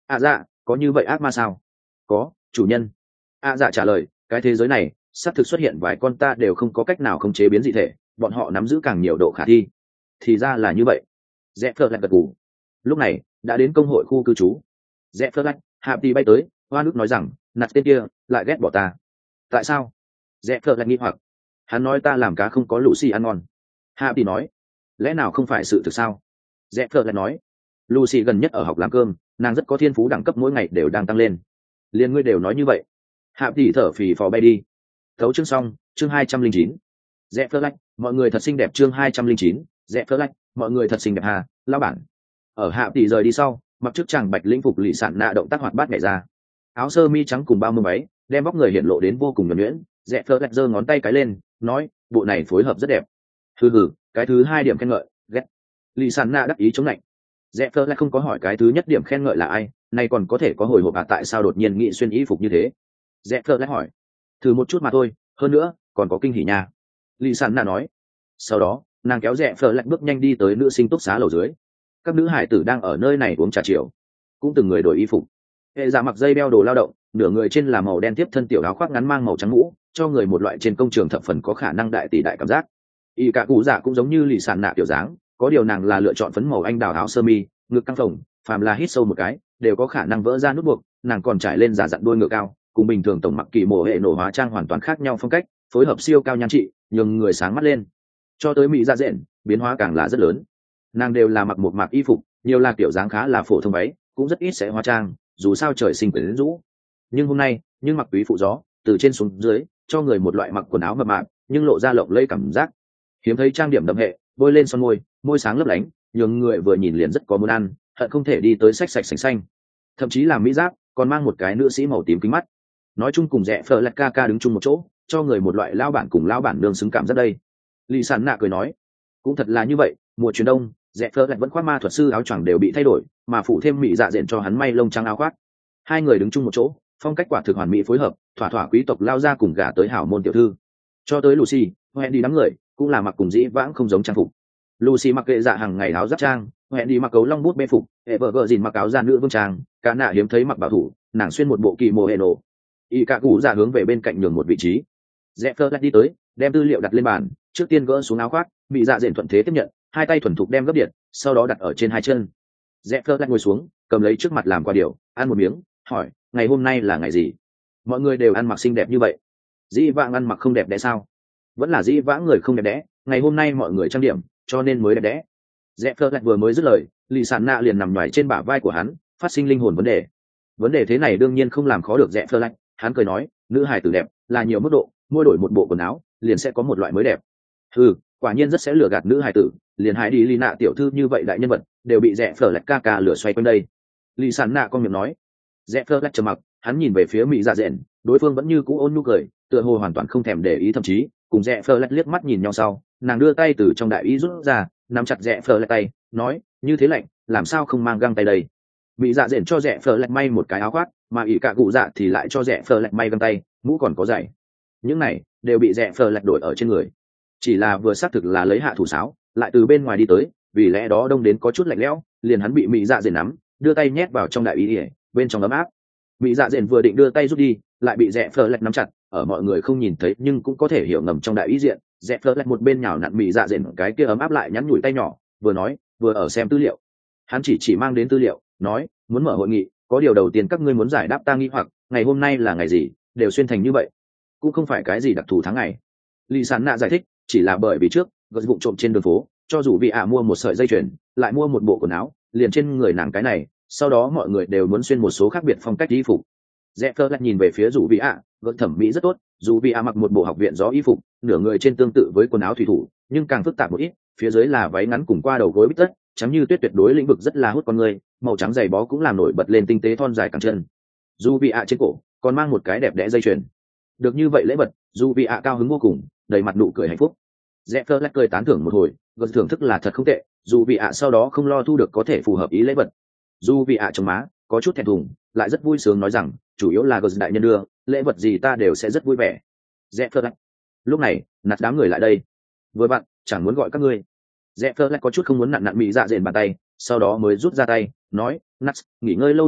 Dạ, có như vậy ác ma sao? Có, chủ nhân. Dạ trả lời, cái thế giới này xác thực xuất hiện vài con ta đều không có cách nào khống chế biến dị thể, bọn họ nắm giữ càng nhiều độ khả thi. Thì ra là như vậy. Rẽ phơ lại gật gù. Lúc này đã đến công hội khu cư trú. Rẽ phơ lách hạ đi bay tới, hoa nước nói rằng nạt tên kia lại ghét bỏ ta. Tại sao? Rẽ phơ lách nghi hoặc. Hắn nói ta làm cá không có Lucy ăn ngon. Hạ đi nói, lẽ nào không phải sự thực sao? Rẽ phơ lách nói, Lucy gần nhất ở học làm cơm, nàng rất có thiên phú, đẳng cấp mỗi ngày đều đang tăng lên. Liên ngươi đều nói như vậy. Hạ đi thở phì phò bay đi. Thấu chương xong, chương 209. Rẽ phơ lách, mọi người thật xinh đẹp, chương 209. Rẽ phơ lách, mọi người thật xinh đẹp hà, lao bản. Ở Hạ tỷ rời đi sau, mặc chiếc chàng bạch lĩnh phục lì sạn nạ động tác hoạt bát nhảy ra, áo sơ mi trắng cùng bao mưa váy đem vóc người hiện lộ đến vô cùng nhuần nhuyễn. Rẽ phơ lạch giơ ngón tay cái lên nói, bộ này phối hợp rất đẹp. Hừ, cái thứ hai điểm khen ngợi, ghét. Lì sạn nạ đắc ý chống lạnh. Rẽ phơ lạch không có hỏi cái thứ nhất điểm khen ngợi là ai, nay còn có thể có hồi hộp tại sao đột nhiên nghĩ xuyên y phục như thế. Rẽ phơ lạch hỏi, thử một chút mà thôi, hơn nữa còn có kinh hỉ nha. Lì sạn nạ nói. Sau đó nàng kéo Rẽ phơ lạch bước nhanh đi tới nữ sinh túc xá lầu dưới. Các nữ hải tử đang ở nơi này uống trà chiều, cũng từng người đổi y phục. Hệ giả mặc dây đeo đồ lao động, nửa người trên là màu đen tiếp thân tiểu áo khoác ngắn mang màu trắng mũ, cho người một loại trên công trường thập phần có khả năng đại tỷ đại cảm giác. Y cả cụ giả cũng giống như lì sàn nạ tiểu dáng, có điều nàng là lựa chọn phấn màu anh đào áo sơ mi, ngực căng phồng, phàm là hít sâu một cái đều có khả năng vỡ ra nút buộc. Nàng còn trải lên giả dặn đuôi ngựa cao, cùng bình thường tổng mặc kỳ mộ hệ nổ hóa trang hoàn toàn khác nhau phong cách, phối hợp siêu cao nhan trị, nhường người sáng mắt lên. Cho tới mỹ dạ dện, biến hóa càng là rất lớn. Nàng đều là mặc một mạc y phục, nhiều là kiểu dáng khá là phổ thông váy, cũng rất ít sẽ hóa trang, dù sao trời sinh quyến rũ. Nhưng hôm nay nhưng mặc quý phụ gió, từ trên xuống dưới cho người một loại mặc quần áo mập mạp nhưng lộ ra lộng lẫy cảm giác. Hiếm thấy trang điểm đậm hệ, bôi lên son môi, môi sáng lấp lánh, nhường người vừa nhìn liền rất có muốn ăn, hận không thể đi tới xách sạch sành xanh. Thậm chí là mỹ giáp còn mang một cái nữ sĩ màu tím kính mắt. Nói chung cùng Rẽ phở lạch ca ca đứng chung một chỗ, cho người một loại lao bản cùng lao bản nương xứng cảm rất đây. Lý Sản Nạ cười nói, cũng thật là như vậy, mùa truyền đông Rẽ phở lạch vẫn khoác ma thuật sư áo choàng đều bị thay đổi, mà phụ thêm mỹ dạ dện cho hắn may lông trắng áo khoác. Hai người đứng chung một chỗ, phong cách quả thực hoàn mỹ phối hợp, thỏa thỏa quý tộc lao ra cùng gả tới hảo môn tiểu thư. Cho tới Lucy, hẹn đi đám người cũng là mặc cùng dĩ vãng không giống trang phục. Lucy mặc kệ dạ hàng ngày áo giáp trang, hẹn đi mặc cấu long bút bê phục, hệ vợ gờ dìn mặc áo da nữ vương trang, cả nạ hiếm thấy mặc bảo thủ, nàng xuyên một bộ kỳ mồ hệ nổ. Y cả cụ dạ hướng về bên cạnh nhường một vị trí. Rẽ phơ lạch đi tới, đem tư liệu đặt lên bàn, trước tiên gỡ xuống áo khoác, bị dạ dện thuận thế tiếp nhận, hai tay thuần thục đem gấp điện, sau đó đặt ở trên hai chân. Rẽ phơ lạch ngồi xuống, cầm lấy trước mặt làm quà điều, ăn một miếng, hỏi, ngày hôm nay là ngày gì? Mọi người đều ăn mặc xinh đẹp như vậy, dĩ vãng ăn mặc không đẹp đẽ sao? Vẫn là dĩ vãng người không đẹp đẽ, ngày hôm nay mọi người trang điểm cho nên mới đẹp đẽ. Rẽ phơ lạch vừa mới dứt lời, lì sàn nạ liền nằm nhoài trên bả vai của hắn, phát sinh linh hồn vấn đề thế này đương nhiên không làm khó được Rẽ phơ lạch. Hắn cười nói, nữ hài tử đẹp là nhiều mức độ, mua đổi một bộ quần áo liền sẽ có một loại mới đẹp. Quả nhiên rất sẽ lừa gạt nữ hài tử, liền hãy đi lì nạ tiểu thư như vậy đại nhân vật đều bị Rẽ phơ lạch ca ca lừa xoay quanh đây. Lì sàn nạ con miệng nói. Rẽ phơ lạch trầm mặc, hắn nhìn về phía mỹ dạ dện, đối phương vẫn như cũ ôn nhu cười, tựa hồ hoàn toàn không thèm để ý, thậm chí cùng Rẽ phơ lạch liếc mắt nhìn nhau sau, nàng đưa tay từ trong đại y rút ra, nắm chặt Rẽ phơ lạch tay, nói, như thế lạnh làm sao không mang găng tay đây. Mỹ dạ dện cho Rẽ phơ lạch may một cái áo khoác, mà ỷ cả cụ dạ thì lại cho Rẽ phơ lạch may găng tay, mũ còn có giày. Những này đều bị Rẽ phơ lạch đổi ở trên người, chỉ là vừa xác thực là lấy hạ thủ sáo, lại từ bên ngoài đi tới, vì lẽ đó đông đến có chút lạnh lẽo, liền hắn bị mỹ dạ dện nắm, đưa tay nhét vào trong đại y, bên trong ấm áp. Mỹ dạ dện vừa định đưa tay rút đi, lại bị Rẽ phơ lạch nắm chặt, ở mọi người không nhìn thấy nhưng cũng có thể hiểu ngầm trong đại y diện. Rẽ phơ lạch một bên nhào nặn mỹ dạ dện cái kia ấm áp, lại nhắn nhủi tay nhỏ, vừa nói vừa ở xem tư liệu. Hắn chỉ mang đến tư liệu, nói, muốn mở hội nghị, có điều đầu tiên các ngươi muốn giải đáp ta nghi hoặc, ngày hôm nay là ngày gì, đều xuyên thành như vậy, cũng không phải cái gì đặc thù tháng ngày. Lý Sản Nạ giải thích, chỉ là bởi vì trước gật vụng trộm trên đường phố, cho dù vị mua một sợi dây chuyền, lại mua một bộ quần áo liền trên người nàng cái này, sau đó mọi người đều muốn xuyên một số khác biệt phong cách y phục. Rẽ phơ lạch nhìn về phía dù vị gật thẩm mỹ rất tốt, dù vị mặc một bộ học viện gió y phục, nửa người trên tương tự với quần áo thủy thủ nhưng càng phức tạp một ít, phía dưới là váy ngắn cùng qua đầu gối bít tất trắng như tuyết, tuyệt đối lĩnh vực rất là hút con người, màu trắng giày bó cũng làm nổi bật lên tinh tế thon dài cẳng chân. Dù vị trên cổ còn mang một cái đẹp đẽ dây chuyền. Được như vậy lễ vật, dù vị cao hứng vô cùng, đầy mặt nụ cười hạnh phúc. Rẽ phơ lạch cười tán thưởng một hồi, gật thưởng thức là thật không tệ, dù vị sau đó không lo thu được có thể phù hợp ý lễ vật. Dù vị trong má có chút thẹn thùng, lại rất vui sướng nói rằng, chủ yếu là gật đại nhân đưa, lễ vật gì ta đều sẽ rất vui vẻ. Rẽ phơ lạch. Lúc này nạt đám người lại đây, vừa bạn chẳng muốn gọi các ngươi. Rẽ phơ lạch có chút không muốn nặn mỹ dạ dện bàn tay, sau đó mới rút ra tay, nói, nạt nghỉ ngơi lâu như vậy,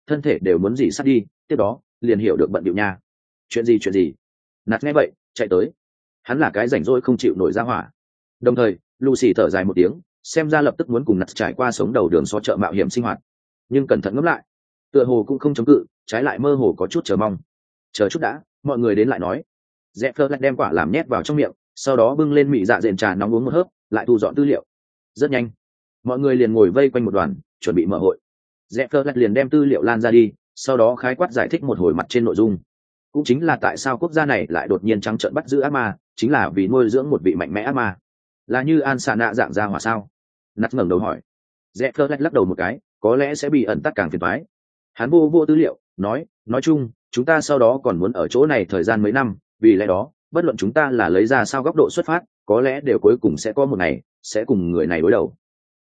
thân thể đều muốn dỉ sắt đi, tiếp đó liền hiểu được bận điệu nha. Chuyện gì? Nạt nghe vậy chạy tới, hắn là cái rảnh rỗi không chịu nổi ra hỏa. Đồng thời Lucy thở dài một tiếng, xem ra lập tức muốn cùng Nạt trải qua sống đầu đường xó chợ mạo hiểm sinh hoạt, nhưng cẩn thận ngẫm lại, tựa hồ cũng không chống cự, trái lại mơ hồ có chút chờ mong. Chờ chút đã, mọi người đến lại nói. Jeffer lại đem quả làm nhét vào trong miệng, sau đó bưng lên mị dạ dện trà nóng uống một hớp, lại thu dọn tư liệu. Rất nhanh, mọi người liền ngồi vây quanh một đoàn, chuẩn bị mở hội. Jeffer lại liền đem tư liệu lan ra đi, sau đó khái quát giải thích một hồi mặt trên nội dung. Cũng chính là tại sao quốc gia này lại đột nhiên trắng trợn bắt giữ ác ma, chính là vì nuôi dưỡng một vị mạnh mẽ ác ma. Là như An Sa Nạ dạng ra hỏa sao? Nát ngẩng đầu hỏi. Jeffer lại lắc đầu một cái, có lẽ sẽ bị ẩn tắc càng phiền toái. Hắn vô tư liệu, nói chung, chúng ta sau đó còn muốn ở chỗ này thời gian mấy năm, vì lẽ đó, bất luận chúng ta là lấy ra sao góc độ xuất phát, có lẽ đều cuối cùng sẽ có một ngày sẽ cùng người này đối đầu.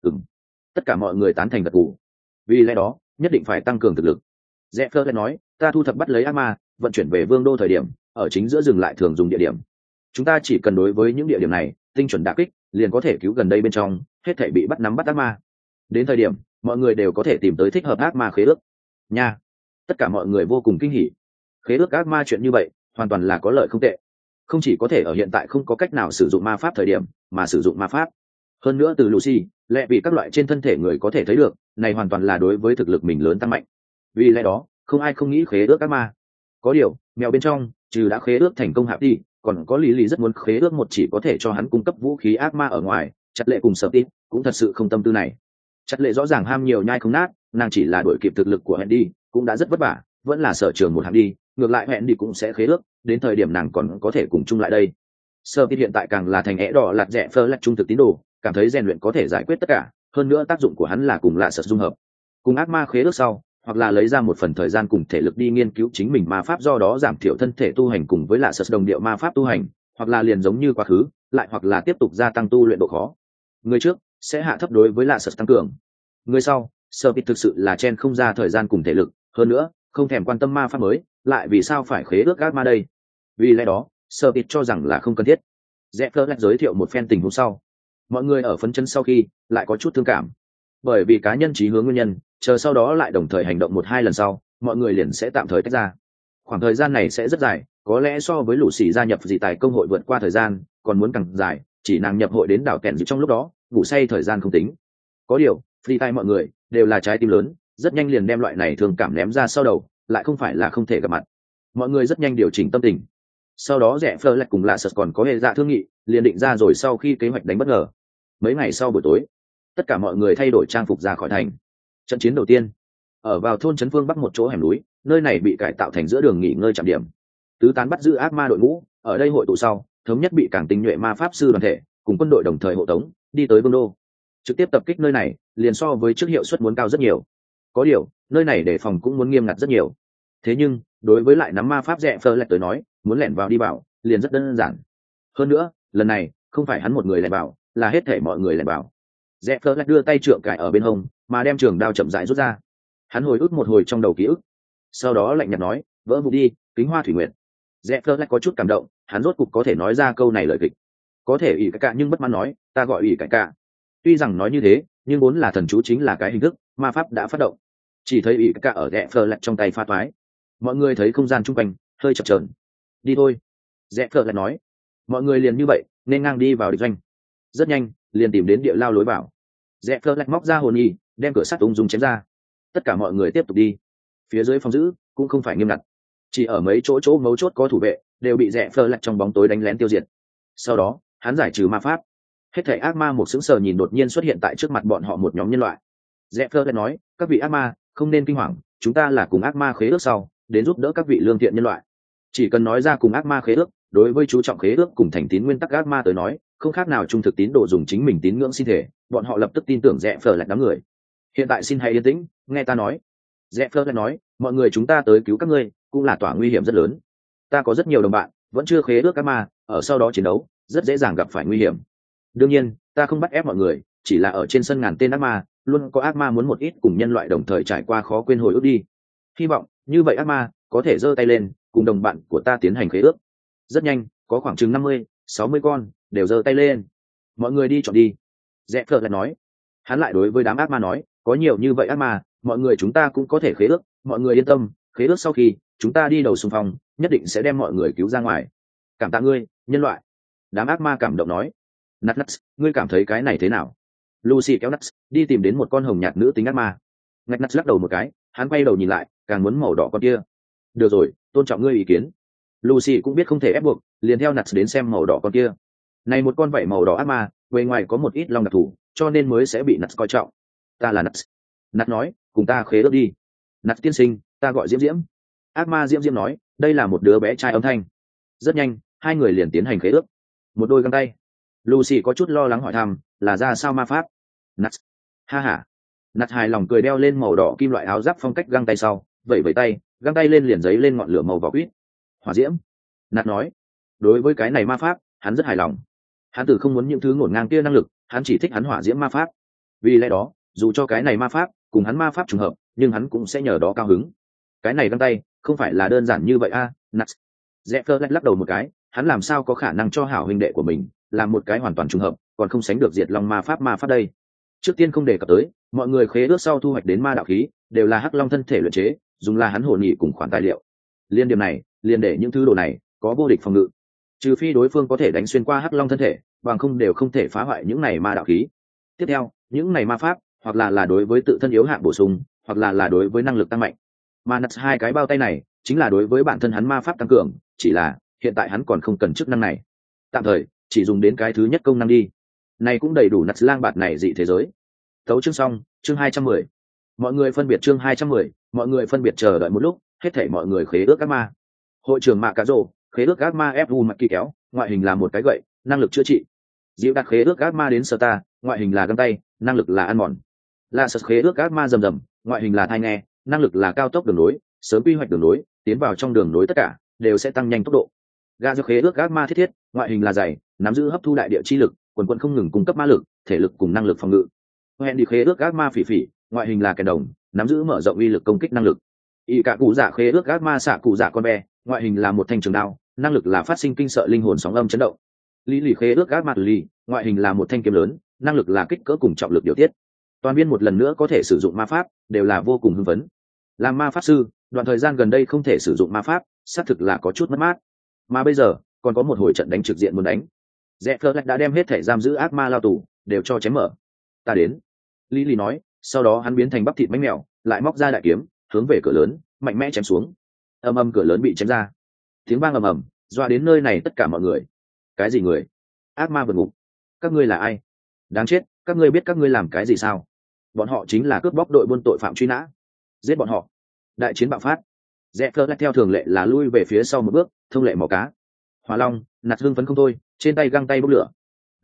Tất cả mọi người tán thành gật gù. Vì lẽ đó, nhất định phải tăng cường thực lực. Jeffer lại nói, ta thu thập bắt lấy ác ma, vận chuyển về vương đô thời điểm, ở chính giữa dừng lại thường dùng địa điểm. Chúng ta chỉ cần đối với những địa điểm này tinh chuẩn đả kích, liền có thể cứu gần đây bên trong hết thảy bị bắt nắm bắt ác ma. Đến thời điểm, mọi người đều có thể tìm tới thích hợp ác ma khế ước. Nha, tất cả mọi người vô cùng kinh hỉ. Khế ước ác ma chuyện như vậy, hoàn toàn là có lợi không tệ. Không chỉ có thể ở hiện tại không có cách nào sử dụng ma pháp thời điểm, mà sử dụng ma pháp. Hơn nữa từ Lucy, lẽ vì các loại trên thân thể người có thể thấy được, này hoàn toàn là đối với thực lực mình lớn tăng mạnh. Vì lẽ đó, không ai không nghĩ khế ước ác ma. Có điều, mèo bên trong, trừ đã khế ước thành công Hạ đi, còn có lý rất muốn khế ước một chỉ có thể cho hắn cung cấp vũ khí ác ma ở ngoài, Chặt Lệ cùng Sở Tít cũng thật sự không tâm tư này. Chặt Lệ rõ ràng ham nhiều nhai không nát, nàng chỉ là đuổi kịp thực lực của Hendy, cũng đã rất vất vả, vẫn là sở trường một hạng đi, ngược lại Hendy cũng sẽ khế ước, đến thời điểm nàng còn có thể cùng chung lại đây. Sở Tít hiện tại càng là thành é đỏ lạt rẽ phơ lạch trung thực tín đồ, cảm thấy rèn luyện có thể giải quyết tất cả, hơn nữa tác dụng của hắn là cùng lạ sở dung hợp. Cùng ác ma khế ước sau, hoặc là lấy ra một phần thời gian cùng thể lực đi nghiên cứu chính mình ma pháp, do đó giảm thiểu thân thể tu hành cùng với lạ sở đồng điệu ma pháp tu hành, hoặc là liền giống như quá khứ, lại hoặc là tiếp tục gia tăng tu luyện độ khó. Người trước sẽ hạ thấp đối với lạ sở tăng cường, người sau Sở Pit thực sự là chen không ra thời gian cùng thể lực, hơn nữa không thèm quan tâm ma pháp mới, lại vì sao phải khế ước ác ma đây? Vì lẽ đó Sở Pit cho rằng là không cần thiết. Jeffer lại giới thiệu một phen tình huống sau, mọi người ở phấn chấn sau khi lại có chút thương cảm, bởi vì cá nhân chí hướng nguyên nhân, chờ sau đó lại đồng thời hành động một hai lần sau, mọi người liền sẽ tạm thời tách ra. Khoảng thời gian này sẽ rất dài, có lẽ so với lũ xì gia nhập dị tài công hội vượt qua thời gian còn muốn càng dài, chỉ nàng nhập hội đến đảo kẹn dịp trong lúc đó ngủ say thời gian không tính. Có điều phi tai mọi người đều là trái tim lớn, rất nhanh liền đem loại này thường cảm ném ra sau đầu, lại không phải là không thể gặp mặt. Mọi người rất nhanh điều chỉnh tâm tình, sau đó rẽ phơ lại cùng lạ sật còn có hệ dạ thương nghị, liền định ra rồi sau khi kế hoạch đánh bất ngờ. Mấy ngày sau buổi tối, tất cả mọi người thay đổi trang phục ra khỏi thành. Trận chiến đầu tiên ở vào thôn trấn phương bắc một chỗ hẻm núi, nơi này bị cải tạo thành giữa đường nghỉ ngơi trạm điểm. Tứ tán bắt giữ ác ma đội ngũ ở đây hội tụ sau, thống nhất bị càng tinh nhuệ ma pháp sư đoàn thể cùng quân đội đồng thời hộ tống đi tới vương đô, trực tiếp tập kích nơi này, liền so với trước hiệu suất muốn cao rất nhiều. Có điều nơi này đề phòng cũng muốn nghiêm ngặt rất nhiều. Thế nhưng đối với lại nắm ma pháp rẽ phơ lại tới nói, muốn lẻn vào đi vào liền rất đơn giản. Hơn nữa lần này không phải hắn một người lẻn vào, là hết thể mọi người lẻn vào. Rẽ phơ lại đưa tay trượng cài ở bên hông, mà đem trường đao chậm rãi rút ra. Hắn hồi ức một hồi trong đầu ký ức, sau đó lạnh nhạt nói, vỡ vụn đi kính hoa thủy nguyệt. Rẽ phơ lại có chút cảm động, hắn rốt cục có thể nói ra câu này lời kịch. Có thể ỷ cả nhưng bất mãn nói, ta gọi ỷ cả. Tuy rằng nói như thế, nhưng vốn là thần chú chính là cái hình thức, ma pháp đã phát động. Chỉ thấy ỷ cả ở rẽ phơ lại trong tay pha toái. Mọi người thấy không gian chung quanh hơi chập chờn. Đi thôi, rẽ phơ lại nói. Mọi người liền như vậy nên ngang đi vào địch doanh. Rất nhanh liền tìm đến địa lao lối vào. Rẽ phơ lại móc ra hồn y, đem cửa sắt ung dung chém ra. Tất cả mọi người tiếp tục đi. Phía dưới phòng giữ cũng không phải nghiêm ngặt, chỉ ở mấy chỗ mấu chốt có thủ vệ đều bị rẽ phơ lại trong bóng tối đánh lén tiêu diệt. Sau đó hắn giải trừ ma pháp. Hết thảy ác ma một sững sờ nhìn đột nhiên xuất hiện tại trước mặt bọn họ một nhóm nhân loại. Rẽ phơ lại nói, các vị ác ma không nên kinh hoàng, chúng ta là cùng ác ma khế ước sau đến giúp đỡ các vị lương thiện nhân loại. Chỉ cần nói ra cùng ác ma khế ước, đối với chú trọng khế ước cùng thành tín nguyên tắc ác ma tới nói, không khác nào trung thực tín đồ dùng chính mình tín ngưỡng xin thể, bọn họ lập tức tin tưởng rẽ phơ lại đám người. Hiện tại xin hãy yên tĩnh, nghe ta nói. Rẽ phơ lại nói, mọi người chúng ta tới cứu các ngươi cũng là tỏa nguy hiểm rất lớn. Ta có rất nhiều đồng bạn vẫn chưa khế ước ác ma, ở sau đó chiến đấu rất dễ dàng gặp phải nguy hiểm. Đương nhiên ta không bắt ép mọi người, chỉ là ở trên sân ngàn tên ác ma luôn có ác ma muốn một ít cùng nhân loại đồng thời trải qua khó quên hồi ức đi. Hy vọng như vậy ác ma có thể giơ tay lên cùng đồng bạn của ta tiến hành khế ước. Rất nhanh có khoảng chừng 50-60 con đều giơ tay lên. Mọi người đi chọn đi. Rẽ phơ lại nói. Hắn lại đối với đám ác ma nói, có nhiều như vậy ác ma, mọi người chúng ta cũng có thể khế ước, mọi người yên tâm, khế ước sau khi chúng ta đi đầu xung phong nhất định sẽ đem mọi người cứu ra ngoài. Cảm tạ ngươi nhân loại. Đám ác ma cảm động nói. Nuts, ngươi cảm thấy cái này thế nào? Lucy kéo Nuts đi tìm đến một con hồng nhạt nữ tính ác ma. Ngạch Nuts lắc đầu một cái, hắn quay đầu nhìn lại, càng muốn màu đỏ con kia. Được rồi, tôn trọng ngươi ý kiến. Lucy cũng biết không thể ép buộc, liền theo Nuts đến xem màu đỏ con kia. Này một con vảy màu đỏ ác ma, bề ngoài có một ít long đặc thù, cho nên mới sẽ bị Nuts coi trọng. Ta là Nuts. Nuts nói, cùng ta khế ước đi. Nuts tiên sinh, ta gọi Diễm Diễm. Ác ma Diễm Diễm nói, đây là một đứa bé trai âm thanh. Rất nhanh, hai người liền tiến hành khế ước. Một đôi găng tay. Lucy có chút lo lắng hỏi thăm, là ra sao ma pháp? Nuts. Ha ha. Nuts hài lòng cười đeo lên màu đỏ kim loại áo giáp phong cách găng tay sau, vẩy vẩy tay, găng tay lên liền giấy lên ngọn lửa màu vỏ quýt. Hỏa diễm. Nuts nói, đối với cái này ma pháp, hắn rất hài lòng. Hắn từ không muốn những thứ ngổn ngang kia năng lực, hắn chỉ thích hắn hỏa diễm ma pháp. Vì lẽ đó, dù cho cái này ma pháp cùng hắn ma pháp trùng hợp, nhưng hắn cũng sẽ nhờ đó cao hứng. Cái này găng tay không phải là đơn giản như vậy a. Nuts. Zephyr lắc đầu một cái, hắn làm sao có khả năng cho hảo huynh đệ của mình làm một cái hoàn toàn trùng hợp, còn không sánh được diệt long ma pháp đây. Trước tiên không đề cập tới, mọi người khế ước sau thu hoạch đến ma đạo khí đều là hắc long thân thể luyện chế, dùng là hắn hồn nhị cùng khoản tài liệu. Liên điểm này, liền để những thứ đồ này có vô địch phòng ngự. Trừ phi đối phương có thể đánh xuyên qua hắc long thân thể, bằng không đều không thể phá hoại những này ma đạo khí. Tiếp theo, những này ma pháp hoặc là đối với tự thân yếu hạng bổ sung, hoặc là đối với năng lực tăng mạnh. Mà Nuts hai cái bao tay này chính là đối với bản thân hắn ma pháp tăng cường, chỉ là hiện tại hắn còn không cần chức năng này, tạm thời chỉ dùng đến cái thứ nhất công năng đi. Này cũng đầy đủ Nuts lang bạt này dị thế giới. Tấu chương xong, chương 210. Mọi người phân biệt chương 210, mọi người phân biệt chờ đợi một lúc, hết thảy mọi người khế ước ác ma. Hội trưởng Mạ Cà Rồ, khế ước ác ma Fu mặt kỳ kéo, ngoại hình là một cái gậy, năng lực chữa trị. Diệu đặt khế ước ác ma đến Star, ngoại hình là găng tay, năng lực là ăn mòn. La Sật khế ước ác ma rầm rầm, ngoại hình là thai nghe, năng lực là cao tốc đường nối, sớm quy hoạch đường nối, tiến vào trong đường nối tất cả đều sẽ tăng nhanh tốc độ. Ga do khế ước ác ma thiết thiết, ngoại hình là dày, nắm giữ hấp thu đại địa chi lực, quần quần không ngừng cung cấp ma lực, thể lực cùng năng lực phòng ngự. Hẹn đi khế ước ác ma phỉ phỉ, ngoại hình là kèn đồng, nắm giữ mở rộng uy lực công kích năng lực. Y cả cụ dạ khế ước ác ma xạ cụ dạ con bè, ngoại hình là một thanh trường đao, năng lực là phát sinh kinh sợ linh hồn sóng âm chấn động. Lý lì khế ước ác ma lì, ngoại hình là một thanh kiếm lớn, năng lực là kích cỡ cùng trọng lực điều tiết. Toàn viên một lần nữa có thể sử dụng ma pháp, đều là vô cùng hưng phấn. Làm ma pháp sư, đoạn thời gian gần đây không thể sử dụng ma pháp, xác thực là có chút mất mát. Mà bây giờ, còn có một hồi trận đánh trực diện muốn đánh. Zephyr đã đem hết thể giam giữ ác ma lao tù đều cho chém mở. Ta đến. Lily nói, sau đó hắn biến thành bắp thịt bánh mèo, lại móc ra đại kiếm, hướng về cửa lớn, mạnh mẽ chém xuống. Ầm ầm cửa lớn bị chém ra. Tiếng vang ầm ầm, dọa đến nơi này tất cả mọi người. Cái gì người? Ác ma vượt ngục. Các ngươi là ai? Đáng chết, các ngươi biết các ngươi làm cái gì sao? Bọn họ chính là cướp bóc đội buôn tội phạm truy nã. Giết bọn họ. Đại chiến bạo phát. Zephyr lại theo thường lệ là lui về phía sau một bước, thông lệ mỏ cá. Hỏa Long, nạt hương phấn không thôi, trên tay găng tay bốc lửa.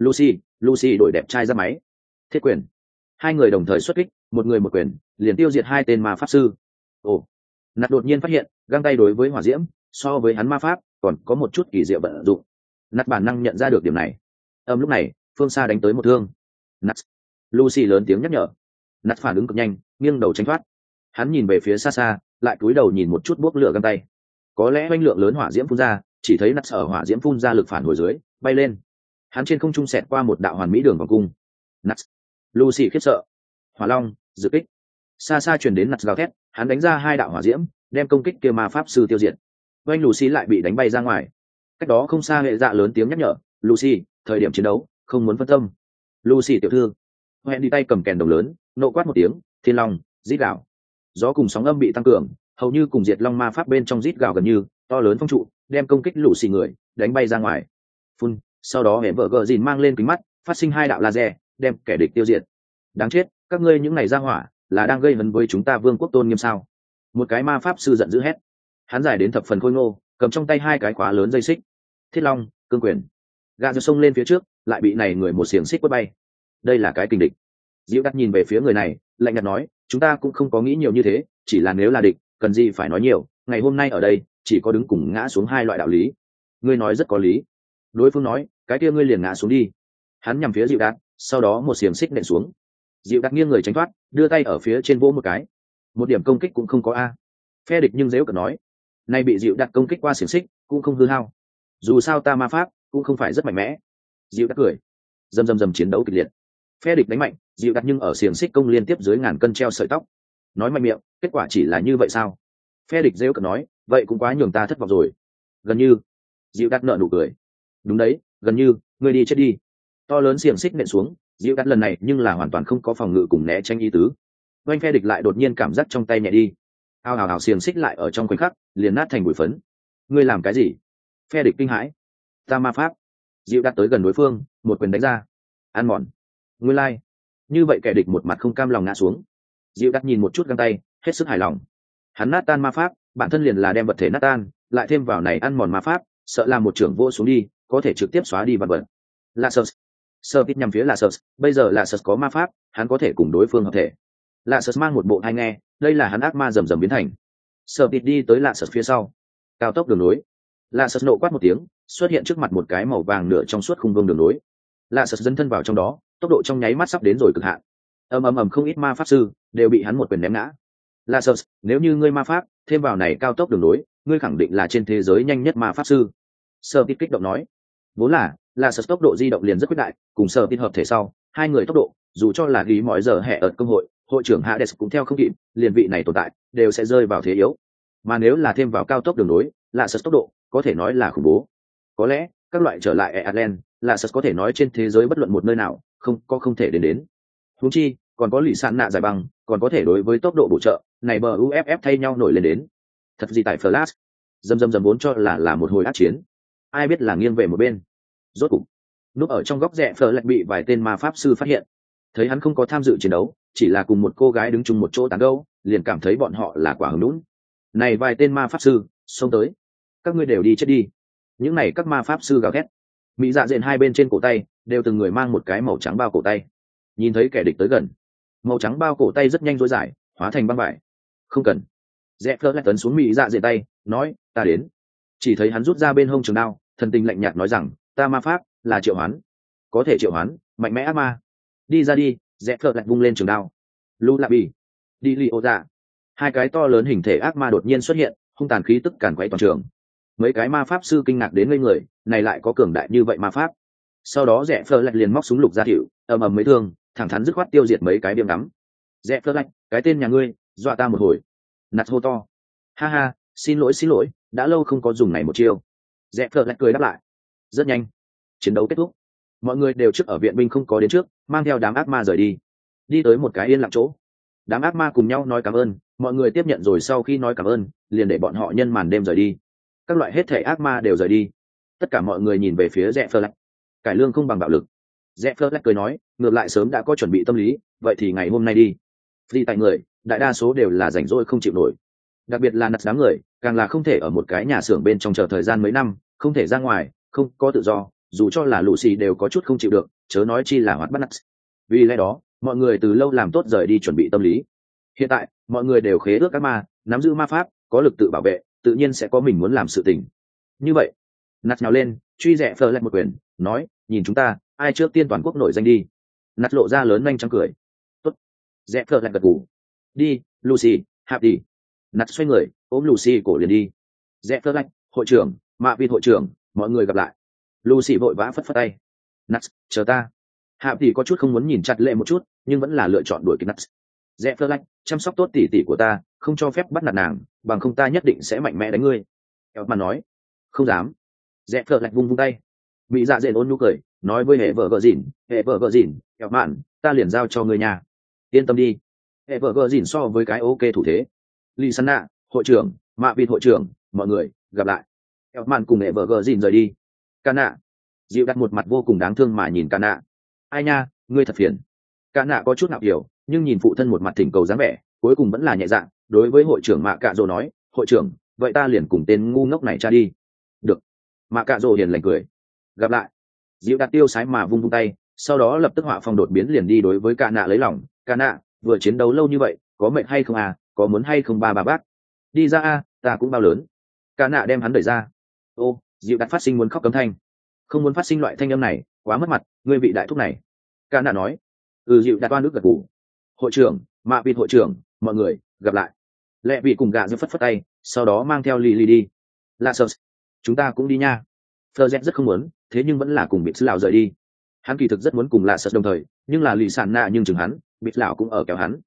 Lucy đổi đẹp trai ra máy. Thiết quyền. Hai người đồng thời xuất kích, một người một quyền, liền tiêu diệt hai tên ma pháp sư. Ồ, nạt đột nhiên phát hiện, găng tay đối với hỏa diễm, so với hắn ma pháp, còn có một chút kỳ diệu vận dụng. Nạt bản năng nhận ra được điểm này. Lúc này, phương xa đánh tới một thương. Nạt. Lucy lớn tiếng nhắc nhở. Nạt phản ứng cực nhanh, nghiêng đầu tránh thoát. Hắn nhìn về phía xa xa, lại cúi đầu nhìn một chút bốc lửa găng tay. Có lẽ oanh lượng lớn hỏa diễm phun ra, chỉ thấy Nạt ở hỏa diễm phun ra lực phản hồi dưới, bay lên. Hắn trên không trung xẹt qua một đạo hoàn mỹ đường vòng cung. Nạt. Lucy khiếp sợ. Hỏa Long, dự kích. Xa xa truyền đến Nạt gào thét, hắn đánh ra hai đạo hỏa diễm, đem công kích kia ma pháp sư tiêu diệt. Oanh Lucy lại bị đánh bay ra ngoài. Cách đó không xa hệ dạ lớn tiếng nhắc nhở, Lucy, thời điểm chiến đấu, không muốn phân tâm. Lucy tiểu thư. Hẹn đi tay cầm kèn đồng lớn, nộ quát một tiếng, thiên long, rít gào. Gió cùng sóng âm bị tăng cường, hầu như cùng diệt long ma pháp bên trong rít gào gần như to lớn phong trụ, đem công kích Lucy người đánh bay ra ngoài. Phun, sau đó hẻm vợ gờ dìn mang lên kính mắt, phát sinh hai đạo laser, đem kẻ địch tiêu diệt. Đáng chết, các ngươi những này ra hỏa, là đang gây hấn với chúng ta vương quốc tôn nghiêm sao? Một cái ma pháp sư giận dữ hét. Hắn dài đến thập phần khôi ngô, cầm trong tay hai cái khóa lớn dây xích. Thiết long, cương quyền. Gà giật sông lên phía trước, lại bị này người một xiềng xích quất bay. Đây là cái kình địch. Diệu đắt nhìn về phía người này, lạnh nhạt nói, chúng ta cũng không có nghĩ nhiều như thế, chỉ là nếu là địch, cần gì phải nói nhiều, ngày hôm nay ở đây, chỉ có đứng cùng ngã xuống hai loại đạo lý. Ngươi nói rất có lý. Đối phương nói, cái kia ngươi liền ngã xuống đi. Hắn nhằm phía Diệu đắt, sau đó một xiềng xích nện xuống. Diệu đắt nghiêng người tránh thoát, đưa tay ở phía trên vỗ một cái. Một điểm công kích cũng không có a. Phe địch nhưng dễ cợt nói, nay bị Diệu đắt công kích qua xiềng xích, cũng không hư hao. Dù sao ta ma pháp cũng không phải rất mạnh mẽ. Diệu đắt cười. Dầm chiến đấu kịch liệt. Phe địch đánh mạnh, Diệu đắt nhưng ở xiềng xích công liên tiếp dưới ngàn cân treo sợi tóc. nói mạnh miệng, kết quả chỉ là như vậy sao? Phe địch rêu cợt nói, vậy cũng quá nhường ta thất vọng rồi. Gần như, dịu đắt nợ nụ cười. Đúng đấy, gần như, ngươi đi chết đi. To lớn xiềng xích nện xuống, dịu đắt lần này nhưng là hoàn toàn không có phòng ngự cùng né tránh ý tứ. Oanh phe địch lại đột nhiên cảm giác trong tay nhẹ đi, ao ào ào xiềng xích lại ở trong khoảnh khắc liền nát thành bụi phấn. Ngươi làm cái gì? Phe địch kinh hãi. Ta ma pháp. Dịu đắt tới gần đối phương, một quyền đánh ra. Ăn mòn. Ngươi lai. Như vậy kẻ địch một mặt không cam lòng ngã xuống. Dịu đắt nhìn một chút găng tay, hết sức hài lòng. Hắn nát tan ma pháp, bản thân liền là đem vật thể nát tan, lại thêm vào này ăn mòn ma pháp, sợ làm một trưởng vô xuống đi, có thể trực tiếp xóa đi vật vật. Lasers. Serpit nhằm phía Lasers, bây giờ Lasers có ma pháp, hắn có thể cùng đối phương hợp thể. Lasers mang một bộ tai nghe, đây là hắn ác ma rầm rầm biến thành. Serpit đi tới Lasers phía sau, cao tốc đường nối. Lasers nộ quát một tiếng, xuất hiện trước mặt một cái màu vàng nửa trong suốt khung vương đường nối. Lasers dấn thân vào trong đó, tốc độ trong nháy mắt sắp đến rồi cực hạn. Ầm không ít ma pháp sư đều bị hắn một quyền ném ngã. Lasers, nếu như ngươi ma pháp thêm vào này cao tốc đường nối, ngươi khẳng định là trên thế giới nhanh nhất ma pháp sư. Serpit kích động nói. Vốn là Lasers tốc độ di động liền rất quyết đại, cùng Serpit hợp thể sau, hai người tốc độ, dù cho là ghi mọi giờ hẹ ở công hội trưởng Hades cũng theo không kịp, liền vị này tồn tại đều sẽ rơi vào thế yếu. Mà nếu là thêm vào cao tốc đường nối, Lasers tốc độ có thể nói là khủng bố. Có lẽ các loại trở lại Atlant, Lasers có thể nói trên thế giới bất luận một nơi nào không thể đến. Huống chi còn có lì sạn nạ giải băng, còn có thể đối với tốc độ bổ trợ này bờ uff thay nhau nổi lên đến. Thật gì tại Flash dầm vốn cho là một hồi ác chiến, ai biết là nghiêng về một bên. Rốt cục núp ở trong góc rẽ Flash bị vài tên ma pháp sư phát hiện, thấy hắn không có tham dự chiến đấu, chỉ là cùng một cô gái đứng chung một chỗ tán gẫu, liền cảm thấy bọn họ là quả hứng lún. Này vài tên ma pháp sư xông tới, các ngươi đều đi chết đi. Những này các ma pháp sư gào thét. Mỹ dạ dện hai bên trên cổ tay đều từng người mang một cái màu trắng bao cổ tay. Nhìn thấy kẻ địch tới gần, màu trắng bao cổ tay rất nhanh rối dài, hóa thành băng vải. Không cần. Rẽ Fleur lại tấn xuống Mỹ dạ dện tay, nói, ta đến. Chỉ thấy hắn rút ra bên hông trường đao, thần tình lạnh nhạt nói rằng, ta ma pháp là triệu hoán, có thể triệu hoán mạnh mẽ ác ma. Đi ra đi. Rẽ Fleur lại vung lên trường đao. Lu Lạ Bì, đi li ô dạ. Hai cái to lớn hình thể ác ma đột nhiên xuất hiện, hung tàn khí tức càn quấy toàn trường. Mấy cái ma pháp sư kinh ngạc đến ngây người, này lại có cường đại như vậy ma pháp. Sau đó Rẽ Fleur lại liền móc súng lục ra hiệu, ầm mấy thương, thẳng thắn dứt khoát tiêu diệt mấy cái điểm đắm. Rẽ Fleur lại, cái tên nhà ngươi dọa ta một hồi. Nạt hô to. Ha ha, xin lỗi, đã lâu không có dùng này một chiêu. Rẽ Fleur lại cười đáp lại. Rất nhanh, chiến đấu kết thúc. Mọi người đều trước ở viện binh không có đến trước, mang theo đám ác ma rời đi tới một cái yên lặng chỗ. Đám ác ma cùng nhau nói cảm ơn, mọi người tiếp nhận rồi sau khi nói cảm ơn, liền để bọn họ nhân màn đêm rời đi. Các loại hết thể ác ma đều rời đi. Tất cả mọi người nhìn về phía Rẽ Fleur lại. Cải lương không bằng bạo lực. Rẽ Fleur lại cười nói, ngược lại sớm đã có chuẩn bị tâm lý, vậy thì ngày hôm nay đi. Vì tại người, đại đa số đều là rảnh rỗi không chịu nổi. Đặc biệt là nặt đám người, càng là không thể ở một cái nhà xưởng bên trong chờ thời gian mấy năm, không thể ra ngoài, không có tự do, dù cho là Lucy đều có chút không chịu được, chớ nói chi là hoạt bắt nặt. Vì lẽ đó, mọi người từ lâu làm tốt rời đi chuẩn bị tâm lý. Hiện tại, mọi người đều khế ước các ma, nắm giữ ma pháp, có lực tự bảo vệ, tự nhiên sẽ có mình muốn làm sự tình. Như vậy, nặt nhào lên, truy Rẽ Fleur lại một quyền, nói, nhìn chúng ta, ai trước tiên toàn quốc nổi danh đi. Nặt lộ ra lớn nhanh trắng cười. Tốt. Rẽ Fleur lại gật gù. Đi, Lucy, hạp đi. Nặt xoay người, ôm Lucy cổ liền đi. Rẽ Fleur lại, hội trưởng, Mạ Vin hội trưởng, mọi người gặp lại. Lucy vội vã phất tay. Nặt, chờ ta. Hạp thì có chút không muốn nhìn chặt lệ một chút, nhưng vẫn là lựa chọn đuổi kịp Nặt. Rẽ Fleur lại, chăm sóc tốt tỉ tỉ của ta, không cho phép bắt nạt nàng, bằng không ta nhất định sẽ mạnh mẽ đánh ngươi. Elma nói. Không dám. Rẽ Fleur lại vung tay. Mỹ dạ dện ôn nhu cười, nói với hệ vợ gợ dỉn, kẹo mạn, ta liền giao cho người nhà. Yên tâm đi. Hệ vợ gợ dỉn so với cái ok thủ thế. Lì Săn Nạ, hội trưởng, Mạ Vịt hội trưởng, mọi người, gặp lại. Kẹo mạn cùng hệ vợ gợ dỉn rời đi. Ca nạ. Dịu đặt một mặt vô cùng đáng thương mà nhìn ca nạ. Ai nha, ngươi thật phiền. Ca nạ có chút ngạo hiểu, nhưng nhìn phụ thân một mặt thỉnh cầu dáng vẻ, cuối cùng vẫn là nhẹ dạ. Đối với hội trưởng Mạ Cạ Dỗ nói, hội trưởng, vậy ta liền cùng tên ngu ngốc này tra đi. Được. Mạ Cạ Dỗ hiền lành cười. Gặp lại. Dịu đặt tiêu sái mà vung tay, sau đó lập tức họa phong đột biến liền đi đối với ca nạ lấy lòng. Ca nạ, vừa chiến đấu lâu như vậy, có mệt hay không à, có muốn hay không ba bà bác. Đi ra a, ta cũng bao lớn. Ca nạ đem hắn đẩy ra. Ô, dịu đặt phát sinh muốn khóc cấm thanh. Không muốn phát sinh loại thanh âm này, quá mất mặt, ngươi vị đại thúc này. Ca nạ nói. Dịu đặt oan nước gật gù. Hội trưởng, Mạ Vịt hội trưởng, mọi người, gặp lại. Lẹ vị cùng gạ giữ phất tay, sau đó mang theo Lily đi. Lasers, chúng ta cũng đi nha. Fleur rất không muốn, thế nhưng vẫn là cùng bịt lão rời đi. Hắn kỳ thực rất muốn cùng Lasers đồng thời, nhưng là lì sàn nạ nhưng chừng hắn, bịt lão cũng ở kéo hắn.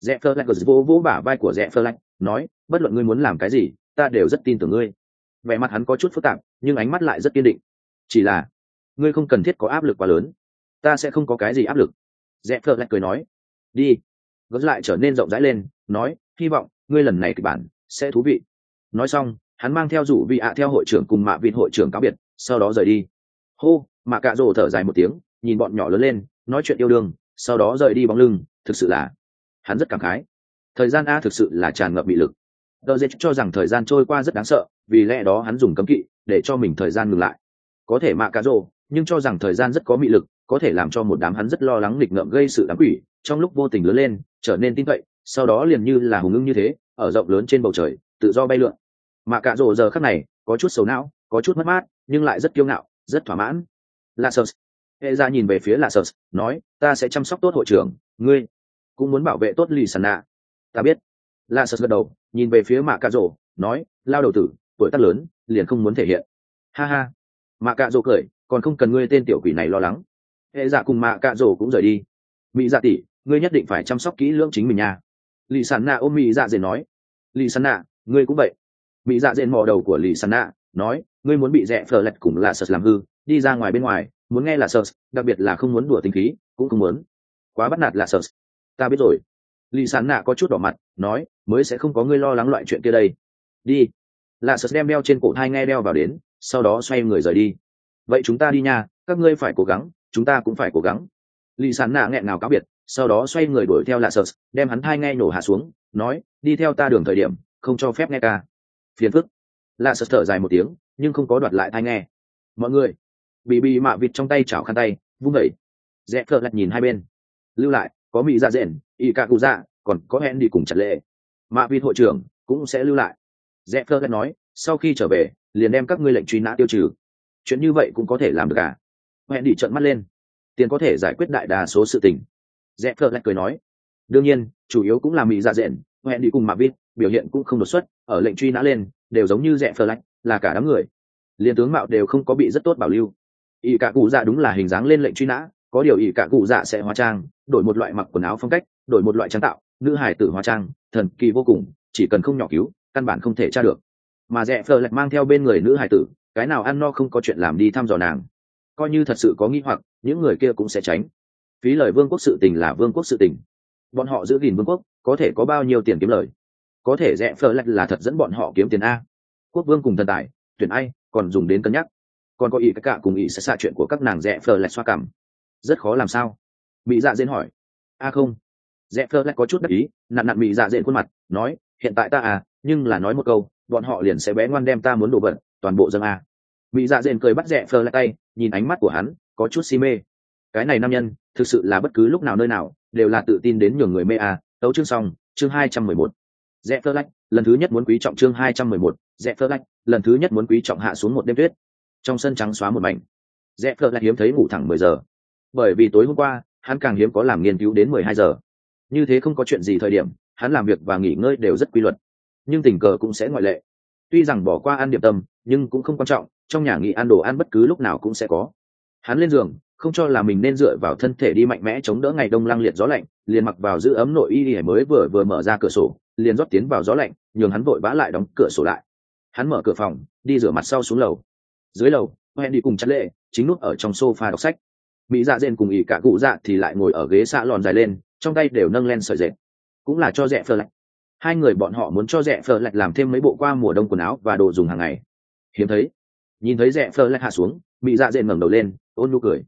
Rẽ Phơ Lạch vỗ vỗ bả vai của Rẽ Phơ Lạch, nói, bất luận ngươi muốn làm cái gì, ta đều rất tin tưởng ngươi. Vẻ mặt hắn có chút phức tạp, nhưng ánh mắt lại rất kiên định. Chỉ là, ngươi không cần thiết có áp lực quá lớn, ta sẽ không có cái gì áp lực. Rẽ Phơ Lạch cười nói, đi. Gớt lại trở nên rộng rãi lên, nói, hy vọng ngươi lần này kịch bản sẽ thú vị. Nói xong, hắn mang theo rủ vị ạ theo hội trưởng cùng mạ vịt hội trưởng cáo biệt, sau đó rời đi. Hô, mà cạ rồ thở dài một tiếng, nhìn bọn nhỏ lớn lên, nói chuyện yêu đương, sau đó rời đi bóng lưng, thực sự là hắn rất cảm khái. Thời gian a thực sự là tràn ngập bị lực. Đờ dệt cho rằng thời gian trôi qua rất đáng sợ, vì lẽ đó hắn dùng cấm kỵ để cho mình thời gian ngừng lại. Có thể mạ cạ rồ, nhưng cho rằng thời gian rất có mị lực, có thể làm cho một đám hắn rất lo lắng nghịch ngợm gây sự đám quỷ trong lúc vô tình lớn lên, trở nên tin cậy, sau đó liền như là hùng ưng như thế, ở rộng lớn trên bầu trời tự do bay lượn. Mạ cạ rồ giờ khắc này có chút xấu não, có chút mất mát, nhưng lại rất kiêu ngạo, rất thỏa mãn. Lasers, hệ ra nhìn về phía Lasers, nói, ta sẽ chăm sóc tốt hội trưởng, ngươi cũng muốn bảo vệ tốt lì sàn nạ. Ta biết. Lasers gật đầu, nhìn về phía mạ cạ rồ, nói, lao đầu tử, tuổi tác lớn liền không muốn thể hiện. Ha ha. Mạ cạ rồ cười, còn không cần ngươi tên tiểu quỷ này lo lắng. Hệ dạ cùng mạ cạ rồ cũng rời đi. Mỹ dạ tỷ, ngươi nhất định phải chăm sóc kỹ lưỡng chính mình nha. Lì sàn nạ ôm Mỹ dạ dền nói. Lì sàn nạ, ngươi cũng vậy. Mỹ dạ dền mò đầu của lì sàn nạ, nói, ngươi muốn bị Rẽ Phơ Lạch cùng Lasers làm hư, đi ra ngoài bên ngoài, muốn nghe Lasers, đặc biệt là không muốn đùa tính khí, cũng không muốn quá bắt nạt Lasers. Ta biết rồi. Lì sán nạ có chút đỏ mặt, nói, mới sẽ không có ngươi lo lắng loại chuyện kia đây. Đi. Lasers đem đeo trên cổ thai nghe đeo vào đến, sau đó xoay người rời đi. Vậy chúng ta đi nha, các ngươi phải cố gắng, chúng ta cũng phải cố gắng. Lì sán nạ nghẹn ngào cáo biệt, sau đó xoay người đuổi theo Lasers, đem hắn thai nghe nổ hạ xuống, nói, đi theo ta đường thời điểm, không cho phép nghe ca. Phiền phức. Lasers thở dài một tiếng, nhưng không có đoạt lại thai nghe. Mọi người, bị mạ vịt trong tay chảo khăn tay, vung đẩy. Rẽ Phơ Lạch nhìn hai bên, lưu lại có Mỹ dạ dện, y ca cụ dạ, còn có hẹn đi cùng chặt lệ. Mạ vịt hội trưởng cũng sẽ lưu lại. Rẽ Phơ Lạch nói, sau khi trở về liền đem các ngươi lệnh truy nã tiêu trừ. Chuyện như vậy cũng có thể làm được à? Hẹn đi trợn mắt lên, tiền có thể giải quyết đại đa số sự tình. Rẽ Phơ Lạch cười nói, đương nhiên chủ yếu cũng là Mỹ dạ dện, hẹn đi cùng mạ vịt biểu hiện cũng không đột xuất, ở lệnh truy nã lên đều giống như Rẽ Phơ Lạch, là cả đám người liên tướng mạo đều không có bị rất tốt bảo lưu. Ỷ cả cụ dạ đúng là hình dáng lên lệnh truy nã, có điều ỷ cả cụ dạ sẽ hóa trang, đổi một loại mặc quần áo phong cách, đổi một loại trang tạo, nữ hài tử hóa trang thần kỳ vô cùng, chỉ cần không nhỏ cứu căn bản không thể tra được. Mà Rẽ Phơ Lạch mang theo bên người nữ hài tử, cái nào ăn no không có chuyện làm đi thăm dò nàng, coi như thật sự có nghi hoặc những người kia cũng sẽ tránh. Phí lời vương quốc sự tình là vương quốc sự tình, bọn họ giữ gìn vương quốc có thể có bao nhiêu tiền kiếm lời, có thể Rẽ Phơ Lạch là thật dẫn bọn họ kiếm tiền a. Quốc vương cùng thần tài tuyển ai còn dùng đến cân nhắc, còn có ý các cả cùng ý sẽ xa chuyện của các nàng Rẽ Phơ Lạch xoa cằm, rất khó làm sao. Mỹ dạ dên hỏi. A không. Rẽ Phơ Lạch có chút đắc ý, nặn Mỹ dạ dên khuôn mặt, nói, hiện tại ta à, nhưng là nói một câu bọn họ liền sẽ bé ngoan đem ta muốn đổ vật toàn bộ dâng a. Mỹ dạ dên cười bắt Rẽ Phơ Lạch tay, nhìn ánh mắt của hắn có chút si mê. Cái này nam nhân thực sự là bất cứ lúc nào nơi nào đều là tự tin đến nhường người mê a. Tấu chương xong, chương 211. Rẽ Phơ Lạch lần thứ nhất muốn quý trọng, chương 211. Rẽ Phơ Lạch lần thứ nhất muốn quý trọng hạ xuống một đêm tuyết. Trong sân trắng xóa một mảnh, Rẽ Phơ Lạch hiếm thấy ngủ thẳng 10 giờ, bởi vì tối hôm qua hắn càng hiếm có làm nghiên cứu đến 12 giờ. Như thế không có chuyện gì thời điểm hắn làm việc và nghỉ ngơi đều rất quy luật, nhưng tình cờ cũng sẽ ngoại lệ. Tuy rằng bỏ qua ăn điểm tâm nhưng cũng không quan trọng, trong nhà nghỉ ăn đồ ăn bất cứ lúc nào cũng sẽ có. Hắn lên giường không cho là mình nên dựa vào thân thể đi mạnh mẽ chống đỡ ngày đông lăng liệt gió lạnh, liền mặc vào giữ ấm nội y mới vừa mở ra cửa sổ, liền rót tiến vào gió lạnh, nhường hắn vội vã lại đóng cửa sổ lại. Hắn mở cửa phòng đi rửa mặt sau xuống lầu. Dưới lầu hẹn đi cùng chặt lệ chính nút ở trong sofa đọc sách. Mỹ dạ dên cùng ỷ cả cụ dạ thì lại ngồi ở ghế xạ lòn dài lên, trong tay đều nâng lên sợi dệt, cũng là cho Rẽ Phơ Lạch. Hai người bọn họ muốn cho Rẽ Phơ Lạch làm thêm mấy bộ qua mùa đông quần áo và đồ dùng hàng ngày. Hiếm thấy nhìn thấy Rẽ Phơ Lạch hạ xuống, Mỹ dạ dên ngẩng đầu lên ôn nhu cười.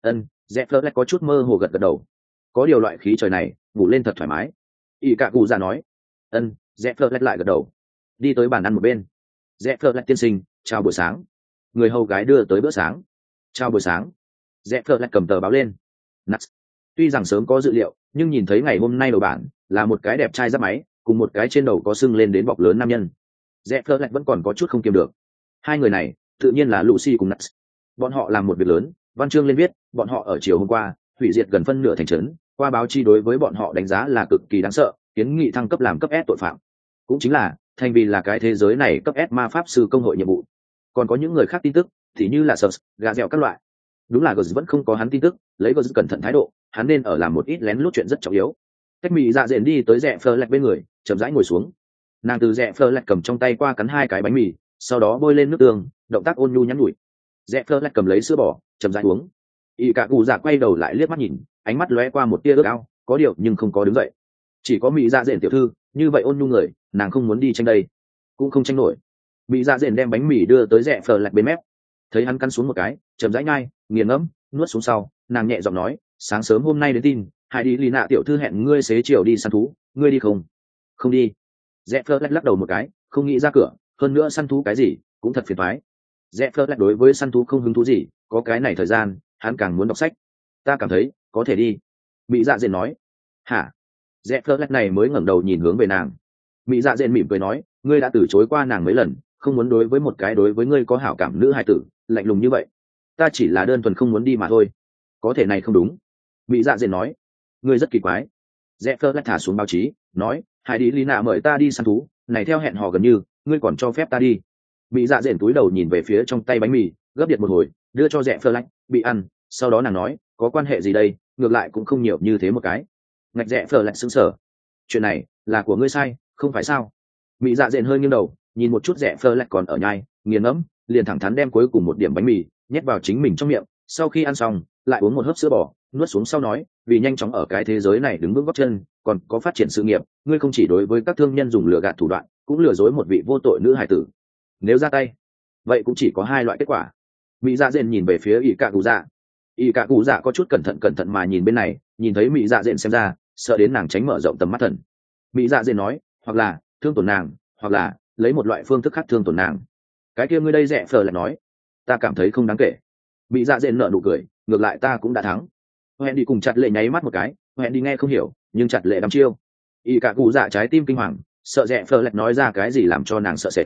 Rẽ Phơ Lạch có chút mơ hồ gật đầu, có điều loại khí trời này ngủ lên thật thoải mái. ỷ cả cụ dạ nói. Rẽ Phơ Lạch lại gật đầu, đi tới bàn ăn một bên. Rẽ Phơ Lạch tiên sinh, chào buổi sáng. Người hầu gái đưa tới bữa sáng. Chào buổi sáng. Rẽ Phơ Lạch cầm tờ báo lên. Nuts. Tuy rằng sớm có dự liệu, nhưng nhìn thấy ngày hôm nay đầu bản là một cái đẹp trai giáp máy cùng một cái trên đầu có sưng lên đến bọc lớn nam nhân, Rẽ Phơ Lạch vẫn còn có chút không kiềm được. Hai người này tự nhiên là Lucy cùng Nuts. Bọn họ làm một việc lớn, văn chương lên viết bọn họ ở chiều hôm qua hủy diệt gần phân nửa thành trấn, qua báo chí đối với bọn họ đánh giá là cực kỳ đáng sợ, kiến nghị thăng cấp làm cấp S tội phạm. Cũng chính là thành vì là cái thế giới này cấp S ma pháp sư công hội nhiệm vụ. Còn có những người khác tin tức thì như là Surs, gà dẻo các loại. Đúng là Guz vẫn không có hắn tin tức, lấy Guz cẩn thận thái độ, hắn nên ở làm một ít lén lút chuyện rất trọng yếu. cách mỹ dạ dện đi tới rẽ phơ lạch bên người chậm rãi ngồi xuống. Nàng từ rẽ phơ lạch cầm trong tay qua cắn 2 cái bánh mì, sau đó bôi lên nước tương, động tác ôn nhu nhắn nhủi. Rẽ phơ lạch cầm lấy sữa bò chậm rãi uống. Y cả cụ dạ quay đầu lại liếc mắt nhìn, ánh mắt lóe qua một tia ước ao, có điều nhưng không có đứng dậy. Chỉ có mỹ dạ dện tiểu thư như vậy ôn nhu người, nàng không muốn đi tranh đây, cũng không tranh nổi. Mỹ dạ dện đem bánh mì đưa tới rẽ phơ lạch bên mép, thấy hắn cắn xuống một cái, chậm rãi nhai, nghiền ngẫm, nuốt xuống sau, nàng nhẹ giọng nói, sáng sớm hôm nay đến tin, hãy đi lì nạ tiểu thư hẹn ngươi xế chiều đi săn thú, ngươi đi không? Không đi. Rẽ phơ lắc đầu một cái, không nghĩ ra cửa, hơn nữa săn thú cái gì cũng thật phiền toái. Rẽ phơ lắc đối với săn thú không hứng thú gì, có cái này thời gian hắn càng muốn đọc sách. Ta cảm thấy có thể đi. Mỹ dạ dện nói. Hả? Rẽ phơ lắc này mới ngẩng đầu nhìn hướng về nàng. Mỹ dạ dện mỉm cười nói, ngươi đã từ chối qua nàng mấy lần, không muốn đối với một cái đối với ngươi có hảo cảm nữ hài tử lạnh lùng như vậy. Ta chỉ là đơn thuần không muốn đi mà thôi. Có thể này không đúng. Mỹ dạ dện nói. Ngươi rất kỳ quái. Rẽ phơ lắc thả xuống báo chí, nói, hãy đi lý nạ mời ta đi săn thú, này theo hẹn hò gần như, ngươi còn cho phép ta đi. Mỹ dạ dện túi đầu nhìn về phía trong tay bánh mì, gấp điện một hồi, đưa cho rẽ phơ lắc, bị ăn. Sau đó nàng nói, có quan hệ gì đây, ngược lại cũng không nhiều như thế một cái. Ngạch rẽ phơ lắc sững sờ. Chuyện này là của ngươi sai, không phải sao? Mỹ dạ dện hơi nghiêng đầu, nhìn một chút rẽ phơ lắc còn ở nhai, nghiền ngẫm, liền thẳng thắn đem cuối cùng một điểm bánh mì nhét vào chính mình trong miệng. Sau khi ăn xong, lại uống một hớp sữa bò, nuốt xuống sau nói, vì nhanh chóng ở cái thế giới này đứng vững gót chân, còn có phát triển sự nghiệp, ngươi không chỉ đối với các thương nhân dùng lừa gạt thủ đoạn, cũng lừa dối một vị vô tội nữ hài tử. Nếu ra tay, vậy cũng chỉ có 2 loại kết quả. Mỹ dạ dện nhìn về phía ỷ cạ cụ dạ. Ỷ cạ cụ dạ có chút cẩn thận mà nhìn bên này, nhìn thấy Mỹ dạ dện xem ra, sợ đến nàng tránh mở rộng tầm mắt thần. Mỹ dạ dện nói, hoặc là thương tổn nàng, hoặc là lấy một loại phương thức khác thương tổn nàng. Cái kia ngươi đây rẻ phờ lại nói, ta cảm thấy không đáng kể. Mỹ dạ dện nở nụ cười, ngược lại ta cũng đã thắng. Hẹn đi cùng chặt lệ nháy mắt một cái, hẹn đi nghe không hiểu, nhưng chặt lệ đắm chiêu. Y cả cụ dạ trái tim kinh hoàng, sợ rẽ phơ lạch nói ra cái gì làm cho nàng sợ sệt.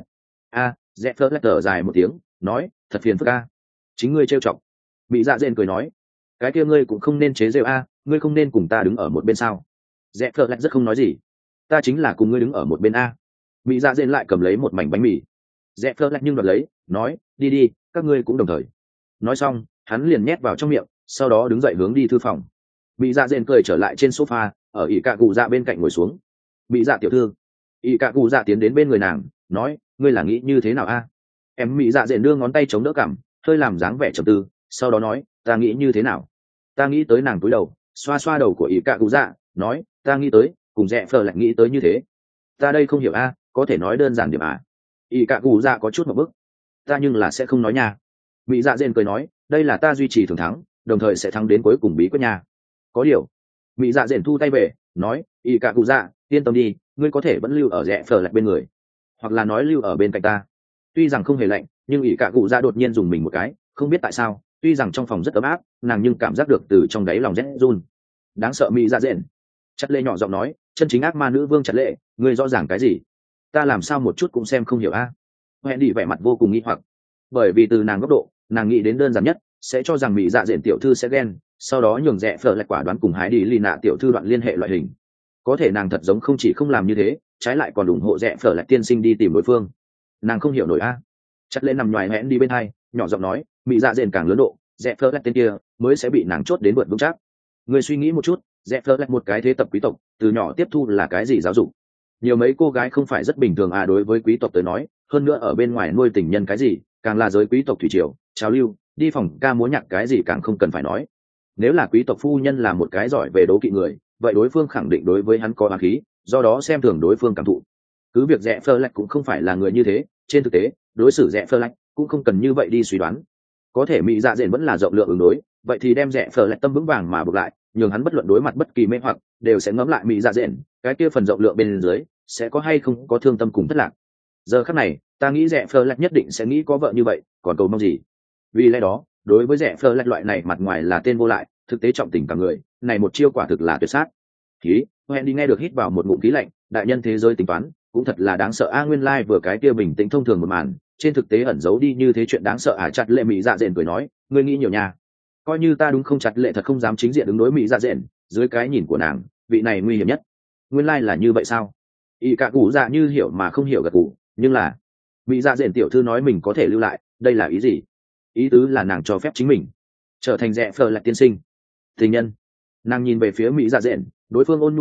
Rẽ phơ lạch thở dài một tiếng, nói, thật phiền phức a. Chính ngươi trêu chọc. Mỹ dạ dện cười nói, cái kia ngươi cũng không nên chế rêu a, ngươi không nên cùng ta đứng ở một bên sao? Rẽ phơ lạch rất không nói gì, ta chính là cùng ngươi đứng ở một bên a. Mỹ dạ dện lại cầm lấy một mảnh bánh mì. Rẽ phơ lạch nhưng đoạt lấy, nói, đi đi, các ngươi cũng đồng thời. Nói xong, hắn liền nhét vào trong miệng, sau đó đứng dậy hướng đi thư phòng. Mỹ dạ dện cười trở lại trên sofa, ở ỷ cạ cụ dạ bên cạnh ngồi xuống. Mỹ dạ tiểu thư. Ỷ cạ cụ dạ tiến đến bên người nàng, nói, ngươi là nghĩ như thế nào a? Em Mỹ dạ dện đưa ngón tay chống đỡ cằm, hơi làm dáng vẻ trầm tư, sau đó nói, ta nghĩ như thế nào? Ta nghĩ tới nàng túi đầu, xoa xoa đầu của ỷ cạ cụ dạ, nói, ta nghĩ tới, cùng rẽ phờ lại nghĩ tới như thế. Ta đây không hiểu a, có thể nói đơn giản điểm à? Ỷ cạ cụ dạ có chút một bức. Ta nhưng là sẽ không nói nha. Mỹ dạ dện cười nói, đây là ta duy trì thường thắng, đồng thời sẽ thắng đến cuối cùng bí quyết nha. Có điều. Mỹ dạ dện thu tay về, nói, ỷ cạ cụ dạ, yên tâm đi, ngươi có thể vẫn lưu ở rẽ phờ lại bên người, hoặc là nói lưu ở bên cạnh ta. Tuy rằng không hề lạnh, nhưng ỷ cạ cụ dạ đột nhiên dùng mình một cái, không biết tại sao, tuy rằng trong phòng rất ấm áp, nàng nhưng cảm giác được từ trong đáy lòng rét run. Đáng sợ. Mỹ dạ dện. Chặt lệ nhỏ giọng nói, chân chính ác ma nữ vương Chặt lệ, ngươi rõ ràng cái gì? Ta làm sao một chút cũng xem không hiểu a? Hẹn đi vẻ mặt vô cùng nghi hoặc, bởi vì từ nàng góc độ, nàng nghĩ đến đơn giản nhất, sẽ cho rằng Mỹ dạ dện tiểu thư sẽ ghen, sau đó nhường rẽ phờ lạch quả đoán cùng hái đi lì nạ tiểu thư đoạn liên hệ loại hình. Có thể nàng thật giống không chỉ không làm như thế, trái lại còn ủng hộ rẽ phờ lạch tiên sinh đi tìm đối phương. Nàng không hiểu nổi a. Chặt lên nằm ngoài hẹn đi bên hai, nhỏ giọng nói, Mỹ dạ dện càng lớn độ, rẽ phờ lạch tên kia mới sẽ bị nàng chốt đến vượt vững chắc. Người suy nghĩ một chút, rẽ phờ lạch một cái thế tập quý tộc, từ nhỏ tiếp thu là cái gì giáo dục? Nhiều mấy cô gái không phải rất bình thường à? Đối với quý tộc tới nói, hơn nữa ở bên ngoài nuôi tình nhân cái gì, càng là giới quý tộc thủy triều, trào lưu, đi phòng ca múa nhạc cái gì càng không cần phải nói. Nếu là quý tộc phu nhân là một cái giỏi về đố kỵ người, vậy đối phương khẳng định đối với hắn có oán khí, do đó xem thường đối phương cảm thụ. Cứ việc rẽ phơ lạch cũng không phải là người như thế, trên thực tế đối xử rẽ phơ lạch cũng không cần như vậy đi suy đoán. Có thể Mỹ dạ dện vẫn là rộng lượng ứng đối, vậy thì đem rẽ phơ lạch tâm vững vàng mà buộc lại, nhường hắn bất luận đối mặt bất kỳ mê hoặc đều sẽ ngẫm lại Mỹ dạ dện cái kia phần rộng lượng bên dưới sẽ có hay không có thương tâm cùng thất lạc. Giờ khắc này ta nghĩ rẽ phơ lạch nhất định sẽ nghĩ có vợ như vậy, còn cầu mong gì? Vì lẽ đó đối với rẽ phơ lạch loại này mặt ngoài là tên vô lại, thực tế trọng tình cả người, này một chiêu quả thực là tuyệt sát. Khí hẹn đi nghe được hít vào một ngụm khí lạnh, đại nhân thế giới tính toán cũng thật là đáng sợ a. Nguyên lai vừa cái kia bình tĩnh thông thường một màn, trên thực tế ẩn giấu đi như thế chuyện đáng sợ à? Chặt lệ Mỹ dạ dện cười nói, ngươi nghĩ nhiều nha. Coi như ta đúng không? Chặt lệ thật không dám chính diện ứng đối Mỹ dạ dện, dưới cái nhìn của nàng vị này nguy hiểm nhất. Nguyên lai là như vậy sao? Y cả cụ dạ như hiểu mà không hiểu gật cụ, nhưng là Mỹ dạ dện tiểu thư nói mình có thể lưu lại, đây là ý gì? Ý tứ là nàng cho phép chính mình trở thành rẽ phờ lại tiên sinh tình nhân. Nàng nhìn về phía Mỹ dạ dện, đối phương ôn nhu cười,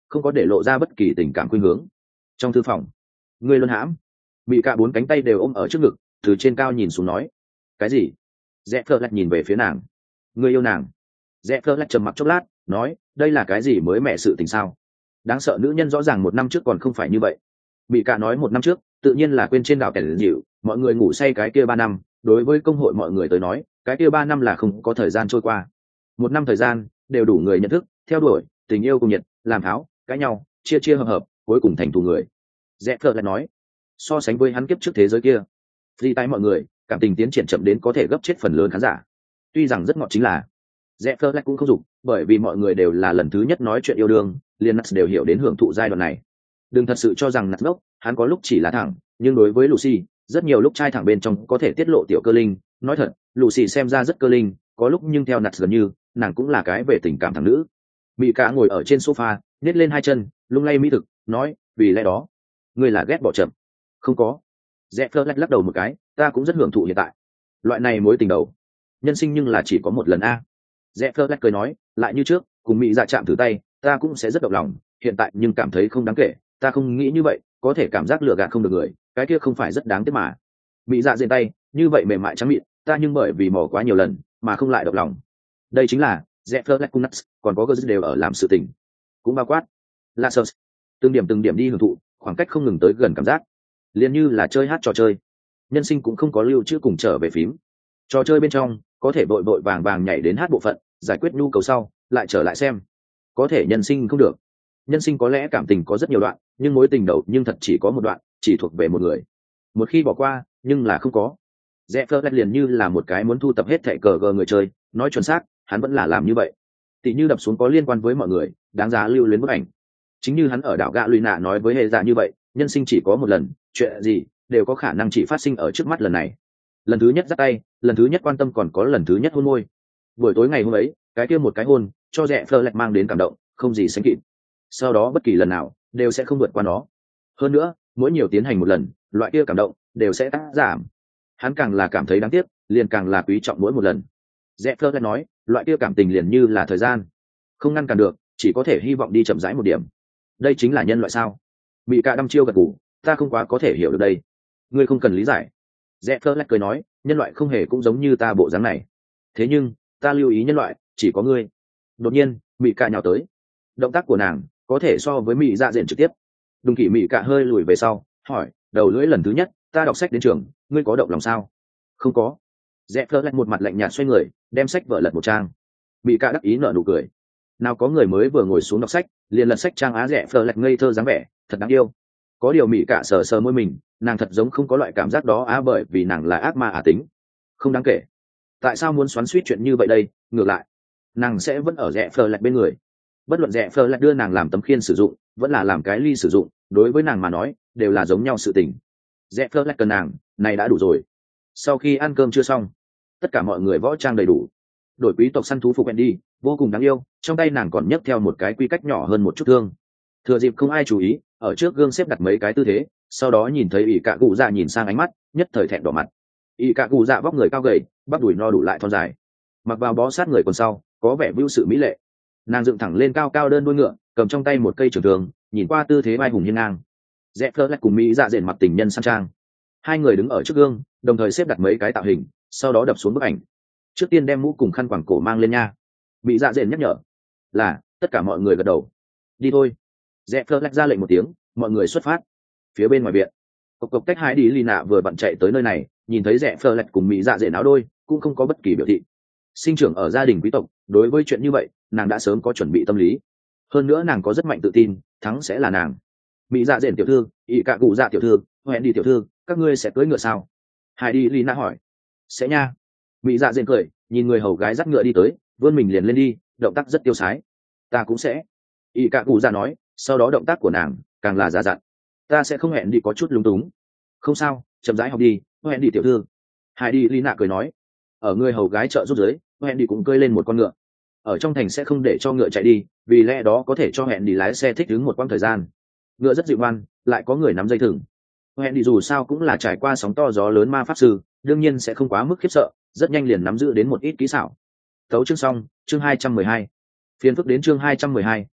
không có để lộ ra bất kỳ tình cảm khuynh hướng. Trong thư phòng, ngươi luôn hãm. Bị cả bốn cánh tay đều ôm ở trước ngực, từ trên cao nhìn xuống nói. Cái gì? Rẽ phơ lạch nhìn về phía nàng. Ngươi yêu nàng. Rẽ phơ lạch trầm mặc chốc lát, nói, đây là cái gì mới mẹ sự tình sao? Đáng sợ nữ nhân rõ ràng 1 năm trước còn không phải như vậy. Bị cả nói 1 năm trước, tự nhiên là quên trên đảo tẻn dịu, mọi người ngủ say cái kia 3 năm, đối với công hội mọi người tới nói, cái kia 3 năm là không có thời gian trôi qua. 1 năm thời gian, đều đủ người nhận thức, theo đuổi, tình yêu cùng nhiệt, làm tháo, cãi nhau, chia chia hợp hợp, cuối cùng thành thù người. Rẽ phơ lại nói, so sánh với hắn kiếp trước thế giới kia, di tay mọi người, cảm tình tiến triển chậm đến có thể gấp chết phần lớn khán giả. Tuy rằng rất ngọt chính là, rẽ phơ lại cũng không dục, bởi vì mọi người đều là lần thứ nhất nói chuyện yêu đương, liền Nuts đều hiểu đến hưởng thụ giai đoạn này. Đừng thật sự cho rằng Nuts ngốc, hắn có lúc chỉ là thẳng, nhưng đối với Lucy, rất nhiều lúc trai thẳng bên trong có thể tiết lộ tiểu cơ linh. Nói thật, Lucy xem ra rất cơ linh, có lúc nhưng theo Nuts gần như, nàng cũng là cái về tình cảm thằng nữ. Mỹ cả ngồi ở trên sofa, nhét lên 2 chân, lung lay mỹ thực, nói, vì lẽ đó, ngươi là ghét bỏ chậm. Không có. Rẽ phơ lắc đầu một cái, ta cũng rất hưởng thụ hiện tại. Loại này mối tình đầu, nhân sinh nhưng là chỉ có một lần a. Rẽ phơ lắc cười nói, lại như trước, cùng Mỹ dạ chạm thử tay, ta cũng sẽ rất động lòng, hiện tại nhưng cảm thấy không đáng kể, ta không nghĩ như vậy, có thể cảm giác lừa gạt không được người, cái kia không phải rất đáng tiếc mà. Mỹ dạ giơ tay, như vậy mềm mại trắng mịn, ta nhưng bởi vì mò quá nhiều lần, mà không lại động lòng. Đây chính là Rẽ phơ lắc cùng Nuts, còn có Gers đều ở làm sự tình, cũng bao quát. Lasers, từng điểm đi hưởng thụ, khoảng cách không ngừng tới gần cảm giác, liền như là chơi hát trò chơi. Nhân sinh cũng không có lưu trữ cùng trở về phím. Trò chơi bên trong có thể vội vội vàng vàng nhảy đến hát bộ phận, giải quyết nhu cầu sau, lại trở lại xem. Có thể nhân sinh không được. Nhân sinh có lẽ cảm tình có rất nhiều đoạn, nhưng mối tình đầu nhưng thật chỉ có một đoạn, chỉ thuộc về một người. Một khi bỏ qua, nhưng là không có. Rẽ phơ liền như là một cái muốn thu tập hết thẻ cờ gờ người chơi, nói chuẩn xác, hắn vẫn là làm như vậy. Tỷ như đập xuống có liên quan với mọi người, đáng giá lưu luyến bức ảnh. Chính như hắn ở đảo gạ lùi nạ nói với hệ dạ như vậy, nhân sinh chỉ có một lần, chuyện gì đều có khả năng chỉ phát sinh ở trước mắt lần này. Lần thứ nhất dắt tay, lần thứ nhất quan tâm, còn có lần thứ nhất hôn môi. Buổi tối ngày hôm ấy, cái kia một cái hôn cho Rẽ phơ mang đến cảm động không gì sánh kịp. Sau đó bất kỳ lần nào đều sẽ không vượt qua nó. Hơn nữa, mỗi nhiều tiến hành một lần, loại kia cảm động đều sẽ cắt giảm. Hắn càng là cảm thấy đáng tiếc, liền càng là quý trọng mỗi một lần. Rẽ phơ nói, loại kia cảm tình liền như là thời gian, không ngăn cản được, chỉ có thể hy vọng đi chậm rãi một điểm. Đây chính là nhân loại sao? Bị cả đăm chiêu gật gù, ta không quá có thể hiểu được đây. Ngươi không cần lý giải. Rẽ phơ cười nói, nhân loại không hề cũng giống như ta bộ dáng này. Thế nhưng, ta lưu ý nhân loại, chỉ có ngươi. Đột nhiên, Mị Cạ nhào tới. Động tác của nàng có thể so với Mị Dạ Dện trực tiếp. Đùng Kỷ Mị Cạ hơi lùi về sau, hỏi, đầu lưỡi lần thứ nhất, ta đọc sách đến trường, ngươi có động lòng sao? Không có. Rẽ phơ một mặt lạnh nhạt xoay người, đem sách vở lật một trang. Mị Cạ đắc ý nở nụ cười. Nào có người mới vừa ngồi xuống đọc sách, liền lật sách trang á. Rẽ phơ ngây thơ dáng vẻ, thật đáng yêu. Có điều Mị Cạ sờ sờ môi mình, nàng thật giống không có loại cảm giác đó á, bởi vì nàng là ác ma ả tính. Không đáng kể. Tại sao muốn xoắn xuýt chuyện như vậy đây? Ngược lại, nàng sẽ vẫn ở Rẽ phơ bên người. Bất luận Rẽ phơ đưa nàng làm tấm khiên sử dụng, vẫn là làm cái ly sử dụng, đối với nàng mà nói đều là giống nhau sự tình. Rẽ phơ cần nàng, này đã đủ rồi. Sau khi ăn cơm chưa xong, tất cả mọi người võ trang đầy đủ, đổi quý tộc săn thú phục đi, vô cùng đáng yêu. Trong tay nàng còn nhấc theo một cái quy cách nhỏ hơn một chút thương. Thừa dịp không ai chú ý, ở trước gương xếp đặt mấy cái tư thế, sau đó nhìn thấy ỷ cạ cụ dạ nhìn sang ánh mắt, nhất thời thẹn đỏ mặt. ỷ cạ cụ dạ vóc người cao gầy, bắp đùi no đủ lại thon dài, mặc vào bó sát người quần sau, có vẻ vưu sự mỹ lệ. Nàng dựng thẳng lên cao cao đơn đuôi ngựa, cầm trong tay một cây trường thương, nhìn qua tư thế vai hùng hiên ngang. Rẽ phơ cùng Mỹ dạ dện mặc tình nhân sang trang. Hai người đứng ở trước gương, đồng thời xếp đặt mấy cái tạo hình, sau đó đập xuống bức ảnh. Trước tiên đem mũ cùng khăn quàng cổ mang lên nha. Mỹ dạ dện nhắc nhở. Là, tất cả mọi người gật đầu. Đi thôi. Rẽ phơ ra lệnh một tiếng, mọi người xuất phát. Phía bên ngoài viện, cộc cộc cách hai đi lì nạ vừa bận chạy tới nơi này, nhìn thấy Rẽ phơ cùng Mỹ dạ dện áo đôi, cũng không có bất kỳ biểu thị. Sinh trưởng ở gia đình quý tộc, đối với chuyện như vậy nàng đã sớm có chuẩn bị tâm lý. Hơn nữa nàng có rất mạnh tự tin, thắng sẽ là nàng. Mỹ dạ dện tiểu thư, ỷ cạ cụ dạ tiểu thư, hẹn đi tiểu thư, các ngươi sẽ cưỡi ngựa sao? Hải đi lina hỏi. Sẽ nha. Mỹ dạ dện cười, nhìn người hầu gái dắt ngựa đi tới, vươn mình liền lên đi, động tác rất tiêu sái. Ta cũng sẽ. ỷ cạ cụ dạ nói, sau đó động tác của nàng càng là giả dặn. Ta sẽ không hẹn đi có chút lúng túng. Không sao, chậm rãi học đi, hẹn đi tiểu thư. Hải đi lina cười nói. Ở người hầu gái trợ giúp dưới, hẹn đi cũng cơi lên một con ngựa. Ở trong thành sẽ không để cho ngựa chạy đi, vì lẽ đó có thể cho hẹn đi lái xe thích ứng một quãng thời gian. Ngựa rất dịu ngoan, lại có người nắm dây thừng. Hẹn đi dù sao cũng là trải qua sóng to gió lớn ma pháp sư, đương nhiên sẽ không quá mức khiếp sợ, rất nhanh liền nắm giữ đến một ít kỹ xảo. Tấu chương xong, chương 212. Phiên phức đến chương 212,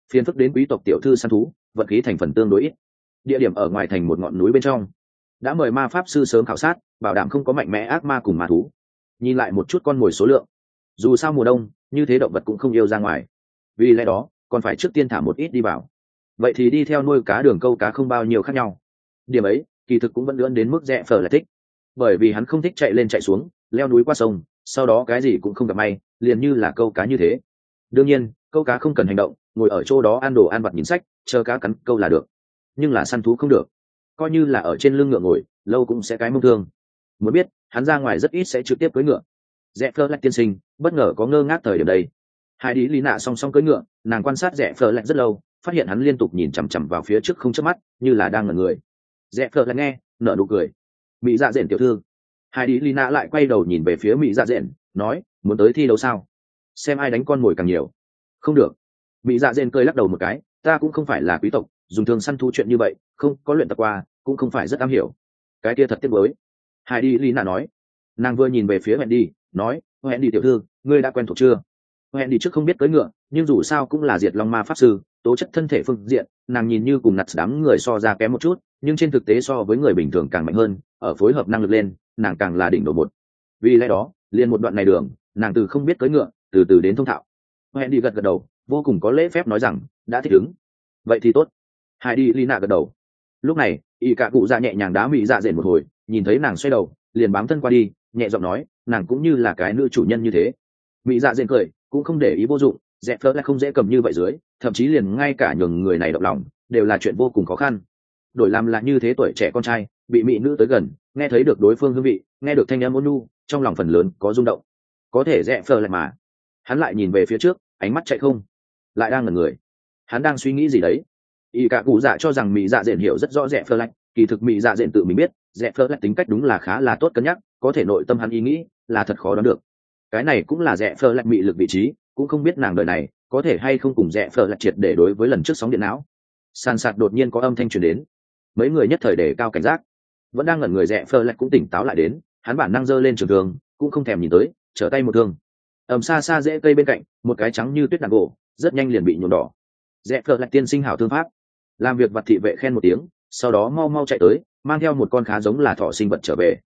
phiền phức đến quý tộc tiểu thư săn thú, vận khí thành phần tương đối ít. Địa điểm ở ngoài thành một ngọn núi bên trong, đã mời ma pháp sư sớm khảo sát, bảo đảm không có mạnh mẽ ác ma cùng ma thú. Nhìn lại một chút con mồi số lượng, dù sao mùa đông như thế động vật cũng không yêu ra ngoài, vì lẽ đó còn phải trước tiên thả một ít đi vào. Vậy thì đi theo nuôi cá đường câu cá không bao nhiêu khác nhau. Điểm ấy kỳ thực cũng vẫn lưỡn đến mức rẽ phở là thích, bởi vì hắn không thích chạy lên chạy xuống, leo núi qua sông, sau đó cái gì cũng không gặp may, liền như là câu cá như thế. Đương nhiên câu cá không cần hành động, ngồi ở chỗ đó ăn đồ ăn vặt nhìn sách, chờ cá cắn câu là được. Nhưng là săn thú không được, coi như là ở trên lưng ngựa ngồi lâu cũng sẽ cái mông thương. Muốn biết hắn ra ngoài rất ít sẽ trực tiếp cưỡi ngựa. Rẽ phở lạch tiên sinh bất ngờ có ngơ ngác thời điểm đây. Hai đi lý nạ song song cưỡi ngựa, nàng quan sát rẽ phở lạch rất lâu, phát hiện hắn liên tục nhìn chằm chằm vào phía trước không chớp mắt, như là đang ngẩn người. Rẽ phở lạch nghe nở nụ cười. Mỹ dạ dện tiểu thư. Hai đi lý nạ lại quay đầu nhìn về phía Mỹ dạ dện, nói, muốn tới thi đấu sao? Xem ai đánh con mồi càng nhiều. Không được. Mỹ dạ dện cười lắc đầu một cái, ta cũng không phải là quý tộc, dùng thương săn thú chuyện như vậy không có luyện tập qua, cũng không phải rất am hiểu. Cái kia thật tiếc mới. Hai đi lý nạ nói. Nàng vừa nhìn về phía hẹn đi, nói, hẹn đi tiểu thư, ngươi đã quen thuộc chưa? Hẹn đi trước không biết cưỡi ngựa, nhưng dù sao cũng là diệt long ma pháp sư, tố chất thân thể phương diện nàng nhìn như cùng nặt đám người so ra kém một chút, nhưng trên thực tế so với người bình thường càng mạnh hơn, ở phối hợp năng lực lên nàng càng là đỉnh độ một. Vì lẽ đó liền một đoạn này đường nàng từ không biết cưỡi ngựa từ từ đến thông thạo. Hẹn đi gật gật đầu, vô cùng có lễ phép nói rằng đã thích ứng. Vậy thì tốt. Hai đi Lina gật đầu. Lúc này y cả cụ dạ nhẹ nhàng đá Mỹ dạ dện một hồi, nhìn thấy nàng xoay đầu liền bám thân qua đi, nhẹ giọng nói, nàng cũng như là cái nữ chủ nhân như thế. Mỹ dạ dện cười cũng không để ý vô dụng, dẹp phớt lại không dễ cầm như vậy dưới, thậm chí liền ngay cả nhường người này động lòng đều là chuyện vô cùng khó khăn. Đổi làm là như thế tuổi trẻ con trai bị mỹ nữ tới gần, nghe thấy được đối phương hương vị, nghe được thanh âm ôn nhu, trong lòng phần lớn có rung động. Có thể dẹp phớt lại mà hắn lại nhìn về phía trước, ánh mắt chạy không, lại đang ngẩn người. Hắn đang suy nghĩ gì đấy? Y cả cụ dạ cho rằng Mỹ dạ dện hiểu rất rõ dẹp phớt lại, kỳ thực Mỹ dạ dện tự mình biết dẹp phớt lại tính cách đúng là khá là tốt cân nhắc, có thể nội tâm hắn ý nghĩ là thật khó đoán được. Cái này cũng là dẹp phớt lại mị lực vị trí, cũng không biết nàng đời này có thể hay không cùng rẽ phở lạch triệt để đối với lần trước sóng điện não. Sàn sạt đột nhiên có âm thanh truyền đến, mấy người nhất thời đề cao cảnh giác. Vẫn đang ngẩn người rẽ phở lạch cũng tỉnh táo lại đến, hắn bản năng giơ lên trường thương, cũng không thèm nhìn tới, trở tay một thương. Xa xa rễ cây bên cạnh một cái trắng như tuyết đàn gỗ rất nhanh liền bị nhuộm đỏ. Rẽ phở lạch tiên sinh hảo thương pháp. Làm việc vặt thị vệ khen một tiếng, sau đó mau mau chạy tới, mang theo một con khá giống là thỏ sinh vật trở về.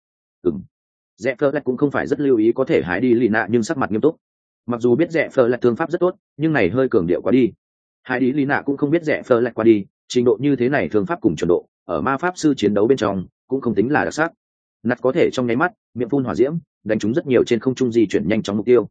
Rẽ phở lạch cũng không phải rất lưu ý có thể hái đi lì nạ, nhưng sắc mặt nghiêm túc. Mặc dù biết rẽ phở lạch thương pháp rất tốt, nhưng này hơi cường điệu quá đi. Hai đi lý nạ cũng không biết rẽ phở lạch qua đi trình độ như thế này, thương pháp cùng chuẩn độ ở ma pháp sư chiến đấu bên trong cũng không tính là đặc sắc. Nặt có thể trong nháy mắt miệng phun hỏa diễm đánh trúng rất nhiều trên không trung di chuyển nhanh chóng mục tiêu.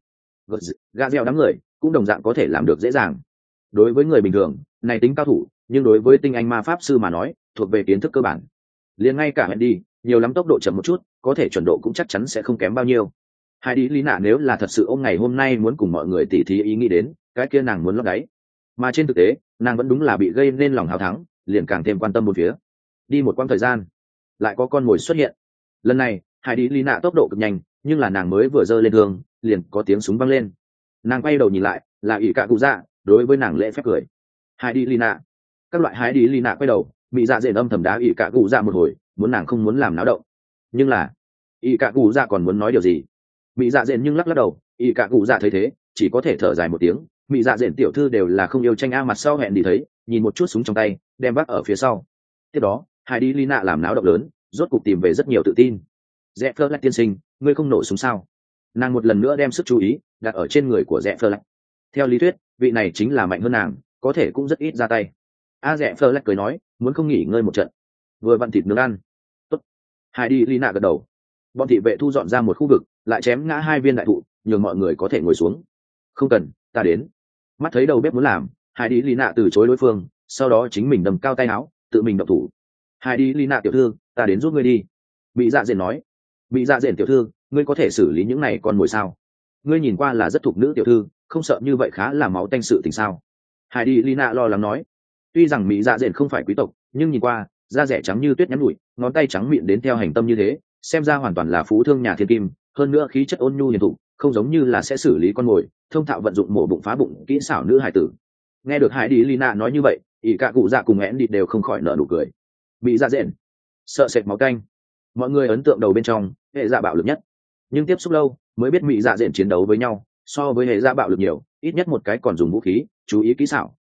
Gà gieo đám người cũng đồng dạng có thể làm được dễ dàng. Đối với người bình thường này tính cao thủ, nhưng đối với tinh anh ma pháp sư mà nói thuộc về kiến thức cơ bản. Liền ngay cả hẹn đi nhiều lắm tốc độ chậm một chút, có thể chuẩn độ cũng chắc chắn sẽ không kém bao nhiêu. Hai đi lý nạ nếu là thật sự ôm ngày hôm nay muốn cùng mọi người tỉ thí ý nghĩ đến, cái kia nàng muốn lót đáy. Mà trên thực tế nàng vẫn đúng là bị gây nên lòng hào thắng, liền càng thêm quan tâm một phía. Đi một quãng thời gian lại có con mồi xuất hiện. Lần này hai đi lý nạ tốc độ cực nhanh, nhưng là nàng mới vừa giơ lên thương liền có tiếng súng vang lên. Nàng quay đầu nhìn lại là ỷ cạ cụ dạ, đối với nàng lễ phép cười. Hai đi lý nạ. Các loại hai đi lý nạ quay đầu, bị dạ dện âm thầm đá ỷ cạ cụ dạ một hồi, muốn nàng không muốn làm náo động. Nhưng là ỷ cạ cụ dạ còn muốn nói điều gì, mỹ dạ dện nhưng lắc lắc đầu. Y cả cụ dạ thấy thế chỉ có thể thở dài một tiếng. Mỹ dạ dện tiểu thư đều là không yêu tranh a. Mặt sau hẹn đi thấy nhìn một chút súng trong tay đem vác ở phía sau. Tiếp đó hai đi lina làm náo động lớn, rốt cục tìm về rất nhiều tự tin. Rẽ phơ lạch tiên sinh, ngươi không nổ súng sao? Nàng một lần nữa đem sức chú ý đặt ở trên người của rẽ phơ lạch. Theo lý thuyết vị này chính là mạnh hơn nàng, có thể cũng rất ít ra tay. Rẽ phơ lạch cười nói, muốn không nghỉ ngơi một trận, vừa vặn thịt nướng ăn. Tốt. Hai đi lina gật đầu. Bọn thị vệ thu dọn ra một khu vực, lại chém ngã hai viên đại thụ, nhường mọi người có thể ngồi xuống. Không cần, ta đến. Mắt thấy đầu bếp muốn làm, hai đi lina từ chối đối phương, sau đó chính mình đầm cao tay áo tự mình động thủ. Hai đi lina tiểu thư, ta đến giúp ngươi đi. Bị dạ dện nói. Bị dạ dện tiểu thư, ngươi có thể xử lý những này con mồi sao? Ngươi nhìn qua là rất thục nữ tiểu thư, không sợ như vậy khá là máu tanh sự tình sao? Hai đi lina lo lắng nói. Tuy rằng mỹ dạ dện không phải quý tộc, nhưng nhìn qua da rẻ trắng như tuyết nhắn nhụi, ngón tay trắng mịn đến theo hành tâm như thế, xem ra hoàn toàn là phú thương nhà thiên kim. Hơn nữa khí chất ôn nhu hiền thục, không giống như là sẽ xử lý con mồi, thông thạo vận dụng mổ bụng phá bụng kỹ xảo nữ hải tử. Nghe được Hải Đi Lina nói như vậy, ỷ cả cụ dạ cùng én đi đều không khỏi nở nụ cười. Bị dạ dện sợ sệt máu canh, mọi người ấn tượng đầu bên trong hệ dạ bạo lực nhất, nhưng tiếp xúc lâu mới biết mỹ dạ dện chiến đấu với nhau so với hệ dạ bạo lực nhiều, ít nhất một cái còn dùng vũ khí, chú ý kỹ xảo,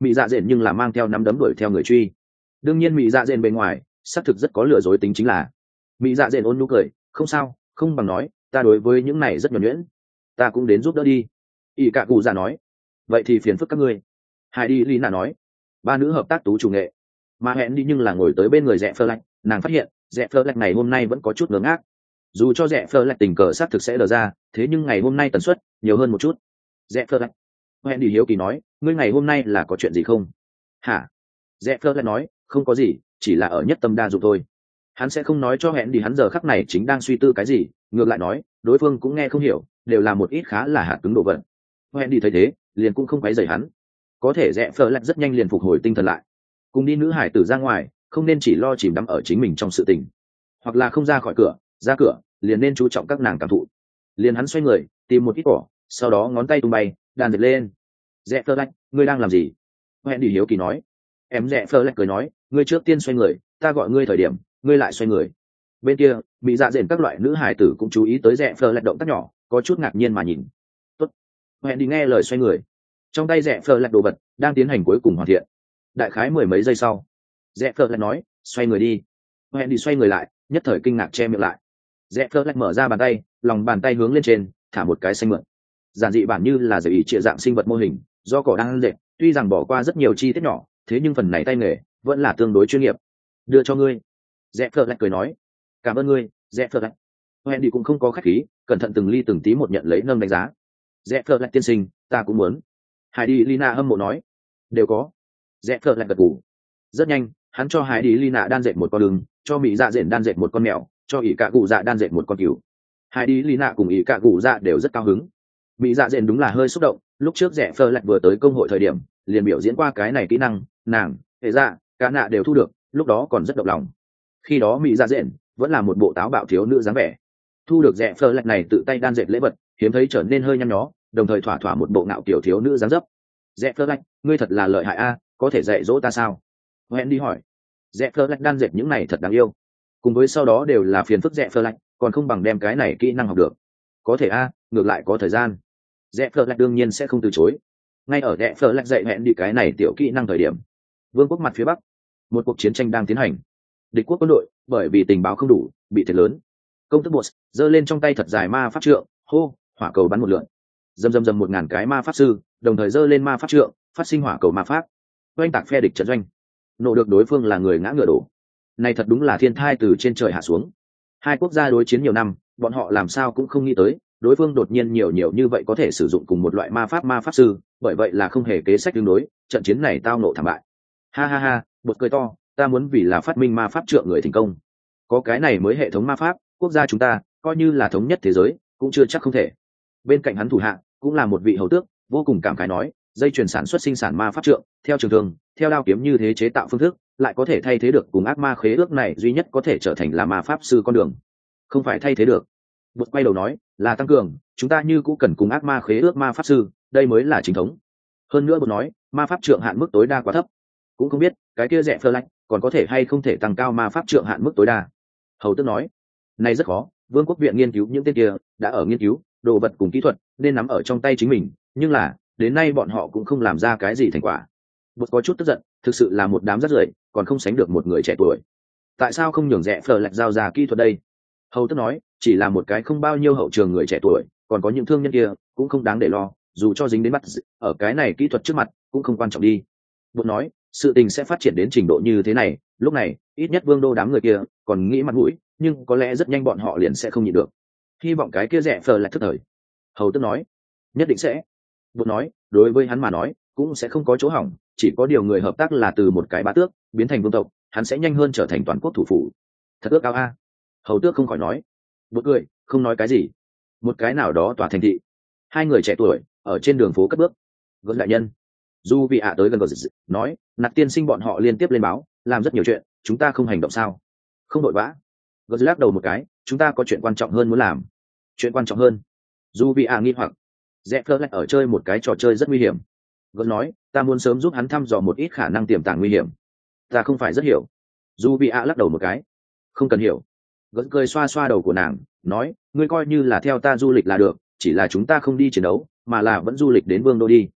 mỹ dạ dện nhưng là mang theo nắm đấm đuổi theo người truy. Đương nhiên mỹ dạ dện bên ngoài xác thực rất có lừa dối tính, chính là mỹ dạ dện ôn nhu cười, không sao, không bằng nói ta đối với những này rất nhuần nhuyễn, ta cũng đến giúp đỡ đi. ỷ cạ cụ dạ nói, vậy thì phiền phức các ngươi. Hải đi Lina nói, ba nữ hợp tác tú chủ nghệ. Mà hẹn đi nhưng là ngồi tới bên người rẽ phơ lạch, nàng phát hiện rẽ phơ lạch ngày hôm nay vẫn có chút ngớ ngác. Dù cho rẽ phơ lạch tình cờ xác thực sẽ đờ ra, thế nhưng ngày hôm nay tần suất nhiều hơn một chút. Rẽ phơ lạch, hẹn đi hiếu kỳ nói, ngươi ngày hôm nay là có chuyện gì không? Hả? Rẽ phơ lạch nói, không có gì, chỉ là ở nhất tâm đa dụng thôi. Hắn sẽ không nói cho hẹn đi hắn giờ khắc này chính đang suy tư cái gì, ngược lại nói đối phương cũng nghe không hiểu, đều là một ít khá là hạt cứng đồ vật. Hẹn đi thấy thế liền cũng không quấy rầy hắn, có thể rẽ phơ lạch rất nhanh liền phục hồi tinh thần lại. Cùng đi nữ hải tử ra ngoài, không nên chỉ lo chìm đắm ở chính mình trong sự tình, hoặc là không ra khỏi cửa, ra cửa liền nên chú trọng các nàng cảm thụ. Liền hắn xoay người tìm một ít cỏ, sau đó ngón tay tung bay đàn dệt lên. Rẽ phơ lạch, ngươi đang làm gì? Hẹn đi hiếu kỳ nói. Em rẽ phơ lạch cười nói, ngươi trước tiên xoay người, ta gọi ngươi thời điểm ngươi lại xoay người. Bên kia bị dạ dện các loại nữ hải tử cũng chú ý tới rẽ phơ lạch động tác nhỏ, có chút ngạc nhiên mà nhìn. Tốt. Hẹn đi nghe lời xoay người, trong tay rẽ phơ lạch đồ vật đang tiến hành cuối cùng hoàn thiện. Đại khái mười mấy giây sau, rẽ phơ lạch nói, xoay người đi. Hẹn đi xoay người lại, nhất thời kinh ngạc che miệng lại. Rẽ phơ lạch mở ra bàn tay, lòng bàn tay hướng lên trên thả một cái xanh mượn, giản dị bản như là giấy ý chia dạng sinh vật mô hình do cỏ đang dệt, tuy rằng bỏ qua rất nhiều chi tiết nhỏ, thế nhưng phần này tay nghề vẫn là tương đối chuyên nghiệp. Đưa cho ngươi. Rẽ phơ lạch cười nói, cảm ơn ngươi, rẽ phơ lạch. Hẹn đi cũng không có khách khí, cẩn thận từng ly từng tí một nhận lấy nâng đánh giá. Rẽ phơ lạch tiên sinh, ta cũng muốn. Hải đi Lina hâm mộ nói, đều có. Rẽ phơ lạch gật gù. Rất nhanh hắn cho Hải đi Lina đan dệt một con đường, cho mỹ dạ dện đan dệt một con mèo, cho ỷ cạ cụ dạ đan dệt một con cừu. Hải đi Lina cùng ỷ cạ cụ dạ đều rất cao hứng. Mỹ dạ dện đúng là hơi xúc động, lúc trước rẽ phơ lạch vừa tới công hội thời điểm liền biểu diễn qua cái này kỹ năng, nàng hệ dạ cả nạ đều thu được, lúc đó còn rất động lòng. Khi đó mỹ dạ dện vẫn là một bộ táo bạo thiếu nữ dáng vẻ, thu được rẽ phơ lạch này tự tay đan dệt lễ vật hiếm thấy trở nên hơi nhăn nhó, đồng thời thỏa thỏa một bộ ngạo kiểu thiếu nữ dáng dấp. Rẽ phơ lạch, ngươi thật là lợi hại a, có thể dạy dỗ ta sao? Hẹn đi hỏi. Rẽ phơ lạch đan dệt những này thật đáng yêu, cùng với sau đó đều là phiền phức rẽ phơ lạch, còn không bằng đem cái này kỹ năng học được. Có thể a, ngược lại có thời gian. Rẽ phơ lạch đương nhiên sẽ không từ chối. Ngay ở rẽ phơ lạch dạy hẹn đi cái này tiểu kỹ năng thời điểm, vương quốc mặt phía bắc, một cuộc chiến tranh đang tiến hành. Địch quốc quân đội bởi vì tình báo không đủ bị thiệt lớn. Công tước Boss giơ lên trong tay thật dài ma pháp trượng, hô, hỏa cầu bắn một lượn. Dầm dầm dầm 1000 cái ma pháp sư đồng thời giơ lên ma pháp trượng, phát sinh hỏa cầu ma pháp, oanh tạc phe địch trận doanh, nổ được đối phương là người ngã ngựa đổ. Này thật đúng là thiên thai từ trên trời hạ xuống. Hai quốc gia đối chiến nhiều năm, bọn họ làm sao cũng không nghĩ tới đối phương đột nhiên nhiều như vậy có thể sử dụng cùng một loại ma pháp sư, bởi vậy là không hề kế sách tương đối, trận chiến này tao nộ thảm bại. Ha ha ha, bật cười to, ta muốn vì là phát minh ma pháp trượng người thành công. Có cái này mới hệ thống ma pháp, quốc gia chúng ta coi như là thống nhất thế giới cũng chưa chắc không thể. Bên cạnh hắn thủ hạ cũng là một vị hầu tước, vô cùng cảm khái nói, dây chuyển sản xuất sinh sản ma pháp trượng theo trường thường, theo đao kiếm như thế chế tạo phương thức lại có thể thay thế được cùng ác ma khế ước này duy nhất có thể trở thành là ma pháp sư con đường. Không phải thay thế được, bột quay đầu nói, là tăng cường, chúng ta như cũng cần cùng ác ma khế ước ma pháp sư, đây mới là chính thống. Hơn nữa bột nói, ma pháp trượng hạn mức tối đa quá thấp, cũng không biết cái kia rẻ phơ lạnh còn có thể hay không thể tăng cao ma pháp trượng hạn mức tối đa. Hầu tước nói, này rất khó, vương quốc viện nghiên cứu những tên kia đã ở nghiên cứu đồ vật cùng kỹ thuật nên nắm ở trong tay chính mình, nhưng là đến nay bọn họ cũng không làm ra cái gì thành quả. Bột có chút tức giận, thực sự là một đám rác rưởi, còn không sánh được một người trẻ tuổi. Tại sao không nhường rẻ phờ lạch giao ra kỹ thuật đây? Hầu tước nói, chỉ là một cái không bao nhiêu hậu trường người trẻ tuổi, còn có những thương nhân kia cũng không đáng để lo, dù cho dính đến bắt ở cái này kỹ thuật trước mặt cũng không quan trọng đi. Bột nói, sự tình sẽ phát triển đến trình độ như thế này, lúc này ít nhất vương đô đám người kia còn nghĩ mặt mũi, nhưng có lẽ rất nhanh bọn họ liền sẽ không nhịn được. Hy vọng cái kia rẻ phờ lạch thức thời. Hầu tước nói, nhất định sẽ. Bột nói, đối với hắn mà nói cũng sẽ không có chỗ hỏng, chỉ có điều người hợp tác là từ một cái bá tước biến thành vương tộc, hắn sẽ nhanh hơn trở thành toàn quốc thủ phủ. Thật ước ao a. Hầu tước không khỏi nói. Bột cười không nói cái gì. Một cái nào đó tòa thành thị, hai người trẻ tuổi ở trên đường phố cất bước. Gớt đại nhân, dù vị ạ tới gần gớt nói, nạt tiên sinh bọn họ liên tiếp lên báo làm rất nhiều chuyện, chúng ta không hành động sao? Không đội vã. Gớt lắc đầu một cái, chúng ta có chuyện quan trọng hơn muốn làm. Chuyện quan trọng hơn? Dù vị ạ nghi hoặc. Rẽ phơ lạch ở chơi một cái trò chơi rất nguy hiểm. Gớt nói, ta muốn sớm giúp hắn thăm dò một ít khả năng tiềm tàng nguy hiểm. Ta không phải rất hiểu. Dù vị ạ lắc đầu một cái, không cần hiểu. Gớt cười xoa xoa đầu của nàng, nói, ngươi coi như là theo ta du lịch là được, chỉ là chúng ta không đi chiến đấu mà là vẫn du lịch đến vương đô đi.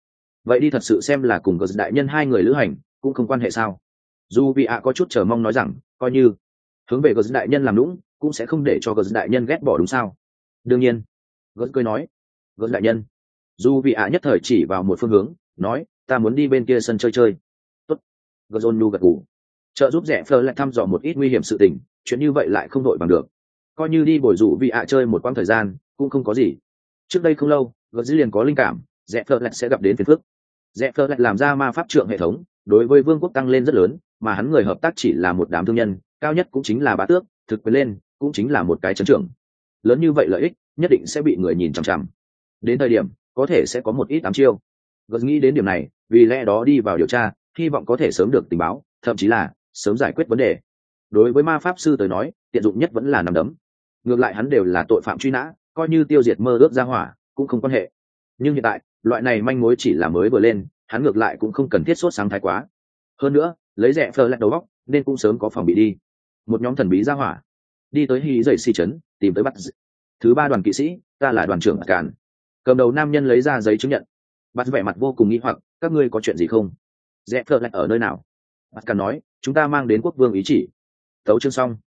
vậy đi thật sự xem là cùng gờ đại nhân hai người lữ hành cũng không quan hệ sao? Dù vị ạ có chút chờ mong nói rằng coi như hướng về gờ đại nhân làm lũng cũng sẽ không để cho gờ đại nhân ghét bỏ đúng sao? Đương nhiên. Gờ cười nói. Gờ đại nhân. Dù vị ạ nhất thời chỉ vào một phương hướng nói ta muốn đi bên kia sân chơi chơi. Tốt. Gờ John nu gật gù. Trợ giúp rẻ phơ lại thăm dò một ít nguy hiểm sự tình, chuyện như vậy lại không đội bằng được. Coi như đi bồi rủ vị ạ chơi một quãng thời gian cũng không có gì. Trước đây không lâu gờ liền có linh cảm rẽ phơ lại sẽ gặp đến phiền phức. Rẽ phơ lại làm ra ma pháp trượng hệ thống đối với vương quốc tăng lên rất lớn, mà hắn người hợp tác chỉ là một đám thương nhân, cao nhất cũng chính là bá tước, thực quyền lên cũng chính là một cái trấn trưởng. Lớn như vậy lợi ích nhất định sẽ bị người nhìn chằm chằm, đến thời điểm có thể sẽ có một ít ám chiêu. Gật nghĩ đến điểm này, vì lẽ đó đi vào điều tra, hy vọng có thể sớm được tình báo, thậm chí là sớm giải quyết vấn đề. Đối với ma pháp sư tới nói, tiện dụng nhất vẫn là nắm đấm. Ngược lại hắn đều là tội phạm truy nã, coi như tiêu diệt mơ ước ra hỏa cũng không quan hệ. Nhưng hiện tại loại này manh mối chỉ là mới vừa lên, hắn ngược lại cũng không cần thiết sốt sáng thái quá. Hơn nữa lấy rẻ phơ lại đầu góc nên cũng sớm có phòng bị đi. Một nhóm thần bí ra hỏa đi tới hy dậy xì trấn tìm tới bắt thứ ba đoàn kỵ sĩ, ta là đoàn trưởng càn. Cầm đầu nam nhân lấy ra giấy chứng nhận. Bắt vẻ mặt vô cùng nghi hoặc, các ngươi có chuyện gì không? Rẽ phơ lại ở nơi nào? Bắt càn nói chúng ta mang đến quốc vương ý chỉ. Tấu chương xong.